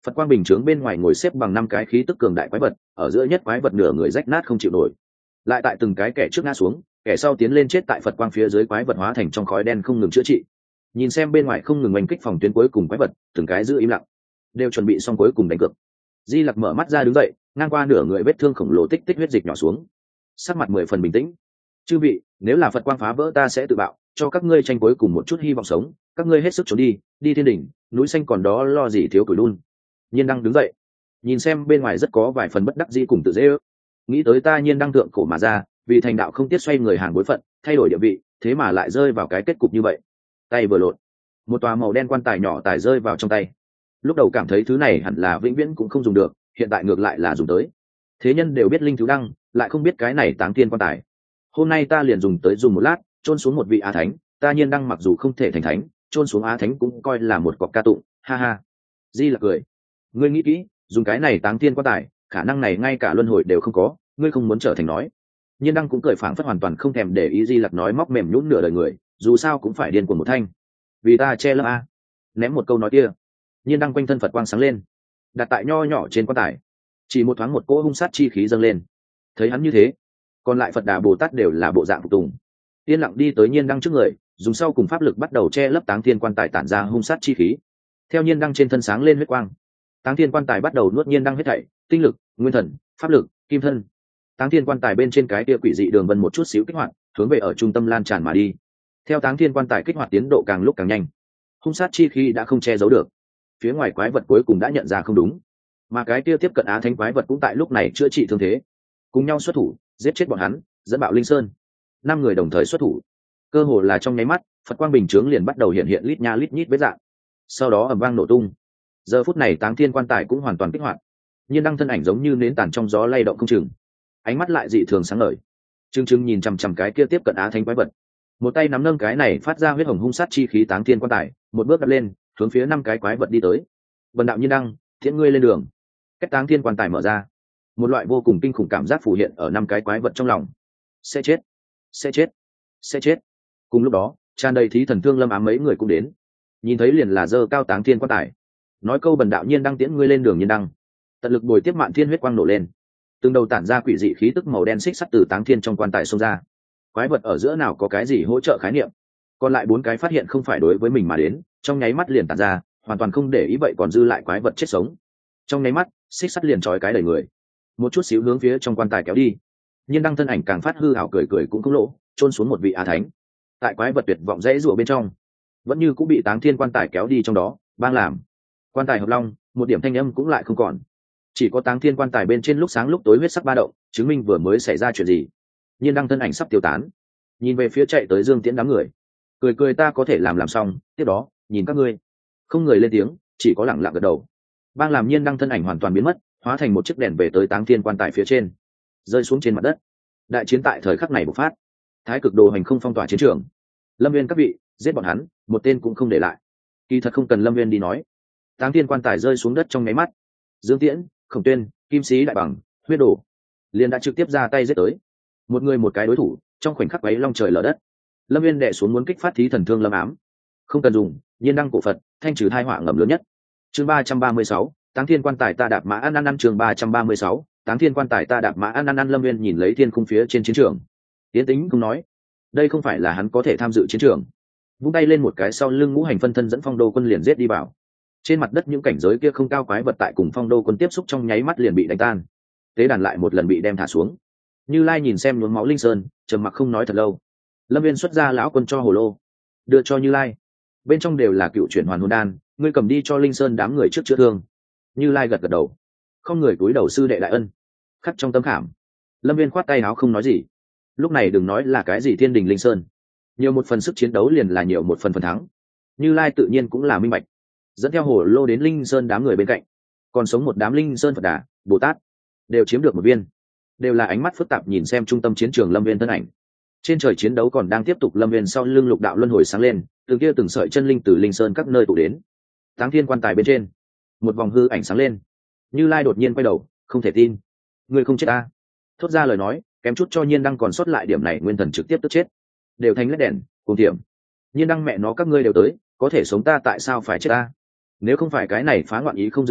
Phật quang bình chướng bên ngoài ngồi xếp bằng năm cái khí tức cường đại quái vật, ở giữa nhất quái vật nửa người rách nát không chịu nổi, lại tại từng cái kẻ trước ngã xuống, kẻ sau tiến lên chết tại Phật quang phía dưới, quái vật hóa thành trong khói đen không ngừng chữa trị. Nhìn xem bên ngoài không ngừng oanh kích phòng tuyến cuối cùng quái vật, từng cái giữ im lặng, đều chuẩn bị xong cuối cùng đánh cược. Di Lặc mở mắt ra đứng dậy, ngang qua nửa người vết thương khổng lồ tích tích huyết dịch nhỏ xuống, sắc mặt mười phần bình tĩnh. Chư vị, nếu là Phật quang phá vỡ ta sẽ tự bạo, cho các ngươi tranh cuối cùng một chút hy vọng sống, các ngươi hết sức trốn đi, đi thiên đỉnh, núi xanh còn đó lo gì thiếu củi đun. Nhiên Đăng đứng dậy, nhìn xem bên ngoài rất có vài phần bất đắc dĩ cùng tự dễ ước. Nghĩ tới ta Nhiên Đăng thượng cổ mà ra, vì thành đạo không tiếc xoay người hàng bối phận, thay đổi địa vị, thế mà lại rơi vào cái kết cục như vậy. Tay vừa lộn, một tòa màu đen quan tài nhỏ tài rơi vào trong tay. Lúc đầu cảm thấy thứ này hẳn là vĩnh viễn cũng không dùng được, hiện tại ngược lại là dùng tới. Thế nhân đều biết linh thiếu đăng, lại không biết cái này táng tiên quan tài. Hôm nay ta liền dùng tới dùng một lát, chôn xuống một vị á thánh, ta Nhiên Đăng mặc dù không thể thành thánh, chôn xuống á thánh cũng coi là một cọc ca tụng, ha ha. Di Lặc cười, ngươi nghĩ kỹ, dùng cái này táng tiên quan tài, khả năng này ngay cả luân hồi đều không có, ngươi không muốn trở thành nói. Nhiên Đăng cũng cười phảng phất hoàn toàn không thèm để ý Di Lặc nói móc mềm nhũn nửa đời người, dù sao cũng phải điên cuồng một thanh. Vì ta che lấp a. Ném một câu nói kia, Nhiên Đăng quanh thân Phật quang sáng lên, đặt tại nho nhỏ trên quan tài, chỉ một thoáng một cỗ hung sát chi khí dâng lên. Thấy hắn như thế, còn lại Phật Đà Bồ Tát đều là bộ dạng phục tùng, yên lặng đi tới Nhiên Đăng trước người, dùng sau cùng pháp lực bắt đầu che lấp táng thiên quan tài tản ra hung sát chi khí. Theo Nhiên Đăng trên thân sáng lên huyết quang, táng thiên quan tài bắt đầu nuốt Nhiên Đăng hết thảy, tinh lực, nguyên thần, pháp lực, kim thân. Táng thiên quan tài bên trên cái kia quỷ dị đường vân một chút xíu kích hoạt, hướng về ở trung tâm lan tràn mà đi. Theo táng thiên quan tài kích hoạt tiến độ càng lúc càng nhanh, hung sát chi khí đã không che giấu được. Phía ngoài quái vật cuối cùng đã nhận ra không đúng, mà cái kia tiếp cận á thánh quái vật cũng tại lúc này chữa trị thương thế, cùng nhau xuất thủ giết chết bọn hắn, dẫn bạo linh sơn. Năm người đồng thời xuất thủ, cơ hồ là trong nháy mắt, Phật quang bình chướng liền bắt đầu hiện hiện lít nha lít nhít vết dạng, sau đó ầm vang nổ tung. Giờ phút này táng thiên quan tài cũng hoàn toàn kích hoạt, Nhiên Đăng thân ảnh giống như nến tàn trong gió lay động không chừng, ánh mắt lại dị thường sáng ngời, trừng trừng nhìn chằm chằm cái kia tiếp cận á thánh quái vật, một tay nắm nâng cái này phát ra huyết hồng hung sát chi khí táng thiên quan tài, một bước đạp lên, hướng phía năm cái quái vật đi tới. Vần đạo Nhiên Đăng, thiện ngươi lên đường. Cách táng thiên quan tài mở ra, một loại vô cùng kinh khủng cảm giác phủ hiện ở năm cái quái vật trong lòng. Sẽ chết, sẽ chết, sẽ chết. Cùng lúc đó, tràn đầy thí thần thương lâm ám mấy người cũng đến, nhìn thấy liền là dơ cao táng thiên quan tài, nói câu bần đạo Nhiên Đăng tiễn ngươi lên đường. Nhiên Đăng tận lực bồi tiếp mạn thiên huyết quang nổ lên, từng đầu tản ra quỷ dị khí tức màu đen xích sắt từ táng thiên trong quan tài xông ra. Quái vật ở giữa nào có cái gì hỗ trợ khái niệm, còn lại bốn cái phát hiện không phải đối với mình mà đến, trong nháy mắt liền tản ra, hoàn toàn không để ý vậy còn dư lại quái vật chết sống. Trong nháy mắt, xích sắt liền trói cái đầy người, một chút xíu hướng phía trong quan tài kéo đi. Nhiên Đăng thân ảnh càng phát hư hảo, cười cười cũng không lỗ, chôn xuống một vị á thánh. Tại quái vật tuyệt vọng dãy rủa bên trong, vẫn như cũng bị táng thiên quan tài kéo đi trong đó, bang làm. Quan tài hợp long, một điểm thanh âm cũng lại không còn, chỉ có táng thiên quan tài bên trên lúc sáng lúc tối huyết sắc ba động, chứng minh vừa mới xảy ra chuyện gì. Nhiên Đăng thân ảnh sắp tiêu tán, nhìn về phía chạy tới Dương Tiễn đám người, cười cười ta có thể làm làm xong, tiếp đó nhìn các ngươi. Không người lên tiếng, chỉ có lặng lặng gật đầu. Bang làm Nhiên Đăng thân ảnh hoàn toàn biến mất, hóa thành một chiếc đèn về tới táng thiên quan tài phía trên, rơi xuống trên mặt đất. Đại chiến tại thời khắc này bộc phát, thái cực đồ hành không phong tỏa chiến trường. Lâm Viên các vị, giết bọn hắn, một tên cũng không để lại. Kỳ thật không cần Lâm Viên đi nói, táng thiên quan tài rơi xuống đất trong nháy mắt, Dương Tiễn, Khổng Tuyên, Kim Sĩ Đại Bằng, Huyết Đồ liền đã trực tiếp ra tay giết tới. Một người một cái đối thủ, trong khoảnh khắc ấy long trời lở đất. Lâm Viên đệ xuống muốn kích phát thí thần thương lâm ám, không cần dùng, Nhiên Đăng cổ Phật thanh trừ thai họa ngầm lớn nhất. Chương ba trăm ba mươi sáu, táng thiên quan tài ta đạp mã ăn ăn ăn. Chương ba trăm ba mươi sáu, táng thiên quan tài ta đạp mã ăn ăn ăn. Lâm Viên nhìn lấy thiên khung phía trên chiến trường, tiến tính không nói, đây không phải là hắn có thể tham dự chiến trường. Vung tay lên một cái, sau lưng ngũ hành phân thân dẫn phong đô quân liền giết đi vào. Trên mặt đất những cảnh giới kia không cao quái vật tại cùng phong đô quân tiếp xúc trong nháy mắt liền bị đánh tan, tế đàn lại một lần bị đem thả xuống. Như Lai nhìn xem nhuốm máu linh sơn, trầm mặc không nói thật lâu. Lâm Viên xuất ra lão quân cho hồ lô, đưa cho Như Lai, bên trong đều là cựu chuyển hoàn hồn đan, ngươi cầm đi cho linh sơn đám người trước chữa thương. Như Lai gật gật đầu, không người cúi đầu sư đệ đại ân, khắc trong tấm khảm. Lâm Viên khoát tay áo không nói gì. Lúc này đừng nói là cái gì thiên đình linh sơn, nhiều một phần sức chiến đấu liền là nhiều một phần phần thắng. Như Lai tự nhiên cũng là minh bạch, dẫn theo hồ lô đến linh sơn đám người bên cạnh, còn sống một đám linh sơn Phật Đà, Bồ Tát đều chiếm được một viên, đều là ánh mắt phức tạp nhìn xem trung tâm chiến trường Lâm Viên thân ảnh. Trên trời chiến đấu còn đang tiếp tục, Lâm Viên sau lưng lục đạo luân hồi sáng lên, từ kia từng sợi chân linh từ linh sơn các nơi tụ đến. Táng thiên quan tài bên trên, một vòng hư ảnh sáng lên. Như Lai đột nhiên quay đầu, không thể tin, ngươi không chết ta. Thốt ra lời nói kém chút cho Nhiên Đăng còn sót lại điểm này nguyên thần trực tiếp tức chết, đều thành lét đèn cùng tiệm. Nhiên Đăng mẹ nó các ngươi đều tới, có thể sống ta tại sao phải chết ta? Nếu không phải cái này phá ngoạn ý không dừng được,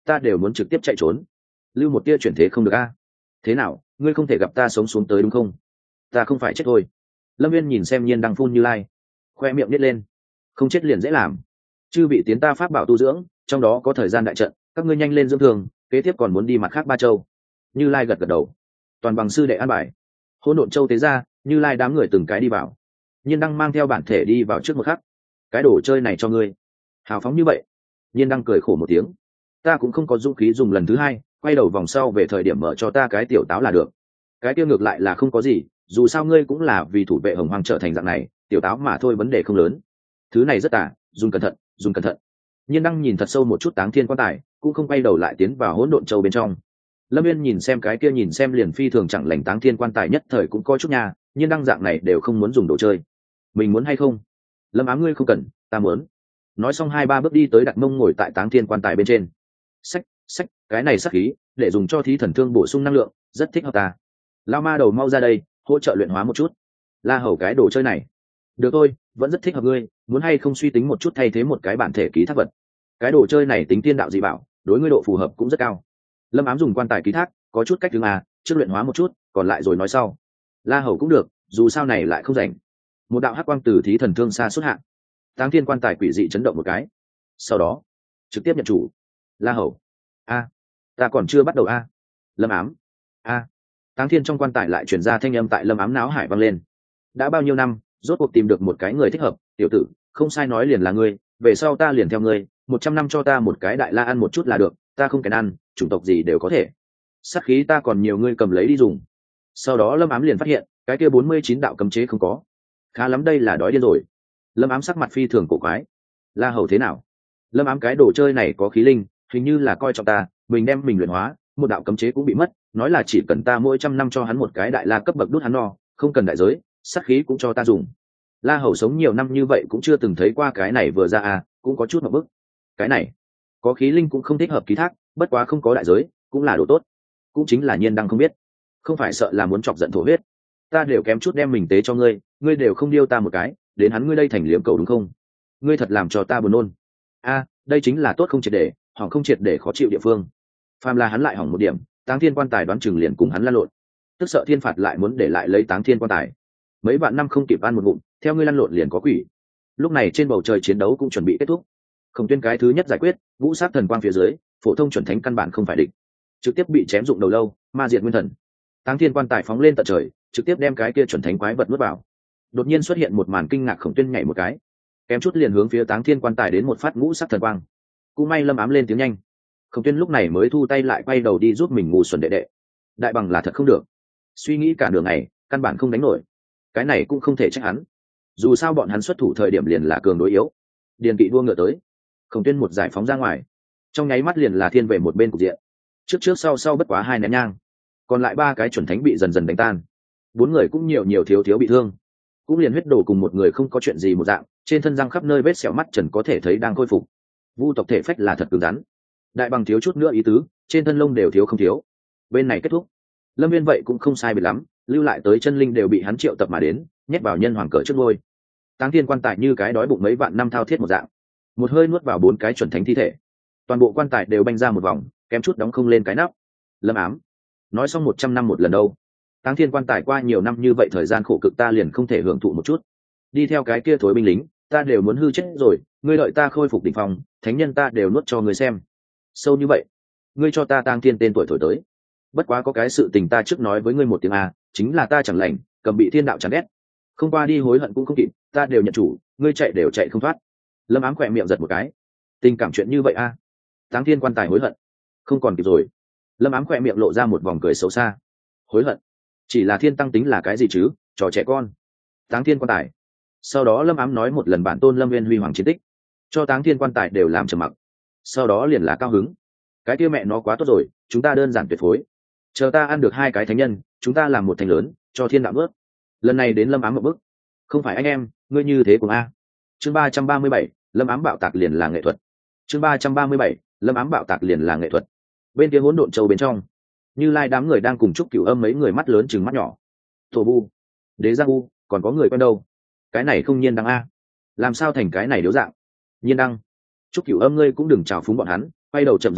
ta đều muốn trực tiếp chạy trốn. Lưu một tia chuyển thế không được a. Thế nào, ngươi không thể gặp ta sống xuống tới đúng không? Ta không phải chết thôi. Lâm Viên nhìn xem Nhiên Đăng phun Như Lai, khoe miệng nít lên. Không chết liền dễ làm. Chư vị tiến ta pháp bảo tu dưỡng, trong đó có thời gian đại trận, các ngươi nhanh lên dưỡng thường, kế tiếp còn muốn đi mặt khác ba châu. Như Lai gật gật đầu. Toàn bằng sư đệ an bài. Hỗn độn châu tế ra, Như Lai đám người từng cái đi vào. Nhiên Đăng mang theo bản thể đi vào trước một khắc. Cái đồ chơi này cho ngươi. Hào phóng như vậy. Nhiên Đăng cười khổ một tiếng. Ta cũng không có dũng khí dùng lần thứ hai, quay đầu vòng sau về thời điểm mở cho ta cái tiểu táo là được. Cái kia ngược lại là không có gì, dù sao ngươi cũng là vì thủ vệ Hồng Hoang trở thành dạng này, tiểu táo mà thôi, vấn đề không lớn. Thứ này rất tà, dùng cẩn thận, dùng cẩn thận. Nhiên Đăng nhìn thật sâu một chút Táng Thiên Quan Tài, cũng không quay đầu lại tiến vào Hỗn Độn Châu bên trong. Lâm Viên nhìn xem cái kia nhìn xem liền phi thường chẳng lành Táng Thiên Quan Tài nhất thời cũng có chút nha, Nhiên Đăng dạng này đều không muốn dùng đồ chơi. Mình muốn hay không? Lâm Ám ngươi không cần, ta muốn. Nói xong hai ba bước đi tới đặt mông ngồi tại Táng Thiên Quan Tài bên trên. Sách, sách, cái này sắc khí, để dùng cho thí thần thương bổ sung năng lượng, rất thích hợp ta. Lao ma đầu mau ra đây, hỗ trợ luyện hóa một chút. La Hầu cái đồ chơi này. Được thôi, vẫn rất thích hợp ngươi, muốn hay không suy tính một chút thay thế một cái bản thể ký thác vật. Cái đồ chơi này tính tiên đạo dị bảo, đối ngươi độ phù hợp cũng rất cao. Lâm Ám dùng quan tài ký thác, có chút cách thứ à, trước luyện hóa một chút, còn lại rồi nói sau. La Hầu cũng được, dù sao này lại không rảnh. Một đạo hắc quang từ thí thần thương xa xuất hạ. Táng Thiên Quan Tài quỷ dị chấn động một cái. Sau đó, trực tiếp nhận chủ. La Hầu. A, ta còn chưa bắt đầu a. Lâm Ám. A. Táng Thiên trong quan tài lại truyền ra thanh âm tại Lâm Ám náo hải vang lên. Đã bao nhiêu năm, rốt cuộc tìm được một cái người thích hợp, tiểu tử, không sai nói liền là ngươi, về sau ta liền theo ngươi, một trăm năm cho ta một cái đại la ăn một chút là được, ta không kén ăn, chủng tộc gì đều có thể. Sát khí ta còn nhiều, ngươi cầm lấy đi dùng. Sau đó Lâm Ám liền phát hiện, cái kia bốn mươi chín đạo cấm chế không có. Khá lắm, đây là đói điên rồi. Lâm Ám sắc mặt phi thường cổ quái. La Hầu thế nào? Lâm Ám cái đồ chơi này có khí linh, hình như là coi trọng ta, mình đem mình luyện hóa, một đạo cấm chế cũng bị mất, nói là chỉ cần ta mỗi trăm năm cho hắn một cái đại la cấp bậc đút hắn no, không cần đại giới, sát khí cũng cho ta dùng. La Hầu sống nhiều năm như vậy cũng chưa từng thấy qua cái này vừa ra à, cũng có chút một bức. Cái này, có khí linh cũng không thích hợp ký thác, bất quá không có đại giới, cũng là đồ tốt. Cũng chính là Nhiên Đăng không biết, không phải sợ là muốn chọc giận thổ huyết. Ta đều kém chút đem mình tế cho ngươi, ngươi đều không điêu ta một cái, đến hắn ngươi đây thành liếm cầu đúng không? Ngươi thật làm cho ta buồn nôn. A, đây chính là tốt không triệt để, hỏng không triệt để khó chịu địa phương. Phàm là hắn lại hỏng một điểm, Táng Thiên Quan Tài đoán chừng liền cùng hắn lăn lộn. Tức sợ thiên phạt lại muốn để lại lấy Táng Thiên Quan Tài. Mấy vạn năm không kịp ăn một ngụm, theo ngươi lăn lộn liền có quỷ. Lúc này trên bầu trời chiến đấu cũng chuẩn bị kết thúc. Khổng Tuyên cái thứ nhất giải quyết, Vũ Sát Thần Quang phía dưới, phổ thông chuẩn thánh căn bản không phải địch, trực tiếp bị chém dụng đầu lâu, ma diệt nguyên thần. Táng Thiên Quan Tài phóng lên tận trời, trực tiếp đem cái kia chuẩn thánh quái vật nuốt vào. Đột nhiên xuất hiện một màn kinh ngạc, Khổng Tuyên nhảy một cái, kém chút liền hướng phía Táng Thiên Quan Tài đến một phát Ngũ Sắc Thần Quang. Cũng may Lâm Ám lên tiếng nhanh, Khổng Tuyên lúc này mới thu tay lại, quay đầu đi giúp mình ngu xuẩn đệ đệ. Đại bằng là thật không được, suy nghĩ cả đường này, căn bản không đánh nổi. Cái này cũng không thể trách hắn, dù sao bọn hắn xuất thủ thời điểm liền là cường đối yếu. Điền Kỵ đua ngựa tới, Khổng Tuyên một giải phóng ra ngoài, trong nháy mắt liền là thiên về một bên cục diện. Trước trước sau sau bất quá hai nén nhang, còn lại ba cái chuẩn thánh bị dần dần đánh tan, bốn người cũng nhiều nhiều thiếu thiếu bị thương, cũng liền huyết đổ cùng một người không có chuyện gì một dạng, trên thân răng khắp nơi vết sẹo, mắt trần có thể thấy đang khôi phục. Vu tộc thể phách là thật cứng rắn, đại bằng thiếu chút nữa ý tứ, trên thân lông đều thiếu không thiếu. Bên này kết thúc, Lâm Viên vậy cũng không sai biệt lắm, lưu lại tới chân linh đều bị hắn triệu tập mà đến, nhét vào nhân hoàng cờ trước ngôi. Táng Thiên Quan Tài như cái đói bụng mấy vạn năm thao thiết một dạng, một hơi nuốt vào bốn cái chuẩn thánh thi thể, toàn bộ quan tài đều banh ra một vòng, kém chút đóng không lên cái nắp. Lâm Ám nói xong một trăm năm một lần đâu, Táng Thiên Quan Tài qua nhiều năm như vậy thời gian khổ cực ta liền không thể hưởng thụ một chút. Đi theo cái kia thối binh lính, ta đều muốn hư chết rồi, ngươi đợi ta khôi phục đỉnh phong, thánh nhân ta đều nuốt cho ngươi xem. Sâu như vậy, ngươi cho ta Táng Thiên tên tuổi thổi tới. Bất quá có cái sự tình ta trước nói với ngươi một tiếng a, chính là ta chẳng lành, cầm bị thiên đạo chán ghét, không qua đi hối hận cũng không kịp, ta đều nhận chủ, ngươi chạy đều chạy không thoát. Lâm Ám khỏe miệng giật một cái, tình cảm chuyện như vậy a, Táng Thiên Quan Tài hối hận, không còn kịp rồi. Lâm Ám khỏe miệng lộ ra một vòng cười xấu xa. Hối hận? Chỉ là thiên tăng tính là cái gì chứ, trò trẻ con. Táng Thiên Quan Tài. Sau đó Lâm Ám nói một lần bản tôn Lâm Viên huy hoàng chiến tích, cho Táng Thiên Quan Tài đều làm trầm mặc. Sau đó liền là cao hứng. Cái kia mẹ nó quá tốt rồi, chúng ta đơn giản tuyệt phối. Chờ ta ăn được hai cái thánh nhân, chúng ta làm một thành lớn, cho thiên đạo bước. Lần này đến Lâm Ám một bước. Không phải anh em, ngươi như thế cùng a. Chương ba trăm ba mươi bảy, Lâm Ám bạo tạc liền là nghệ thuật. Chương ba trăm ba mươi bảy, Lâm Ám bạo tạc liền là nghệ thuật. Bên kia Hỗn Độn Châu bên trong, Như Lai đám người đang cùng Trúc Cửu Âm mấy người mắt lớn chừng mắt nhỏ. Thổ Bu, Đế Giang U, còn có người quen đâu? Cái này không Nhiên Đăng a, làm sao thành cái này điếu dạng? Nhiên Đăng, Trúc Cửu Âm ngươi cũng đừng chào phúng bọn hắn, quay đầu chậm rãi mắng,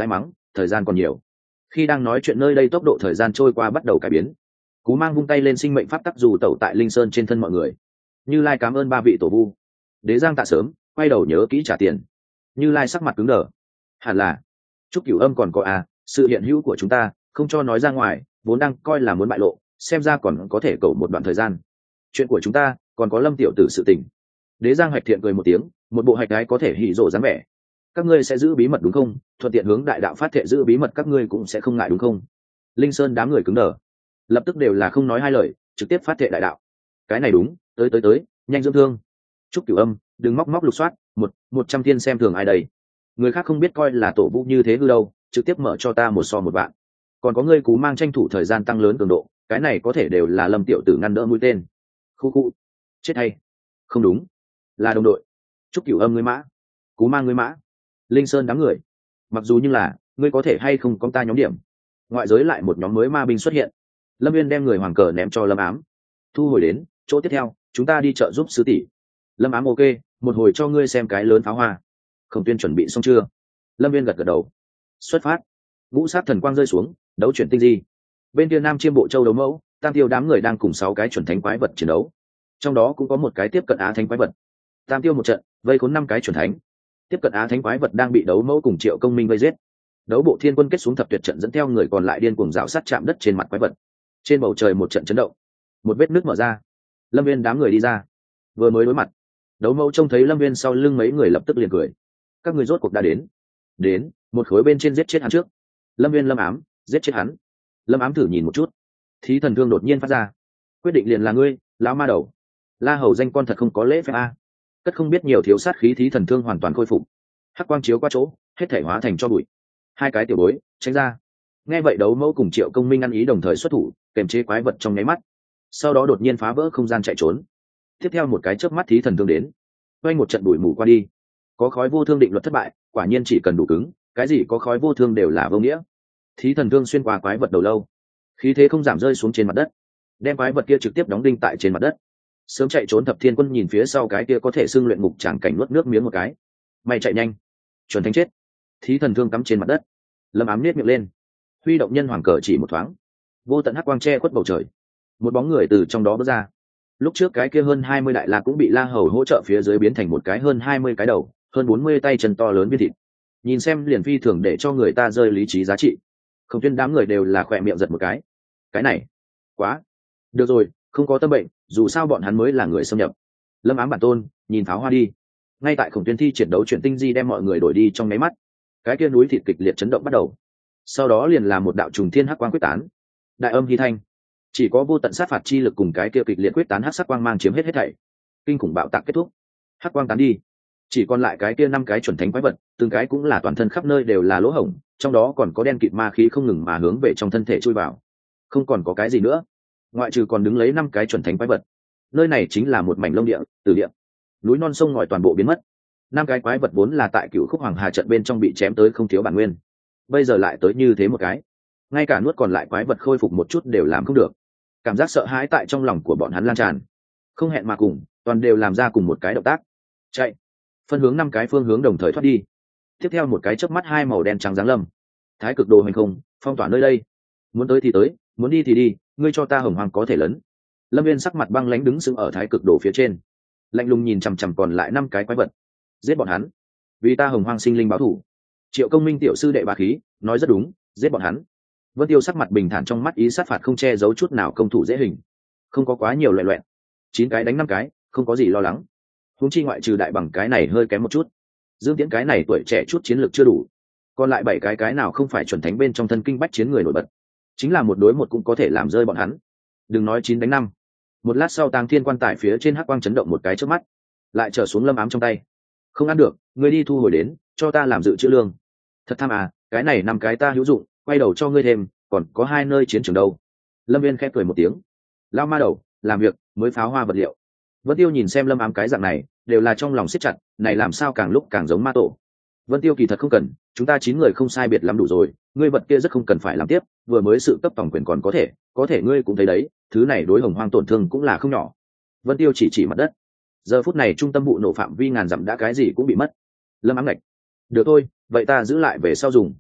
thời gian còn nhiều. Khi đang nói chuyện nơi đây tốc độ thời gian trôi qua bắt đầu cải biến. Cú Mang vung tay lên sinh mệnh pháp tắc dù tẩu tại linh sơn trên thân mọi người. Như Lai cảm ơn ba vị tổ vu. Đế Giang tạ sớm, quay đầu nhớ kỹ trả tiền. Như Lai sắc mặt cứng đờ. Hẳn là Trúc Cửu Âm còn có à, sự hiện hữu của chúng ta không cho nói ra ngoài, vốn đang coi là muốn bại lộ, xem ra còn có thể cầu một đoạn thời gian. Chuyện của chúng ta còn có Lâm tiểu tử sự tình. Đế Giang Hạch Thiện cười một tiếng, một bộ hạch gái có thể hỉ rộ dáng vẻ. Các ngươi sẽ giữ bí mật đúng không? Thuận tiện hướng đại đạo phát thệ giữ bí mật các ngươi cũng sẽ không ngại đúng không? Linh Sơn đám người cứng đờ, lập tức đều là không nói hai lời, trực tiếp phát thệ đại đạo. Cái này đúng, tới tới tới, nhanh dưỡng thương. Trúc Cửu Âm, đừng móc móc lục soát, một một trăm thiên xem thường ai đây? Người khác không biết coi là tổ vũ như thế hư đâu, trực tiếp mở cho ta một so một vạn. Còn có ngươi Cú Mang tranh thủ thời gian tăng lớn cường độ, cái này có thể đều là Lâm tiểu tử ngăn đỡ mũi tên. Khu khu, chết hay? Không đúng, là đồng đội. Trúc Cửu Âm ngươi mã, Cú Mang ngươi mã. Linh Sơn đám người, mặc dù như là ngươi có thể hay không có ta nhóm điểm. Ngoại giới lại một nhóm mới ma binh xuất hiện. Lâm Viên đem người hoàng cờ ném cho Lâm Ám, thu hồi đến chỗ tiếp theo, chúng ta đi chợ giúp sư tỷ. Lâm Ám ok, một hồi cho ngươi xem cái lớn pháo hoa. Khổng Tuyên chuẩn bị xong chưa? Lâm Viên gật gật đầu. Xuất phát. Ngũ sát thần quang rơi xuống, đấu chuyển tinh di. Bên kia Nam Chiêm Bộ Châu đấu mẫu, Tam Tiêu đám người đang cùng sáu cái chuẩn thánh quái vật chiến đấu, trong đó cũng có một cái tiếp cận á thánh quái vật. Tam Tiêu một trận vây khốn năm cái chuẩn thánh, tiếp cận á thánh quái vật đang bị đấu mẫu cùng Triệu Công Minh vây giết. Đấu bộ thiên quân kết xuống thập tuyệt trận dẫn theo người còn lại điên cuồng rào sát chạm đất trên mặt quái vật. Trên bầu trời một trận chấn động, một vết nước mở ra. Lâm Viên đám người đi ra, vừa mới đối mặt, đấu mẫu trông thấy Lâm Viên sau lưng mấy người lập tức liền cười. Các người rốt cuộc đã đến. Đến, một khối bên trên giết chết hắn trước. Lâm Viên Lâm Ám, giết chết hắn. Lâm Ám thử nhìn một chút, thí thần thương đột nhiên phát ra. Quyết định liền là ngươi, lão ma đầu. La Hầu danh con thật không có lễ phép a. Cất không biết nhiều thiếu sát khí thí thần thương hoàn toàn khôi phục. Hắc quang chiếu qua chỗ, hết thể hóa thành cho bụi. Hai cái tiểu bối, tránh ra. Nghe vậy đấu mẫu cùng Triệu Công Minh ăn ý đồng thời xuất thủ, kềm chế quái vật trong nháy mắt. Sau đó đột nhiên phá vỡ không gian chạy trốn. Tiếp theo một cái chớp mắt thí thần thương đến, quay một trận bụi mù qua đi. Có khói vô thương định luật thất bại, quả nhiên chỉ cần đủ cứng, cái gì có khói vô thương đều là vô nghĩa. Thí thần thương xuyên qua quái vật đầu lâu, khí thế không giảm rơi xuống trên mặt đất, đem quái vật kia trực tiếp đóng đinh tại trên mặt đất. Sớm chạy trốn Thập Thiên Quân nhìn phía sau cái kia có thể xưng luyện ngục tràng cảnh nuốt nước miếng một cái. Mày chạy nhanh, chuẩn thánh chết. Thí thần thương cắm trên mặt đất. Lâm Ám nết miệng lên, huy động nhân hoàng cờ chỉ một thoáng, vô tận hắc quang che khuất bầu trời, một bóng người từ trong đó bước ra. Lúc trước cái kia hơn hai mươi đại la cũng bị La Hầu hỗ trợ phía dưới biến thành một cái hơn hai mươi cái đầu, hơn bốn mươi tay chân to lớn viên thịt. Nhìn xem liền phi thường để cho người ta rơi lý trí giá trị. Không Tuyên đám người đều là khỏe miệng giật một cái. Cái này, quá. Được rồi, không có tâm bệnh, dù sao bọn hắn mới là người xâm nhập. Lâm Ám bản tôn, nhìn pháo hoa đi. Ngay tại Khổng Tuyên thi triển đấu chuyển tinh di đem mọi người đổi đi trong máy mắt. Cái kia núi thịt kịch liệt chấn động bắt đầu. Sau đó liền là một đạo trùng thiên hắc quang quyết tán. Đại âm hy thanh. Chỉ có vô tận sát phạt chi lực cùng cái kia kịch liệt quyết tán hắc sắc quang mang chiếm hết hết thảy. Kinh khủng bạo tạc kết thúc. Hắc quang tán đi, chỉ còn lại cái kia năm cái chuẩn thánh quái vật, từng cái cũng là toàn thân khắp nơi đều là lỗ hổng, trong đó còn có đen kịt ma khí không ngừng mà hướng về trong thân thể chui vào. Không còn có cái gì nữa, ngoại trừ còn đứng lấy năm cái chuẩn thánh quái vật. Nơi này chính là một mảnh lông địa, tử địa. Núi non sông ngòi toàn bộ biến mất. Năm cái quái vật vốn là tại Cựu Khúc Hoàng Hà trận bên trong bị chém tới không thiếu bản nguyên, bây giờ lại tới như thế một cái, ngay cả nuốt còn lại quái vật khôi phục một chút đều làm không được. Cảm giác sợ hãi tại trong lòng của bọn hắn lan tràn, không hẹn mà cùng, toàn đều làm ra cùng một cái động tác, chạy. Phân hướng năm cái phương hướng đồng thời thoát đi. Tiếp theo một cái chớp mắt hai màu đen trắng giáng lâm. Thái cực đồ hành không, phong tỏa nơi đây. Muốn tới thì tới, muốn đi thì đi, ngươi cho ta hồng hoàng có thể lớn. Lâm Viên sắc mặt băng lãnh đứng sững ở thái cực đồ phía trên, lạnh lùng nhìn chằm chằm còn lại năm cái quái vật. Giết bọn hắn, vì ta hồng hoàng sinh linh báo thù. Triệu Công Minh tiểu sư đệ bá khí, nói rất đúng, giết bọn hắn. Vân Tiêu sắc mặt bình thản trong mắt ý sát phạt không che giấu chút nào, công thủ dễ hình, không có quá nhiều loẹt loẹt. Chín cái đánh năm cái, không có gì lo lắng. Huống chi ngoại trừ đại bằng cái này hơi kém một chút, Dương Tiễn cái này tuổi trẻ chút chiến lược chưa đủ, còn lại bảy cái cái nào không phải chuẩn thánh bên trong thân kinh bách chiến người nổi bật, chính là một đối một cũng có thể làm rơi bọn hắn. Đừng nói chín đánh năm, một lát sau Tàng Thiên quan tài phía trên hắc quang chấn động một cái trước mắt, lại trở xuống Lâm Ám trong tay. Không ăn được, ngươi đi thu hồi đến, cho ta làm dự trữ lương. Thật tham à, cái này năm cái ta hữu dụng, quay đầu cho ngươi thêm, còn có hai nơi chiến trường đâu. Lâm Viên khẽ cười một tiếng, lao ma đầu, làm việc mới pháo hoa vật liệu. Vân Tiêu nhìn xem Lâm Ám cái dạng này, đều là trong lòng siết chặt, này làm sao càng lúc càng giống ma tổ. Vân Tiêu kỳ thật không cần, chúng ta chín người không sai biệt lắm đủ rồi, ngươi vật kia rất không cần phải làm tiếp, vừa mới sự cấp tổng quyền còn có thể, có thể ngươi cũng thấy đấy, thứ này đối Hồng Hoang tổn thương cũng là không nhỏ. Vân Tiêu chỉ chỉ mặt đất. Giờ phút này trung tâm vụ nổ phạm vi ngàn dặm đã cái gì cũng bị mất. Lâm Ám ngạch, được thôi, vậy ta giữ lại về sau dùng.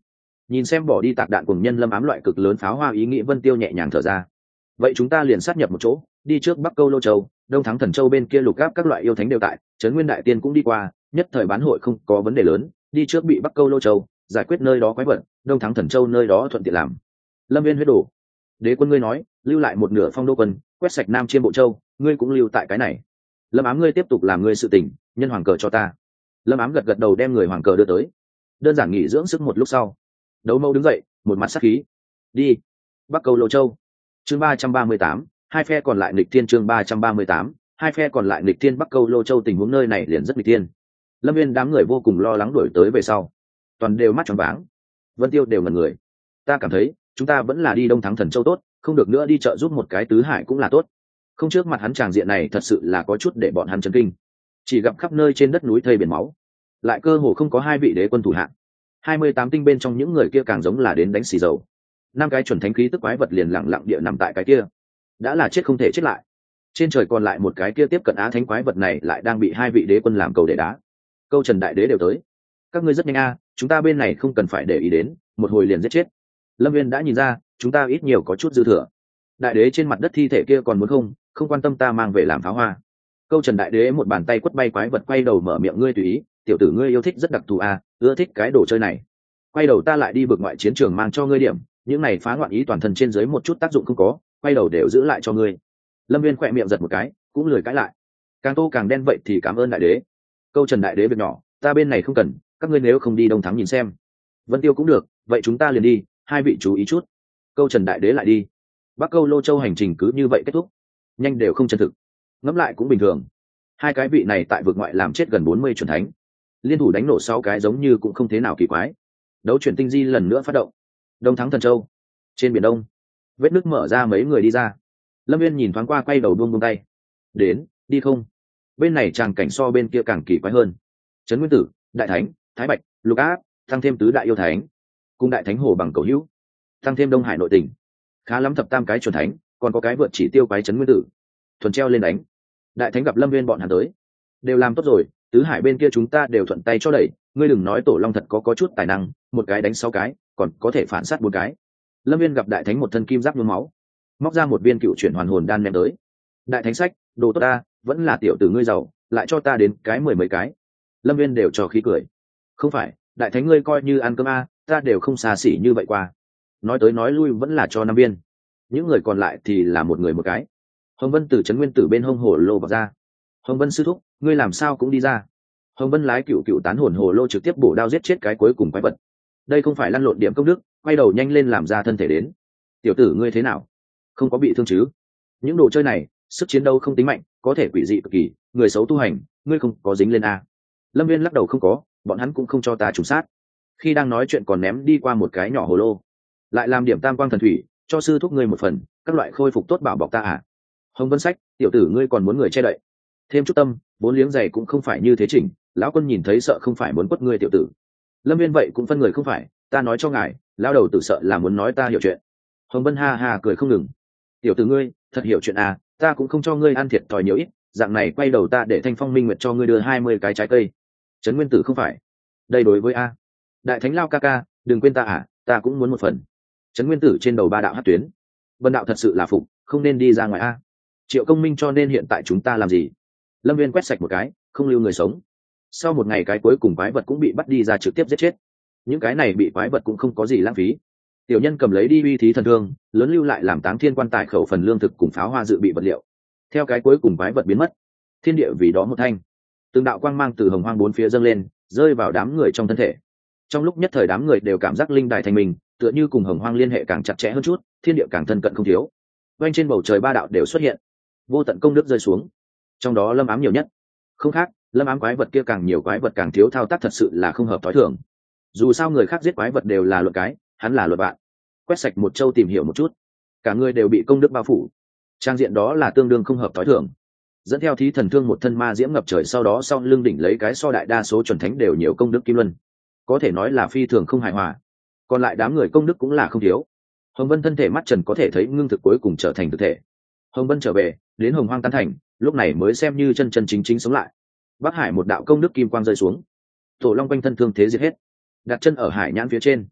Nhìn xem bỏ đi tạc đạn cùng nhân lâm ám loại cực lớn pháo hoa ý nghĩ Vân Tiêu nhẹ nhàng thở ra. Vậy chúng ta liền sát nhập một chỗ, đi trước Bắc Câu Lô Châu, Đông Thắng Thần Châu bên kia lục gáp các loại yêu thánh đều tại, Trấn Nguyên Đại Tiên cũng đi qua, nhất thời bán hội không có vấn đề lớn, đi trước bị Bắc Câu Lô Châu, giải quyết nơi đó quái vật, Đông Thắng Thần Châu nơi đó thuận tiện làm. Lâm Viên huyết đổ. Đế quân ngươi nói, lưu lại một nửa phong đô quân, quét sạch Nam Chiêm Bộ Châu, ngươi cũng lưu tại cái này. Lâm Ám ngươi tiếp tục làm ngươi sự tình, nhân hoàng cờ cho ta. Lâm Ám gật gật đầu đem người hoàng cờ đưa tới. Đơn giản nghỉ dưỡng sức một lúc sau, Đấu Mâu đứng dậy, một mặt sắc khí. Đi. Bắc Câu Lô Châu. Chương ba trăm ba mươi tám, hai phe còn lại nghịch thiên chương ba trăm ba mươi tám, hai phe còn lại nghịch thiên Bắc Câu Lô Châu tình huống nơi này liền rất nghịch thiên. Lâm Viên đám người vô cùng lo lắng đuổi tới về sau, toàn đều mắt tròn váng. Vân Tiêu đều ngẩn người. Ta cảm thấy, chúng ta vẫn là đi Đông Thắng Thần Châu tốt, không được nữa đi chợ giúp một cái tứ hải cũng là tốt. Không trước mặt hắn tràng diện này thật sự là có chút để bọn hắn chấn kinh. Chỉ gặp khắp nơi trên đất núi thây biển máu, lại cơ hồ không có hai vị đế quân thủ hạng. hai mươi tám tinh bên trong những người kia càng giống là đến đánh xì dầu. Năm cái chuẩn thánh khí tức quái vật liền lặng lặng địa nằm tại cái kia, đã là chết không thể chết lại. Trên trời còn lại một cái kia tiếp cận á thánh quái vật này lại đang bị hai vị đế quân làm cầu để đá. Câu Trần Đại Đế đều tới, các ngươi rất nhanh a, chúng ta bên này không cần phải để ý đến, một hồi liền giết chết. Lâm Viên đã nhìn ra, chúng ta ít nhiều có chút dư thừa. Đại Đế trên mặt đất thi thể kia còn muốn không, không quan tâm ta mang về làm pháo hoa. Câu Trần Đại Đế một bàn tay quất bay quái vật, quay đầu mở miệng, ngươi tùy ý, tiểu tử ngươi yêu thích rất đặc thù a, ưa thích cái đồ chơi này. Quay đầu ta lại đi vực ngoại chiến trường mang cho ngươi điểm, những này phá loạn ý toàn thân trên dưới một chút tác dụng không có, quay đầu đều giữ lại cho ngươi. Lâm Viên khỏe miệng giật một cái, cũng lười cãi lại. Càng tô càng đen vậy thì cảm ơn Đại Đế. Câu Trần Đại Đế việc nhỏ, ta bên này không cần, các ngươi nếu không đi Đông Thắng nhìn xem. Vân Tiêu cũng được, vậy chúng ta liền đi, hai vị chú ý chút. Câu Trần Đại Đế lại đi. Bắc Câu Lô Châu hành trình cứ như vậy kết thúc, nhanh đều không chân thực. Ngẫm lại cũng bình thường. Hai cái vị này tại vực ngoại làm chết gần bốn mươi chuẩn thánh, liên thủ đánh nổ sáu cái giống như cũng không thế nào kỳ quái. Đấu chuyển tinh di lần nữa phát động. Đông Thắng Thần Châu, trên biển Đông, vết nước mở ra, mấy người đi ra. Lâm Viên nhìn thoáng qua, quay đầu buông buông tay. Đến, đi không? Bên này tràng cảnh so bên kia càng kỳ quái hơn. Trấn Nguyên Tử, Đại Thánh, Thái Bạch, Lục Áp, tăng thêm tứ đại yêu thánh, cùng Đại Thánh Hồ bằng cầu hữu, tăng thêm Đông Hải nội tình, khá lắm thập tam cái chuẩn thánh, còn có cái vượt chỉ tiêu quái Trấn Nguyên Tử, thuần treo lên đánh. Đại Thánh gặp Lâm Viên bọn hắn tới, đều làm tốt rồi, tứ hải bên kia chúng ta đều thuận tay cho đẩy, ngươi đừng nói Tổ Long thật có có chút tài năng, một cái đánh sáu cái, còn có thể phản sát bốn cái. Lâm Viên gặp Đại Thánh một thân kim giáp nhuốm máu, móc ra một viên cựu chuyển hoàn hồn đan ném tới. Đại Thánh sách, đồ tốt ta, vẫn là tiểu tử ngươi giàu, lại cho ta đến cái mười mấy cái. Lâm Viên đều cho khí cười. Không phải, Đại Thánh ngươi coi như ăn cơm a, ta đều không xa xỉ như vậy qua. Nói tới nói lui vẫn là cho năm viên, những người còn lại thì là một người một cái. Hồng Vân từ Trấn Nguyên Tử bên hông hồ lô bọc ra. Hồng Vân sư thúc, ngươi làm sao cũng đi ra. Hồng Vân lái cựu cựu tán hồn hồ lô trực tiếp bổ đao giết chết cái cuối cùng quái vật. Đây không phải lăn lộn điểm công đức, quay đầu nhanh lên làm ra thân thể đến. Tiểu tử ngươi thế nào, không có bị thương chứ? Những đồ chơi này sức chiến đấu không tính mạnh, có thể quỷ dị cực kỳ, người xấu tu hành, ngươi không có dính lên a? Lâm Viên lắc đầu, không có, bọn hắn cũng không cho ta trùng sát. Khi đang nói chuyện còn ném đi qua một cái nhỏ hồ lô, lại làm điểm tam quang thần thủy cho sư thúc ngươi một phần, các loại khôi phục tốt bảo bọc ta à? Hồng Vân sách, tiểu tử ngươi còn muốn người che đậy, thêm chút tâm, vốn liếng dày cũng không phải như thế chỉnh, lão quân nhìn thấy sợ không phải muốn quất ngươi tiểu tử. Lâm Viên vậy cũng phân người không phải, ta nói cho ngài, lão đầu tử sợ là muốn nói ta hiểu chuyện. Hồng Vân ha ha cười không ngừng. Tiểu tử ngươi thật hiểu chuyện à, ta cũng không cho ngươi ăn thiệt thòi nhiều ít, dạng này quay đầu ta để Thanh Phong Minh Nguyệt cho ngươi đưa hai mươi cái trái cây. Trấn Nguyên Tử không phải, đây đối với a. Đại Thánh lao ca ca, đừng quên ta à, ta cũng muốn một phần. Trấn Nguyên Tử trên đầu ba đạo hát tuyến. Vân đạo thật sự là phục, không nên đi ra ngoài a. Triệu Công Minh cho nên hiện tại chúng ta làm gì? Lâm Viên quét sạch một cái, không lưu người sống. Sau một ngày cái cuối cùng quái vật cũng bị bắt đi ra trực tiếp giết chết. Những cái này bị quái vật cũng không có gì lãng phí. Tiểu nhân cầm lấy đi uy thí thần thương, lớn lưu lại làm táng thiên quan tài khẩu phần lương thực cùng pháo hoa dự bị vật liệu. Theo cái cuối cùng quái vật biến mất, thiên địa vì đó một thanh. Từng đạo quang mang từ hồng hoang bốn phía dâng lên, rơi vào đám người trong thân thể. Trong lúc nhất thời đám người đều cảm giác linh đài thành mình, tựa như cùng hồng hoang liên hệ càng chặt chẽ hơn chút, thiên địa càng thân cận không thiếu. Quanh trên bầu trời ba đạo đều xuất hiện, vô tận công đức rơi xuống. Trong đó Lâm Ám nhiều nhất. Không khác, Lâm Ám quái vật kia càng nhiều quái vật càng thiếu thao tác, thật sự là không hợp thói thường. Dù sao người khác giết quái vật đều là luật cái, hắn là luật bạn. Quét sạch một châu tìm hiểu một chút, cả người đều bị công đức bao phủ. Trang diện đó là tương đương không hợp thói thường. Dẫn theo thí thần thương một thân ma diễm ngập trời, sau đó sau lưng đỉnh lấy cái so đại đa số chuẩn thánh đều nhiều công đức kim luân, có thể nói là phi thường không hài hòa. Còn lại đám người công đức cũng là không thiếu. Hồng Vân thân thể mắt trần có thể thấy ngưng thực cuối cùng trở thành thực thể. Hồng Vân trở về đến hồng hoang tán thành, lúc này mới xem như chân chân chính chính sống lại. Bắc Hải một đạo công đức kim quang rơi xuống, Tổ Long quanh thân thương thế diệt hết, đặt chân ở hải nhãn phía trên.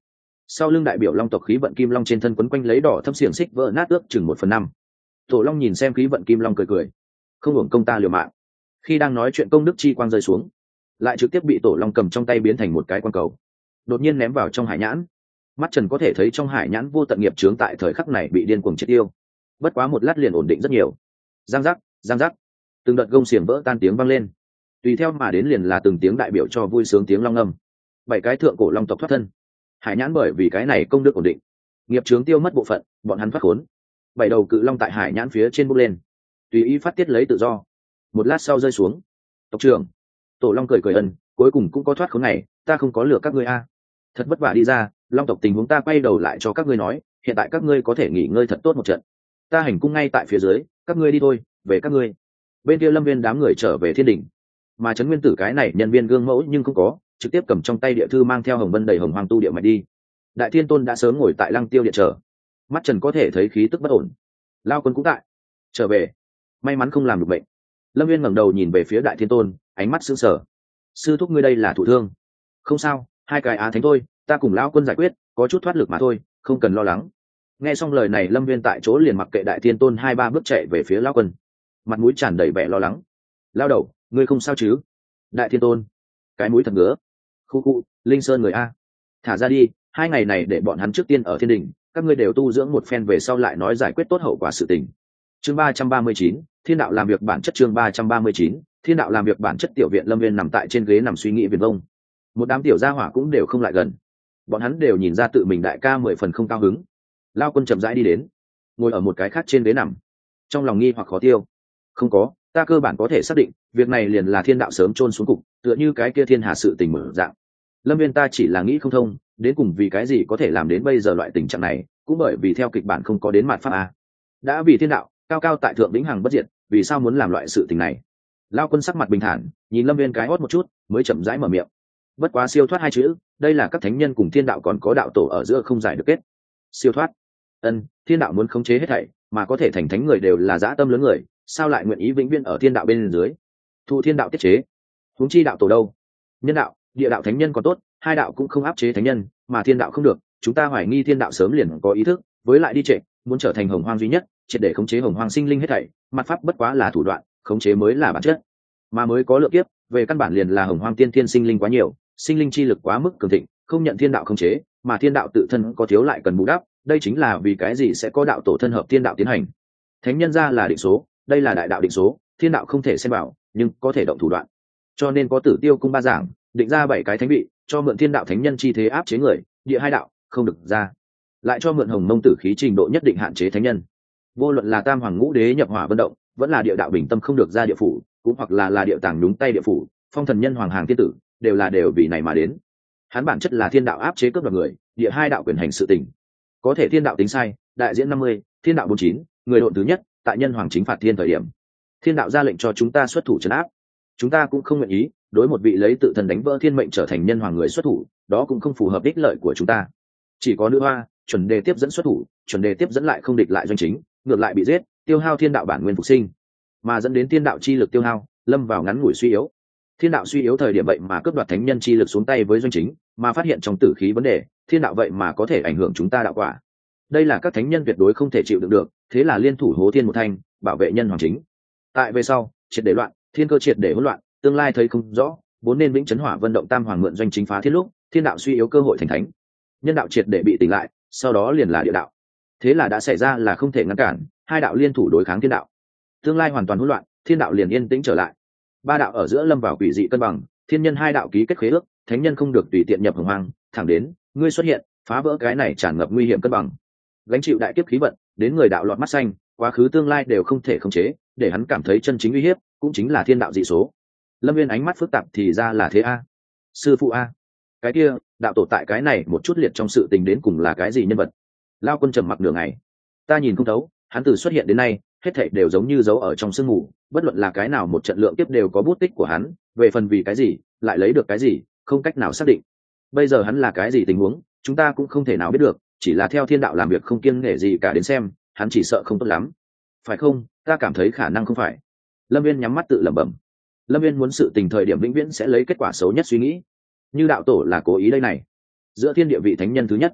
Sau lưng đại biểu long tộc khí vận kim long trên thân quấn quanh lấy đỏ thâm xiềng xích vỡ nát ước chừng một phần năm. Tổ long nhìn xem khí vận kim long cười cười, không hưởng công ta liều mạng. Khi đang nói chuyện công đức chi quang rơi xuống, lại trực tiếp bị tổ long cầm trong tay biến thành một cái quang cầu, đột nhiên ném vào trong hải nhãn. Mắt trần có thể thấy trong hải nhãn vô tận nghiệp chướng tại thời khắc này bị điên cuồng triệt tiêu. Bất quá một lát liền ổn định rất nhiều. Giang giác, giang giác, từng đợt gông xiềng vỡ tan tiếng vang lên, tùy theo mà đến liền là từng tiếng đại biểu cho vui sướng tiếng long ngâm. Bảy cái thượng cổ long tộc thoát thân, hải nhãn bởi vì cái này công đức ổn định, nghiệp chướng tiêu mất bộ phận, bọn hắn thoát khốn. Bảy đầu cự long tại hải nhãn phía trên bốc lên, tùy ý phát tiết lấy tự do. Một lát sau rơi xuống. Tộc trưởng, tổ long cười cười ân, cuối cùng cũng có thoát khốn này, ta không có lừa các ngươi a. Thật vất vả đi ra, long tộc tình huống ta quay đầu lại cho các ngươi nói, hiện tại các ngươi có thể nghỉ ngơi thật tốt một trận. Ta hành cung ngay tại phía dưới, các ngươi đi thôi, về các ngươi. Bên kia lâm viên đám người trở về thiên đình, mà trấn nguyên tử cái này nhân viên gương mẫu nhưng không có, trực tiếp cầm trong tay địa thư mang theo hồng vân đầy hồng hoàng tu địa mạch đi. Đại thiên tôn đã sớm ngồi tại lăng tiêu điện chờ, mắt trần có thể thấy khí tức bất ổn. Lao quân cũng tại, trở về, may mắn không làm được bệnh. Lâm viên ngẩng đầu nhìn về phía đại thiên tôn, ánh mắt sững sờ. Sư thúc ngươi đây là thụ thương? Không sao, hai cái á thánh thôi, ta cùng lão quân giải quyết, có chút thoát lực mà thôi, không cần lo lắng. Nghe xong lời này lâm viên tại chỗ liền mặc kệ đại thiên tôn hai ba bước chạy về phía lão quân, mặt mũi tràn đầy vẻ lo lắng. Lao đầu, ngươi không sao chứ? Đại thiên tôn, cái mũi thật ngứa. Khu khu, linh sơn người a, thả ra đi, hai ngày này để bọn hắn trước tiên ở thiên đình, các ngươi đều tu dưỡng một phen về sau lại nói giải quyết tốt hậu quả sự tình. Chương ba trăm ba mươi chín, thiên đạo làm việc bản chất. Chương ba trăm ba mươi chín, thiên đạo làm việc bản chất. Tiểu viện lâm viên nằm tại trên ghế nằm suy nghĩ viền vông, một đám tiểu gia hỏa cũng đều không lại gần, bọn hắn đều nhìn ra tự mình đại ca mười phần không cao hứng. Lao quân chậm rãi đi đến, ngồi ở một cái khác trên ghế nằm, trong lòng nghi hoặc khó tiêu. Không có, ta cơ bản có thể xác định việc này liền là thiên đạo sớm chôn xuống cục, tựa như cái kia thiên hà sự tình mở dạng. Lâm viên ta chỉ là nghĩ không thông, đến cùng vì cái gì có thể làm đến bây giờ loại tình trạng này, cũng bởi vì theo kịch bản không có đến mặt pháp a. Đã vì thiên đạo cao cao tại thượng vĩnh hằng bất diệt, vì sao muốn làm loại sự tình này? Lao quân sắc mặt bình thản nhìn lâm viên cái hót một chút, mới chậm rãi mở miệng. Bất quá siêu thoát hai chữ, đây là các thánh nhân cùng thiên đạo còn có đạo tổ ở giữa không giải được kết. Siêu thoát, ân, thiên đạo muốn khống chế hết thảy, mà có thể thành thánh người đều là dã tâm lớn người, sao lại nguyện ý vĩnh viễn ở thiên đạo bên dưới? Thụ thiên đạo tiết chế, huống chi đạo tổ đâu? Nhân đạo, địa đạo thánh nhân còn tốt, hai đạo cũng không áp chế thánh nhân, mà thiên đạo không được. Chúng ta hoài nghi thiên đạo sớm liền có ý thức, với lại đi trệ, muốn trở thành hồng hoang duy nhất, triệt để khống chế hồng hoang sinh linh hết thảy. Mặt pháp bất quá là thủ đoạn, khống chế mới là bản chất, mà mới có lượng kiếp. Về căn bản liền là hồng hoang tiên thiên sinh linh quá nhiều, sinh linh chi lực quá mức cường thịnh, không nhận thiên đạo khống chế, mà thiên đạo tự thân có thiếu lại cần bù đắp. Đây chính là vì cái gì sẽ có đạo tổ thân hợp thiên đạo tiến hành. Thánh nhân ra là định số, đây là đại đạo định số, thiên đạo không thể xem vào, nhưng có thể động thủ đoạn. Cho nên có Tử Tiêu cung ba giảng, định ra bảy cái thánh vị, cho mượn thiên đạo thánh nhân chi thế áp chế người, địa hai đạo không được ra, lại cho mượn hồng mông tử khí trình độ nhất định hạn chế thánh nhân. Vô luận là tam hoàng ngũ đế nhập hỏa vận động, vẫn là địa đạo bình tâm không được ra địa phủ, cũng hoặc là là địa tàng đúng tay địa phủ, phong thần nhân hoàng hàng thiên tử, đều là đều vì này mà đến. Hắn bản chất là thiên đạo áp chế cướp đoạt người, địa hai đạo quyền hành sự tình. Có thể thiên đạo tính sai, đại diễn năm mươi, thiên đạo bốn mươi chín, người độn thứ nhất, tại nhân hoàng chính phạt thiên thời điểm, thiên đạo ra lệnh cho chúng ta xuất thủ trấn áp. Chúng ta cũng không nguyện ý, đối một vị lấy tự thân đánh vỡ thiên mệnh trở thành nhân hoàng người xuất thủ, đó cũng không phù hợp đích lợi của chúng ta. Chỉ có nữ hoa, chuẩn đề tiếp dẫn xuất thủ, chuẩn đề tiếp dẫn lại không địch lại doanh chính, ngược lại bị giết, tiêu hao thiên đạo bản nguyên phục sinh, mà dẫn đến thiên đạo chi lực tiêu hao, lâm vào ngắn ngủi suy yếu. Thiên đạo suy yếu thời điểm vậy mà cướp đoạt thánh nhân chi lực xuống tay với doanh chính, mà phát hiện trong tử khí vấn đề, thiên đạo vậy mà có thể ảnh hưởng chúng ta đạo quả. Đây là các thánh nhân tuyệt đối không thể chịu đựng được, thế là liên thủ hố thiên một thanh, bảo vệ nhân hoàng chính. Tại về sau, triệt để loạn, thiên cơ triệt để hỗn loạn, tương lai thấy không rõ, vốn nên vĩnh chấn hỏa vận động tam hoàng mượn doanh chính phá thiên lúc, thiên đạo suy yếu cơ hội thành thánh, nhân đạo triệt để bị tỉnh lại, sau đó liền là địa đạo. Thế là đã xảy ra là không thể ngăn cản, hai đạo liên thủ đối kháng thiên đạo, tương lai hoàn toàn hỗn loạn, thiên đạo liền yên tĩnh trở lại. Ba đạo ở giữa lâm vào quỷ dị cân bằng, thiên nhân hai đạo ký kết khế ước, thánh nhân không được tùy tiện nhập hồng hoang, thẳng đến ngươi xuất hiện, phá vỡ cái này tràn ngập nguy hiểm cân bằng, gánh chịu đại kiếp khí vận, đến người đạo lọt mắt xanh, quá khứ tương lai đều không thể khống chế, để hắn cảm thấy chân chính uy hiếp cũng chính là thiên đạo dị số. Lâm viên ánh mắt phức tạp thì ra là thế a. Sư phụ a, cái kia đạo tổ tại cái này một chút liệt trong sự tình đến cùng là cái gì nhân vật? Lao quân trầm mặc nửa ngày, ta nhìn không thấu, hắn từ xuất hiện đến nay hết thảy đều giống như dấu ở trong sương mù, bất luận là cái nào một trận lượng tiếp đều có bút tích của hắn, về phần vì cái gì lại lấy được cái gì không cách nào xác định. Bây giờ hắn là cái gì tình huống chúng ta cũng không thể nào biết được, chỉ là theo thiên đạo làm việc không kiêng nể gì cả, đến xem hắn chỉ sợ không tốt lắm, phải không? Ta cảm thấy khả năng không phải. Lâm viên nhắm mắt tự lẩm bẩm. Lâm viên muốn sự tình thời điểm vĩnh viễn sẽ lấy kết quả xấu nhất suy nghĩ, như đạo tổ là cố ý đây này. Giữa thiên địa vị thánh nhân thứ nhất,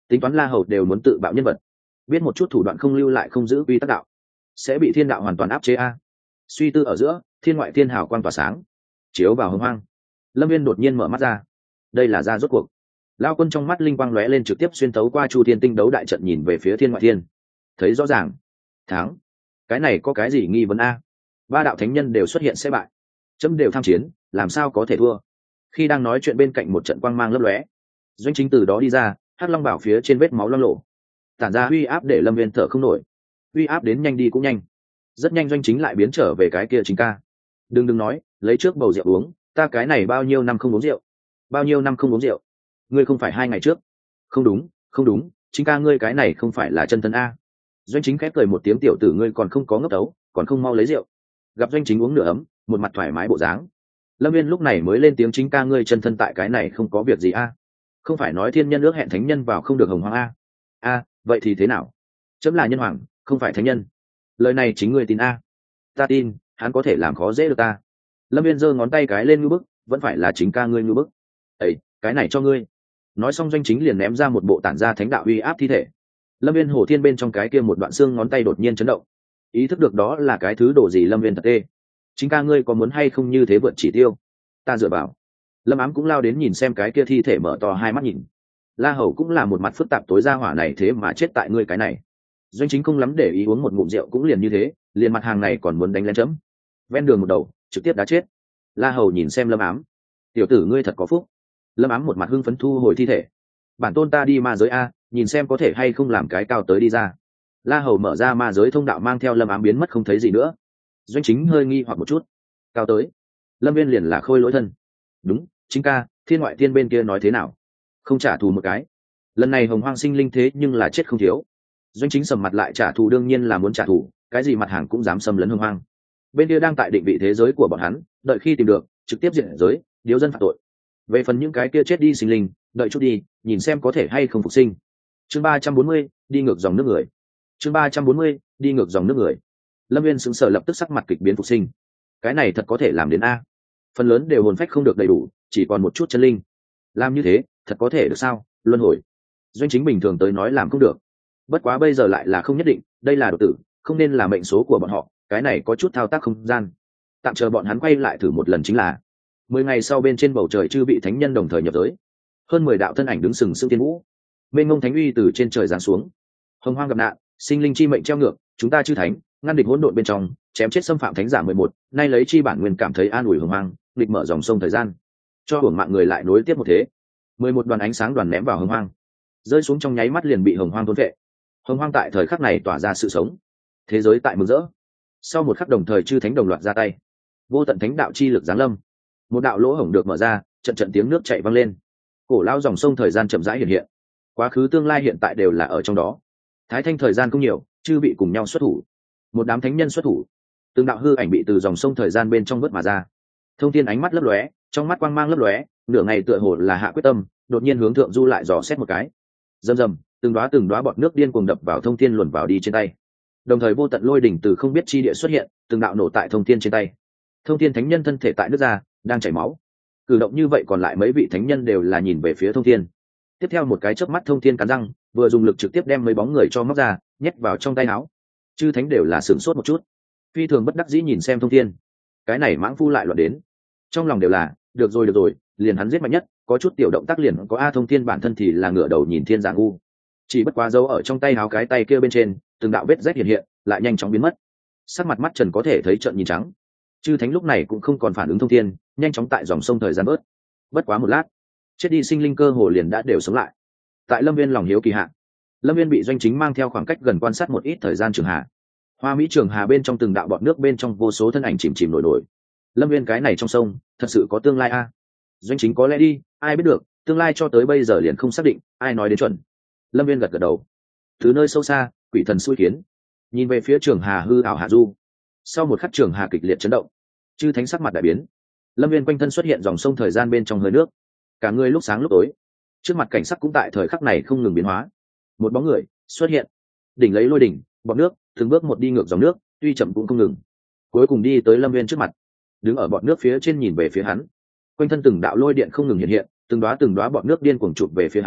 tính toán La Hầu đều muốn tự bạo nhân vật, biết một chút thủ đoạn không lưu lại không giữ quy tắc đạo, sẽ bị thiên đạo hoàn toàn áp chế a. Suy tư ở giữa, thiên ngoại thiên hào quang tỏa sáng, chiếu vào hồng hoang. Lâm Viên đột nhiên mở mắt ra, đây là ra rốt cuộc. Lao Quân trong mắt linh quang lóe lên, trực tiếp xuyên tấu qua Chu Thiên Tinh đấu đại trận nhìn về phía thiên ngoại thiên, thấy rõ ràng. Thắng, cái này có cái gì nghi vấn a? Ba đạo thánh nhân đều xuất hiện sẽ bại, chấm đều tham chiến, làm sao có thể thua? Khi đang nói chuyện, bên cạnh một trận quang mang lấp lóe, Doanh Chính từ đó đi ra, hắc long bảo phía trên vết máu loang lổ, tản ra uy áp để Lâm Viên thở không nổi. Uy áp đến nhanh đi cũng nhanh, rất nhanh Doanh Chính lại biến trở về cái kia chính ca. Đừng đừng nói, lấy trước bầu rượu uống, ta cái này bao nhiêu năm không uống rượu, bao nhiêu năm không uống rượu. Ngươi không phải hai ngày trước? Không đúng, không đúng, chính ca ngươi cái này không phải là chân thân a. Doanh Chính khép cười một tiếng, tiểu tử ngươi còn không có ngốc đấu, còn không mau lấy rượu. Gặp Doanh Chính uống nửa ấm, một mặt thoải mái bộ dáng, Lâm Viên lúc này mới lên tiếng, chính ca ngươi chân thân tại cái này không có việc gì a. Không phải nói thiên nhân ước hẹn thánh nhân vào không được hồng hoang a. A, vậy thì thế nào? Chấm là nhân hoàng, không phải thánh nhân. Lời này chính ngươi tin a? Ta tin, hắn có thể làm khó dễ được ta. Lâm Viên giơ ngón tay cái lên ngư bức, vẫn phải là chính ca ngươi ngư bức. Ấy, cái này cho ngươi. Nói xong Doanh Chính liền ném ra một bộ tản ra thánh đạo uy áp thi thể. Lâm Viên hổ thiên bên trong cái kia một đoạn xương ngón tay đột nhiên chấn động, ý thức được đó là cái thứ đồ gì. Lâm Viên thật tê, chính ca ngươi có muốn hay không như thế vượt chỉ tiêu? Ta dựa vào. Lâm Ám cũng lao đến nhìn xem cái kia thi thể, mở to hai mắt nhìn. La Hầu cũng là một mặt phức tạp, tối ra hỏa này thế mà chết tại ngươi cái này. Doanh Chính không lắm để ý, uống một ngụm rượu cũng liền như thế, liền mặt hàng này còn muốn đánh lén chấm. Ven đường một đầu trực tiếp đá chết. La Hầu nhìn xem Lâm Ám, tiểu tử ngươi thật có phúc. Lâm Ám một mặt hưng phấn thu hồi thi thể. Bản tôn ta đi ma giới a, nhìn xem có thể hay không làm cái cao tới đi ra. La Hầu mở ra ma giới thông đạo, mang theo Lâm Ám biến mất không thấy gì nữa. Doanh Chính hơi nghi hoặc một chút, cao tới. Lâm Viên liền là khôi lỗi thân. Đúng, chính ca, thiên ngoại thiên bên kia nói thế nào? Không trả thù một cái? Lần này hồng hoang sinh linh thế nhưng là chết không thiếu. Doanh Chính sầm mặt lại, trả thù đương nhiên là muốn trả thù, cái gì mặt hàng cũng dám xâm lấn hồng hoang. Bên kia đang tại định vị thế giới của bọn hắn, đợi khi tìm được trực tiếp diệt giới, điếu dân phạm tội. Về phần những cái kia chết đi sinh linh, đợi chút đi, nhìn xem có thể hay không phục sinh. Chương ba trăm bốn mươi, đi ngược dòng nước người. Chương ba trăm bốn mươi, đi ngược dòng nước người. Lâm Viên sững sờ, lập tức sắc mặt kịch biến, phục sinh. Cái này thật có thể làm đến a? Phần lớn đều hồn phách không được đầy đủ, chỉ còn một chút chân linh. Làm như thế, thật có thể được sao? Luân hồi. Doanh Chính bình thường tới nói làm không được, bất quá bây giờ lại là không nhất định, đây là độ tử, không nên là mệnh số của bọn họ, cái này có chút thao tác không gian. Tạm chờ bọn hắn quay lại thử một lần chính là. Mười ngày sau, bên trên bầu trời chư bị thánh nhân đồng thời nhập giới, hơn mười đạo thân ảnh đứng sừng sững tiên vũ, mênh mông thánh uy từ trên trời giáng xuống. Hồng hoang gặp nạn, sinh linh chi mệnh treo ngược, chúng ta chư thánh ngăn địch hỗn độn bên trong, chém chết xâm phạm thánh giả mười một, nay lấy chi bản nguyên cảm thấy an ủi hồng hoang, địch mở dòng sông thời gian, cho hưởng mạng người lại nối tiếp một thế. Mười một đoàn ánh sáng đoàn ném vào hồng hoang, rơi xuống trong nháy mắt liền bị hồng hoang thôn vệ. Hồng hoang tại thời khắc này tỏa ra sự sống, thế giới tại mừng rỡ. Sau một khắc đồng thời chư thánh đồng loạt ra tay, vô tận thánh đạo chi lực giáng lâm, một đạo lỗ hổng được mở ra, trận trận tiếng nước chảy vang lên, cổ lao dòng sông thời gian chậm rãi hiện hiện, quá khứ tương lai hiện tại đều là ở trong đó. Thái thanh thời gian không nhiều, chư bị cùng nhau xuất thủ, một đám thánh nhân xuất thủ, từng đạo hư ảnh bị từ dòng sông thời gian bên trong vớt mà ra. Thông Thiên ánh mắt lấp lóe, trong mắt quang mang lấp lóe, nửa ngày tựa hồ là hạ quyết tâm, đột nhiên hướng thượng du lại dò xét một cái. Rầm rầm, từng đóa từng đóa bọt nước điên cuồng đập vào Thông Thiên, luồn vào đi trên tay. Đồng thời vô tận lôi đỉnh từ không biết chi địa xuất hiện, từng đạo nổ tại Thông Thiên trên tay. Thông Thiên thánh nhân thân thể tại nước ra, đang chảy máu. Cử động như vậy còn lại mấy vị thánh nhân đều là nhìn về phía Thông Thiên. Tiếp theo một cái chớp mắt, Thông Thiên cắn răng, vừa dùng lực trực tiếp đem mấy bóng người cho móc ra, nhét vào trong tay áo. Chư thánh đều là sửng sốt một chút, phi thường bất đắc dĩ nhìn xem Thông Thiên. Cái này mãng phu lại loạn đến, trong lòng đều là được rồi được rồi, liền hắn giết mạnh nhất, có chút tiểu động tác liền có a. Thông Thiên bản thân thì là ngửa đầu nhìn thiên giả ngu, chỉ bất quá dấu ở trong tay áo cái tay kia bên trên, từng đạo vết rách hiện hiện, lại nhanh chóng biến mất. Sắc mặt mắt trần có thể thấy trợn nhìn trắng. Chư thánh lúc này cũng không còn phản ứng Thông Thiên, nhanh chóng tại dòng sông thời gian bớt. Bất quá một lát, chết đi sinh linh cơ hồ liền đã đều sống lại. Tại Lâm Viên lòng hiếu kỳ hạ, Lâm Viên bị Doanh Chính mang theo khoảng cách gần quan sát một ít thời gian trường hà. Hoa Mỹ trường hà bên trong từng đạo bọt nước bên trong vô số thân ảnh chìm chìm nổi nổi. Lâm Viên cái này trong sông thật sự có tương lai a? Doanh Chính có lẽ đi, ai biết được, tương lai cho tới bây giờ liền không xác định, ai nói đến chuẩn. Lâm Viên gật gật đầu. Từ nơi sâu xa, quỷ thần xui kiến, nhìn về phía trường hà hư ảo hạ du. Sau một khắc trường hà kịch liệt chấn động, chư thánh sắc mặt đại biến. Lâm Viên quanh thân xuất hiện dòng sông thời gian bên trong hơi nước, cả người lúc sáng lúc tối, trước mặt cảnh sắc cũng tại thời khắc này không ngừng biến hóa. Một bóng người xuất hiện, đỉnh lấy lôi đỉnh bọt nước, từng bước một đi ngược dòng nước, tuy chậm cũng không ngừng, cuối cùng đi tới Lâm Viên trước mặt, đứng ở bọt nước phía trên nhìn về phía hắn. Quanh thân từng đạo lôi điện không ngừng hiện hiện, từng đóa từng đóa bọt nước điên cuồng chụp về phía hắn,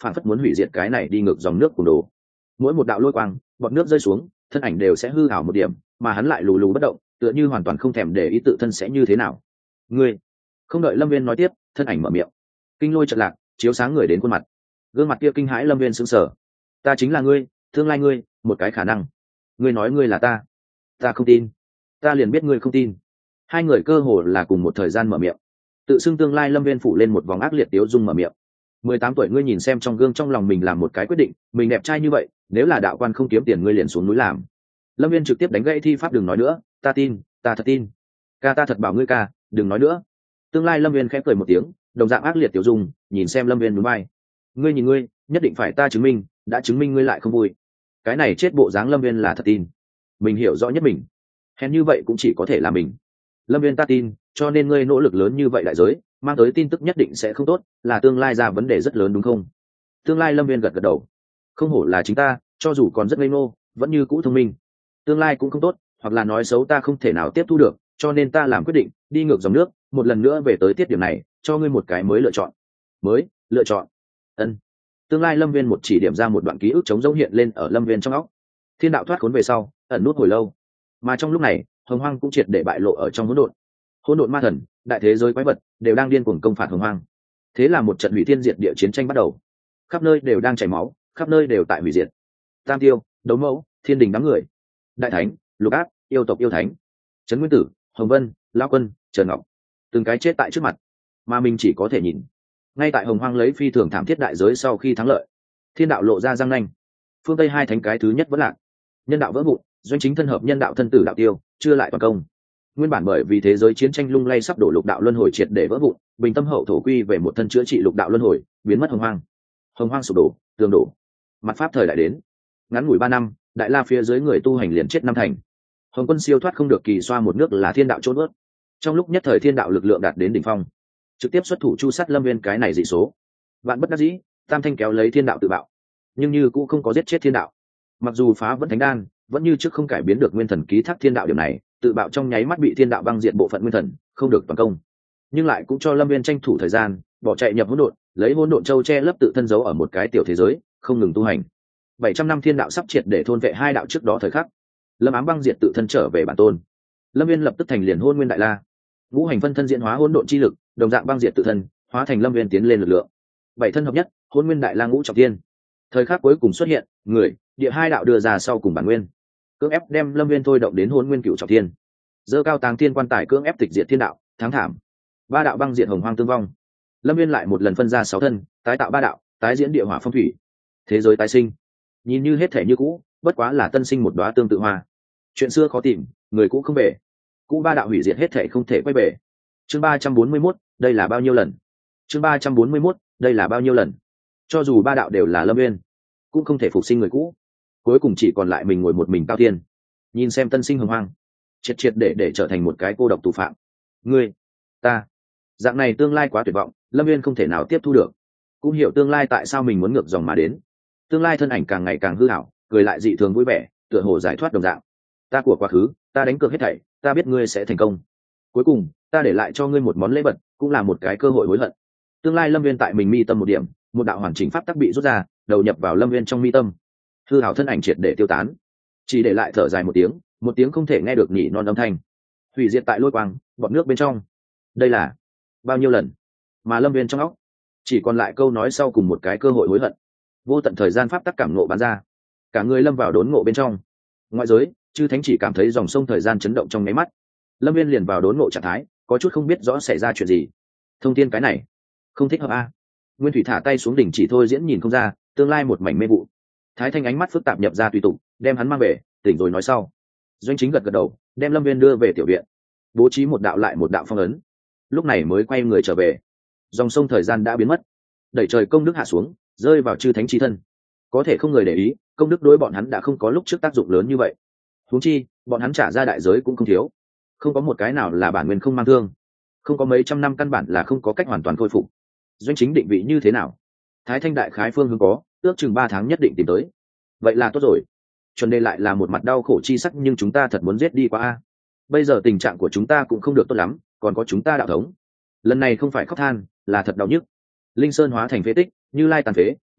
phản phất muốn hủy diệt cái này đi ngược dòng nước cùng đồ. Mỗi một đạo lôi quang, bọt nước rơi xuống, thân ảnh đều sẽ hư ảo một điểm, mà hắn lại lù lù bất động, tựa như hoàn toàn không thèm để ý tự thân sẽ như thế nào. Ngươi, không đợi Lâm Viên nói tiếp, thân ảnh mở miệng, kinh lôi chợt lạc, chiếu sáng người đến khuôn mặt. Gương mặt kia kinh hãi Lâm Viên sững sờ. Ta chính là ngươi, tương lai ngươi, một cái khả năng. Ngươi nói ngươi là ta, ta không tin. Ta liền biết ngươi không tin. Hai người cơ hồ là cùng một thời gian mở miệng. Tự xưng tương lai Lâm Viên phủ lên một vòng ác liệt tiếu dung mở miệng. Mười tám tuổi ngươi nhìn xem trong gương, trong lòng mình làm một cái quyết định, mình đẹp trai như vậy, nếu là đạo quan không kiếm tiền ngươi liền xuống núi làm. Lâm Viên trực tiếp đánh gãy thi pháp, đừng nói nữa, ta tin, ta thật tin. Ca, ta thật bảo ngươi ca, đừng nói nữa. Tương lai Lâm Viên khẽ cười một tiếng, đồng dạng ác liệt tiểu dung, nhìn xem Lâm Viên núi bay. Ngươi nhìn ngươi, nhất định phải ta chứng minh, đã chứng minh ngươi lại không vui. Cái này chết bộ dáng Lâm Viên là thật tin. Mình hiểu rõ nhất mình, hèn như vậy cũng chỉ có thể là mình. Lâm Viên ta tin, cho nên ngươi nỗ lực lớn như vậy đại giới, mang tới tin tức nhất định sẽ không tốt, là tương lai ra vấn đề rất lớn đúng không? Tương lai Lâm Viên gật gật đầu. Không hổ là chính ta, cho dù còn rất ngây ngô, vẫn như cũ thông minh. Tương lai cũng không tốt, hoặc là nói xấu ta không thể nào tiếp thu được, cho nên ta làm quyết định, đi ngược dòng nước, một lần nữa về tới tiết điểm này, cho ngươi một cái mới lựa chọn. Mới, lựa chọn. Ân. Tương lai Lâm Viên một chỉ điểm ra một đoạn ký ức trống rỗng hiện lên ở Lâm Viên trong óc. Thiên đạo thoát khốn về sau, ẩn nút hồi lâu. Mà trong lúc này, Hồng Hoang cũng triệt để bại lộ ở trong hỗn độn. Hỗn độn ma thần, đại thế giới quái vật đều đang điên cuồng công phạt Hồng Hoang. Thế là một trận hủy thiên diệt địa chiến tranh bắt đầu. Khắp nơi đều đang chảy máu, khắp nơi đều tại hủy diệt. Tam Tiêu, Đấu Mẫu, Thiên Đình đám người, Đại Thánh, Lục Áp, yêu tộc yêu thánh, Trấn Nguyên Tử, Hồng Vân, Lão Quân, Trần Ngọc, từng cái chết tại trước mặt, mà mình chỉ có thể nhìn. Ngay tại Hồng Hoang lấy phi thường thảm thiết đại giới sau khi thắng lợi, thiên đạo lộ ra răng nanh. Phương Tây hai thánh cái thứ nhất vẫn lạc, nhân đạo vỡ vụn, doanh chính thân hợp nhân đạo thân tử đạo tiêu, chưa lại toàn công. Nguyên bản bởi vì thế giới chiến tranh lung lay sắp đổ lục đạo luân hồi triệt để vỡ vụn, bình tâm hậu thổ quy về một thân chữa trị lục đạo luân hồi, biến mất Hồng Hoang. Hồng Hoang sụp đổ, tường đổ. Mặt pháp thời đại đến. Ngắn ngủi ba năm, đại la phía dưới người tu hành liền chết năm thành. Hồng Quân siêu thoát không được kỳ xoa một nước là thiên đạo trốn ướt. Trong lúc nhất thời thiên đạo lực lượng đạt đến đỉnh phong, trực tiếp xuất thủ chu sát Lâm Viên cái này dị số. Vạn bất đắc dĩ, Tam Thanh kéo lấy thiên đạo tự bạo, nhưng như cũng không có giết chết thiên đạo. Mặc dù phá vẫn thánh đan, vẫn như trước không cải biến được nguyên thần ký thác thiên đạo điểm này, tự bạo trong nháy mắt bị thiên đạo băng diệt bộ phận nguyên thần, không được toàn công. Nhưng lại cũng cho Lâm Viên tranh thủ thời gian, bỏ chạy nhập hỗn độn, lấy hỗn độn châu che lấp tự thân giấu ở một cái tiểu thế giới, không ngừng tu hành. bảy trăm năm thiên đạo sắp triệt để thôn vệ hai đạo trước đó thời khắc, Lâm Ám băng diệt tự thân trở về bản tôn. Lâm Viên lập tức thành liền hôn nguyên đại la, ngũ hành phân thân diễn hóa hỗn độn chi lực, đồng dạng băng diệt tự thân, hóa thành Lâm Viên tiến lên lực lượng. Bảy thân hợp nhất, hôn nguyên đại la ngũ trọng thiên. Thời khắc cuối cùng xuất hiện, người, địa hai đạo đưa ra sau cùng bản nguyên, cưỡng ép đem Lâm Viên thôi động đến hôn nguyên cửu trọng thiên. Dơ cao tàng thiên quan tài cưỡng ép tịch diệt thiên đạo, thắng thảm. Ba đạo băng diệt Hồng Hoang tương vong. Lâm Viên lại một lần phân ra sáu thân, tái tạo ba đạo, tái diễn địa hỏa phong thủy, thế giới tái sinh. Nhìn như hết thể như cũ, bất quá là tân sinh một đóa tương tự hoa. Chuyện xưa khó tìm, người cũ không về. Cũ ba đạo hủy diệt hết thể không thể quay về. Chương ba trăm bốn mươi mốt, đây là bao nhiêu lần? Chương ba trăm bốn mươi mốt, đây là bao nhiêu lần? Cho dù ba đạo đều là Lâm Viên, cũng không thể phục sinh người cũ. Cuối cùng chỉ còn lại mình ngồi một mình cao thiên, nhìn xem tân sinh Hồng Hoang, triệt triệt để để trở thành một cái cô độc tù phạm. Ngươi, ta, dạng này tương lai quá tuyệt vọng, Lâm Viên không thể nào tiếp thu được. Cũng hiểu tương lai tại sao mình muốn ngược dòng mà đến. Tương lai thân ảnh càng ngày càng hư ảo, cười lại dị thường vui vẻ, tựa hồ giải thoát đồng dạng. Ta của quá khứ, ta đánh cược hết thảy, ta biết ngươi sẽ thành công. Cuối cùng, ta để lại cho ngươi một món lễ vật, cũng là một cái cơ hội hối hận. Tương lai Lâm Viên tại mình mi tâm một điểm, một đạo hoàn chỉnh pháp tắc bị rút ra, đầu nhập vào Lâm Viên trong mi tâm. Hư ảo thân ảnh triệt để tiêu tán, chỉ để lại thở dài một tiếng, một tiếng không thể nghe được nhỉ non âm thanh. Hủy diệt tại lôi quang, bọt nước bên trong. Đây là bao nhiêu lần? Mà Lâm Viên trong óc chỉ còn lại câu nói sau cùng một cái cơ hội hối hận. Vô tận thời gian pháp tắc cảm ngộ bắn ra, cả người lâm vào đốn ngộ bên trong. Ngoại giới, chư thánh chỉ cảm thấy dòng sông thời gian chấn động trong nháy mắt. Lâm Viên liền vào đốn ngộ trạng thái, có chút không biết rõ xảy ra chuyện gì. Thông tin cái này không thích hợp a. Nguyên Thủy thả tay xuống đỉnh chỉ thôi diễn nhìn không ra, tương lai một mảnh mê vụ. Thái Thanh ánh mắt phức tạp nhập ra tùy tục, đem hắn mang về, tỉnh rồi nói sau. Doanh Chính gật gật đầu, đem Lâm Viên đưa về tiểu viện, bố trí một đạo lại một đạo phong ấn. Lúc này mới quay người trở về. Dòng sông thời gian đã biến mất, đẩy trời công đức hạ xuống, rơi vào chư thánh chi thân. Có thể không người để ý, công đức đối bọn hắn đã không có lúc trước tác dụng lớn như vậy. Huống chi, bọn hắn trả ra đại giới cũng không thiếu. Không có một cái nào là bản nguyên không mang thương, không có mấy trăm năm căn bản là không có cách hoàn toàn khôi phục. Doanh Chính định vị như thế nào? Thái Thanh đại khái phương hướng có, ước chừng ba tháng nhất định tìm tới. Vậy là tốt rồi. Chuẩn đề lại là một mặt đau khổ chi sắc, nhưng chúng ta thật muốn giết đi qua a. Bây giờ tình trạng của chúng ta cũng không được tốt lắm, còn có chúng ta đạo thống. Lần này không phải khóc than, là thật đau nhức. Linh Sơn hóa thành phế tích, Như Lai tàn phế,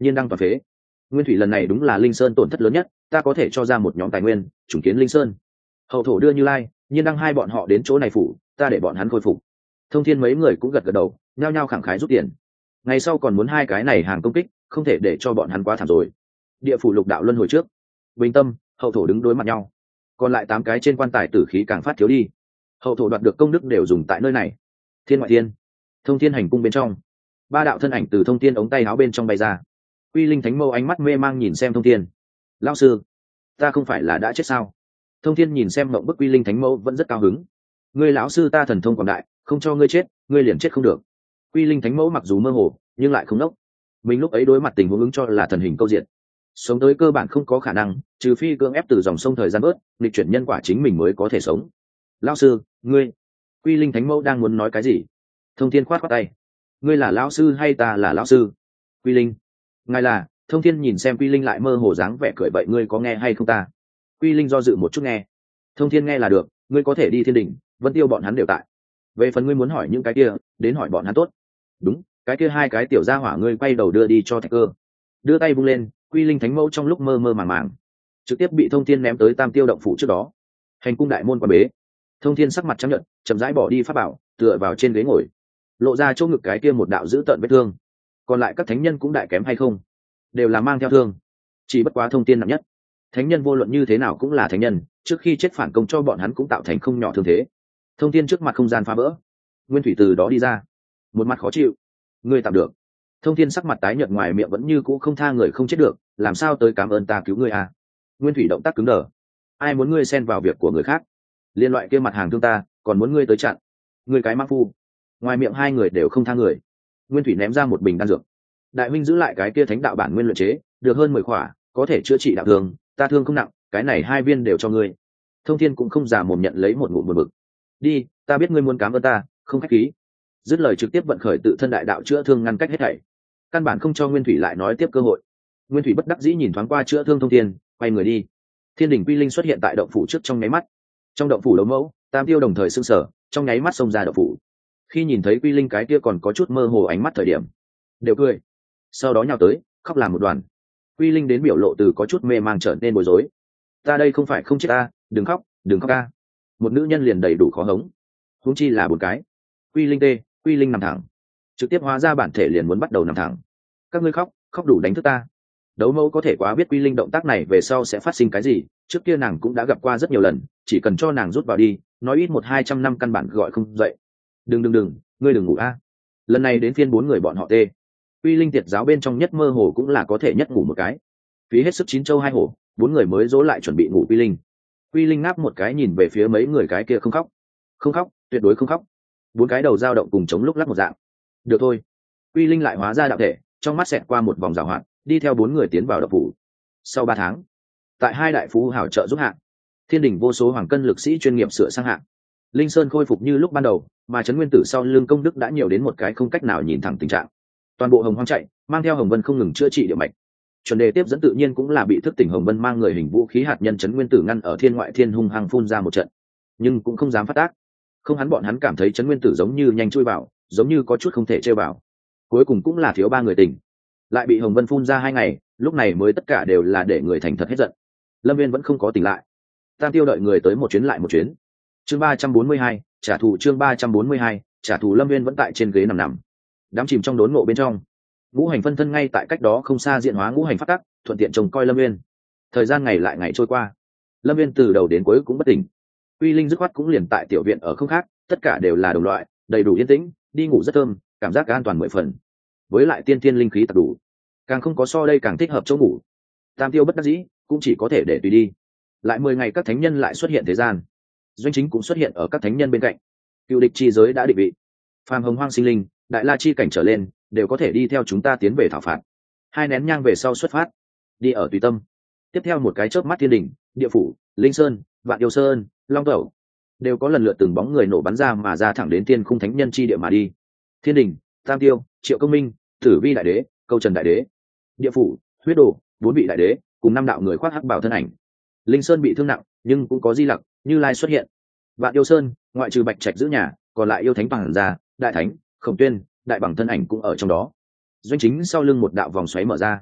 nhiên đăng toàn phế. Nguyên thủy lần này đúng là linh sơn tổn thất lớn nhất, ta có thể cho ra một nhóm tài nguyên chủng kiến linh sơn. Hậu thổ đưa Như Lai, nhiên đăng hai bọn họ đến chỗ này phủ, ta để bọn hắn khôi phục. Thông thiên mấy người cũng gật gật đầu, nhao nhao khẳng khái rút tiền. Ngày sau còn muốn hai cái này hàng công kích, không thể để cho bọn hắn quá thảm rồi. Địa phủ lục đạo luân hồi trước, bình tâm, hậu thổ đứng đối mặt nhau, còn lại tám cái trên quan tài tử khí càng phát thiếu đi. Hậu thổ đoạt được công đức đều dùng tại nơi này. Thiên ngoại thiên, thông thiên hành cung bên trong, ba đạo thân ảnh từ thông thiên ống tay áo bên trong bay ra. Quy linh thánh mâu ánh mắt mê mang nhìn xem thông thiên. Lão sư, ta không phải là đã chết sao? Thông thiên nhìn xem mộng bức Quy linh thánh mâu vẫn rất cao hứng. Ngươi lão sư ta thần thông quảng đại, không cho ngươi chết, ngươi liền chết không được. Quy linh thánh mẫu mặc dù mơ hồ nhưng lại không nốc. Mình lúc ấy đối mặt tình huống ứng cho là thần hình câu diện, sống tới cơ bản không có khả năng, trừ phi cưỡng ép từ dòng sông thời gian bớt, nghịch chuyển nhân quả chính mình mới có thể sống. Lão sư, ngươi. Quy linh thánh mẫu đang muốn nói cái gì, thông thiên khoát khoát tay. Ngươi là lão sư hay ta là lão sư? Quy linh, ngài là. Thông thiên nhìn xem Quy linh lại mơ hồ dáng vẻ cười, vậy ngươi có nghe hay không ta? Quy linh do dự một chút nghe. Thông thiên nghe là được, ngươi có thể đi thiên đình, Vân Tiêu bọn hắn đều tại. Về phần ngươi muốn hỏi những cái kia, đến hỏi bọn hắn tốt. Đúng, cái kia hai cái tiểu gia hỏa ngươi quay đầu đưa đi cho Thạch Cơ. Đưa tay vung lên, Quy linh thánh mẫu trong lúc mơ mơ màng màng trực tiếp bị thông thiên ném tới Tam Tiêu động phủ trước đó. Hành cung đại môn quan bế, thông thiên sắc mặt trắng nhợt, chậm rãi bỏ đi pháp bảo, tựa vào trên ghế ngồi, lộ ra chỗ ngực cái kia một đạo dữ tợn vết thương. Còn lại các thánh nhân cũng đại kém hay không, đều là mang theo thương, chỉ bất quá thông thiên nặng nhất. Thánh nhân vô luận như thế nào cũng là thánh nhân, trước khi chết phản công cho bọn hắn cũng tạo thành không nhỏ thương thế. Thông thiên trước mặt không gian phá vỡ, Nguyên thủy từ đó đi ra, một mặt khó chịu. Ngươi tạm được. Thông thiên sắc mặt tái nhợt, ngoài miệng vẫn như cũ không tha người không chết được, làm sao tới cảm ơn ta cứu ngươi à? Nguyên thủy động tác cứng đờ. Ai muốn ngươi xen vào việc của người khác? Liên loại kia mặt hàng thương ta, còn muốn ngươi tới chặn? Ngươi cái mã phu. Ngoài miệng hai người đều không tha người. Nguyên thủy ném ra một bình đan dược. Đại huynh giữ lại cái kia thánh đạo bản nguyên luyện chế, được hơn mười khỏa, có thể chữa trị đạo thương, ta thương không nặng, cái này hai viên đều cho ngươi. Thông thiên cũng không giả mồm nhận lấy một ngụm một bực. Đi, ta biết ngươi muốn cảm ơn ta, không khách khí. Dứt lời trực tiếp vận khởi tự thân đại đạo chữa thương ngăn cách hết thảy, căn bản không cho Nguyên thủy lại nói tiếp cơ hội. Nguyên thủy bất đắc dĩ nhìn thoáng qua chữa thương thông thiên, quay người đi. Thiên đình Quy linh xuất hiện tại động phủ trước trong nháy mắt. Trong động phủ đấu mẫu, Tam Tiêu đồng thời sưng sở, trong nháy mắt xông ra động phủ. Khi nhìn thấy Quy linh cái kia còn có chút mơ hồ ánh mắt thời điểm, đều cười, sau đó nhào tới khóc làm một đoàn. Quy linh đến biểu lộ từ có chút mê mang trở nên bối rối. Ta đây không phải không chết ta, đừng khóc, đừng khóc ca. Một nữ nhân liền đầy đủ khó hống, huống chi là một cái. Quy linh tê, Quy linh nằm thẳng, trực tiếp hóa ra bản thể liền muốn bắt đầu nằm thẳng. Các ngươi khóc, khóc đủ đánh thức ta. Đấu mẫu có thể quá biết Quy linh động tác này về sau sẽ phát sinh cái gì, trước kia nàng cũng đã gặp qua rất nhiều lần, chỉ cần cho nàng rút vào đi, nói ít một hai trăm năm căn bản gọi không dậy. Đừng đừng đừng, ngươi đừng ngủ a. Lần này đến phiên bốn người bọn họ tê. Quy linh tiệt giáo bên trong nhất mơ hồ cũng là có thể nhất ngủ một cái. Phí hết sức chín châu hai hổ, bốn người mới dỗ lại chuẩn bị ngủ Quy linh. Quy linh ngáp một cái nhìn về phía mấy người cái kia không khóc, không khóc, tuyệt đối không khóc. Bốn cái đầu dao động cùng chống lúc lắc một dạng. Được thôi. Quy linh lại hóa ra đạo thể, trong mắt xẹt qua một vòng rào hoạt, đi theo bốn người tiến vào động phủ. Sau ba tháng, tại hai đại phú hảo trợ giúp hạng, thiên đình vô số hoàng cân lực sĩ chuyên nghiệp sửa sang hạng, linh sơn khôi phục như lúc ban đầu, mà trấn nguyên tử sau lưng công đức đã nhiều đến một cái không cách nào nhìn thẳng tình trạng. Toàn bộ hồng hoang chạy, mang theo hồng vân không ngừng chữa trị địa mạch. Chuẩn đề tiếp dẫn tự nhiên cũng là bị thức tỉnh hồng vân mang người hình vũ khí hạt nhân trấn nguyên tử ngăn ở thiên ngoại thiên hung hăng phun ra một trận, nhưng cũng không dám phát tác. Không hắn bọn hắn cảm thấy trấn nguyên tử giống như nhanh chui vào, giống như có chút không thể chơi vào. Cuối cùng cũng là thiếu ba người tỉnh, lại bị hồng vân phun ra hai ngày, lúc này mới tất cả đều là để người thành thật hết giận. Lâm viên vẫn không có tỉnh lại. Tam Tiêu đợi người tới một chuyến lại một chuyến. Chương ba trăm bốn mươi hai, trả thù. Chương ba trăm bốn mươi hai, trả thù. Lâm viên vẫn tại trên ghế nằm nằm, đắm chìm trong đốn ngộ bên trong. Ngũ hành phân thân ngay tại cách đó không xa diện hóa ngũ hành phát tắc, thuận tiện trông coi Lâm viên. Thời gian ngày lại ngày trôi qua, Lâm viên từ đầu đến cuối cũng bất tỉnh. Quy linh dứt khoát cũng liền tại tiểu viện ở không khác, tất cả đều là đồng loại, đầy đủ yên tĩnh, đi ngủ rất thơm, cảm giác an toàn mười phần. Với lại tiên tiên linh khí tập đủ, càng không có so đây càng thích hợp chỗ ngủ. Tam Tiêu bất đắc dĩ, cũng chỉ có thể để tùy đi. Lại mười ngày các thánh nhân lại xuất hiện thế gian, doanh chính cũng xuất hiện ở các thánh nhân bên cạnh. Cựu địch chi giới đã định vị, phàm hồng hoang sinh linh, đại la chi cảnh trở lên đều có thể đi theo chúng ta tiến về thảo phạt. Hai nén nhang về sau xuất phát, đi ở tùy tâm. Tiếp theo một cái chớp mắt, thiên đình, địa phủ, linh sơn, vạn yêu sơn, long tẩu đều có lần lượt từng bóng người nổ bắn ra mà ra thẳng đến tiên khung thánh nhân chi địa mà đi. Thiên đình, Tam Tiêu, Triệu Công Minh, Tử Vi đại đế, Câu Trần đại đế. Địa phủ, huyết đồ, bốn vị đại đế cùng năm đạo người khoác hắc bảo thân ảnh. Linh sơn bị thương nặng nhưng cũng có Di Lặc, Như Lai xuất hiện. Vạn yêu sơn ngoại trừ Bạch Trạch giữ nhà, còn lại yêu thánh bằng ra, đại thánh Khổng Tuyên, đại bằng thân ảnh cũng ở trong đó. Doanh chính sau lưng một đạo vòng xoáy mở ra,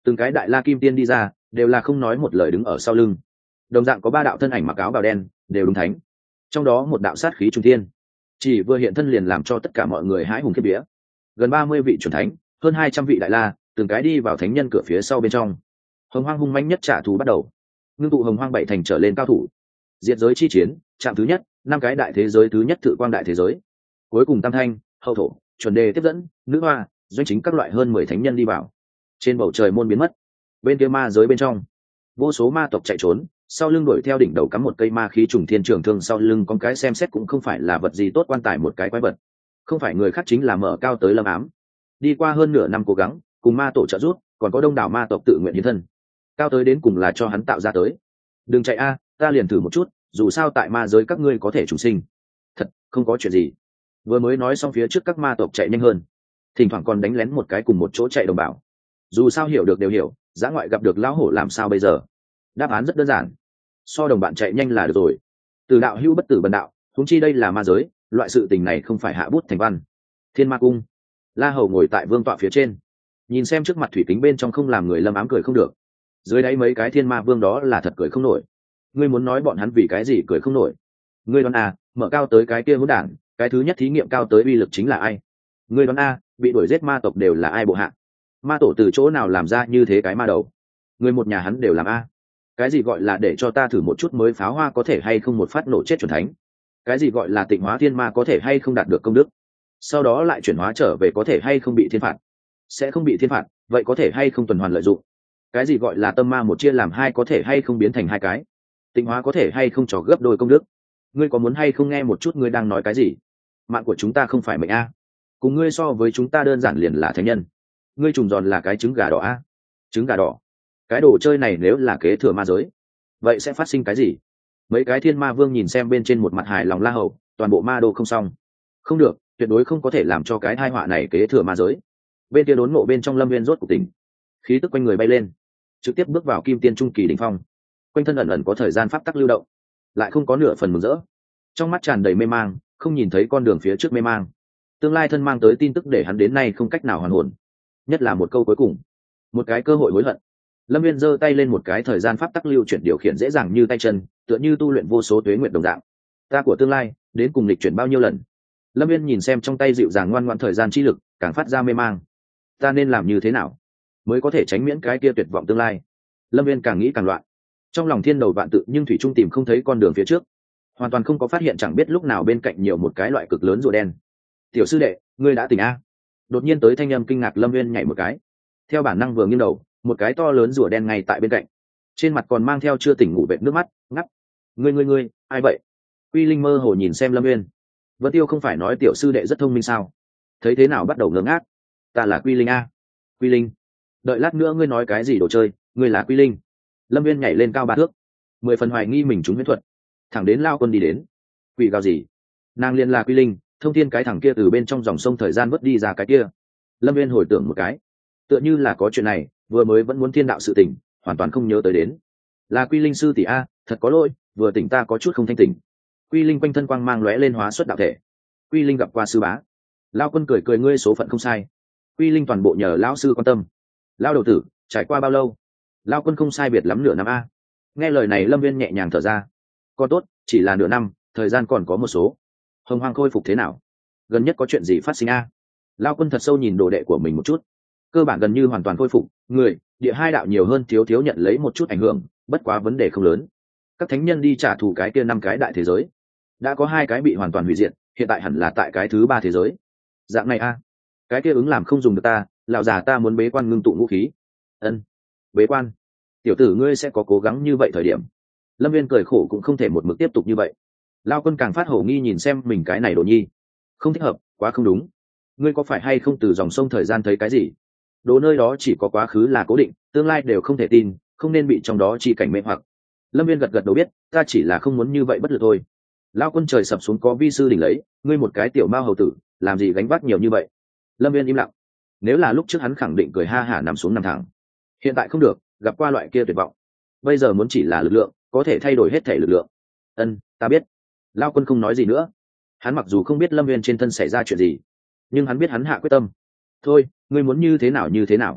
từng cái đại la kim tiên đi ra đều là không nói một lời đứng ở sau lưng. Đồng dạng có ba đạo thân ảnh mặc áo bào đen, đều đúng thánh, trong đó một đạo sát khí trung thiên chỉ vừa hiện thân liền làm cho tất cả mọi người hãi hùng khiếp vía. Gần ba mươi vị chuẩn thánh, hơn hai trăm vị đại la, từng cái đi vào thánh nhân cửa phía sau bên trong. Hồng hoang hung manh nhất trả thù bắt đầu, ngưng tụ hồng hoang bảy thành trở lên cao thủ, diệt giới chi chiến trạm thứ nhất, năm cái đại thế giới thứ nhất thự quang đại thế giới, cuối cùng tam thanh, hậu thổ, chuẩn đề tiếp dẫn, nữ hoa, doanh chính các loại hơn mười thánh nhân đi vào. Trên bầu trời môn biến mất, bên kia ma giới bên trong vô số ma tộc chạy trốn, sau lưng đuổi theo đỉnh đầu cắm một cây ma khí trùng thiên trường thương, sau lưng con cái xem xét cũng không phải là vật gì tốt, quan tài một cái quái vật, không phải người khác chính là mở cao tới lâm ám. Đi qua hơn nửa năm cố gắng cùng ma tổ trợ giúp, còn có đông đảo ma tộc tự nguyện hiến thân, cao tới đến cùng là cho hắn tạo ra tới. Đừng chạy a, ta liền thử một chút, dù sao tại ma giới các ngươi có thể trùng sinh. Thật không có chuyện gì. Vừa mới nói xong phía trước các ma tộc chạy nhanh hơn, thỉnh thoảng còn đánh lén một cái cùng một chỗ chạy đồng bào. Dù sao hiểu được đều hiểu, dã ngoại gặp được lão hổ làm sao bây giờ? Đáp án rất đơn giản, so đồng bạn chạy nhanh là được rồi. Từ đạo hữu bất tử bần đạo, huống chi đây là ma giới, loại sự tình này không phải hạ bút thành văn. Thiên Ma cung, La Hầu ngồi tại vương tọa phía trên, nhìn xem trước mặt thủy kính bên trong không làm người lâm ám cười không được. Dưới đáy mấy cái thiên ma vương đó là thật cười không nổi. Ngươi muốn nói bọn hắn vì cái gì cười không nổi? Ngươi đoán a, mở cao tới cái kia hỗn đản, cái thứ nhất thí nghiệm cao tới uy lực chính là ai? Ngươi đoán a, bị đuổi giết ma tộc đều là ai bộ hạ? Ma tổ từ chỗ nào làm ra như thế cái ma đầu? Người một nhà hắn đều làm a. Cái gì gọi là để cho ta thử một chút mới pháo hoa có thể hay không một phát nổ chết chuẩn thánh? Cái gì gọi là tịnh hóa thiên ma có thể hay không đạt được công đức? Sau đó lại chuyển hóa trở về có thể hay không bị thiên phạt? Sẽ không bị thiên phạt, vậy có thể hay không tuần hoàn lợi dụng? Cái gì gọi là tâm ma một chia làm hai có thể hay không biến thành hai cái? Tịnh hóa có thể hay không cho gấp đôi công đức? Ngươi có muốn hay không nghe một chút ngươi đang nói cái gì? Mạng của chúng ta không phải mệnh a, cùng ngươi so với chúng ta đơn giản liền là thánh nhân. Ngươi trùng giòn là cái trứng gà đỏ a. Trứng gà đỏ, cái đồ chơi này nếu là kế thừa ma giới, vậy sẽ phát sinh cái gì? Mấy cái thiên ma vương nhìn xem bên trên một mặt hài lòng La Hầu, toàn bộ ma đô không xong. Không được, tuyệt đối không có thể làm cho cái tai họa này kế thừa ma giới. Bên kia đốn ngộ bên trong Lâm Viên rốt cuộc tỉnh, khí tức quanh người bay lên, trực tiếp bước vào kim tiên trung kỳ đỉnh phong. Quanh thân ẩn ẩn có thời gian pháp tắc lưu động, lại không có nửa phần mừng rỡ. Trong mắt tràn đầy mê mang, không nhìn thấy con đường phía trước mê mang. Tương lai thân mang tới tin tức để hắn đến nay không cách nào hoàn hồn. Nhất là một câu cuối cùng, một cái cơ hội hối hận. Lâm Viên giơ tay lên một cái thời gian pháp tắc lưu chuyển điều khiển dễ dàng như tay chân, tựa như tu luyện vô số tuế nguyện đồng dạng. Ta của tương lai, đến cùng lịch chuyển bao nhiêu lần? Lâm Viên nhìn xem trong tay dịu dàng ngoan ngoãn thời gian chi lực, càng phát ra mê mang. Ta nên làm như thế nào mới có thể tránh miễn cái kia tuyệt vọng tương lai? Lâm Viên càng nghĩ càng loạn, trong lòng thiên đầu vạn tự nhưng thủy trung tìm không thấy con đường phía trước, hoàn toàn không có phát hiện chẳng biết lúc nào bên cạnh nhiều một cái loại cực lớn rùa đen. Tiểu sư đệ, ngươi đã tỉnh a? Đột nhiên tới thanh âm kinh ngạc, Lâm Viên nhảy một cái, theo bản năng vừa nghiêng đầu, một cái to lớn rùa đen ngay tại bên cạnh, trên mặt còn mang theo chưa tỉnh ngủ vệt nước mắt, ngắp. Ngươi ngươi ngươi, ai vậy? Quy Linh mơ hồ nhìn xem Lâm Viên. Vân Tiêu không phải nói tiểu sư đệ rất thông minh sao? Thấy thế nào bắt đầu ngớ ngác. Ta là Quy Linh a. Quy Linh, đợi lát nữa ngươi nói cái gì đồ chơi, ngươi là Quy Linh? Lâm Viên nhảy lên cao ba thước, mười phần hoài nghi mình trúng huyễn thuật, thẳng đến Lao Quân đi đến. Quỷ gào gì? Nàng liên là Quy Linh, thông thiên cái thằng kia từ bên trong dòng sông thời gian vớt đi ra cái kia. Lâm Viên hồi tưởng một cái, tựa như là có chuyện này, vừa mới vẫn muốn thiên đạo sự tỉnh, hoàn toàn không nhớ tới đến. Là Quy Linh sư tỷ a, thật có lỗi, vừa tỉnh ta có chút không thanh tỉnh. Quy Linh quanh thân quang mang lóe lên hóa xuất đạo thể. Quy Linh gặp qua sư bá. Lao Quân cười cười, ngươi số phận không sai. Quy Linh toàn bộ nhờ lão sư quan tâm. Lao đầu tử, trải qua bao lâu? Lao Quân không sai biệt lắm nửa năm a. Nghe lời này Lâm Viên nhẹ nhàng thở ra. Còn tốt, chỉ là nửa năm, thời gian còn có một số. Hồng Hoang khôi phục thế nào? Gần nhất có chuyện gì phát sinh a? Lao Quân thật sâu nhìn đồ đệ của mình một chút. Cơ bản gần như hoàn toàn khôi phục, người địa hai đạo nhiều hơn thiếu thiếu nhận lấy một chút ảnh hưởng, bất quá vấn đề không lớn. Các thánh nhân đi trả thù cái kia năm cái đại thế giới, đã có hai cái bị hoàn toàn hủy diệt, hiện tại hẳn là tại cái thứ ba thế giới. Dạng này a, cái kia ứng làm không dùng được ta, lão già ta muốn bế quan ngưng tụ ngũ khí. Ân, bế quan? Tiểu tử ngươi sẽ có cố gắng như vậy thời điểm? Lâm Viên cười khổ, cũng không thể một mực tiếp tục như vậy. Lao Quân càng phát hổ nghi nhìn xem mình cái này đồ nhi, không thích hợp, quá không đúng. Ngươi có phải hay không từ dòng sông thời gian thấy cái gì? Đồ nơi đó chỉ có quá khứ là cố định, tương lai đều không thể tin, không nên bị trong đó chi cảnh mê hoặc. Lâm Viên gật gật đầu biết, ta chỉ là không muốn như vậy bất lực thôi. Lao Quân trời sập xuống có vi sư đỉnh lấy, ngươi một cái tiểu mao hầu tử, làm gì gánh vác nhiều như vậy? Lâm Viên im lặng. Nếu là lúc trước hắn khẳng định cười ha hả nằm xuống nằm thẳng. Hiện tại không được, gặp qua loại kia tuyệt vọng. Bây giờ muốn chỉ là lực lượng, có thể thay đổi hết thể lực lượng. Ân, ta biết. Lao Quân không nói gì nữa. Hắn mặc dù không biết Lâm Viên trên thân xảy ra chuyện gì, nhưng hắn biết hắn hạ quyết tâm. Thôi, ngươi muốn như thế nào như thế nào.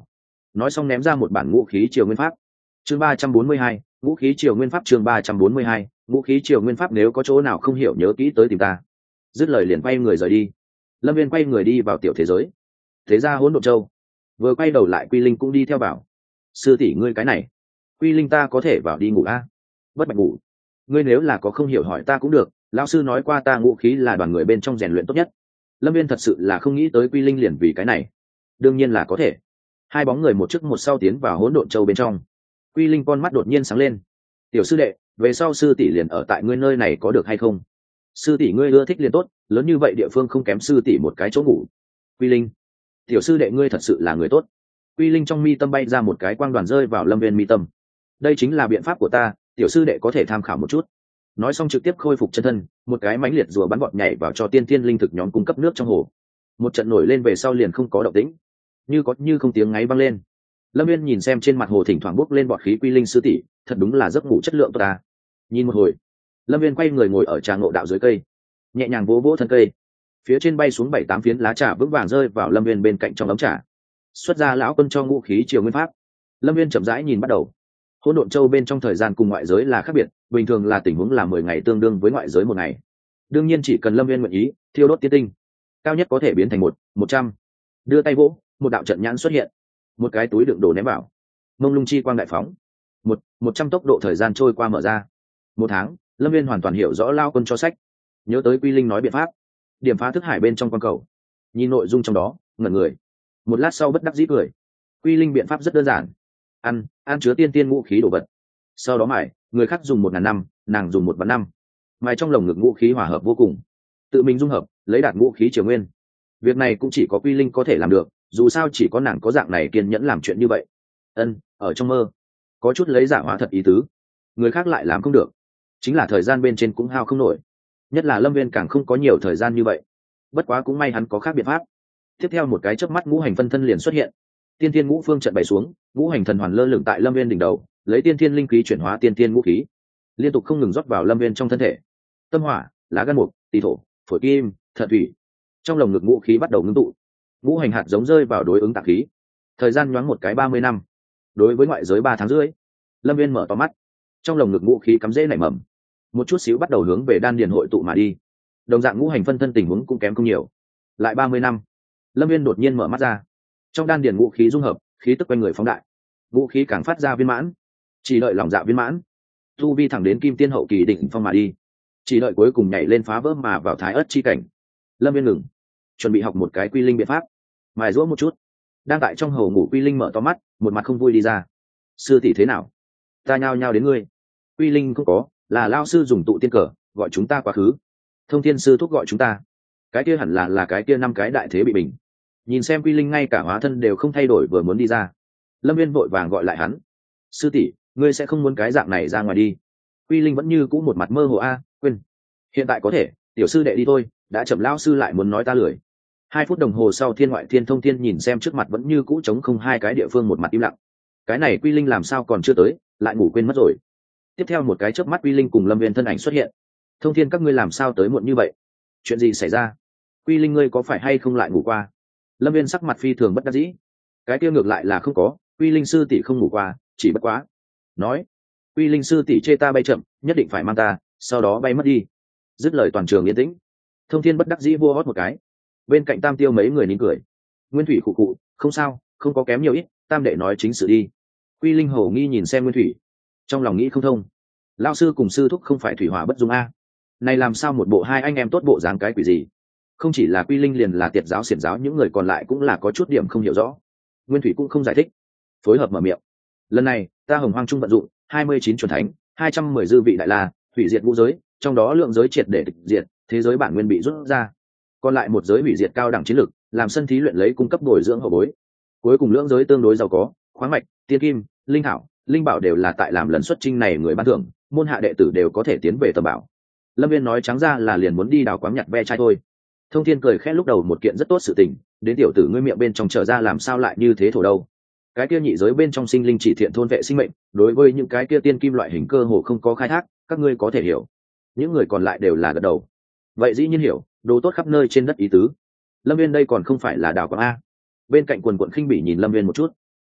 nói xong ném ra một bản ngũ khí triều nguyên pháp. Chương ba trăm bốn mươi hai, ngũ khí triều nguyên pháp. Chương ba trăm bốn mươi hai, ngũ khí triều nguyên pháp. Nếu có chỗ nào không hiểu nhớ kỹ tới tìm ta. Dứt lời liền quay người rời đi. Lâm Viên quay người đi vào tiểu thế giới. Thế ra Hỗn Độn Châu. Vừa quay đầu lại Quy Linh cũng đi theo vào. Sư tỷ ngươi cái này. Quy Linh ta có thể vào đi ngủ a? Bất bạch ngủ. Ngươi nếu là có không hiểu hỏi ta cũng được, lão sư nói qua ta ngũ khí là đoàn người bên trong rèn luyện tốt nhất. Lâm Viên thật sự là không nghĩ tới Quy Linh liền vì cái này. Đương nhiên là có thể. Hai bóng người một trước một sau tiến vào Hỗn Độn Châu bên trong. Quy Linh con mắt đột nhiên sáng lên. Tiểu sư đệ, về sau sư tỷ liền ở tại ngươi nơi này có được hay không? Sư tỷ ngươi ưa thích liền tốt, lớn như vậy địa phương không kém sư tỷ một cái chỗ ngủ. Quy Linh, tiểu sư đệ ngươi thật sự là người tốt. Quy Linh trong mi tâm bay ra một cái quang đoàn rơi vào Lâm Viên mi tâm. Đây chính là biện pháp của ta, tiểu sư đệ có thể tham khảo một chút. Nói xong trực tiếp khôi phục chân thân, một cái mãnh liệt rùa bắn bọt nhảy vào cho tiên tiên linh thực nhóm cung cấp nước trong hồ. Một trận nổi lên về sau liền không có động tĩnh, như có như không tiếng ngáy vang lên. Lâm Viên nhìn xem trên mặt hồ thỉnh thoảng bốc lên bọt khí Quy Linh sư tỷ, thật đúng là giấc ngủ chất lượng tốt ta. Nhìn một hồi, Lâm Viên quay người ngồi ở trà ngộ đạo dưới cây, nhẹ nhàng vỗ vỗ thân cây, phía trên bay xuống bảy tám phiến lá trà vững vàng rơi vào Lâm Viên bên cạnh trong ấm trà. Xuất ra lão quân cho ngũ khí triều nguyên pháp. Lâm Viên chậm rãi nhìn bắt đầu. Hỗn Độn Châu bên trong thời gian cùng ngoại giới là khác biệt, bình thường là tình huống là mười ngày tương đương với ngoại giới một ngày. Đương nhiên chỉ cần Lâm Viên nguyện ý, thiêu đốt tiên tinh, cao nhất có thể biến thành một, một trăm. Đưa tay vỗ, một đạo trận nhãn xuất hiện, một cái túi đựng đồ ném vào, mông lung chi quang đại phóng, một, một trăm tốc độ thời gian trôi qua mở ra. Một tháng, Lâm Viên hoàn toàn hiểu rõ lao quân cho sách, nhớ tới Quy Linh nói biện pháp, điểm phá thức hải bên trong quan cầu, nhìn nội dung trong đó, ngẩn người. Một lát sau bất đắc dĩ cười. Quy Linh biện pháp rất đơn giản, ăn ăn chứa tiên tiên ngũ khí đồ vật, sau đó mài, người khác dùng một ngàn năm, nàng dùng một vạn năm, mài trong lồng ngực ngũ khí hòa hợp vô cùng, tự mình dung hợp, lấy đạt ngũ khí triều nguyên. Việc này cũng chỉ có Quy Linh có thể làm được, dù sao chỉ có nàng có dạng này kiên nhẫn làm chuyện như vậy. Ân, ở trong mơ có chút lấy giả hóa thật ý tứ, người khác lại làm không được, chính là thời gian bên trên cũng hao không nổi, nhất là Lâm Viên càng không có nhiều thời gian như vậy. Bất quá cũng may hắn có khác biện pháp. Tiếp theo một cái chớp mắt ngũ hành phân thân liền xuất hiện, tiên thiên ngũ phương trận bày xuống, ngũ hành thần hoàn lơ lửng tại Lâm Viên đỉnh đầu, lấy tiên thiên linh khí chuyển hóa tiên thiên ngũ khí, liên tục không ngừng rót vào Lâm Viên trong thân thể. Tâm hỏa, lá gan mục, tỳ thổ, phổi kim, thận thủy, trong lồng ngực ngũ khí bắt đầu ngưng tụ, ngũ hành hạt giống rơi vào đối ứng tạng khí. Thời gian nhoáng một cái ba mươi năm, đối với ngoại giới ba tháng rưỡi. Lâm Viên mở to mắt, trong lồng ngực ngũ khí cắm rễ nảy mầm, một chút xíu bắt đầu hướng về đan điền hội tụ mà đi. Đồng dạng ngũ hành phân thân tình huống cũng kém không nhiều. Lại ba mươi năm, Lâm Viên đột nhiên mở mắt ra, trong đan điền ngũ khí dung hợp, khí tức quanh người phóng đại, ngũ khí càng phát ra viên mãn, chỉ đợi lòng dạ viên mãn, tu vi thẳng đến kim tiên hậu kỳ đỉnh phong mà đi, chỉ đợi cuối cùng nhảy lên phá vỡ mà vào thái ớt chi cảnh. Lâm Viên ngừng, chuẩn bị học một cái Quy Linh biện pháp, mài giũa một chút. Đang tại trong hồ ngủ Quy Linh mở to mắt, một mặt không vui đi ra. Sư tỷ thế nào? Ta nhao nhao đến ngươi. Quy Linh không có, là lao sư dùng tụ tiên cờ gọi chúng ta quá khứ. Thông thiên sư thúc gọi chúng ta. Cái kia hẳn là là cái kia năm cái đại thế bị bình. Nhìn xem Quy Linh ngay cả hóa thân đều không thay đổi vừa muốn đi ra, Lâm Viên vội vàng gọi lại hắn. Sư tỷ, ngươi sẽ không muốn cái dạng này ra ngoài đi. Quy Linh vẫn như cũ một mặt mơ hồ a, quên. Hiện tại có thể, tiểu sư đệ đi thôi, đã chậm lao sư lại muốn nói ta lười. Hai phút đồng hồ sau Thiên Ngoại Thiên Thông Thiên nhìn xem trước mặt vẫn như cũ trống không hai cái địa phương, một mặt im lặng. Cái này Quy Linh làm sao còn chưa tới, lại ngủ quên mất rồi. Tiếp theo một cái chớp mắt Quy Linh cùng Lâm Viên thân ảnh xuất hiện. Thông Thiên các ngươi làm sao tới muộn như vậy? Chuyện gì xảy ra? Quy Linh ngươi có phải hay không lại ngủ qua? Lâm Viên sắc mặt phi thường bất đắc dĩ. Cái kia ngược lại là không có, Quy Linh sư tỷ không ngủ qua, chỉ bất quá. Nói, Quy Linh sư tỷ chê ta bay chậm, nhất định phải mang ta, sau đó bay mất đi. Dứt lời toàn trường yên tĩnh. Thông Thiên bất đắc dĩ vua hót một cái. Bên cạnh Tam Tiêu mấy người nín cười. Nguyên Thủy khụ khụ, không sao, không có kém nhiều ít, Tam đệ nói chính sự đi. Quy Linh hổ nghi nhìn xem Nguyên Thủy, trong lòng nghĩ không thông. Lão sư cùng sư thúc không phải thủy hỏa bất dung a? Này làm sao một bộ hai anh em tốt bộ dáng cái quỷ gì? Không chỉ là Quy Linh liền là tiệt giáo xiển giáo những người còn lại cũng là có chút điểm không hiểu rõ. Nguyên Thủy cũng không giải thích, phối hợp mở miệng. Lần này ta Hồng Hoang Trung vận dụng hai mươi chín chuẩn thánh, hai trăm mười dư vị đại la, hủy diệt vũ giới, trong đó lượng giới triệt để tịch diệt, thế giới bản nguyên bị rút ra, còn lại một giới hủy diệt cao đẳng chiến lực, làm sân thí luyện lấy cung cấp bồi dưỡng hậu bối. Cuối cùng lượng giới tương đối giàu có, khoáng mạch, tiên kim, linh thảo, linh bảo đều là tại làm lần xuất chinh này người ban thưởng, môn hạ đệ tử đều có thể tiến về tầm bảo. Lâm Viên nói trắng ra là liền muốn đi đào quáng nhặt ve chai thôi. Thông Thiên cười khẽ lúc đầu một kiện rất tốt sự tình, đến tiểu tử ngươi miệng bên trong trở ra làm sao lại như thế thổ đâu? Cái kia nhị giới bên trong sinh linh chỉ thiện thôn vệ sinh mệnh, đối với những cái kia tiên kim loại hình cơ hồ không có khai thác, các ngươi có thể hiểu. Những người còn lại đều là gật đầu. Vậy dĩ nhiên hiểu, đồ tốt khắp nơi trên đất ý tứ. Lâm Viên đây còn không phải là đào quáng a? Bên cạnh quần quận khinh bỉ nhìn Lâm Viên một chút.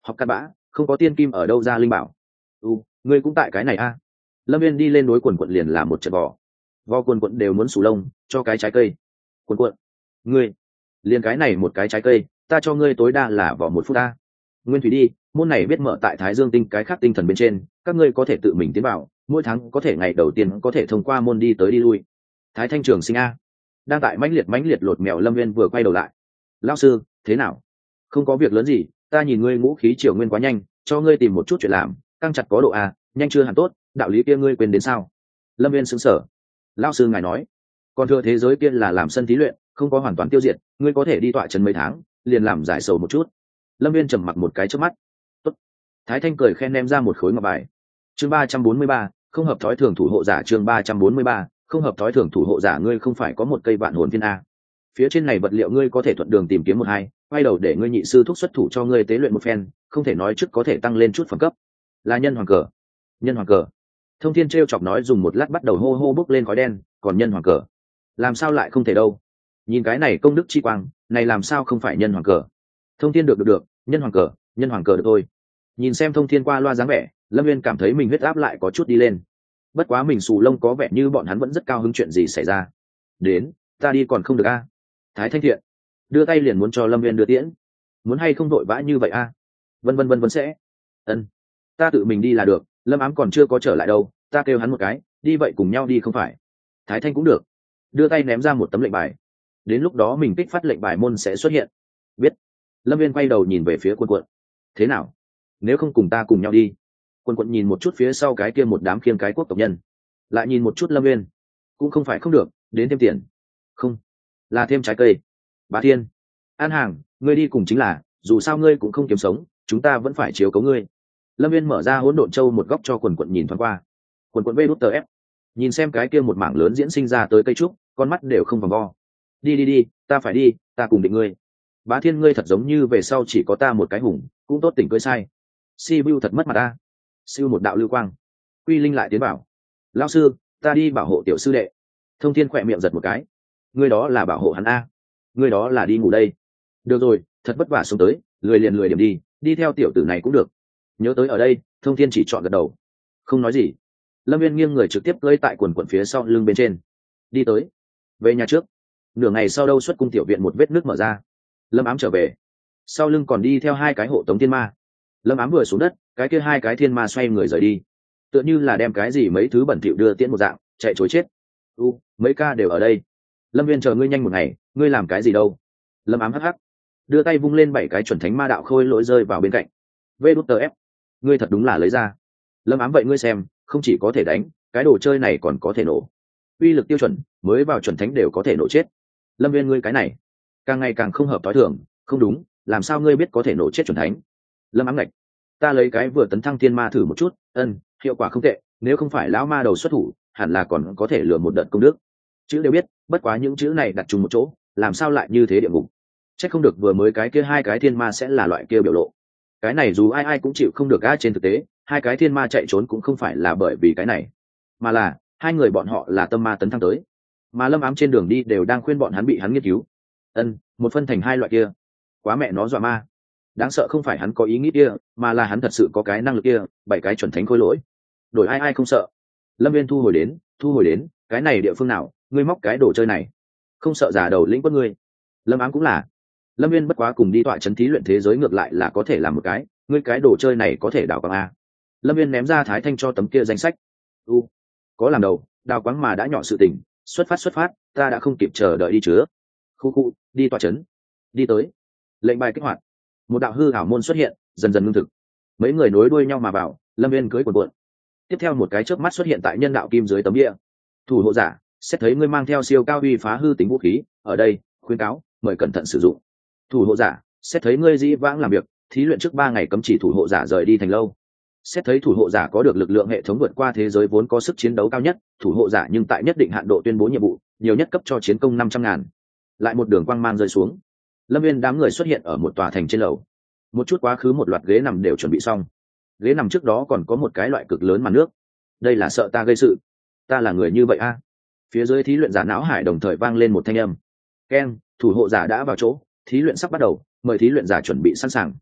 học cặn bã, không có tiên kim ở đâu ra linh bảo. U, ngươi cũng tại cái này a? Lâm viên đi lên đối quần quận liền làm một trận vò vò quần quận đều muốn sù lông cho cái trái cây. Quần quận, ngươi liền cái này một cái trái cây, ta cho ngươi tối đa là vỏ một phút ta. Nguyên thủy đi, môn này biết mở tại Thái Dương tinh cái khác tinh thần bên trên, các ngươi có thể tự mình tiến vào, mỗi tháng có thể ngày đầu tiên có thể thông qua môn đi tới đi lui. Thái Thanh Trường Sinh a. Đang tại mãnh liệt mãnh liệt lột mèo Lâm viên vừa quay đầu lại. Lão sư, thế nào? Không có việc lớn gì, ta nhìn ngươi ngũ khí triều nguyên quá nhanh, cho ngươi tìm một chút chuyện làm, căng chặt có độ a, nhanh chưa hẳn tốt, đạo lý kia ngươi quên đến sao? Lâm viên sững sờ. Lão sư ngài nói, còn thừa thế giới kia là làm sân thí luyện, không có hoàn toàn tiêu diệt, ngươi có thể đi tọa trấn mấy tháng, liền làm giải sầu một chút. Lâm viên trầm mặc một cái trước mắt. Tốt. Thái Thanh cười khen ném ra một khối ngọc bài. Chương ba trăm bốn mươi ba, không hợp thói thường thủ hộ giả. Chương ba trăm bốn mươi ba, không hợp thói thường thủ hộ giả. Ngươi không phải có một cây vạn hồn viên a? Phía trên này vật liệu ngươi có thể thuận đường tìm kiếm một hai, quay đầu để ngươi nhị sư thúc xuất thủ cho ngươi tế luyện một phen, không thể nói trước có thể tăng lên chút phẩm cấp. Là nhân hoàng cờ. Nhân hoàng cờ. Thông Thiên trêu chọc nói dùng một lát bắt đầu hô hô bốc lên khói đen, còn nhân hoàng cờ, làm sao lại không thể đâu? Nhìn cái này công đức chi quang, này làm sao không phải nhân hoàng cờ? Thông Thiên được được được, nhân hoàng cờ, nhân hoàng cờ được thôi. Nhìn xem Thông Thiên qua loa dáng vẻ, Lâm Viên cảm thấy mình huyết áp lại có chút đi lên. Bất quá mình xù lông có vẻ như bọn hắn vẫn rất cao hứng chuyện gì xảy ra. Đến, ta đi còn không được a? Thái Thanh Thiện đưa tay liền muốn cho Lâm Viên đưa tiễn. Muốn hay không vội vã như vậy a? Vân vân vân vân sẽ. Ân, ta tự mình đi là được, Lâm Ám còn chưa có trở lại đâu, ta kêu hắn một cái, đi vậy cùng nhau đi không phải? Thái Thanh cũng được. Đưa tay ném ra một tấm lệnh bài. Đến lúc đó mình kích phát lệnh bài môn sẽ xuất hiện. Biết. Lâm Viên quay đầu nhìn về phía Quân Quận. Thế nào? Nếu không cùng ta cùng nhau đi? Quân Quận nhìn một chút phía sau cái kia một đám khiêng cái quốc tộc nhân, lại nhìn một chút Lâm Viên. Cũng không phải không được, đến thêm tiền. Không, là thêm trái cây. Bá Thiên, An Hàng, ngươi đi cùng chính là, dù sao ngươi cũng không kiếm sống, chúng ta vẫn phải chiếu cố ngươi. Lâm Viên mở ra Hỗn Độn Châu một góc cho Quần Quận nhìn thoáng qua. Quần Quận vê đút tờ ép, nhìn xem cái kia một mảng lớn diễn sinh ra tới cây trúc, con mắt đều không vòng vo. Đi đi đi, ta phải đi, ta cùng định ngươi. Bá Thiên, ngươi thật giống như về sau chỉ có ta một cái hùng, cũng tốt tỉnh cưới sai. Si Bưu thật mất mặt ta. Siêu một đạo lưu quang. Quy Linh lại tiến bảo. Lão sư, ta đi bảo hộ tiểu sư đệ. Thông Thiên khỏe miệng giật một cái. Ngươi đó là bảo hộ hắn a? Ngươi đó là đi ngủ đây. Được rồi, thật vất vả xuống tới, lười liền lười điểm đi, đi theo tiểu tử này cũng được. Nhớ tới ở đây, Thông Thiên chỉ chọn gật đầu, không nói gì. Lâm Viên nghiêng người trực tiếp cưỡi tại quần quần phía sau lưng bên trên, đi tới. Về nhà trước. Nửa ngày sau đâu xuất cung tiểu viện một vết nước mở ra. Lâm Ám trở về, sau lưng còn đi theo hai cái hộ tống thiên ma. Lâm Ám vừa xuống đất, cái kia hai cái thiên ma xoay người rời đi, tựa như là đem cái gì mấy thứ bẩn thỉu đưa tiễn một dạng, chạy chối chết. U, mấy ca đều ở đây. Lâm Viên chờ ngươi nhanh một ngày, ngươi làm cái gì đâu? Lâm Ám hắc hắc, đưa tay vung lên bảy cái chuẩn thánh ma đạo khôi lỗi rơi vào bên cạnh. Vê đút tờ ép, ngươi thật đúng là lấy ra. Lâm Ám vậy ngươi xem, không chỉ có thể đánh, cái đồ chơi này còn có thể nổ. Uy lực tiêu chuẩn, mới vào chuẩn thánh đều có thể nổ chết. Lâm Viên ngươi cái này, càng ngày càng không hợp thói thường, không đúng, làm sao ngươi biết có thể nổ chết chuẩn thánh? Lâm Ám ngạch, ta lấy cái vừa tấn thăng thiên ma thử một chút, ân, hiệu quả không tệ, nếu không phải lão ma đầu xuất thủ, hẳn là còn có thể lừa một đợt công đức. Chữ đều biết, bất quá những chữ này đặt chung một chỗ, làm sao lại như thế địa ngục? Chắc không được vừa mới cái kia hai cái thiên ma sẽ là loại kia biểu lộ. Cái này dù ai ai cũng chịu không được. A trên thực tế, hai cái thiên ma chạy trốn cũng không phải là bởi vì cái này, mà là hai người bọn họ là tâm ma tấn thăng tới, mà Lâm Ám trên đường đi đều đang khuyên bọn hắn bị hắn nghiên cứu. Ân, một phân thành hai loại kia, quá mẹ nó dọa ma. Đáng sợ không phải hắn có ý nghĩ kia, mà là hắn thật sự có cái năng lực kia, bảy cái chuẩn thánh khôi lỗi, đổi ai ai không sợ. Lâm Viên thu hồi đến, thu hồi đến, cái này địa phương nào, ngươi móc cái đồ chơi này, không sợ giả đầu lĩnh quân ngươi. Lâm Ám cũng là. Lâm Viên bất quá cùng đi tọa chấn thí luyện thế giới ngược lại là có thể làm một cái, ngươi cái đồ chơi này có thể đào quáng a. Lâm Viên ném ra Thái Thanh cho tấm kia danh sách. U, có làm đầu, đào quáng mà đã nhỏ sự tình, xuất phát xuất phát, ta đã không kịp chờ đợi đi chứa. Khu khu, đi tọa chấn. Đi tới. Lệnh bài kích hoạt. Một đạo hư ảo môn xuất hiện, dần dần ngưng thực. Mấy người nối đuôi nhau mà vào, Lâm Viên cưỡi cuộn cuộn. Tiếp theo một cái chớp mắt xuất hiện tại nhân đạo kim dưới tấm địa. Thủ hộ giả, xét thấy ngươi mang theo siêu cao uy phá hư tính vũ khí, ở đây, khuyến cáo, mời cẩn thận sử dụng. Thủ hộ giả, xét thấy ngươi dĩ vãng làm việc, thí luyện trước ba ngày cấm chỉ thủ hộ giả rời đi thành lâu. Xét thấy thủ hộ giả có được lực lượng hệ thống vượt qua thế giới vốn có sức chiến đấu cao nhất, thủ hộ giả nhưng tại nhất định hạn độ tuyên bố nhiệm vụ, nhiều nhất cấp cho chiến công năm trăm ngàn. Lại một đường quang mang rơi xuống. Lâm Viên đám người xuất hiện ở một tòa thành trên lầu. Một chút quá khứ một loạt ghế nằm đều chuẩn bị xong. Ghế nằm trước đó còn có một cái loại cực lớn màn nước. Đây là sợ ta gây sự. Ta là người như vậy a? À? Phía dưới thí luyện giả não hải đồng thời vang lên một thanh âm. Ken, thủ hộ giả đã vào chỗ, thí luyện sắp bắt đầu, mời thí luyện giả chuẩn bị sẵn sàng.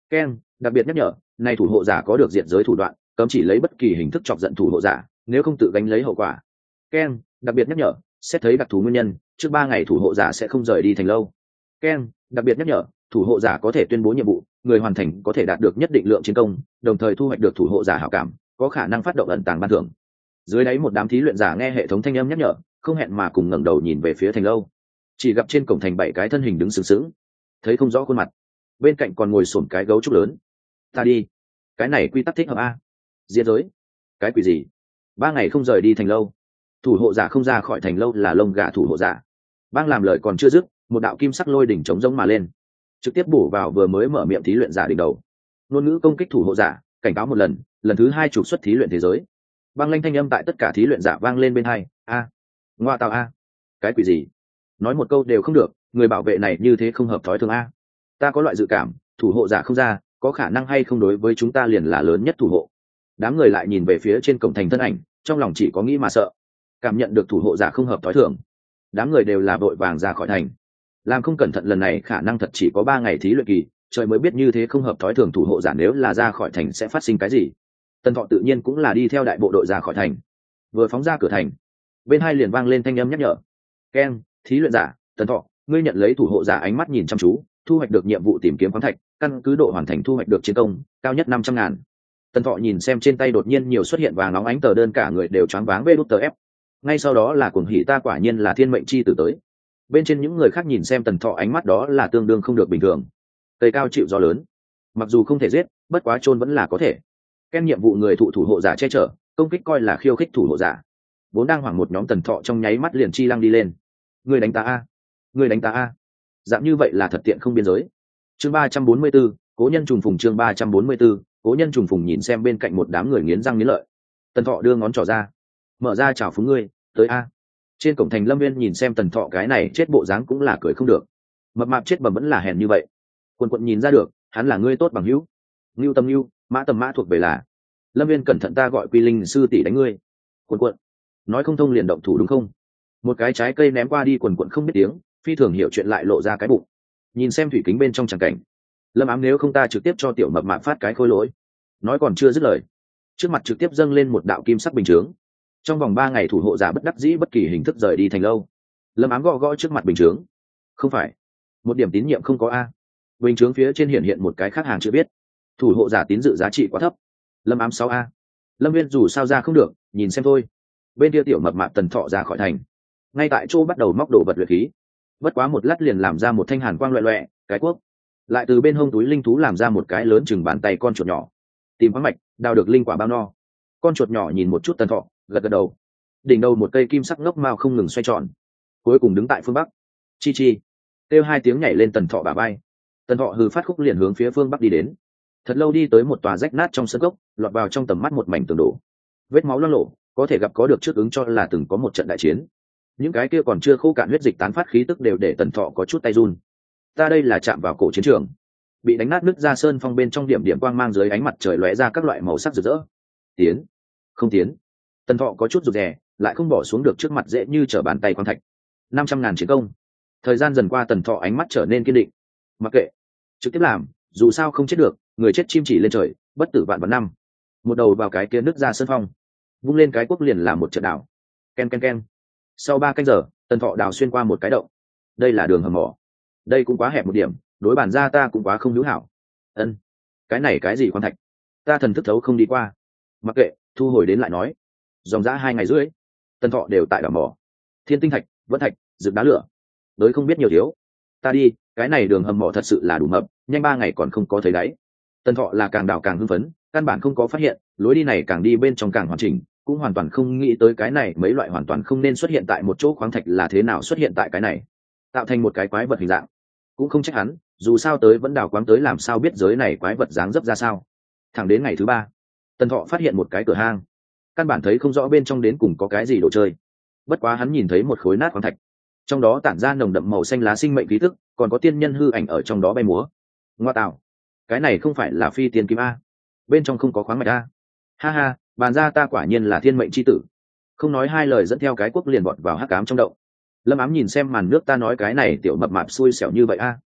Ken, đặc biệt nhắc nhở, này thủ hộ giả có được diện giới thủ đoạn, cấm chỉ lấy bất kỳ hình thức chọc giận thủ hộ giả, nếu không tự gánh lấy hậu quả. Ken, đặc biệt nhắc nhở, xét thấy đặc thù nguyên nhân, trước ba ngày thủ hộ giả sẽ không rời đi thành lâu. Ken, đặc biệt nhắc nhở, thủ hộ giả có thể tuyên bố nhiệm vụ, người hoàn thành có thể đạt được nhất định lượng chiến công, đồng thời thu hoạch được thủ hộ giả hảo cảm, có khả năng phát động ẩn tàng ban thưởng. Dưới đáy một đám thí luyện giả nghe hệ thống thanh âm nhắc nhở, không hẹn mà cùng ngẩng đầu nhìn về phía thành lâu. Chỉ gặp trên cổng thành bảy cái thân hình đứng sừng sững, thấy không rõ khuôn mặt, bên cạnh còn ngồi xổm cái gấu trúc lớn. Ta đi, cái này quy tắc thích hợp a? Diệt giới, cái quỷ gì? Ba ngày không rời đi thành lâu, thủ hộ giả không ra khỏi thành lâu là lông gà thủ hộ giả. Bang làm lời còn chưa dứt, một đạo kim sắc lôi đỉnh chống giống mà lên, trực tiếp bổ vào vừa mới mở miệng thí luyện giả đỉnh đầu. Ngôn ngữ công kích thủ hộ giả, cảnh cáo một lần, lần thứ hai trục xuất thí luyện thế giới. Băng lanh thanh âm tại tất cả thí luyện giả vang lên bên hai. A, ngoa tạo a, cái quỷ gì? Nói một câu đều không được, người bảo vệ này như thế không hợp thói thường a. Ta có loại dự cảm, thủ hộ giả không ra, có khả năng hay không đối với chúng ta liền là lớn nhất thủ hộ. Đám người lại nhìn về phía trên cổng thành thân ảnh, trong lòng chỉ có nghĩ mà sợ. Cảm nhận được thủ hộ giả không hợp thói thường, đám người đều là vội vàng ra khỏi thành. Làm không cẩn thận lần này khả năng thật chỉ có ba ngày thí luyện kỳ, trời mới biết như thế không hợp thói thường thủ hộ giả nếu là ra khỏi thành sẽ phát sinh cái gì. Tần Thọ tự nhiên cũng là đi theo đại bộ đội ra khỏi thành. Vừa phóng ra cửa thành, bên hai liền vang lên thanh âm nhắc nhở. Ken, thí luyện giả, Tần Thọ, ngươi nhận lấy thủ hộ giả ánh mắt nhìn chăm chú, thu hoạch được nhiệm vụ tìm kiếm khoáng thạch, căn cứ độ hoàn thành thu hoạch được chiến công, cao nhất năm trăm ngàn. Tần Thọ nhìn xem trên tay đột nhiên nhiều xuất hiện vàng nóng ánh tờ đơn, cả người đều choáng váng vê đút tờ ép. Ngay sau đó là cuồng hỉ, ta quả nhiên là thiên mệnh chi tử tới. Bên trên những người khác nhìn xem Tần Thọ ánh mắt đó là tương đương không được bình thường. Cây cao chịu gió lớn, mặc dù không thể giết, bất quá chôn vẫn là có thể. Ken nhiệm vụ người thụ thủ hộ giả che chở, công kích coi là khiêu khích thủ hộ giả. Vốn đang hoảng một nhóm Tần Thọ trong nháy mắt liền chi lăng đi lên. Người đánh ta a, người đánh ta a. Dạng như vậy là thật tiện không biên giới. Chương ba trăm bốn mươi 4, cố nhân trùng phùng chương ba trăm bốn mươi 4, cố nhân trùng phùng nhìn xem bên cạnh một đám người nghiến răng nghiến lợi. Tần Thọ đưa ngón trỏ ra, mở ra chào phúng ngươi, tới a. Trên cổng thành Lâm Viên nhìn xem Tần Thọ cái này chết bộ dáng cũng là cười không được. Mập mạp chết bẩm vẫn là hèn như vậy. Quần quận nhìn ra được, hắn là ngươi tốt bằng hữu. Ngưu Tâm Ngưu, Mã Tầm Mã thuộc về là. Lâm Viên cẩn thận, ta gọi Quy Linh sư tỷ đánh ngươi. Quần quận, nói không thông liền động thủ đúng không? Một cái trái cây ném qua đi, quần quận không biết tiếng, phi thường hiểu chuyện lại lộ ra cái bụng. Nhìn xem thủy kính bên trong tràng cảnh, Lâm Ám, nếu không ta trực tiếp cho tiểu mập mạp phát cái khôi lỗi. Nói còn chưa dứt lời, trước mặt trực tiếp dâng lên một đạo kim sắc bình chướng. Trong vòng ba ngày thủ hộ giả bất đắc dĩ bất kỳ hình thức rời đi thành lâu. Lâm Ám gõ gõ trước mặt bình chướng. Không phải, một điểm tín nhiệm không có a. Bình chướng phía trên hiện hiện một cái khác hàng chưa biết. Thủ hộ giả tín dự giá trị quá thấp. Lâm Ám sáu a. Lâm Viên dù sao ra không được, nhìn xem thôi. Bên kia tiểu mập mạp Tần Thọ ra khỏi thành, ngay tại chỗ bắt đầu móc đồ vật luyện khí. Bất quá một lát liền làm ra một thanh hàn quang loẹ loẹ, cái cuốc. Lại từ bên hông túi linh thú làm ra một cái lớn chừng bàn tay con chuột nhỏ. Tìm khoáng mạch, đào được linh quả bao no. Con chuột nhỏ nhìn một chút Tần Thọ, gật gật đầu. Đỉnh đầu một cây kim sắc ngốc mao không ngừng xoay tròn, cuối cùng đứng tại phương bắc. Chi chi, kêu hai tiếng nhảy lên Tần Thọ bả vai. Tần Thọ hừ phát khúc liền hướng phía phương bắc đi đến. Thật lâu đi tới một tòa rách nát trong sân gốc, lọt vào trong tầm mắt một mảnh tường đổ, vết máu loang lổ, có thể gặp có được trước ứng cho là từng có một trận đại chiến. Những cái kia còn chưa khô cạn huyết dịch tán phát khí tức đều để Tần Thọ có chút tay run. Ta đây là chạm vào cổ chiến trường, bị đánh nát nứt ra sơn phong bên trong điểm điểm quang mang dưới ánh mặt trời lóe ra các loại màu sắc rực rỡ. Tiến, không tiến. Tần Thọ có chút rụt rè, lại không bỏ xuống được trước mặt dễ như trở bàn tay quan thạch. Năm trăm ngàn chiến công. Thời gian dần qua, Tần Thọ ánh mắt trở nên kiên định. Mặc kệ, trực tiếp làm, dù sao không chết được, người chết chim chỉ lên trời, bất tử vạn vạn năm. Một đầu vào cái kia nứt ra sơn phong, vung lên cái cuốc liền làm một trận đảo. Ken ken ken. Sau ba canh giờ, Tần Thọ đào xuyên qua một cái động. Đây là đường hầm mỏ. Đây cũng quá hẹp một điểm, đối bản ra ta cũng quá không hữu hảo. Ân, cái này cái gì khoan thạch? Ta thần thức thấu không đi qua. Mặc kệ, thu hồi đến lại nói. Dòng dã hai ngày rưỡi, Tần Thọ đều tại đảo mỏ. Thiên tinh thạch, vẫn thạch, rực đá lửa. Đối không biết nhiều thiếu. Ta đi, cái này đường hầm mỏ thật sự là đủ mập, nhanh ba ngày còn không có thấy đáy. Tần Thọ là càng đào càng hưng phấn, căn bản không có phát hiện, lối đi này càng đi bên trong càng hoàn chỉnh, cũng hoàn toàn không nghĩ tới cái này mấy loại hoàn toàn không nên xuất hiện tại một chỗ khoáng thạch là thế nào xuất hiện tại cái này, tạo thành một cái quái vật hình dạng. Cũng không trách hắn, dù sao tới vẫn đào quáng tới, làm sao biết giới này quái vật dáng dấp ra sao. Thẳng đến ngày thứ ba, Tần Thọ phát hiện một cái cửa hang, căn bản thấy không rõ bên trong đến cùng có cái gì đồ chơi. Bất quá hắn nhìn thấy một khối nát khoáng thạch, trong đó tản ra nồng đậm màu xanh lá sinh mệnh khí tức, còn có tiên nhân hư ảnh ở trong đó bay múa. Ngoa tạo, cái này không phải là phi tiên kim a? Bên trong không có khoáng mạch a? Ha ha, bàn ra ta quả nhiên là thiên mệnh chi tử. Không nói hai lời dẫn theo cái cuốc liền vọt vào hắc ám trong động. Lâm Ám nhìn xem màn nước, ta nói cái này tiểu mập mạp xui xẻo như vậy a.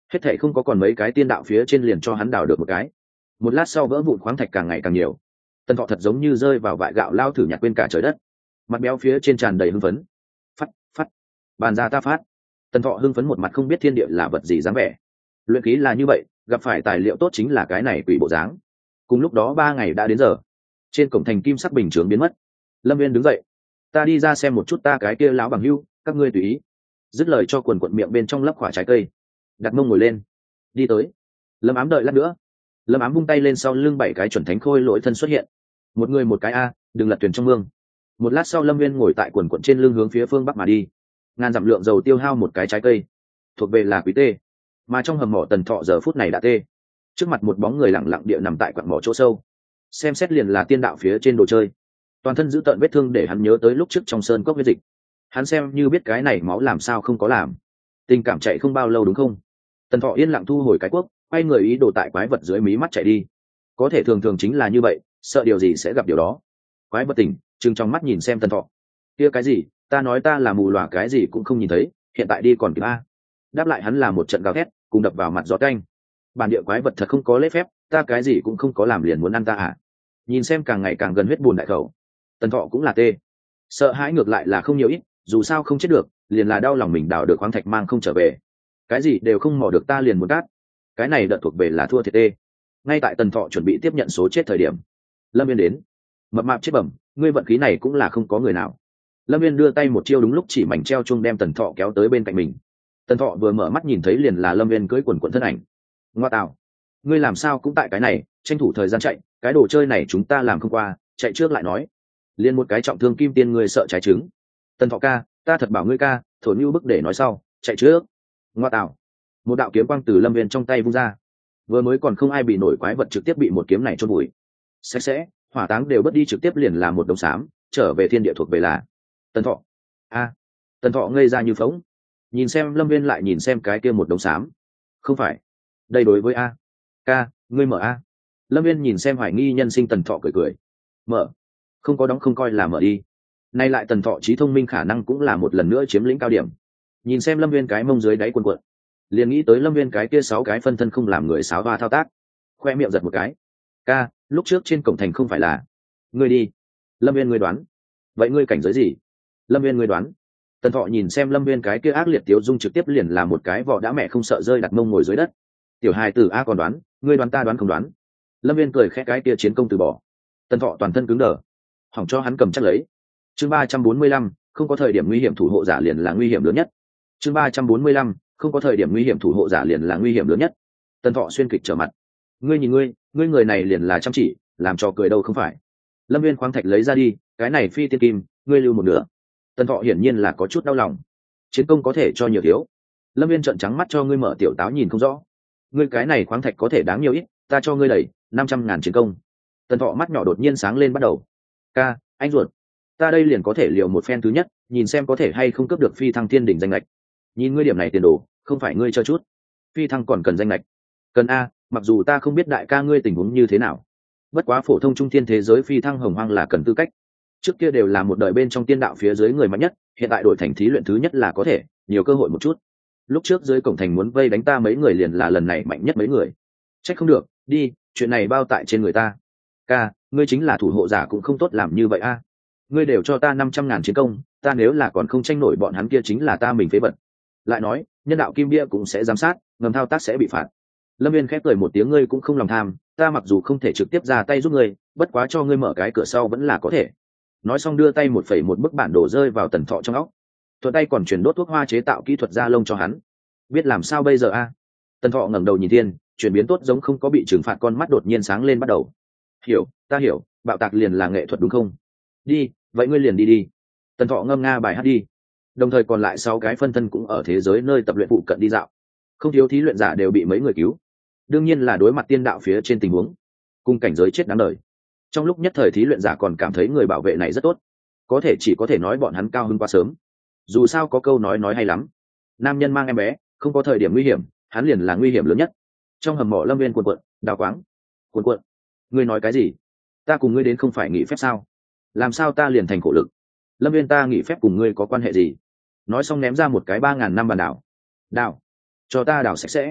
hết thảy không có còn mấy cái tiên đạo phía trên liền cho hắn đào được một cái. Một lát sau vỡ vụn khoáng thạch càng ngày càng nhiều. Tần Thọ thật giống như rơi vào vại gạo lao thử nhặt quên cả trời đất. Mặt béo phía trên tràn đầy hưng phấn. Phát, phát, bàn ra ta phát. Tần Thọ hưng phấn một mặt không biết thiên địa là vật gì dáng vẻ. Luyện khí là như vậy, gặp phải tài liệu tốt chính là cái này quỷ bộ dáng. Cùng lúc đó ba ngày đã đến giờ. Trên cổng thành kim sắc bình chướng biến mất. Lâm Viên đứng dậy, ta đi ra xem một chút ta cái kia lão bằng hưu, các ngươi tùy ý. Dứt lời cho quần quận miệng bên trong lấp quả trái cây, đặt mông ngồi lên, đi tới. Lâm Ám đợi lát nữa. Lâm Ám vung tay lên sau lưng bảy cái chuẩn thánh khôi lỗi thân xuất hiện. Một người một cái a, đừng lật thuyền trong mương. Một lát sau Lâm Viên ngồi tại quần quận trên lưng hướng phía phương bắc mà đi. Ngàn dặm lượng dầu tiêu hao một cái trái cây, thuộc về là quý tê. Mà trong hầm mỏ Tần Thọ giờ phút này đã tê. Trước mặt một bóng người lặng lặng địa nằm tại quặng mỏ chỗ sâu, xem xét liền là tiên đạo phía trên đồ chơi. Toàn thân giữ tợn vết thương để hắn nhớ tới lúc trước trong sơn cốc huyết dịch. Hắn xem như biết cái này máu làm sao không có làm. Tình cảm chạy không bao lâu đúng không? Tần Thọ yên lặng thu hồi cái cuốc, quay người ý đồ tại quái vật dưới mí mắt chạy đi. Có thể thường thường chính là như vậy, sợ điều gì sẽ gặp điều đó. Quái vật tỉnh, trừng trong mắt nhìn xem Tần Thọ. Kia cái gì, ta nói ta là mù lòa cái gì cũng không nhìn thấy, hiện tại đi còn kịp a. Đáp lại hắn là một trận gào thét, cùng đập vào mặt gió canh. Bản địa quái vật thật không có lễ phép, ta cái gì cũng không có làm liền muốn ăn ta à? Nhìn xem càng ngày càng gần huyết buồn đại khẩu, Tần Thọ cũng là tê. Sợ hãi ngược lại là không nhiều ít, dù sao không chết được, liền là đau lòng mình đào được khoáng thạch mang không trở về. Cái gì đều không mò được ta liền muốn cát. Cái này đợt thuộc về là thua thiệt tê. Ngay tại Tần Thọ chuẩn bị tiếp nhận số chết thời điểm, Lâm Viên đến. Mập mạp chết bẩm, ngươi vận khí này cũng là không có người nào. Lâm Viên đưa tay một chiêu đúng lúc chỉ mảnh treo chuông đem Tần Thọ kéo tới bên cạnh mình. Tần Thọ vừa mở mắt nhìn thấy liền là Lâm Viên cưỡi quần quần thân ảnh. Ngoa tạo, ngươi làm sao cũng tại cái này, tranh thủ thời gian chạy, cái đồ chơi này chúng ta làm không qua, chạy trước lại nói. Liên một cái trọng thương kim tiên ngươi sợ trái trứng. Tần Thọ ca, ta thật bảo ngươi ca, thổi như bức để nói sau, chạy trước. Ngoa tạo. Một đạo kiếm quang từ Lâm Viên trong tay vung ra. Vừa mới còn không ai bị nổi quái vật trực tiếp bị một kiếm này chôn vùi. Sạch sẽ, hỏa táng đều bất đi trực tiếp liền là một đống xám, trở về thiên địa thuộc về là Tần Thọ. A. Tần Thọ ngây ra như phóng. Nhìn xem Lâm Viên lại nhìn xem cái kia một đống xám. Không phải, đây đối với a. Ca, ngươi mở a. Lâm Viên nhìn xem hoài nghi nhân sinh Tần Thọ cười cười. Mở. Không có đóng không coi là mở đi. Nay lại Tần Thọ trí thông minh khả năng cũng là một lần nữa chiếm lĩnh cao điểm. Nhìn xem Lâm Viên cái mông dưới đáy quần quận, liền nghĩ tới Lâm Viên cái kia sáu cái phân thân không làm người sáo hoa thao tác. Khoe miệng giật một cái. Ca, lúc trước trên cổng thành không phải là ngươi đi. Lâm Viên ngươi đoán. Vậy ngươi cảnh giới gì? Lâm Viên ngươi đoán. Tần Thọ nhìn xem Lâm Viên cái kia ác liệt tiếu dung trực tiếp liền là một cái vỏ đã mẹ không sợ rơi đặt mông ngồi dưới đất. Tiểu hài tử a còn đoán, ngươi đoán ta đoán không đoán. Lâm Viên cười khẽ cái kia chiến công từ bỏ. Tần Thọ toàn thân cứng đờ, hỏng cho hắn cầm chắc lấy. Chương ba trăm bốn mươi lăm, không có thời điểm nguy hiểm thủ hộ giả liền là nguy hiểm lớn nhất. Chương ba trăm bốn mươi lăm, không có thời điểm nguy hiểm thủ hộ giả liền là nguy hiểm lớn nhất. Tần Thọ xuyên kịch trở mặt. Ngươi nhìn ngươi, ngươi người này liền là chăm chỉ, làm trò cười đâu không phải. Lâm Viên khoáng thạch lấy ra đi, cái này phi tiên kim, ngươi lưu một nửa. Tần Thọ hiển nhiên là có chút đau lòng. Chiến công có thể cho nhiều thiếu. Lâm Viên trợn trắng mắt cho ngươi mở tiểu táo nhìn không rõ. Ngươi cái này khoáng thạch có thể đáng nhiều ít, ta cho ngươi đầy năm trăm ngàn chiến công. Tần Thọ mắt nhỏ đột nhiên sáng lên bắt đầu. Ca, anh ruột, ta đây liền có thể liều một phen thứ nhất, nhìn xem có thể hay không cướp được phi thăng thiên đỉnh danh lệch. Nhìn ngươi điểm này tiền đồ, không phải ngươi cho chút. Phi thăng còn cần danh lệch. Cần a, mặc dù ta không biết đại ca ngươi tình huống như thế nào. Bất quá phổ thông trung thiên thế giới phi thăng hồng hoang là cần tư cách. Trước kia đều là một đời bên trong tiên đạo phía dưới người mạnh nhất, hiện tại đổi thành thí luyện thứ nhất là có thể, nhiều cơ hội một chút. Lúc trước dưới cổng thành muốn vây đánh ta mấy người liền là lần này mạnh nhất mấy người. Trách không được, đi, chuyện này bao tại trên người ta. Ca, ngươi chính là thủ hộ giả cũng không tốt làm như vậy a. Ngươi đều cho ta năm trăm ngàn chiến công, ta nếu là còn không tranh nổi bọn hắn kia chính là ta mình phế bật. Lại nói, nhân đạo kim bia cũng sẽ giám sát, ngầm thao tác sẽ bị phạt. Lâm Viên khép cười một tiếng, ngươi cũng không lòng tham, ta mặc dù không thể trực tiếp ra tay giúp ngươi, bất quá cho ngươi mở cái cửa sau vẫn là có thể. Nói xong đưa tay một phẩy một bức bản đồ rơi vào Tần Thọ trong óc. Thuận tay còn chuyển đốt thuốc hoa chế tạo kỹ thuật da lông cho hắn. Biết làm sao bây giờ a? Tần Thọ ngẩng đầu nhìn thiên, chuyển biến tốt giống không có bị trừng phạt con mắt đột nhiên sáng lên bắt đầu. Hiểu, ta hiểu, bạo tạc liền là nghệ thuật đúng không? Đi, vậy ngươi liền đi đi. Tần Thọ ngâm nga bài hát đi. Đồng thời còn lại sáu cái phân thân cũng ở thế giới nơi tập luyện phụ cận đi dạo. Không thiếu thí luyện giả đều bị mấy người cứu. Đương nhiên là đối mặt tiên đạo phía trên tình huống, cùng cảnh giới chết đáng đời. Trong lúc nhất thời thí luyện giả còn cảm thấy người bảo vệ này rất tốt, có thể chỉ có thể nói bọn hắn cao hơn quá sớm. Dù sao có câu nói nói hay lắm, nam nhân mang em bé, không có thời điểm nguy hiểm, hắn liền là nguy hiểm lớn nhất. Trong hầm mộ Lâm Viên cuộn cuộn, đào quáng, cuộn cuộn. Ngươi nói cái gì? Ta cùng ngươi đến không phải nghỉ phép sao? Làm sao ta liền thành khổ lực? Lâm Viên, ta nghỉ phép cùng ngươi có quan hệ gì? Nói xong ném ra một cái ba ngàn năm bàn đảo. Đào, cho ta đào sạch sẽ.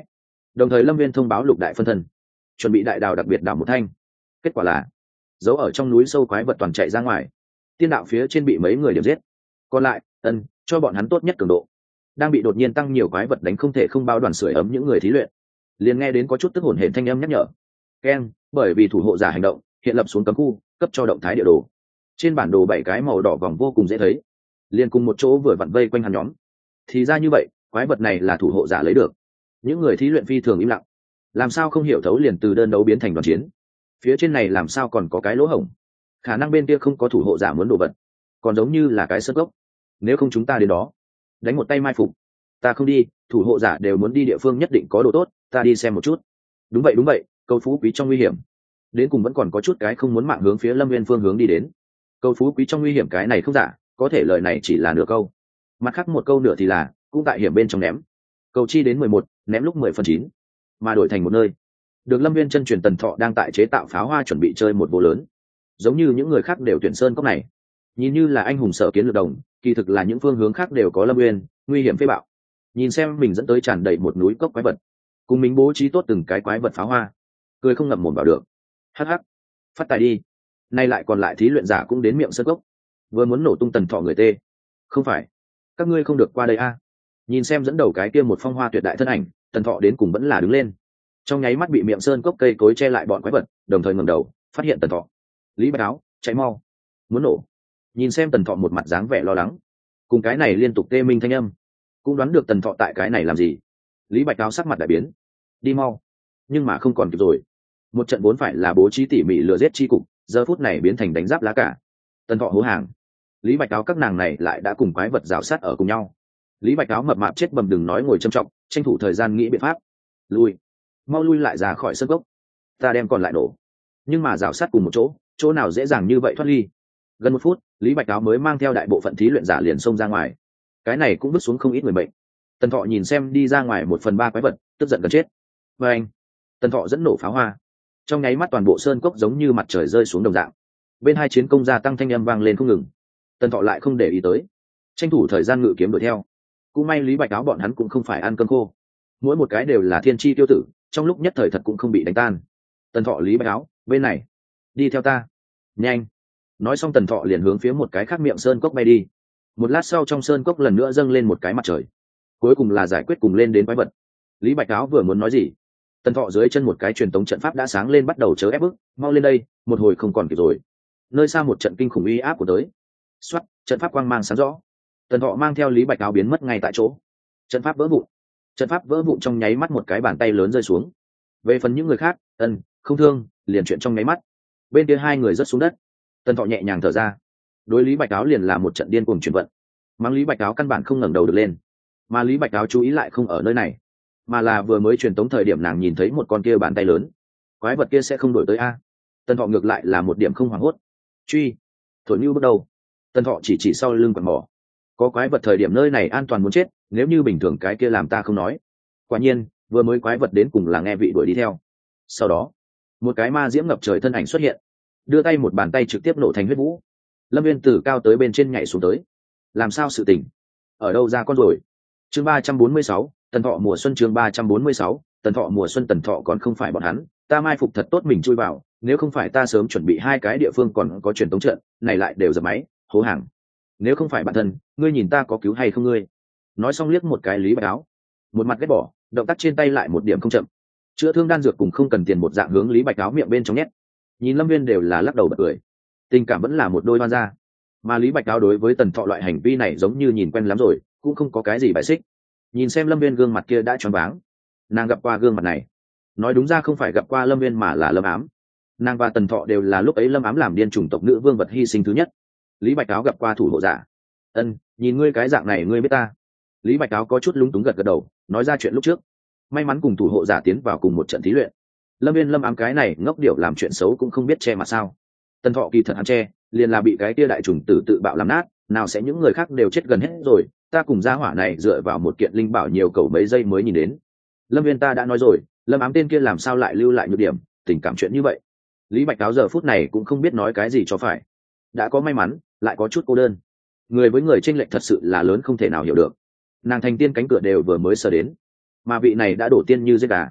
đồng thời lâm viên thông báo lục đại phân thân chuẩn bị đại đào đặc biệt đảo một thanh. Kết quả là giấu ở trong núi sâu quái vật toàn chạy ra ngoài, tiên đạo phía trên bị mấy người điểm giết, còn lại ân cho bọn hắn tốt nhất cường độ. Đang bị đột nhiên tăng nhiều quái vật đánh không thể không bao đoàn sưởi ấm những người thí luyện, liền nghe đến có chút tức hồn hển thanh âm nhắc nhở keng, bởi vì thủ hộ giả hành động hiện lập xuống cấm khu, cấp cho động thái địa đồ. Trên bản đồ bảy cái màu đỏ vòng vô cùng dễ thấy, liền cùng một chỗ vừa vặn vây quanh hắn nhóm. Thì ra như vậy, quái vật này là thủ hộ giả lấy được. Những người thí luyện phi thường im lặng, làm sao không hiểu thấu liền từ đơn đấu biến thành đoàn chiến. Phía trên này làm sao còn có cái lỗ hổng, khả năng bên kia không có thủ hộ giả muốn đồ vật, còn giống như là cái sơ gốc. Nếu không chúng ta đến đó đánh một tay mai phục. Ta không đi, thủ hộ giả đều muốn đi địa phương nhất định có đồ tốt, ta đi xem một chút. Đúng vậy đúng vậy, cầu phú quý trong nguy hiểm, đến cùng vẫn còn có chút cái không muốn mạng hướng phía lâm viên phương hướng đi đến. Cầu phú quý trong nguy hiểm cái này không giả, có thể lời này chỉ là nửa câu, mặt khác một câu nữa thì là cũng tại hiểm bên trong ném. Cầu chi đến mười một, ném lúc mười phần chín, mà đổi thành một nơi. Được lâm viên chân truyền Tần Thọ đang tại chế tạo pháo hoa chuẩn bị chơi một vô lớn, giống như những người khác đều tuyển sơn cốc này. Nhìn như là anh hùng sở kiến lược đồng, kỳ thực là những phương hướng khác đều có lâm viên nguy hiểm phế bạo. Nhìn xem mình dẫn tới tràn đầy một núi cốc quái vật, cùng mình bố trí tốt từng cái quái vật pháo hoa, cười không ngậm mồm vào được. Hắc hắc, phát tài đi. Nay lại còn lại thí luyện giả cũng đến miệng sơn cốc, vừa muốn nổ tung Tần Thọ người tê. Không phải, các ngươi không được qua đây a. À. Nhìn xem dẫn đầu cái kia một phong hoa tuyệt đại thân ảnh, Tần Thọ đến cùng vẫn là đứng lên, trong nháy mắt bị miệng sơn cốc cây cối che lại bọn quái vật, đồng thời ngẩng đầu phát hiện Tần Thọ. Lý Bạch Áo, cháy mau, muốn nổ. Nhìn xem Tần Thọ một mặt dáng vẻ lo lắng, cùng cái này liên tục tê minh thanh âm, cũng đoán được Tần Thọ tại cái này làm gì. Lý Bạch Áo sắc mặt đại biến, đi mau. Nhưng mà không còn kịp rồi, một trận vốn phải là bố trí tỉ mỉ lừa giết chi cục, giờ phút này biến thành đánh giáp lá cả. Tần Thọ hố hàng, Lý Bạch Áo các nàng này lại đã cùng quái vật rào sát ở cùng nhau. Lý Bạch Áo mập mạp chết bầm đừng nói ngồi trầm trọng, tranh thủ thời gian nghĩ biện pháp. Lui, mau lui lại ra khỏi sân gốc, ta đem còn lại nổ. Nhưng mà rào sát cùng một chỗ, chỗ nào dễ dàng như vậy thoát ly. Gần một phút, Lý Bạch Áo mới mang theo đại bộ phận thí luyện giả liền xông ra ngoài. Cái này cũng vứt xuống không ít người bệnh. Tần Thọ nhìn xem đi ra ngoài một phần ba quái vật, tức giận gần chết. Và anh, Tần Thọ dẫn nổ pháo hoa, trong nháy mắt toàn bộ sơn cốc giống như mặt trời rơi xuống đồng dạng. Bên hai chiến công gia tăng thanh âm vang lên không ngừng. Tần Thọ lại không để ý tới, tranh thủ thời gian ngự kiếm đuổi theo. Cũng may Lý Bạch Áo bọn hắn cũng không phải ăn cơm khô, mỗi một cái đều là thiên chi tiêu tử, trong lúc nhất thời thật cũng không bị đánh tan. Tần Thọ, Lý Bạch Áo, bên này, đi theo ta, nhanh. Nói xong Tần Thọ liền hướng phía một cái khác miệng sơn cốc bay đi. Một lát sau trong sơn cốc lần nữa dâng lên một cái mặt trời, cuối cùng là giải quyết cùng lên đến quái vật. Lý Bạch Áo vừa muốn nói gì, Tần Thọ dưới chân một cái truyền tống trận pháp đã sáng lên bắt đầu chớ ép bức, mau lên đây, một hồi không còn kịp rồi. Nơi xa một trận kinh khủng uy áp của tới, xoát, trận pháp quang mang sáng rõ. Tần Thọ mang theo Lý Bạch Áo biến mất ngay tại chỗ. Trận pháp vỡ vụn, trận pháp vỡ vụn trong nháy mắt một cái bàn tay lớn rơi xuống. Về phần những người khác, ân không thương, liền chuyện trong nháy mắt. Bên kia hai người rớt xuống đất. Tần Thọ nhẹ nhàng thở ra. Đối Lý Bạch Áo liền là một trận điên cuồng chuyển vận. Mang Lý Bạch Áo căn bản không ngẩng đầu được lên, mà Lý Bạch Áo chú ý lại không ở nơi này, mà là vừa mới truyền tống thời điểm nàng nhìn thấy một con kia bàn tay lớn. Quái vật kia sẽ không đổi tới a. Tần Thọ ngược lại là một điểm không hoảng hốt. Truy, thổi như bước đầu. Tần Thọ chỉ chỉ sau lưng quằn mỏ. Có quái vật thời điểm nơi này an toàn muốn chết, nếu như bình thường cái kia làm ta không nói. Quả nhiên, vừa mới quái vật đến cùng là nghe vị đuổi đi theo. Sau đó, một cái ma diễm ngập trời thân ảnh xuất hiện, đưa tay một bàn tay trực tiếp nổ thành huyết vũ. Lâm Viên từ cao tới bên trên nhảy xuống tới. Làm sao sự tình? Ở đâu ra con rồi? Chương ba trăm bốn mươi sáu, Tần Thọ mùa xuân. Chương ba trăm bốn mươi sáu, Tần Thọ mùa xuân. Tần Thọ còn không phải bọn hắn, ta mai phục thật tốt mình chui vào, nếu không phải ta sớm chuẩn bị hai cái địa phương còn có truyền tống trận, này lại đều dập máy, hố hàng. Nếu không phải bản thân, ngươi nhìn ta có cứu hay không ngươi? Nói xong liếc một cái Lý Bạch Áo, một mặt ghét bỏ, động tác trên tay lại một điểm không chậm. Chữa thương đan dược cùng không cần tiền một dạng hướng Lý Bạch Áo miệng bên trong nhét. Nhìn Lâm Viên đều là lắc đầu bật cười, tình cảm vẫn là một đôi hoan gia. Mà Lý Bạch Áo đối với Tần Thọ loại hành vi này giống như nhìn quen lắm rồi, cũng không có cái gì bài xích. Nhìn xem Lâm Viên gương mặt kia đã choáng váng, nàng gặp qua gương mặt này, nói đúng ra không phải gặp qua Lâm Viên mà là Lâm Ám. Nàng và Tần Thọ đều là lúc ấy Lâm Ám làm điên chủng tộc nữ vương vật hy sinh thứ nhất. Lý Bạch Áo gặp qua thủ hộ giả. Ân, nhìn ngươi cái dạng này ngươi biết ta. Lý Bạch Áo có chút lúng túng gật gật đầu, nói ra chuyện lúc trước. May mắn cùng thủ hộ giả tiến vào cùng một trận thí luyện. Lâm Viên Lâm Ám cái này ngốc điệu làm chuyện xấu cũng không biết che mà sao. Tần Thọ kỳ thật hắn che, liền là bị cái kia đại trùng tử tự bạo làm nát, nào sẽ những người khác đều chết gần hết rồi, ta cùng gia hỏa này dựa vào một kiện linh bảo nhiều cầu mấy giây mới nhìn đến. Lâm Viên ta đã nói rồi, Lâm Ám tên kia làm sao lại lưu lại nhược điểm, tình cảm chuyện như vậy. Lý Bạch Áo giờ phút này cũng không biết nói cái gì cho phải. Đã có may mắn, lại có chút cô đơn. Người với người chênh lệch thật sự là lớn không thể nào hiểu được. Nàng thành tiên cánh cửa đều vừa mới sờ đến, mà vị này đã đổ tiên như giết gà.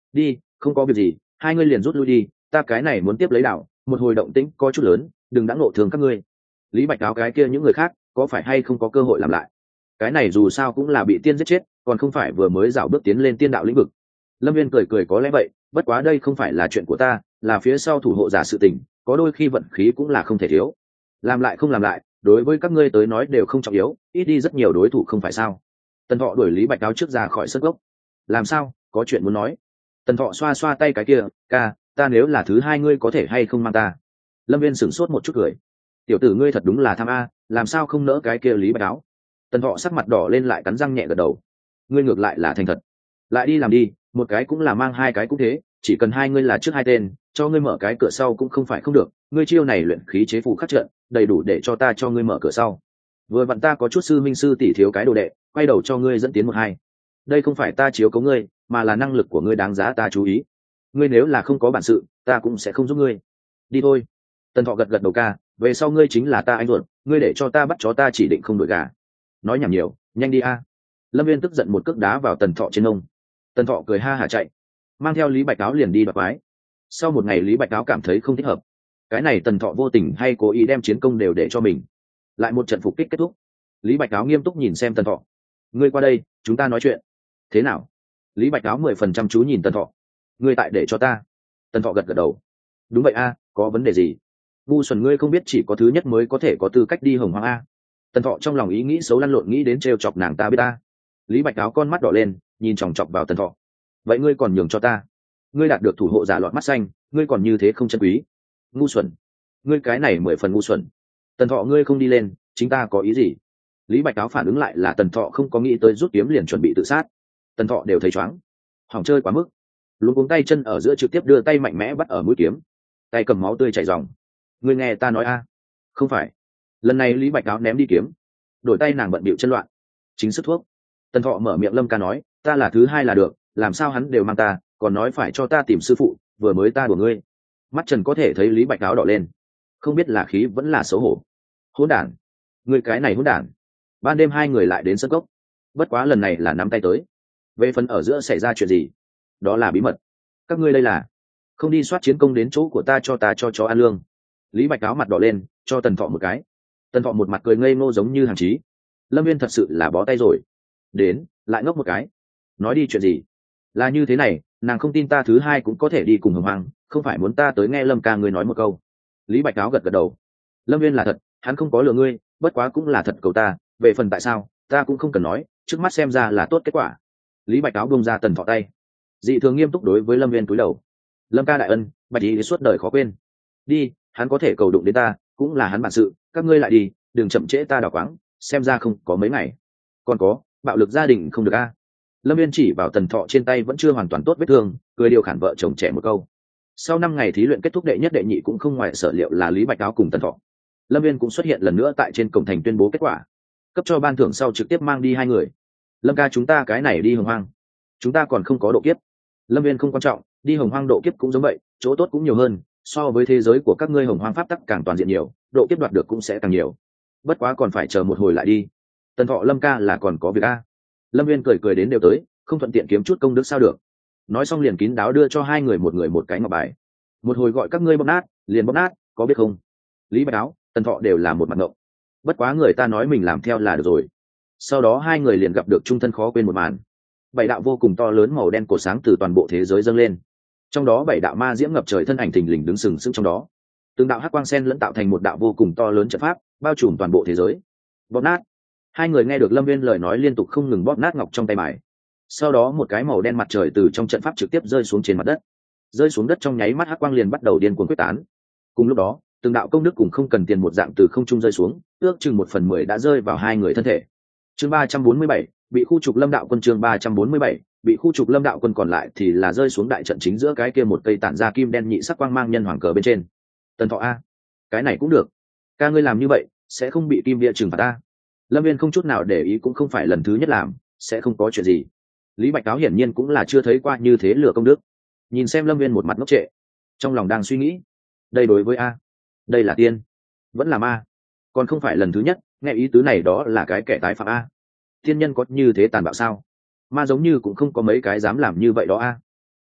đi, không có việc gì, hai ngươi liền rút lui đi, ta cái này muốn tiếp lấy đảo, một hồi động tĩnh có chút lớn, đừng đã ngộ thương các ngươi. Lý Bạch Áo cái kia những người khác có phải hay không có cơ hội làm lại? Cái này dù sao cũng là bị tiên giết chết, còn không phải vừa mới dạo bước tiến lên tiên đạo lĩnh vực. Lâm Viên cười cười có lẽ vậy, bất quá đây không phải là chuyện của ta, là phía sau thủ hộ giả sự tình, có đôi khi vận khí cũng là không thể thiếu. Làm lại không làm lại, đối với các ngươi tới nói đều không trọng yếu, ít đi rất nhiều đối thủ không phải sao? Tần Thọ đuổi Lý Bạch Áo trước ra khỏi sân gốc. Làm sao, có chuyện muốn nói? Tần Thọ xoa xoa tay cái kia, ca, ta nếu là thứ hai ngươi có thể hay không mang ta? Lâm Viên sửng sốt một chút cười. Tiểu tử ngươi thật đúng là tham a, làm sao không nỡ cái kia Lý Bạch Áo? Tần Thọ sắc mặt đỏ lên lại cắn răng nhẹ gật đầu. Ngươi ngược lại là thành thật, lại đi làm đi, một cái cũng là mang hai cái cũng thế, chỉ cần hai ngươi là trước hai tên, cho ngươi mở cái cửa sau cũng không phải không được. Ngươi chiêu này luyện khí chế phù khắc trận, đầy đủ để cho ta cho ngươi mở cửa sau. Vừa vặn ta có chút sư minh sư tỷ thiếu cái đồ đệ, quay đầu cho ngươi dẫn tiến một hai. Đây không phải ta chiếu cố ngươi, mà là năng lực của ngươi đáng giá ta chú ý. Ngươi nếu là không có bản sự, ta cũng sẽ không giúp ngươi. Đi thôi. Tần Thọ gật gật đầu, ca, về sau ngươi chính là ta anh ruột, ngươi để cho ta bắt chó ta chỉ định không đổi gà. Nói nhảm nhiều, nhanh đi a. Lâm Viên tức giận một cước đá vào Tần Thọ trên ông. Tần Thọ cười ha hả chạy, mang theo Lý Bạch Áo liền đi đoạt quái. Sau một ngày Lý Bạch Áo cảm thấy không thích hợp, cái này Tần Thọ vô tình hay cố ý đem chiến công đều để cho mình. Lại một trận phục kích kết thúc, Lý Bạch Áo nghiêm túc nhìn xem Tần Thọ. Ngươi qua đây, chúng ta nói chuyện. Thế nào? Lý Bạch Áo mười phần trăm chú nhìn Tần Thọ. Ngươi tại để cho ta. Tần Thọ gật gật đầu. Đúng vậy a, có vấn đề gì? Ngu xuẩn, ngươi không biết chỉ có thứ nhất mới có thể có tư cách đi Hồng Hoang a. Tần Thọ trong lòng ý nghĩ xấu lăn lộn nghĩ đến trêu chọc nàng ta biết ta. Lý Bạch Áo con mắt đỏ lên, nhìn chòng chọc vào Tần Thọ. Vậy ngươi còn nhường cho ta? Ngươi đạt được thủ hộ giả lọt mắt xanh, ngươi còn như thế không chân quý. Ngu xuẩn, ngươi cái này mười phần ngu xuẩn. Tần Thọ, ngươi không đi lên, chính ta có ý gì? Lý Bạch Áo phản ứng lại là Tần Thọ không có nghĩ tới rút kiếm liền chuẩn bị tự sát. Tần Thọ đều thấy choáng, hỏng chơi quá mức, luống cuống tay chân ở giữa trực tiếp đưa tay mạnh mẽ bắt ở mũi kiếm, tay cầm máu tươi chảy ròng. Ngươi nghe ta nói a. Không phải. Lần này Lý Bạch Áo ném đi kiếm, đổi tay nàng bận bịu chân loạn. Chính sức thuốc. Tần Thọ mở miệng, Lâm ca nói, ta là thứ hai là được, làm sao hắn đều mang ta, còn nói phải cho ta tìm sư phụ, vừa mới ta đùa ngươi. Mắt Trần có thể thấy Lý Bạch Áo đỏ lên, không biết là khí vẫn là xấu hổ. Hỗn đản, ngươi cái này hỗn đản. Ban đêm hai người lại đến sân cốc, bất quá lần này là nắm tay tới. Về phần ở giữa xảy ra chuyện gì, đó là bí mật. Các ngươi đây là không đi soát chiến công đến chỗ của ta cho ta cho chó ăn lương. Lý Bạch Áo mặt đỏ lên, cho Tần Thọ một cái. Tần Thọ một mặt cười ngây ngô giống như hàng chí. Lâm Viên thật sự là bó tay rồi. Đến, lại ngốc một cái. Nói đi chuyện gì? Là như thế này, nàng không tin ta thứ hai cũng có thể đi cùng Hồng Hoang, không phải muốn ta tới nghe Lâm ca ngươi nói một câu. Lý Bạch Áo gật gật đầu. Lâm Viên là thật, hắn không có lừa ngươi, bất quá cũng là thật cầu ta, về phần tại sao, ta cũng không cần nói, trước mắt xem ra là tốt kết quả. Lý Bạch Áo bông ra Tần Thọ tay, dị thường nghiêm túc đối với Lâm Viên cúi đầu. Lâm ca đại ân, Bạch ý suốt đời khó quên. Đi, hắn có thể cầu đụng đến ta, cũng là hắn bản sự, các ngươi lại đi, đừng chậm trễ ta đào quáng, xem ra không có mấy ngày. Còn có, bạo lực gia đình không được a. Lâm Viên chỉ vào Tần Thọ trên tay vẫn chưa hoàn toàn tốt vết thương, cười điều khản vợ chồng trẻ một câu. Sau năm ngày thí luyện kết thúc, đệ nhất đệ nhị cũng không ngoài sở liệu là Lý Bạch Áo cùng Tần Thọ. Lâm Viên cũng xuất hiện lần nữa tại trên cổng thành tuyên bố kết quả, cấp cho ban thưởng sau trực tiếp mang đi hai người. Lâm ca, chúng ta cái này đi Hồng Hoang, chúng ta còn không có độ kiếp. Lâm Viên không quan trọng, đi Hồng Hoang độ kiếp cũng giống vậy, chỗ tốt cũng nhiều hơn, so với thế giới của các ngươi Hồng Hoang pháp tắc càng toàn diện nhiều, độ kiếp đoạt được cũng sẽ càng nhiều. Bất quá còn phải chờ một hồi lại đi. Tần Thọ, Lâm ca là còn có việc a. Lâm Viên cười cười đến đều tới, không thuận tiện kiếm chút công đức sao được. Nói xong liền kín đáo đưa cho hai người một người một cái ngọc bài. Một hồi gọi các ngươi bóp nát, liền bóp nát, có biết không? Lý Bạch Áo, Tần Thọ đều là một mặt ngộng. Bất quá người ta nói mình làm theo là được rồi. Sau đó hai người liền gặp được trung thân khó quên một màn. Bảy đạo vô cùng to lớn màu đen cổ sáng từ toàn bộ thế giới dâng lên. Trong đó bảy đạo ma diễm ngập trời thân ảnh thình lình đứng sừng sững trong đó. Từng đạo hắc quang sen lẫn tạo thành một đạo vô cùng to lớn trận pháp, bao trùm toàn bộ thế giới. Bóp nát. Hai người nghe được Lâm Viên lời nói liên tục không ngừng bóp nát ngọc trong tay bài. Sau đó một cái màu đen mặt trời từ trong trận pháp trực tiếp rơi xuống trên mặt đất. Rơi xuống đất trong nháy mắt hắc quang liền bắt đầu điên cuồng quyết tán. Cùng lúc đó, từng đạo công đức cùng không cần tiền một dạng từ không trung rơi xuống, ước chừng một phần mười đã rơi vào hai người thân thể. Chương ba trăm bốn mươi bảy, bị khu trục Lâm đạo quân. Chương ba trăm bốn mươi bảy, bị khu trục Lâm đạo quân, còn lại thì là rơi xuống đại trận chính giữa cái kia một cây tản ra kim đen nhị sắc quang mang nhân hoàng cờ bên trên. Tần Thọ a, cái này cũng được. Ca ngươi làm như vậy sẽ không bị kim địa trừng phạt ta. Lâm Viên không chút nào để ý, cũng không phải lần thứ nhất làm, sẽ không có chuyện gì. Lý Bạch Áo hiển nhiên cũng là chưa thấy qua như thế lửa công đức, nhìn xem Lâm Viên một mặt ngốc trệ, trong lòng đang suy nghĩ, đây đối với a, đây là tiên vẫn là ma, còn không phải lần thứ nhất nghe ý tứ này, đó là cái kẻ tái phạm a. Thiên nhân có như thế tàn bạo sao? Ma giống như cũng không có mấy cái dám làm như vậy đó a.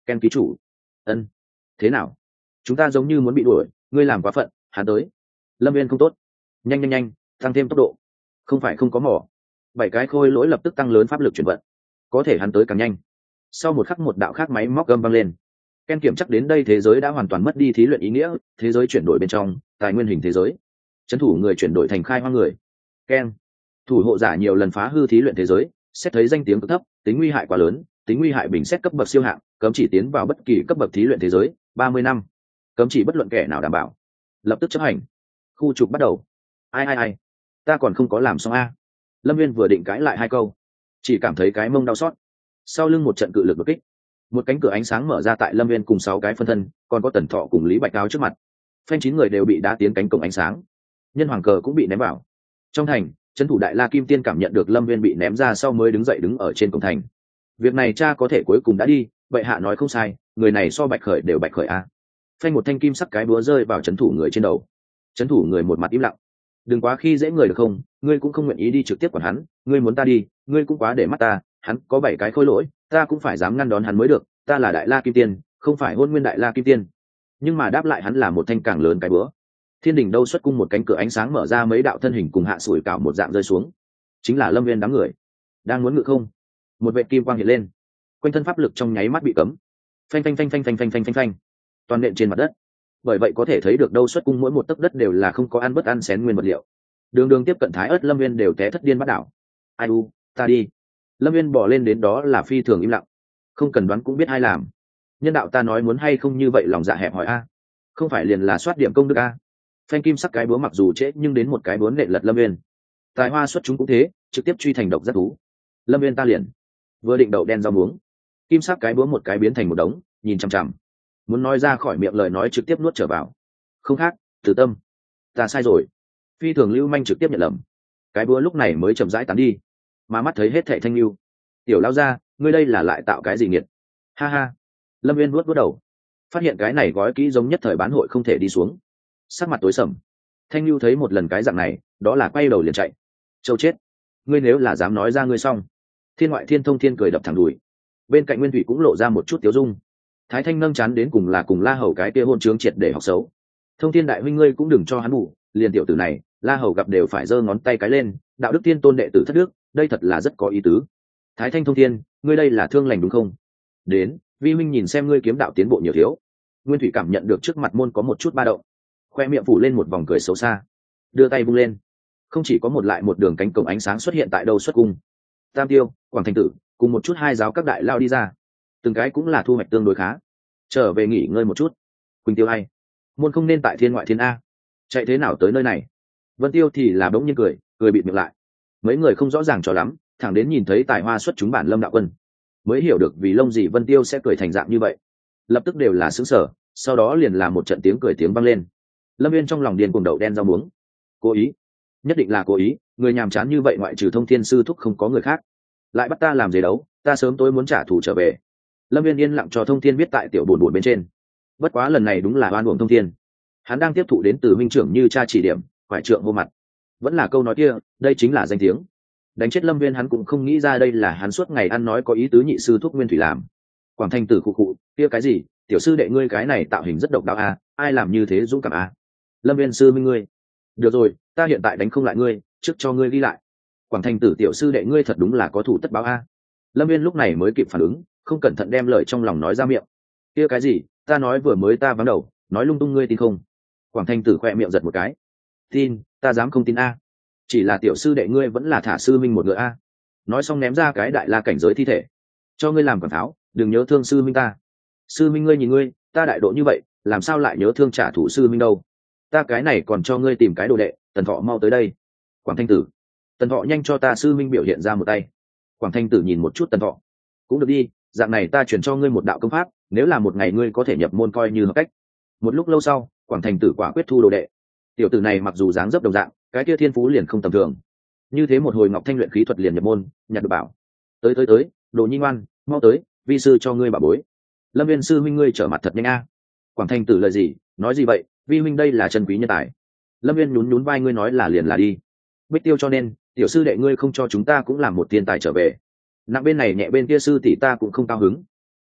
Ken ký chủ. Ân. Thế nào? Chúng ta giống như muốn bị đuổi, ngươi làm quá phận. Hắn tới. Lâm Viên không tốt. Nhanh nhanh nhanh, tăng thêm tốc độ. Không phải không có mỏ. Bảy cái khôi lỗi lập tức tăng lớn pháp lực chuyển vận. Có thể hắn tới càng nhanh. Sau một khắc một đạo khác máy móc gầm vang lên. Ken kiểm chắc đến đây thế giới đã hoàn toàn mất đi thí luyện ý nghĩa, thế giới chuyển đổi bên trong, tài nguyên hình thế giới. Trấn thủ người chuyển đổi thành khai hoang người. Ken. Thủ hộ giả nhiều lần phá hư thí luyện thế giới, xét thấy danh tiếng cực thấp, tính nguy hại quá lớn, tính nguy hại bình xét cấp bậc siêu hạng, cấm chỉ tiến vào bất kỳ cấp bậc thí luyện thế giới, ba mươi năm. Cấm chỉ bất luận kẻ nào đảm bảo. Lập tức chấp hành. Khu trục bắt đầu. Ai ai ai, ta còn không có làm xong a. Lâm Viên vừa định cãi lại hai câu, chỉ cảm thấy cái mông đau xót. Sau lưng một trận cự lực đột kích, một cánh cửa ánh sáng mở ra tại Lâm Viên cùng sáu cái phân thân, còn có Tần Thọ cùng Lý Bạch Cao trước mặt. Phanh chín người đều bị đá tiến cánh cổng ánh sáng, nhân hoàng cờ cũng bị ném vào. Trong thành, trấn thủ Đại La Kim Tiên cảm nhận được Lâm Viên bị ném ra sau mới đứng dậy đứng ở trên cổng thành. Việc này cha có thể cuối cùng đã đi, vậy hạ nói không sai, người này so Bạch Khởi đều Bạch Khởi a. Phanh một thanh kim sắc cái búa rơi vào trấn thủ người trên đầu. Trấn thủ người một mặt im lặng. Đừng quá khi dễ người được không, ngươi cũng không nguyện ý đi trực tiếp quản hắn, ngươi muốn ta đi, ngươi cũng quá để mắt ta, hắn có bảy cái khôi lỗi, ta cũng phải dám ngăn đón hắn mới được, ta là Đại La Kim Tiên, không phải Hôn Nguyên Đại La Kim Tiên. Nhưng mà đáp lại hắn là một thanh càng lớn cái búa. Thiên đình đâu xuất cung một cánh cửa ánh sáng mở ra, mấy đạo thân hình cùng hạ sủi cảo một dạng rơi xuống. Chính là Lâm Viên đám người. Đang muốn ngự không, một vệ kim quang hiện lên, quanh thân pháp lực trong nháy mắt bị cấm. Phanh phanh phanh phanh phanh phanh phanh phanh phanh. Toàn nện trên mặt đất. Bởi vậy có thể thấy được đâu xuất cung mỗi một tấc đất đều là không có ăn bất ăn xén nguyên vật liệu. Đường đường tiếp cận Thái Ức Lâm Viên đều té thất điên bắt đảo. Ai u, ta đi. Lâm Viên bỏ lên đến đó là phi thường im lặng. Không cần đoán cũng biết ai làm. Nhân đạo ta nói muốn hay không như vậy lòng dạ hẹp hỏi a. Không phải liền là soát điểm công đức a. Phanh kim sắc cái búa mặc dù trễ nhưng đến một cái búa nện lật Lâm Viên. Tài hoa xuất chúng cũng thế, trực tiếp truy thành độc giác thú. Lâm Viên ta liền vừa định đậu đen rau muống, kim sắc cái búa một cái biến thành một đống, nhìn chằm chằm. Muốn nói ra khỏi miệng lời nói trực tiếp nuốt trở vào. Không khác, Từ Tâm, ta sai rồi. Phi thường lưu manh trực tiếp nhận lầm. Cái búa lúc này mới chậm rãi tán đi, mà mắt thấy hết thảy thanh lưu. Tiểu lao ra, ngươi đây là lại tạo cái gì nghiệt? Ha ha. Lâm Viên vuốt vuốt đầu, phát hiện cái này gói kỹ giống nhất thời bán hội không thể đi xuống. Sắc mặt tối sầm. Thanh lưu thấy một lần cái dạng này, đó là quay đầu liền chạy. Châu chết, ngươi nếu là dám nói ra ngươi xong. Thiên Ngoại Thiên Thông Thiên cười đập thẳng đùi. Bên cạnh Nguyên Thủy cũng lộ ra một chút tiếu dung. Thái Thanh nâng chán đến cùng là cùng La Hầu cái kia hôn trướng triệt để học xấu. Thông Thiên đại huynh ngươi cũng đừng cho hắn bù, liền tiểu tử này, La Hầu gặp đều phải giơ ngón tay cái lên, đạo đức tiên tôn đệ tử thất đức, đây thật là rất có ý tứ. Thái Thanh Thông Thiên, ngươi đây là thương lành đúng không? Đến, vi huynh nhìn xem ngươi kiếm đạo tiến bộ nhiều thiếu. Nguyên Thủy cảm nhận được trước mặt môn có một chút ba động, khoe miệng phủ lên một vòng cười xấu xa, đưa tay vung lên, không chỉ có một lại một đường cánh cổng ánh sáng xuất hiện tại đâu xuất cung. Tam Tiêu, Quảng Thành Tử, cùng một chút hai giáo các đại lao đi ra, từng cái cũng là thu hoạch tương đối khá. Trở về nghỉ ngơi một chút. Quỳnh Tiêu hay, môn không nên tại Thiên Ngoại Thiên a, chạy thế nào tới nơi này? Vân Tiêu thì là bỗng nhiên cười, cười bịt miệng lại. Mấy người không rõ ràng cho lắm, thẳng đến nhìn thấy tài hoa xuất chúng bản Lâm đạo quân, mới hiểu được vì lông gì Vân Tiêu sẽ cười thành dạng như vậy. Lập tức đều là sững sờ, sau đó liền là một trận tiếng cười tiếng vang lên. Lâm Viên trong lòng điên cuồng đậu đen rau muống. Cố ý, nhất định là cố ý, người nhàm chán như vậy ngoại trừ Thông Thiên sư thúc không có người khác. Lại bắt ta làm gì đấu, ta sớm tối muốn trả thù trở về. Lâm Viên yên lặng cho Thông Thiên biết tại tiểu buồn buồn bên trên. Bất quá lần này đúng là oan uổng Thông Thiên. Hắn đang tiếp thụ đến từ minh trưởng như cha chỉ điểm, quải trượng vô mặt. Vẫn là câu nói kia, đây chính là danh tiếng. Đánh chết Lâm Viên hắn cũng không nghĩ ra đây là hắn suốt ngày ăn nói có ý tứ nhị sư thúc Nguyên Thủy làm. Quảng Thành Tử khụ khụ, kia cái gì, tiểu sư đệ ngươi cái này tạo hình rất độc đáo a, ai làm như thế dũng cảm a. Lâm Viên sư minh ngươi. Được rồi, ta hiện tại đánh không lại ngươi, trước cho ngươi ghi lại. Quảng Thành Tử tiểu sư đệ ngươi thật đúng là có thủ tất báo a. Lâm Viên lúc này mới kịp phản ứng, không cẩn thận đem lời trong lòng nói ra miệng. Kia cái gì, ta nói vừa mới ta vắng đầu, nói lung tung ngươi tin không? Quảng Thành Tử khoe miệng giật một cái. Tin, ta dám không tin a. Chỉ là tiểu sư đệ ngươi vẫn là thả sư minh một ngựa a. Nói xong ném ra cái đại la cảnh giới thi thể. Cho ngươi làm quảng tháo, đừng nhớ thương sư minh ta. Sư minh ngươi nhìn ngươi, ta đại độ như vậy, làm sao lại nhớ thương trả thù sư minh đâu? Ta cái này còn cho ngươi tìm cái đồ đệ, Tần Thọ mau tới đây. Quảng Thanh Tử, Tần Thọ nhanh cho ta sư minh biểu hiện ra một tay. Quảng Thanh Tử nhìn một chút Tần Thọ, cũng được đi, dạng này ta chuyển cho ngươi một đạo công pháp, nếu là một ngày ngươi có thể nhập môn coi như hợp cách. Một lúc lâu sau, Quảng Thanh Tử quả quyết thu đồ đệ. Tiểu tử này mặc dù dáng dấp đồng dạng, cái kia thiên phú liền không tầm thường. Như thế một hồi Ngọc Thanh luyện khí thuật liền nhập môn, nhặt được bảo. Tới tới tới, đồ nhi ngoan, mau tới, vi sư cho ngươi bảo bối. Lâm Viên sư huynh ngươi trở mặt thật nhanh a. Quảng Thanh Tử lời gì, nói gì vậy, vi huynh đây là chân quý nhân tài. Lâm Viên nhún nhún vai, ngươi nói là liền là đi. Bích Tiêu cho nên, tiểu sư đệ ngươi không cho chúng ta cũng làm một tiền tài trở về. Nặng bên này nhẹ bên kia sư tỷ ta cũng không cao hứng.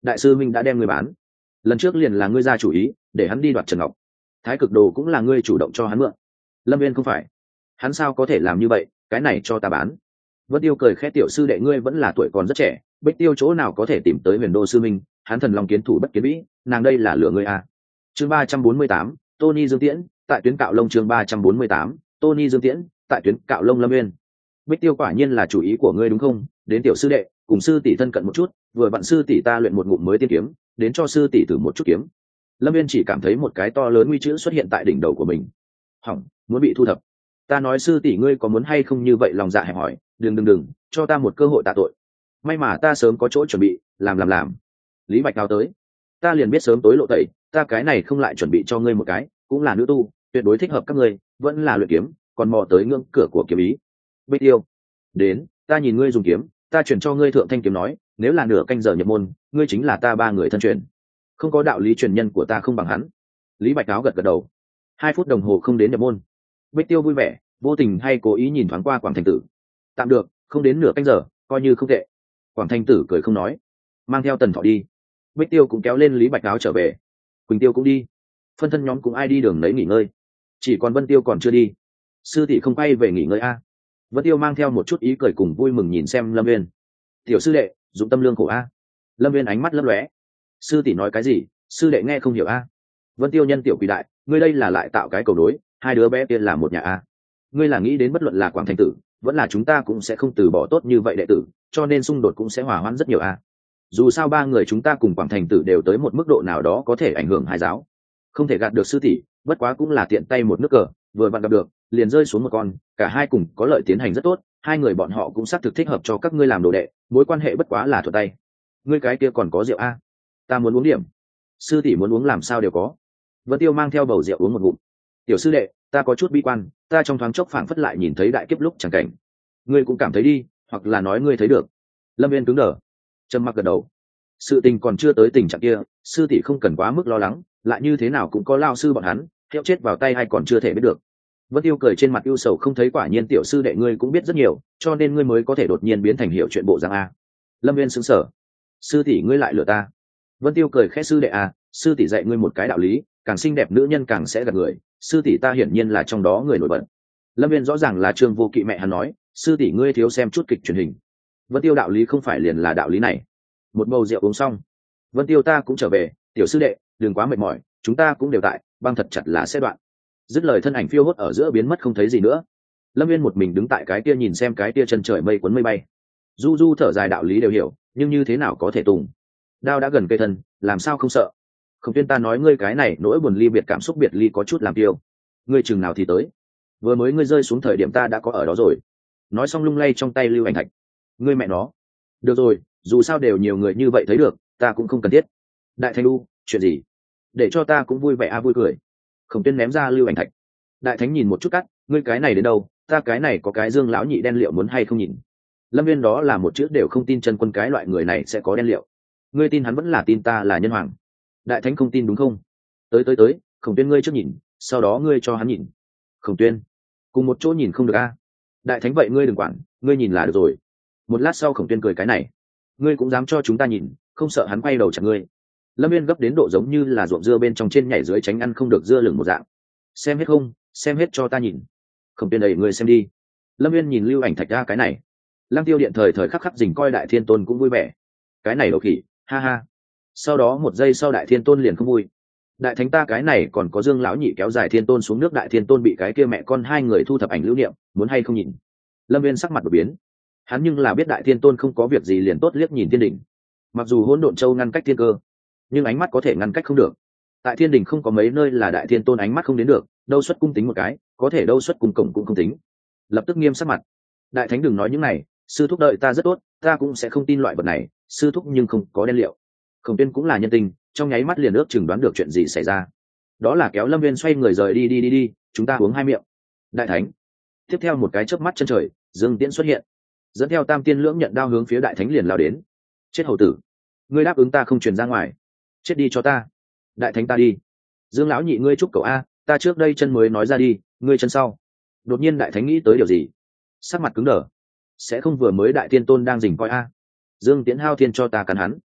đại sư minh đã đem ngươi bán, lần trước liền là ngươi ra chủ ý để hắn đi đoạt Trần Ngọc, thái cực đồ cũng là ngươi chủ động cho hắn mượn. Lâm viên không phải, hắn sao có thể làm như vậy, cái này cho ta bán. Vân Tiêu cười khẽ, tiểu sư đệ ngươi vẫn là tuổi còn rất trẻ, Bích Tiêu chỗ nào có thể tìm tới huyền đô sư minh, hắn thần long kiến thủ bất kiến vĩ, nàng đây là lửa ngươi à. Chương ba trăm bốn mươi tám, Tony Dương Tiễn tại tuyến cạo lông. Chương ba trăm bốn mươi tám, Tony Dương Tiễn tại tuyến cạo lông. Lâm Nguyên, Bích Tiêu quả nhiên là chủ ý của ngươi đúng không? Đến tiểu sư đệ cùng sư tỷ thân cận một chút, vừa vặn sư tỷ ta luyện một ngụm mới tiên kiếm, đến cho sư tỷ thử một chút kiếm. Lâm Viên chỉ cảm thấy một cái to lớn nguy chữ xuất hiện tại đỉnh đầu của mình. Hỏng, muốn bị thu thập. Ta nói sư tỷ ngươi có muốn hay không như vậy, lòng dạ hẹp hỏi, đừng đừng đừng, cho ta một cơ hội tạ tội. May mà ta sớm có chỗ chuẩn bị, làm làm làm. Lý Bạch Đào tới, ta liền biết sớm tối lộ tẩy, ta cái này không lại chuẩn bị cho ngươi một cái, cũng là nữ tu, tuyệt đối thích hợp các ngươi, vẫn là luyện kiếm, còn mò tới ngưỡng cửa của kiếm ý. Bích Tiêu, đến, ta nhìn ngươi dùng kiếm, ta chuyển cho ngươi thượng thanh kiếm nói, nếu là nửa canh giờ nhập môn, ngươi chính là ta ba người thân truyền, không có đạo lý truyền nhân của ta không bằng hắn. Lý Bạch Áo gật gật đầu. Hai phút đồng hồ không đến nhập môn. Bích Tiêu vui vẻ, vô tình hay cố ý nhìn thoáng qua Quảng Thành Tử. Tạm được, không đến nửa canh giờ, coi như không tệ. Quảng Thành Tử cười không nói, mang theo Tần Thọ đi. Bích Tiêu cũng kéo lên Lý Bạch Áo trở về. Quỳnh Tiêu cũng đi. Phân thân nhóm cũng ai đi đường lấy nghỉ ngơi. Chỉ còn Vân Tiêu còn chưa đi. Sư tỷ không quay về nghỉ ngơi a? À? Vân Tiêu mang theo một chút ý cười cùng vui mừng nhìn xem Lâm Viên. Tiểu sư đệ, dụng tâm lương khổ a. À? Lâm Viên ánh mắt lấp lóe. Sư tỷ nói cái gì, sư đệ nghe không hiểu a? À? Vân Tiêu nhân tiểu quỷ đại, ngươi đây là lại tạo cái cầu đối, hai đứa bé kia là một nhà a. À? Ngươi là nghĩ đến bất luận là Quảng Thành Tử, vẫn là chúng ta cũng sẽ không từ bỏ tốt như vậy đệ tử, cho nên xung đột cũng sẽ hòa hoãn rất nhiều a. À? Dù sao ba người chúng ta cùng Quảng Thành Tử đều tới một mức độ nào đó có thể ảnh hưởng hai giáo, không thể gạt được sư tỷ, bất quá cũng là tiện tay một nước cờ, vừa vặn gặp được, liền rơi xuống một con, cả hai cùng có lợi tiến hành rất tốt, hai người bọn họ cũng xác thực thích hợp cho các ngươi làm đồ đệ, mối quan hệ bất quá là thuận tay. Ngươi cái kia còn có rượu a? Ta muốn uống điểm. Sư tỷ muốn uống làm sao đều có. Vân Tiêu mang theo bầu rượu uống một ngụm. Tiểu sư đệ, ta có chút bi quan, ta trong thoáng chốc phảng phất lại nhìn thấy đại kiếp lúc chẳng cảnh. Ngươi cũng cảm thấy đi, hoặc là nói ngươi thấy được. Lâm Viên cứng đờ, trầm mặc gật đầu. Sự tình còn chưa tới tình trạng kia, sư tỷ không cần quá mức lo lắng, lại như thế nào cũng có lao sư bọn hắn, theo chết vào tay hay còn chưa thể biết được. Vân Tiêu cười trên mặt ưu sầu không thấy, quả nhiên tiểu sư đệ ngươi cũng biết rất nhiều, cho nên ngươi mới có thể đột nhiên biến thành hiểu chuyện bộ dạng a. Lâm Viên sững sờ. Sư tỷ ngươi lại lừa ta. Vân Tiêu cười khẽ, sư đệ à, sư tỷ dạy ngươi một cái đạo lý, càng xinh đẹp nữ nhân càng sẽ gạt người, sư tỷ ta hiển nhiên là trong đó người nổi bật. Lâm Viên rõ ràng là Trương Vô Kỵ mẹ hắn nói, sư tỷ ngươi thiếu xem chút kịch truyền hình. Vân Tiêu đạo lý không phải liền là đạo lý này. Một bầu rượu uống xong, Vân Tiêu ta cũng trở về, tiểu sư đệ đừng quá mệt mỏi, chúng ta cũng đều tại, băng thật chặt là sẽ đoạn. Dứt lời thân ảnh phiêu hốt ở giữa biến mất không thấy gì nữa. Lâm Viên một mình đứng tại cái kia nhìn xem cái kia chân trời mây cuốn mây bay. Du du thở dài, đạo lý đều hiểu, nhưng như thế nào có thể tùng. Đao đã gần cây thân, làm sao không sợ. Không Tuyên ta nói ngươi cái này nỗi buồn ly biệt, cảm xúc biệt ly có chút làm tiêu. Ngươi chừng nào thì tới? Vừa mới ngươi rơi xuống thời điểm ta đã có ở đó rồi. Nói xong lung lay trong tay lưu ảnh thạch. Ngươi mẹ nó. Được rồi, dù sao đều nhiều người như vậy thấy được, ta cũng không cần thiết. Đại Thánh U, chuyện gì? Để cho ta cũng vui vẻ a, vui cười. Khổng Tuyên ném ra lưu ảnh thạch. Đại Thánh nhìn một chút cắt, ngươi cái này đến đâu, ta cái này có cái Dương lão nhị đen liệu, muốn hay không nhìn? Lâm Viên đó là một chữ đều không tin Chân Quân cái loại người này sẽ có đen liệu. Ngươi tin hắn vẫn là tin ta là nhân hoàng? Đại Thánh không tin đúng không? Tới tới tới, Khổng Tuyên ngươi trước nhìn, sau đó ngươi cho hắn nhìn. Khổng Tuyên, cùng một chỗ nhìn không được a. Đại Thánh vậy ngươi đừng quản, ngươi nhìn là được rồi. Một lát sau Khổng Tuyên cười, cái này ngươi cũng dám cho chúng ta nhìn, không sợ hắn quay đầu chặt ngươi? Lâm Viên gấp đến độ giống như là ruộng dưa bên trong trên nhảy dưới tránh ăn không được dưa lửng một dạng. Xem hết không, xem hết cho ta nhìn. Khổng Tuyên đẩy ngươi xem đi. Lâm Viên nhìn lưu ảnh thạch ra, cái này Lăng Tiêu điện thời thời khắc khắc dình coi Đại Thiên Tôn cũng vui vẻ. Cái này đầu khỉ, ha ha. Sau đó một giây sau Đại Thiên Tôn liền không vui. Đại Thánh ta cái này còn có Dương lão nhị kéo dài Thiên Tôn xuống nước, Đại Thiên Tôn bị cái kia mẹ con hai người thu thập ảnh lưu niệm, muốn hay không nhìn? Lâm Viên sắc mặt đổi biến. Hắn nhưng là biết Đại Thiên Tôn không có việc gì liền tốt liếc nhìn thiên đình. Mặc dù Hỗn Độn Châu ngăn cách thiên cơ, nhưng ánh mắt có thể ngăn cách không được. Tại thiên đình không có mấy nơi là Đại Thiên Tôn ánh mắt không đến được, đâu xuất cung tính một cái, có thể đâu xuất cung cổng cũng không tính. Lập tức nghiêm sắc mặt. Đại Thánh đừng nói những này, sư thúc đợi ta rất tốt, ta cũng sẽ không tin loại vật này, sư thúc nhưng không có đen liệu. Khổng Tuyên cũng là nhân tình, trong nháy mắt liền ước chừng đoán được chuyện gì xảy ra. Đó là kéo Lâm Viên xoay người rời đi, đi đi đi, chúng ta uống hai miệng. Đại Thánh. Tiếp theo một cái chớp mắt chân trời, Dương Tiễn xuất hiện, dẫn theo Tam Tiên Lưỡng Nhận đao hướng phía Đại Thánh liền lao đến. Chết hầu tử, ngươi đáp ứng ta không truyền ra ngoài, chết đi cho ta. Đại Thánh ta đi. Dương lão nhị ngươi chúc cậu a, ta trước đây chân mới nói ra đi, ngươi chân sau. Đột nhiên Đại Thánh nghĩ tới điều gì, sắc mặt cứng đờ. Sẽ không vừa mới Đại Thiên Tôn đang rình coi a? Dương Tiễn hao thiên cho ta cắn hắn.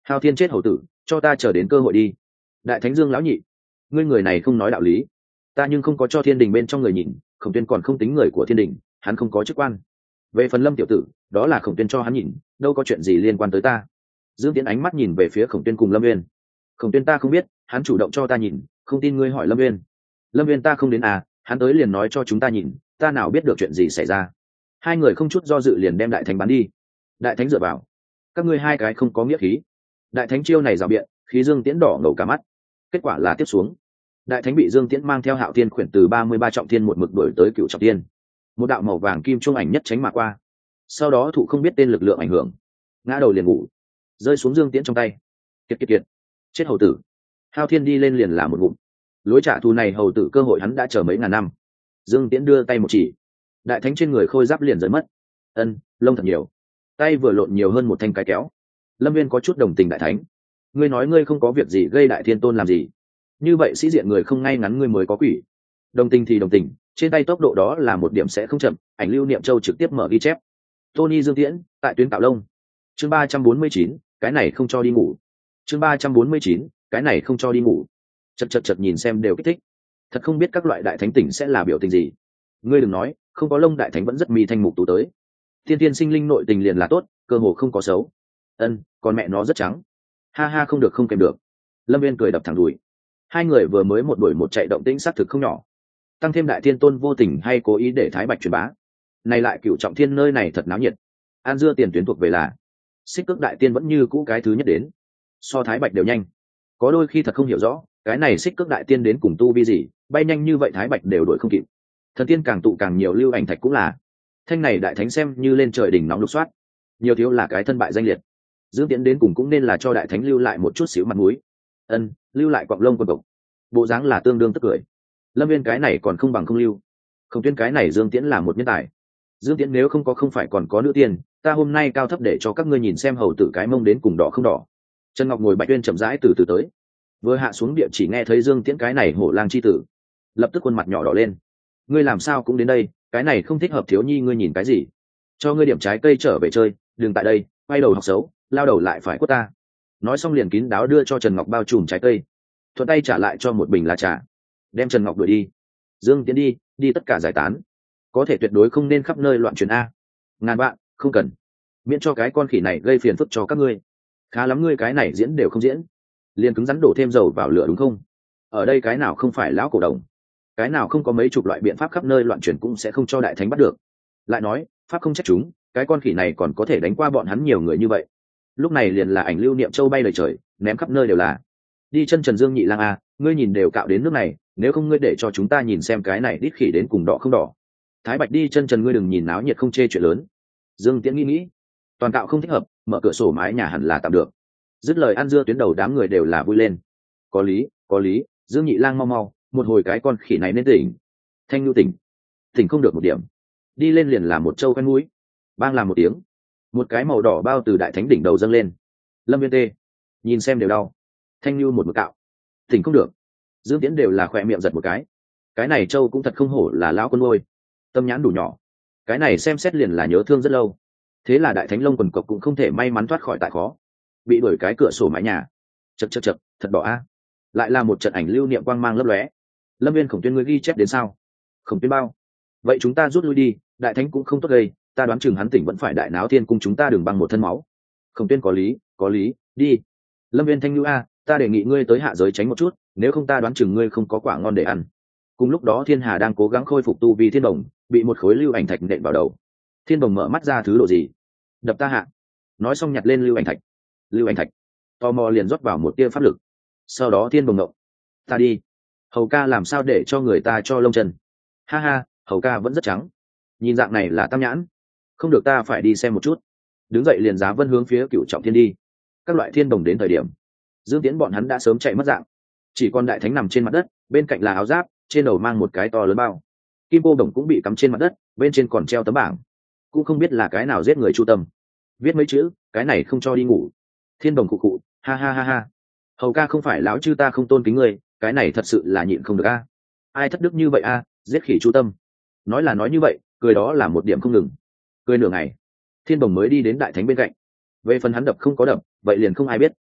Hao Thiên chết hầu tử, cho ta chờ đến cơ hội đi. Đại thánh Dương lão nhị, ngươi người này không nói đạo lý, ta nhưng không có cho thiên đình bên trong người nhìn, Khổng Tuyên còn không tính người của thiên đình, hắn không có chức quan. Về phần Lâm tiểu tử, đó là Khổng Tuyên cho hắn nhìn, đâu có chuyện gì liên quan tới ta. Dương Tiễn ánh mắt nhìn về phía Khổng Tuyên cùng Lâm Uyên. Khổng Tuyên ta không biết, hắn chủ động cho ta nhìn, không tin ngươi hỏi Lâm Uyên. Lâm Uyên ta không đến à, hắn tới liền nói cho chúng ta nhìn, ta nào biết được chuyện gì xảy ra. Hai người không chút do dự liền đem đại thánh bắn đi. Đại thánh dựa vào, các ngươi hai cái không có nghĩa khí. Đại thánh chiêu này rào biện, khí Dương Tiễn đỏ ngầu cả mắt. Kết quả là tiếp xuống, đại thánh bị Dương Tiễn mang theo Hạo Thiên khuyển từ ba mươi ba trọng thiên một mực đuổi tới Cựu trọng thiên. Một đạo màu vàng kim trung ảnh nhất tránh mà qua, sau đó thụ không biết tên lực lượng ảnh hưởng, ngã đầu liền ngủ, rơi xuống Dương Tiễn trong tay. Kiệt kiệt kiệt, chết hầu tử. Hạo Thiên đi lên liền là một ngụm. Lối trả thù này hầu tử cơ hội hắn đã chờ mấy ngàn năm. Dương Tiễn đưa tay một chỉ, đại thánh trên người khôi giáp liền rơi mất. Ân, lông thật nhiều. Tay vừa lộn nhiều hơn một thanh cái kéo. Lâm Viên có chút đồng tình đại thánh. Ngươi nói ngươi không có việc gì gây đại thiên tôn làm gì? Như vậy sĩ diện người không ngay ngắn ngươi mới có quỷ. Đồng tình thì đồng tình, trên tay tốc độ đó là một điểm sẽ không chậm. Ảnh lưu niệm châu trực tiếp mở ghi chép. Tony Dương Tiễn tại tuyến Tạo Lông. Chương ba trăm bốn mươi chín, cái này không cho đi ngủ. Chương ba trăm bốn mươi chín, cái này không cho đi ngủ. Chật chật chật nhìn xem đều kích thích. Thật không biết các loại đại thánh tỉnh sẽ là biểu tình gì. Ngươi đừng nói, không có lông đại thánh vẫn rất mi thanh mục tú tới. Thiên tiên sinh linh nội tình liền là tốt, cơ hồ không có xấu. Ân, còn mẹ nó rất trắng. Ha ha không được không kèm được. Lâm Viên cười đập thẳng đùi. Hai người vừa mới một đuổi một chạy động tĩnh xác thực không nhỏ. Tăng thêm đại thiên tôn vô tình hay cố ý để Thái Bạch truyền bá. Này lại Cựu trọng thiên nơi này thật náo nhiệt. An dưa tiền tuyến thuộc về là Xích Cước đại tiên vẫn như cũ cái thứ nhất đến. So Thái Bạch đều nhanh. Có đôi khi thật không hiểu rõ, cái này Xích Cước đại tiên đến cùng tu vi gì, bay nhanh như vậy Thái Bạch đều đuổi không kịp. Thần tiên càng tụ càng nhiều lưu ảnh thạch cũng là. Thanh này đại thánh xem như lên trời đỉnh nóng lục soát. Nhiều thiếu là cái thân bại danh liệt. Dương Tiễn đến cùng cũng nên là cho đại thánh lưu lại một chút xíu mặt mũi. Ân, lưu lại quặng lông quần cộc. Bộ dáng là tương đương tức cười. Lâm Viên cái này còn không bằng không lưu. Không Tuyên cái này Dương Tiễn là một nhân tài. Dương Tiễn nếu không có không phải còn có nữ tiên, ta hôm nay cao thấp để cho các ngươi nhìn xem hầu tử cái mông đến cùng đỏ không đỏ. Trần Ngọc ngồi Bạch Tuyên chậm rãi từ từ tới. Vừa hạ xuống địa chỉ nghe thấy Dương Tiễn cái này hổ lang chi tử, lập tức khuôn mặt nhỏ đỏ lên. Ngươi làm sao cũng đến đây, cái này không thích hợp thiếu nhi ngươi nhìn cái gì? Cho ngươi điểm trái cây trở về chơi, đừng tại đây, quay đầu học xấu, lao đầu lại phải quất ta. Nói xong liền kín đáo đưa cho Trần Ngọc bao trùm trái cây, thuận tay trả lại cho một bình lá trà, đem Trần Ngọc đuổi đi. Dương Tiễn đi, đi tất cả giải tán, có thể tuyệt đối không nên khắp nơi loạn truyền a. Ngàn bạn, không cần, miễn cho cái con khỉ này gây phiền phức cho các ngươi. Khá lắm ngươi cái này diễn đều không diễn, liền cứng rắn đổ thêm dầu vào lửa đúng không? Ở đây cái nào không phải lão cổ đồng, cái nào không có mấy chục loại biện pháp khắp nơi loạn truyền cũng sẽ không cho đại thánh bắt được. Lại nói pháp không trách chúng, cái con khỉ này còn có thể đánh qua bọn hắn nhiều người như vậy. Lúc này liền là ảnh lưu niệm châu bay lời trời, ném khắp nơi đều là. Đi chân Trần Dương nhị lang a, ngươi nhìn đều cạo đến nước này, nếu không ngươi để cho chúng ta nhìn xem cái này đít khỉ đến cùng đỏ không đỏ. Thái Bạch đi chân Trần ngươi đừng nhìn náo nhiệt không chê chuyện lớn. Dương Tiễn nghĩ nghĩ, toàn cạo không thích hợp, mở cửa sổ mái nhà hẳn là tạm được. Dứt lời ăn dưa tuyến đầu đám người đều là vui lên. Có lý, có lý, Dương nhị lang mau mau, một hồi cái con khỉ này nên tỉnh. Thanh Nhu tỉnh, tỉnh không được một điểm. Đi lên liền là một châu quen mũi. Bang làm một tiếng, một cái màu đỏ bao từ đại thánh đỉnh đầu dâng lên. Lâm Viên tê, nhìn xem đều đau. Thanh Nhu một mực cạo, tỉnh không được. Dương Tiễn đều là khỏe miệng giật một cái. Cái này châu cũng thật không hổ là lão con ngôi, tâm nhãn đủ nhỏ. Cái này xem xét liền là nhớ thương rất lâu. Thế là đại thánh lông quần cộc cũng không thể may mắn thoát khỏi tại khó, bị đuổi cái cửa sổ mái nhà. Chật chật chật, thật đỏ a. Lại là một trận ảnh lưu niệm quang mang lấp lóe. Lâm Viên Khổng Tuyên ngươi ghi chép đến sao? Khổng Tuyên bao. Vậy chúng ta rút lui đi, đại thánh cũng không tốt gây, ta đoán chừng hắn tỉnh vẫn phải đại náo thiên cung chúng ta đừng bằng một thân máu. Khổng Tuyên có lý, có lý, đi. Lâm Viên Thanh Lưu a, ta đề nghị ngươi tới hạ giới tránh một chút, nếu không ta đoán chừng ngươi không có quả ngon để ăn. Cùng lúc đó Thiên Hà đang cố gắng khôi phục tu vi Thiên Đồng, bị một khối lưu ảnh thạch nện vào đầu. Thiên Đồng mở mắt ra thứ độ gì? Đập ta hạ. Nói xong nhặt lên lưu ảnh thạch. Lưu ảnh thạch. Tò mò liền rót vào một tia pháp lực. Sau đó Thiên Đồng ngộng. Ta đi. Hầu ca làm sao để cho người ta cho lông chân? Ha ha, hầu ca vẫn rất trắng. Nhìn dạng này là tam nhãn. Không được ta phải đi xem một chút. Đứng dậy liền giá vân hướng phía Cựu trọng thiên đi. Các loại Thiên Đồng đến thời điểm, Dương Tiễn bọn hắn đã sớm chạy mất dạng. Chỉ còn đại thánh nằm trên mặt đất, bên cạnh là áo giáp, trên đầu mang một cái to lớn bao. Kim cô đồng cũng bị cắm trên mặt đất, bên trên còn treo tấm bảng, cũng không biết là cái nào giết người chu tâm. Viết mấy chữ, cái này không cho đi ngủ. Thiên Đồng cụ cụ, ha ha ha ha. Hầu ca không phải lão chư ta không tôn kính ngươi, cái này thật sự là nhịn không được a. Ai thất đức như vậy a, giết khỉ chu tâm. Nói là nói như vậy, cười đó là một điểm không ngừng. Cười nửa ngày, Thiên Đồng mới đi đến đại thánh bên cạnh. Về phần hắn đập không có đập, vậy liền không ai biết.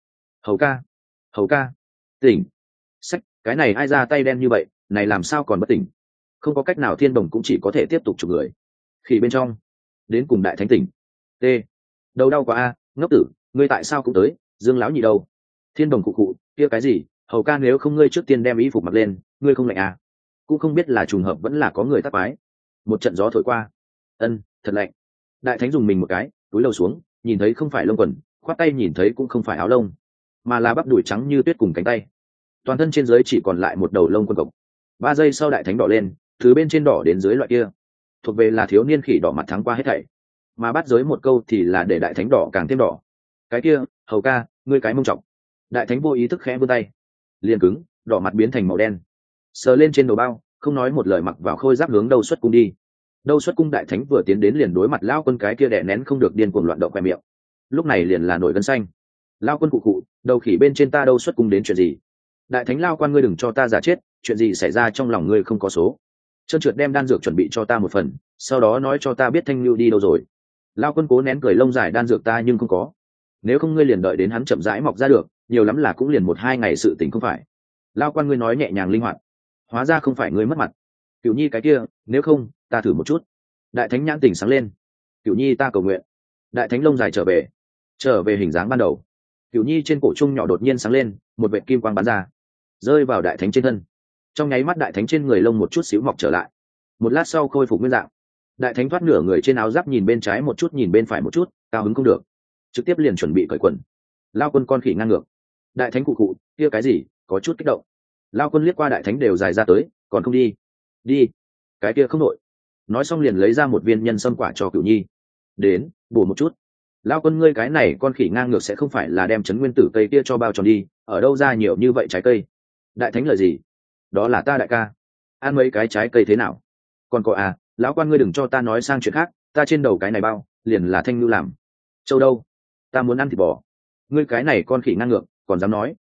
Hầu ca, hầu ca, tỉnh. Sách, cái này ai ra tay đen như vậy, này làm sao còn bất tỉnh? Không có cách nào, thiên đồng cũng chỉ có thể tiếp tục chụp người. Khi bên trong, đến cùng đại thánh tỉnh. T. Đầu đau quá a, ngốc tử, ngươi tại sao cũng tới? Dương lão nhị đâu? Thiên đồng cụ cụ, kia cái gì? Hầu ca, nếu không ngươi trước tiên đem y phục mặc lên, ngươi không lạnh à? Cũng không biết là trùng hợp vẫn là có người tác quái. Một trận gió thổi qua. Ân, thật lạnh. Đại thánh dùng mình một cái, túi lầu xuống, nhìn thấy không phải lông quần, khoát tay nhìn thấy cũng không phải áo lông, mà là bắp đùi trắng như tuyết cùng cánh tay. Toàn thân trên dưới chỉ còn lại một đầu lông quần cộc. Ba giây sau đại thánh đỏ lên, thứ bên trên đỏ đến dưới loại kia, thuộc về là thiếu niên khỉ đỏ mặt thắng qua hết thảy. Mà bắt giới một câu thì là để đại thánh đỏ càng thêm đỏ. Cái kia, hầu ca, ngươi cái mông trọng. Đại thánh vô ý thức khẽ vươn tay, liền cứng, đỏ mặt biến thành màu đen, sờ lên trên đầu bao, không nói một lời mặc vào khôi giáp hướng đâu xuất cung đi. Đâu xuất cung đại thánh vừa tiến đến liền đối mặt lao quân cái kia đè nén không được điên cuồng loạn động khoe miệng, lúc này liền là nổi gân xanh. Lao quân cụ cụ, đầu khỉ bên trên ta đâu xuất cung đến chuyện gì? Đại thánh lao quan, ngươi đừng cho ta giả chết, chuyện gì xảy ra trong lòng ngươi không có số. Trơn trượt đem đan dược chuẩn bị cho ta một phần, sau đó nói cho ta biết thanh lưu đi đâu rồi. Lao quân cố nén cười lông dài, đan dược ta nhưng không có, nếu không ngươi liền đợi đến hắn chậm rãi mọc ra được, nhiều lắm là cũng liền một hai ngày sự tình không phải. Lao quan, ngươi nói nhẹ nhàng linh hoạt, hóa ra không phải ngươi mất mặt. Cửu nhi cái kia, nếu không ta thử một chút. Đại thánh nhãn tình sáng lên. Cửu nhi ta cầu nguyện. Đại thánh lông dài trở về, trở về hình dáng ban đầu. Cửu nhi trên cổ trung nhỏ đột nhiên sáng lên, một vệt kim quang bắn ra, rơi vào đại thánh trên thân. Trong nháy mắt đại thánh trên người lông một chút xíu mọc trở lại, một lát sau khôi phục nguyên dạng. Đại thánh thoát nửa người trên áo giáp, nhìn bên trái một chút nhìn bên phải một chút, cao hứng không được, trực tiếp liền chuẩn bị cởi quần. Lao quân con khỉ ngang ngược. Đại thánh cụ cụ, kia cái gì, có chút kích động. Lao quân liếc qua đại thánh đều dài ra tới, còn không đi? Đi. Cái kia không nội. Nói xong liền lấy ra một viên nhân sâm quả cho Cửu nhi. Đến, bổ một chút. Lao quân, ngươi cái này con khỉ ngang ngược sẽ không phải là đem chấn nguyên tử cây kia cho bao tròn đi, ở đâu ra nhiều như vậy trái cây? Đại thánh lời gì? Đó là ta đại ca. Ăn mấy cái trái cây thế nào? Còn có à, lão quan ngươi đừng cho ta nói sang chuyện khác, ta trên đầu cái này bao, liền là thanh lưu làm. Châu đâu? Ta muốn ăn thịt bò. Ngươi cái này con khỉ ngang ngược, còn dám nói?